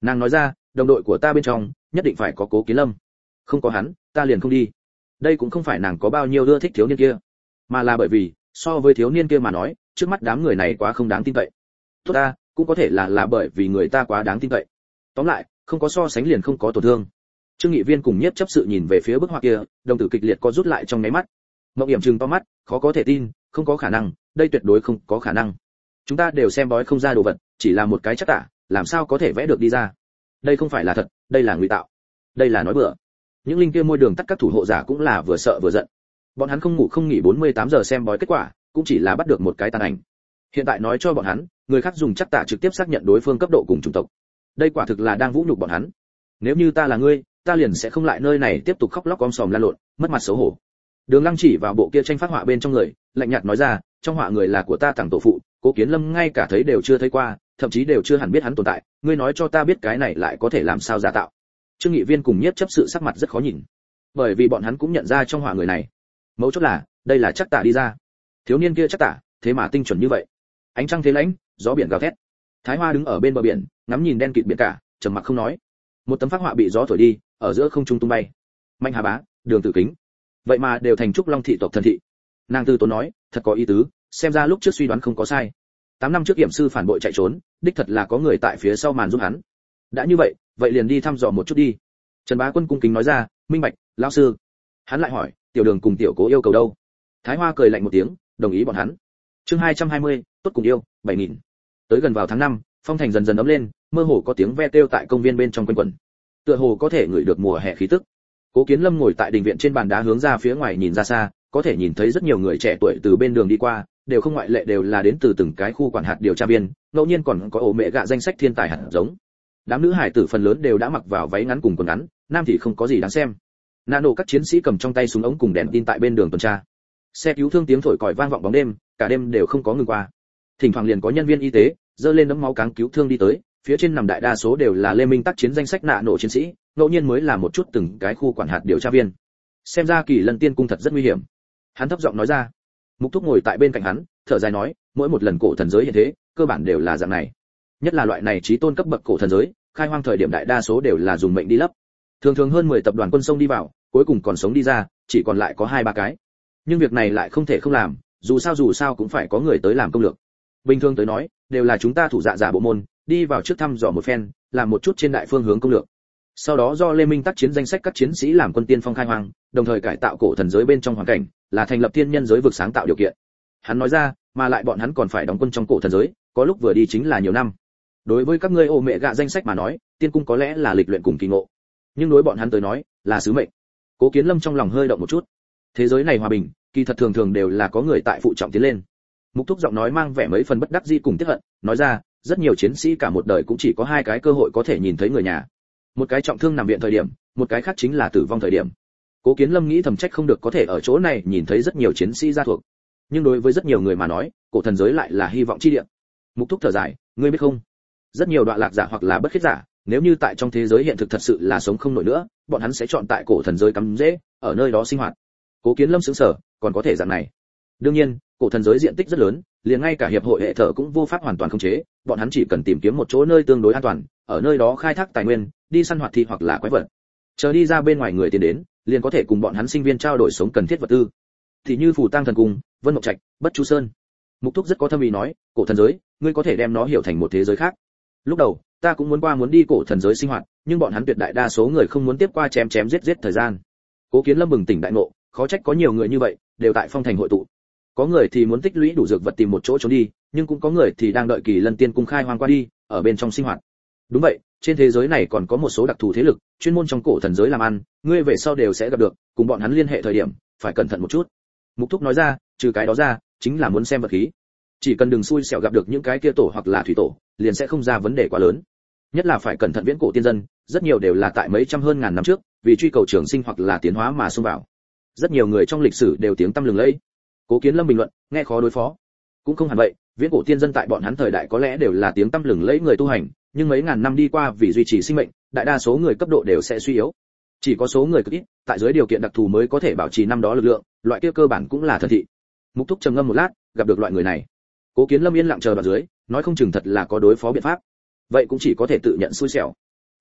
Nàng nói ra, đồng đội của ta bên trong nhất định phải có Cố Kiến Lâm, không có hắn ta liền không đi. Đây cũng không phải nàng có bao nhiêu ưa thích thiếu niên kia, mà là bởi vì so với thiếu niên kia mà nói, trước mắt đám người này quá không đáng tin cậy. Tốt ta, cũng có thể là bởi vì người ta quá đáng tin cậy. Tóm lại, không có so sánh liền không có tổn thương. Trương Nghị Viên cùng Nhiếp chấp sự nhìn về phía bức họa kia, đồng tử kịch liệt co rút lại trong mấy mắt. Mộng Điểm trừng to mắt, khó có thể tin, không có khả năng, đây tuyệt đối không có khả năng. Chúng ta đều xem bói không ra đồ vật, chỉ là một cái chắc tả, làm sao có thể vẽ được đi ra? Đây không phải là thật, đây là ngụy tạo, đây là nói bừa. Những linh kia môi đường tắt các thủ hộ giả cũng là vừa sợ vừa giận. Bọn hắn không ngủ không nghỉ 48 giờ xem bói kết quả, cũng chỉ là bắt được một cái tàn ảnh. Hiện tại nói cho bọn hắn, người khác dùng chắc tả trực tiếp xác nhận đối phương cấp độ cùng chủng tộc. Đây quả thực là đang vũ nhục bọn hắn. Nếu như ta là ngươi, ta liền sẽ không lại nơi này tiếp tục khóc lóc om sòm la lộn, mất mặt xấu hổ. Đường Lăng chỉ vào bộ kia tranh phác họa bên trong người, lạnh nhạt nói ra, trong họa người là của ta tặng tổ phụ, Cố Kiến Lâm ngay cả thấy đều chưa thấy qua, thậm chí đều chưa hẳn biết hắn tồn tại, ngươi nói cho ta biết cái này lại có thể làm sao giả tạo? Trương Nghị Viên cùng Nhiếp chấp sự sắc mặt rất khó nhìn, bởi vì bọn hắn cũng nhận ra trong họa người này. Mấu chốt là, đây là chắc tả đi ra. Thiếu niên kia chắc tả, thế mà tinh chuẩn như vậy. Ánh trăng thế lãnh, gió biển gào thét. Thái Hoa đứng ở bên bờ biển, ngắm nhìn đen kịt biển cả, trầm mặc không nói. Một tấm phác họa bị gió thổi đi, ở giữa không trung tung bay. Mạnh Hà Bá, Đường Tử Kính, vậy mà đều thành trúc long thị tộc thần thị. Nàng Tư Tốn nói, thật có ý tứ, xem ra lúc trước suy đoán không có sai. 8 năm trước kiểm sư phản bội chạy trốn, đích thật là có người tại phía sau màn giúp hắn. Đã như vậy, vậy liền đi thăm dò một chút đi. Trần Bá Quân cung kính nói ra, minh bạch, lão sư. Hắn lại hỏi, tiểu Đường cùng tiểu Cố yêu cầu đâu? Thái Hoa cười lạnh một tiếng, đồng ý bọn hắn. Chương 220, tốt cùng yêu, 7000. Tới gần vào tháng 5, phong thành dần dần ấm lên, mơ hồ có tiếng ve kêu tại công viên bên trong quanh quẩn. Tựa hồ có thể ngửi được mùa hè khí tức. Cố Kiến Lâm ngồi tại đình viện trên bàn đá hướng ra phía ngoài nhìn ra xa, có thể nhìn thấy rất nhiều người trẻ tuổi từ bên đường đi qua, đều không ngoại lệ đều là đến từ từng cái khu quản hạt điều tra viên, ngẫu nhiên còn có ổ mẹ gạ danh sách thiên tài hạt giống. Đám nữ hải tử phần lớn đều đã mặc vào váy ngắn cùng quần ngắn, nam thì không có gì đáng xem. Nano các chiến sĩ cầm trong tay súng ống cùng đèn tin tại bên đường tuần tra. Xe cứu thương tiếng thổi còi vang vọng bóng đêm, cả đêm đều không có ngừng qua. Thỉnh thoảng liền có nhân viên y tế dơ lên đấm máu cáng cứu thương đi tới, phía trên nằm đại đa số đều là Lê Minh tác chiến danh sách Nano chiến sĩ, ngẫu nhiên mới là một chút từng cái khu quản hạt điều tra viên. Xem ra Kỳ Lân Tiên cung thật rất nguy hiểm. Hắn thấp giọng nói ra. Mục Thúc ngồi tại bên cạnh hắn, thở dài nói, mỗi một lần cổ thần giới hiện thế, cơ bản đều là dạng này. Nhất là loại này chí tôn cấp bậc cổ thần giới, khai hoang thời điểm đại đa số đều là dùng mệnh đi lấp. Thường thường hơn 10 tập đoàn quân sông đi vào, cuối cùng còn sống đi ra, chỉ còn lại có 2-3 cái. Nhưng việc này lại không thể không làm, dù sao cũng phải có người tới làm công lược. Bình thường tới nói, đều là chúng ta thủ dạ giả bộ môn, đi vào trước thăm dò một phen, làm một chút trên đại phương hướng công lược. Sau đó do Lê Minh tác chiến danh sách các chiến sĩ làm quân tiên phong khai hoang, đồng thời cải tạo cổ thần giới bên trong hoàn cảnh, là thành lập thiên nhân giới vực sáng tạo điều kiện. Hắn nói ra, mà lại bọn hắn còn phải đóng quân trong cổ thần giới, có lúc vừa đi chính là nhiều năm. Đối với các ngươi ô mẹ gạ danh sách mà nói, tiên cung có lẽ là lịch luyện cùng kỳ ngộ, nhưng đối bọn hắn tới nói, là sứ mệnh. Cố Kiến Lâm trong lòng hơi động một chút. Thế giới này hòa bình, kỳ thật thường thường đều là có người tại phụ trọng tiến lên. Mục Thúc giọng nói mang vẻ mấy phần bất đắc dĩ cùng tiếc hận, nói ra, rất nhiều chiến sĩ cả một đời cũng chỉ có 2 cái cơ hội có thể nhìn thấy người nhà. Một cái trọng thương nằm viện thời điểm, một cái khác chính là tử vong thời điểm. Cố Kiến Lâm nghĩ thầm trách không được có thể ở chỗ này nhìn thấy rất nhiều chiến sĩ gia thuộc. Nhưng đối với rất nhiều người mà nói, cổ thần giới lại là hy vọng chi địa. Mục Thúc thở dài, ngươi biết không? Rất nhiều đoạn lạc giả hoặc là bất khiết giả, nếu như tại trong thế giới hiện thực thật sự là sống không nổi nữa, bọn hắn sẽ chọn tại cổ thần giới cắm rễ, ở nơi đó sinh hoạt. Cố Kiến Lâm sững sờ, còn có thể dạng này. Đương nhiên, cổ thần giới diện tích rất lớn, liền ngay cả hiệp hội hệ thờ cũng vô pháp hoàn toàn khống chế, bọn hắn chỉ cần tìm kiếm một chỗ nơi tương đối an toàn, ở nơi đó khai thác tài nguyên, đi săn hoạt thị hoặc là quái vật. Chờ đi ra bên ngoài người tiến đến, liền có thể cùng bọn hắn sinh viên trao đổi sống cần thiết vật tư. Thì như Phù Tang thần cung, Vân Mộng Trạch, Bất Chu Sơn. Mục Thúc rất có thâm ý nói, cổ thần giới, ngươi có thể đem nó hiểu thành một thế giới khác. Lúc đầu, ta cũng muốn đi cổ thần giới sinh hoạt, nhưng bọn hắn tuyệt đại đa số người không muốn tiếp qua chém giết thời gian. Cố Kiến Lâm bừng tỉnh đại ngộ, khó trách có nhiều người như vậy, đều tại phong thành hội tụ. Có người thì muốn tích lũy đủ dược vật tìm một chỗ trốn đi, nhưng cũng có người thì đang đợi Kỳ Lân Tiên cung khai hoang qua đi, ở bên trong sinh hoạt. Đúng vậy, trên thế giới này còn có một số đặc thù thế lực, chuyên môn trong cổ thần giới làm ăn, ngươi về sau đều sẽ gặp được, cùng bọn hắn liên hệ thời điểm, phải cẩn thận một chút. Mục Thúc nói ra, trừ cái đó ra, chính là muốn xem vật khí. Chỉ cần đừng xui xẻo gặp được những cái kia tổ hoặc là thủy tổ, liền sẽ không ra vấn đề quá lớn. Nhất là phải cẩn thận viễn cổ tiên dân, rất nhiều đều là tại mấy trăm hơn ngàn năm trước, vì truy cầu trường sinh hoặc là tiến hóa mà xông vào. Rất nhiều người trong lịch sử đều tiếng tăm lừng lẫy. Cố Kiến Lâm bình luận, nghe khó đối phó. Cũng không hẳn vậy, viễn cổ tiên dân tại bọn hắn thời đại có lẽ đều là tiếng tăm lừng lẫy người tu hành, nhưng mấy ngàn năm đi qua vì duy trì sinh mệnh, đại đa số người cấp độ đều sẽ suy yếu. Chỉ có số người cực ít, tại dưới điều kiện đặc thù mới có thể bảo trì năm đó lực lượng, loại kia cơ bản cũng là thần thị. Mục Thúc trầm ngâm một lát, gặp được loại người này. Cố Kiến Lâm yên lặng chờ ở dưới, nói không chừng thật là có đối phó biện pháp. Vậy cũng chỉ có thể tự nhận xui xẻo.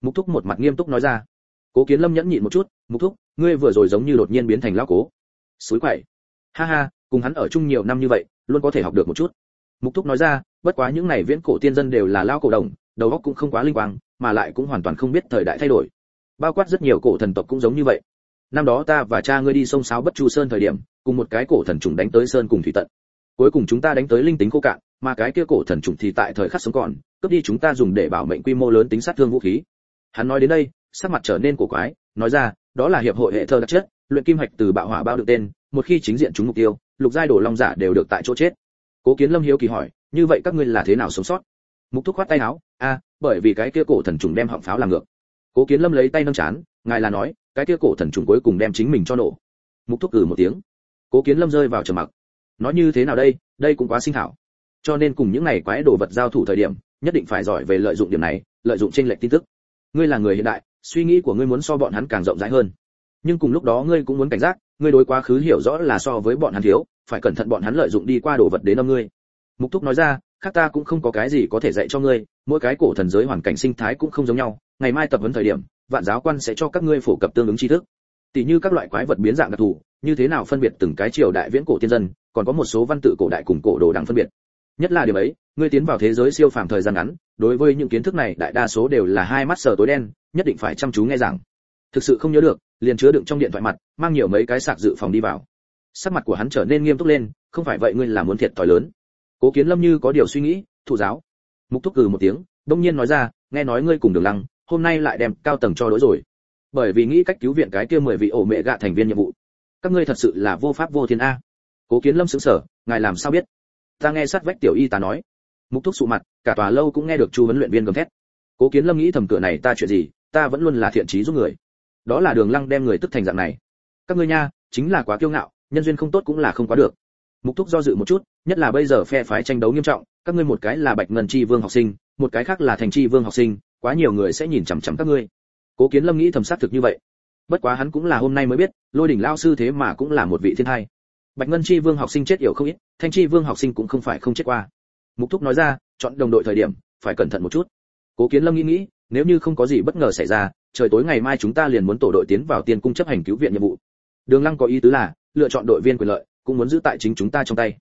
Mục Thúc một mặt nghiêm túc nói ra. Cố Kiến Lâm nhẫn nhịn một chút, Mục Thúc, ngươi vừa rồi giống như đột nhiên biến thành lão cố. Suối quậy. Ha ha, cùng hắn ở chung nhiều năm như vậy, luôn có thể học được một chút. Mục Thúc nói ra, bất quá những này viễn cổ tiên dân đều là lão cổ đồng, đầu óc cũng không quá linh quang, mà lại cũng hoàn toàn không biết thời đại thay đổi. Bao quát rất nhiều cổ thần tộc cũng giống như vậy. Năm đó ta và cha ngươi đi sông Sáo Bất Chu Sơn thời điểm, cùng một cái cổ thần trùng đánh tới sơn cùng thủy tận. Cuối cùng chúng ta đánh tới linh tính khô cạn, mà cái kia cổ thần trùng thì tại thời khắc sống còn, cướp đi chúng ta dùng để bảo mệnh quy mô lớn tính sát thương vũ khí. Hắn nói đến đây, sắc mặt trở nên cổ quái, nói ra, đó là hiệp hội hệ thơ đặc chất, luyện kim hạch từ bạo hỏa bao được tên, một khi chính diện trúng mục tiêu, lục giai đổ long giả đều được tại chỗ chết. Cố Kiến Lâm hiếu kỳ hỏi, như vậy các ngươi là thế nào sống sót? Mục Thúc khoát tay áo, bởi vì cái kia cổ thần trùng đem họng pháo làm ngược. Cố Kiến Lâm lấy tay nâng chán, ngài là nói, cái kia cổ thần trùng cuối cùng đem chính mình cho nổ. Mục Thúc một tiếng. Cố Kiến Lâm rơi vào trầm mặc. Nói như thế nào đây cũng quá sinh thảo. Cho nên cùng những này quái đồ vật giao thủ thời điểm, nhất định phải giỏi về lợi dụng điểm này, lợi dụng chênh lệch tin tức. Ngươi là người hiện đại, suy nghĩ của ngươi muốn so bọn hắn càng rộng rãi hơn. Nhưng cùng lúc đó ngươi cũng muốn cảnh giác, ngươi đối quá khứ hiểu rõ là so với bọn hắn thiếu, phải cẩn thận bọn hắn lợi dụng đi qua đồ vật đến âm ngươi. Mục Thúc nói ra, khác ta cũng không có cái gì có thể dạy cho ngươi, mỗi cái cổ thần giới hoàn cảnh sinh thái cũng không giống nhau, ngày mai tập huấn thời điểm, vạn giáo quan sẽ cho các ngươi phổ cập tương ứng tri thức. Tỷ như các loại quái vật biến dạng đặc thù, như thế nào phân biệt từng cái triều đại viễn cổ tiên dân, còn có một số văn tự cổ đại cùng cổ đồ đẳng phân biệt. Nhất là điểm ấy, ngươi tiến vào thế giới siêu phàm thời gian ngắn, đối với những kiến thức này đại đa số đều là hai mắt sờ tối đen, nhất định phải chăm chú nghe giảng. Thực sự không nhớ được, liền chứa đựng trong điện thoại mặt, mang nhiều mấy cái sạc dự phòng đi vào. Sắc mặt của hắn trở nên nghiêm túc lên, không phải vậy ngươi là muốn thiệt thòi lớn. Cố Kiến Lâm như có điều suy nghĩ, thụ giáo. Mục Thúc một tiếng, đông nhiên nói ra, nghe nói ngươi cùng Đường Lăng, hôm nay lại đem cao tầng cho đối rồi. Bởi vì nghĩ cách cứu viện cái kia 10 vị ổ mẹ gạ thành viên nhiệm vụ. Các ngươi thật sự là vô pháp vô thiên a. Cố Kiến Lâm sững sờ, ngài làm sao biết? Ta nghe sát vách tiểu y tá nói. Mục Thúc sụ mặt, cả tòa lâu cũng nghe được Chu huấn luyện viên gầm thét. Cố Kiến Lâm nghĩ thầm cửa này ta chuyện gì, ta vẫn luôn là thiện chí giúp người. Đó là Đường Lăng đem người tức thành dạng này. Các ngươi nha, chính là quá kiêu ngạo, nhân duyên không tốt cũng là không quá được. Mục Thúc do dự một chút, nhất là bây giờ phe phái tranh đấu nghiêm trọng, các ngươi một cái là Bạch Ngân Chi Vương học sinh, một cái khác là Thành Chi Vương học sinh, quá nhiều người sẽ nhìn chằm chằm các ngươi. Cố Kiến Lâm nghĩ thầm xác thực như vậy. Bất quá hắn cũng là hôm nay mới biết, Lôi Đỉnh lão sư thế mà cũng là một vị thiên hai. Bạch Ngân Chi Vương học sinh chết yểu không ít, Thanh Chi Vương học sinh cũng không phải không chết qua. Mục Thúc nói ra, chọn đồng đội thời điểm, phải cẩn thận một chút. Cố Kiến Lâm nghĩ, nếu như không có gì bất ngờ xảy ra, trời tối ngày mai chúng ta liền muốn tổ đội tiến vào Tiên cung chấp hành cứu viện nhiệm vụ. Đường Lăng có ý tứ là, lựa chọn đội viên quyền lợi, cũng muốn giữ tại chính chúng ta trong tay.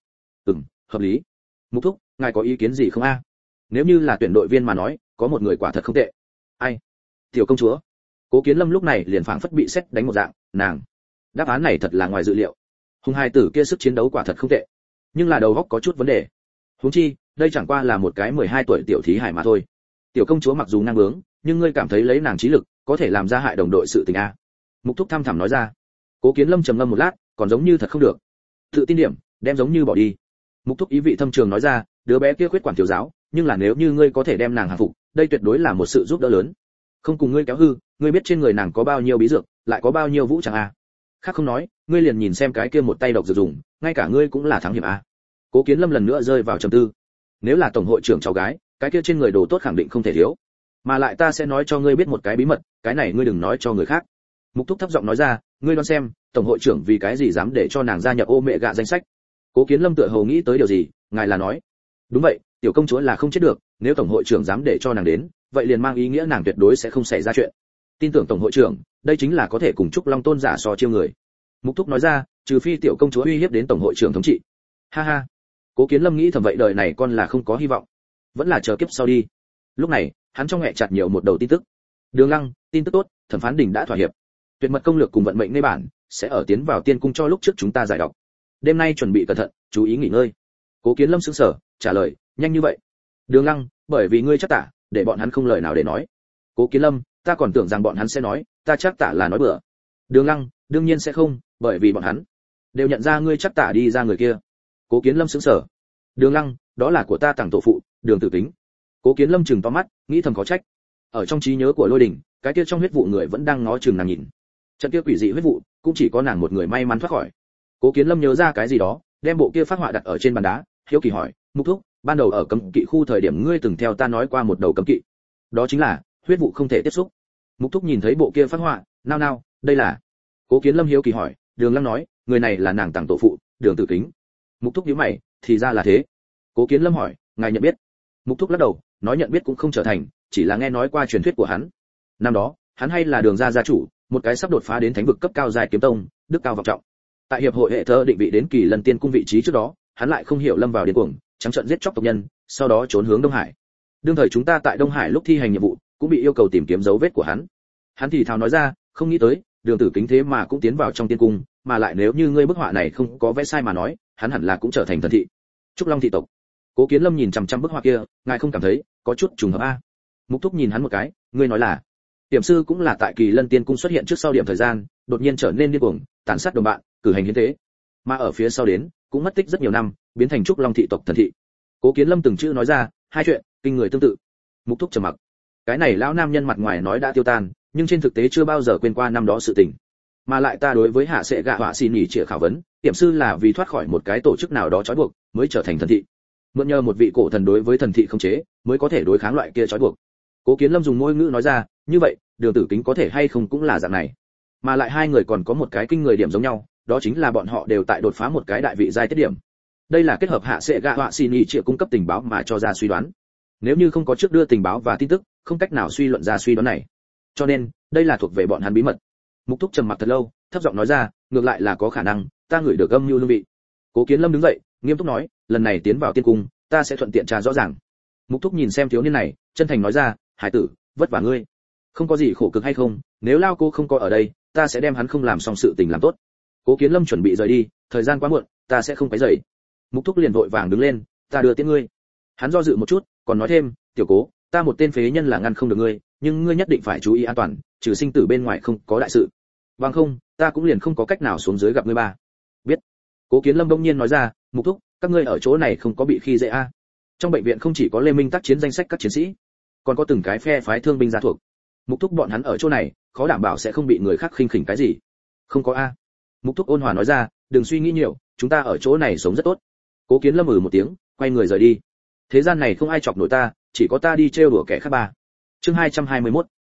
Hợp lý. Mục Thúc, ngài có ý kiến gì không a? Nếu như là tuyển đội viên mà nói, có một người quả thật không tệ. Ai? Tiểu công chúa. Cố Kiến Lâm lúc này liền phảng phất bị sét đánh một dạng, nàng. Đáp án này thật là ngoài dự liệu. Hùng hai tử kia sức chiến đấu quả thật không tệ, nhưng là đầu óc có chút vấn đề. Huống chi, đây chẳng qua là một cái 12 tuổi tiểu thí hải mà thôi. Tiểu công chúa mặc dù năng bướng, nhưng ngươi cảm thấy lấy nàng trí lực, có thể làm ra hại đồng đội sự tình a? Mục Thúc thăm thẳm nói ra. Cố Kiến Lâm trầm ngâm một lát, còn giống như thật không được. Tự tin điểm, đem giống như bỏ đi. Mục Thúc ý vị thâm trường nói ra, đứa bé kia khuyết quản tiểu giáo, nhưng là nếu như ngươi có thể đem nàng hàng phục, đây tuyệt đối là một sự giúp đỡ lớn. Không cùng ngươi kéo hư, ngươi biết trên người nàng có bao nhiêu bí dược, lại có bao nhiêu vũ trang a? Khác không nói, ngươi liền nhìn xem cái kia một tay độc dược dùng, ngay cả ngươi cũng là thắng hiểm a. Cố Kiến Lâm lần nữa rơi vào trầm tư. Nếu là tổng hội trưởng cháu gái, cái kia trên người đồ tốt khẳng định không thể thiếu. Mà lại ta sẽ nói cho ngươi biết một cái bí mật, cái này ngươi đừng nói cho người khác. Mục Thúc thấp giọng nói ra, ngươi đoán xem, tổng hội trưởng vì cái gì dám để cho nàng gia nhập ô mẹ gạ danh sách? Cố Kiến Lâm tựa hồ nghĩ tới điều gì, ngài là nói? Đúng vậy, tiểu công chúa là không chết được, nếu tổng hội trưởng dám để cho nàng đến, vậy liền mang ý nghĩa nàng tuyệt đối sẽ không xảy ra chuyện. Tin tưởng tổng hội trưởng, đây chính là có thể cùng Trúc Long Tôn giả so chiêu người. Mục Thúc nói ra, trừ phi tiểu công chúa uy hiếp đến tổng hội trưởng thống trị. Ha ha. Cố Kiến Lâm nghĩ thầm vậy đời này con là không có hy vọng, vẫn là chờ kiếp sau đi. Lúc này, hắn trong hệ chặt nhiều một đầu tin tức. Đường Lăng, tin tức tốt, thẩm phán đình đã thỏa hiệp. Tuyệt mật công lược cùng vận mệnh nơi bản sẽ ở tiến vào tiên cung cho lúc trước chúng ta giải đọc. Đêm nay chuẩn bị cẩn thận, chú ý nghỉ ngơi. Cố Kiến Lâm sững sờ, trả lời, nhanh như vậy? Đường Lăng, bởi vì ngươi chắc tả, để bọn hắn không lời nào để nói. Cố Kiến Lâm, ta còn tưởng rằng bọn hắn sẽ nói, ta chắc tả là nói bừa. Đường Lăng, đương nhiên sẽ không, bởi vì bọn hắn đều nhận ra ngươi chắc tả đi ra người kia. Cố Kiến Lâm sững sờ. Đường Lăng, đó là của ta tặng tổ phụ, Đường Tử Kính. Cố Kiến Lâm chừng to mắt, nghĩ thầm có trách. Ở trong trí nhớ của Lôi Đình, cái kia trong huyết vụ người vẫn đang ngó chừng nàng nhìn. Trận kia quỷ dị huyết vụ, cũng chỉ có nàng một người may mắn thoát khỏi. Cố Kiến Lâm nhớ ra cái gì đó, đem bộ kia phát họa đặt ở trên bàn đá, hiếu kỳ hỏi, Mục Thúc, ban đầu ở cấm kỵ khu thời điểm ngươi từng theo ta nói qua một đầu cấm kỵ. Đó chính là huyết vụ không thể tiếp xúc. Mục Thúc nhìn thấy bộ kia phát họa, nao, đây là? Cố Kiến Lâm hiếu kỳ hỏi, Đường Lăng nói, người này là nàng tặng tổ phụ, Đường Tử Kính. Mục Thúc nhíu mày, thì ra là thế. Cố Kiến Lâm hỏi, ngài nhận biết? Mục Thúc lắc đầu, nói nhận biết cũng không trở thành, chỉ là nghe nói qua truyền thuyết của hắn. Năm đó hắn hay là đường gia gia chủ, một cái sắp đột phá đến thánh vực cấp cao giai kiếm tông, đức cao vọng trọng. Tại hiệp hội hệ thơ định vị đến Kỳ Lân Tiên cung vị trí trước đó, hắn lại không hiểu lâm vào điên cuồng, trắng trợn giết chóc tộc nhân, sau đó trốn hướng Đông Hải. Đương thời chúng ta tại Đông Hải lúc thi hành nhiệm vụ, cũng bị yêu cầu tìm kiếm dấu vết của hắn. Hắn thì thào nói ra, không nghĩ tới, Đường Tử Kính thế mà cũng tiến vào trong tiên cung, mà lại nếu như ngươi bức họa này không có vẽ sai mà nói, hắn hẳn là cũng trở thành thần thị. Trúc Long thị tộc. Cố Kiến Lâm nhìn chằm chằm bức họa kia, ngài không cảm thấy có chút trùng hợp a? Mục Thúc nhìn hắn một cái, ngươi nói là? Tiệm sư cũng là tại Kỳ Lân Tiên cung xuất hiện trước sau điểm thời gian, đột nhiên trở nên điên cuồng, tàn sát đồng bạn, cử hành hiến tế. Mà ở phía sau đến, cũng mất tích rất nhiều năm, biến thành Trúc Long thị tộc thần thị. Cố Kiến Lâm từng chữ nói ra, hai chuyện kinh người tương tự. Mục Thúc trầm mặc. Cái này lão nam nhân mặt ngoài nói đã tiêu tan, nhưng trên thực tế chưa bao giờ quên qua năm đó sự tình. Mà lại ta đối với hạ sẽ gạ họa xin nghỉ trịa khảo vấn, tiệm sư là vì thoát khỏi một cái tổ chức nào đó trói buộc, mới trở thành thần thị. Mượn nhờ một vị cổ thần đối với thần thị không chế, mới có thể đối kháng loại kia trói buộc. Cố Kiến Lâm dùng ngôn ngữ nói ra, như vậy, Đường Tử Kính có thể hay không cũng là dạng này. Mà lại hai người còn có một cái kinh người điểm giống nhau, đó chính là bọn họ đều tại đột phá một cái đại vị giai tiết điểm. Đây là kết hợp hạ sẽ gạ họa xin nghỉ trịa cung cấp tình báo mà cho ra suy đoán. Nếu như không có trước đưa tình báo và tin tức, không cách nào suy luận ra suy đoán này. Cho nên, đây là thuộc về bọn hắn bí mật. Mục Thúc trầm mặc thật lâu, thấp giọng nói ra, ngược lại là có khả năng, ta ngửi được âm mưu hương vị. Cố Kiến Lâm đứng dậy, nghiêm túc nói, lần này tiến vào tiên cung, ta sẽ thuận tiện tra rõ ràng. Mục Thúc nhìn xem thiếu niên này, chân thành nói ra, hải tử, vất vả ngươi. Không có gì khổ cực hay không, nếu lao cô không có ở đây, ta sẽ đem hắn không làm xong sự tình làm tốt. Cố Kiến Lâm chuẩn bị rời đi, thời gian quá muộn, ta sẽ không quấy rầy. Mục Thúc liền vội vàng đứng lên, ta đưa tiễn ngươi. Hắn do dự một chút, còn nói thêm, tiểu Cố, ta một tên phế nhân là ngăn không được ngươi, nhưng ngươi nhất định phải chú ý an toàn, trừ sinh tử bên ngoài không có đại sự. Bằng không, ta cũng liền không có cách nào xuống dưới gặp ngươi ba. Biết. Cố Kiến Lâm đông nhiên nói ra, Mục Thúc, các ngươi ở chỗ này không có bị khi dễ a? Trong bệnh viện không chỉ có Lê Minh tác chiến danh sách các chiến sĩ, còn có từng cái phe phái thương binh gia thuộc. Mục Thúc bọn hắn ở chỗ này, khó đảm bảo sẽ không bị người khác khinh khỉnh cái gì. Không có a. Mục Thúc ôn hòa nói ra, đừng suy nghĩ nhiều, chúng ta ở chỗ này sống rất tốt. Cố Kiến Lâm một tiếng, quay người rời đi. Thế gian này không ai chọc nổi ta, chỉ có ta đi trêu đùa kẻ khác ba. Chương 221.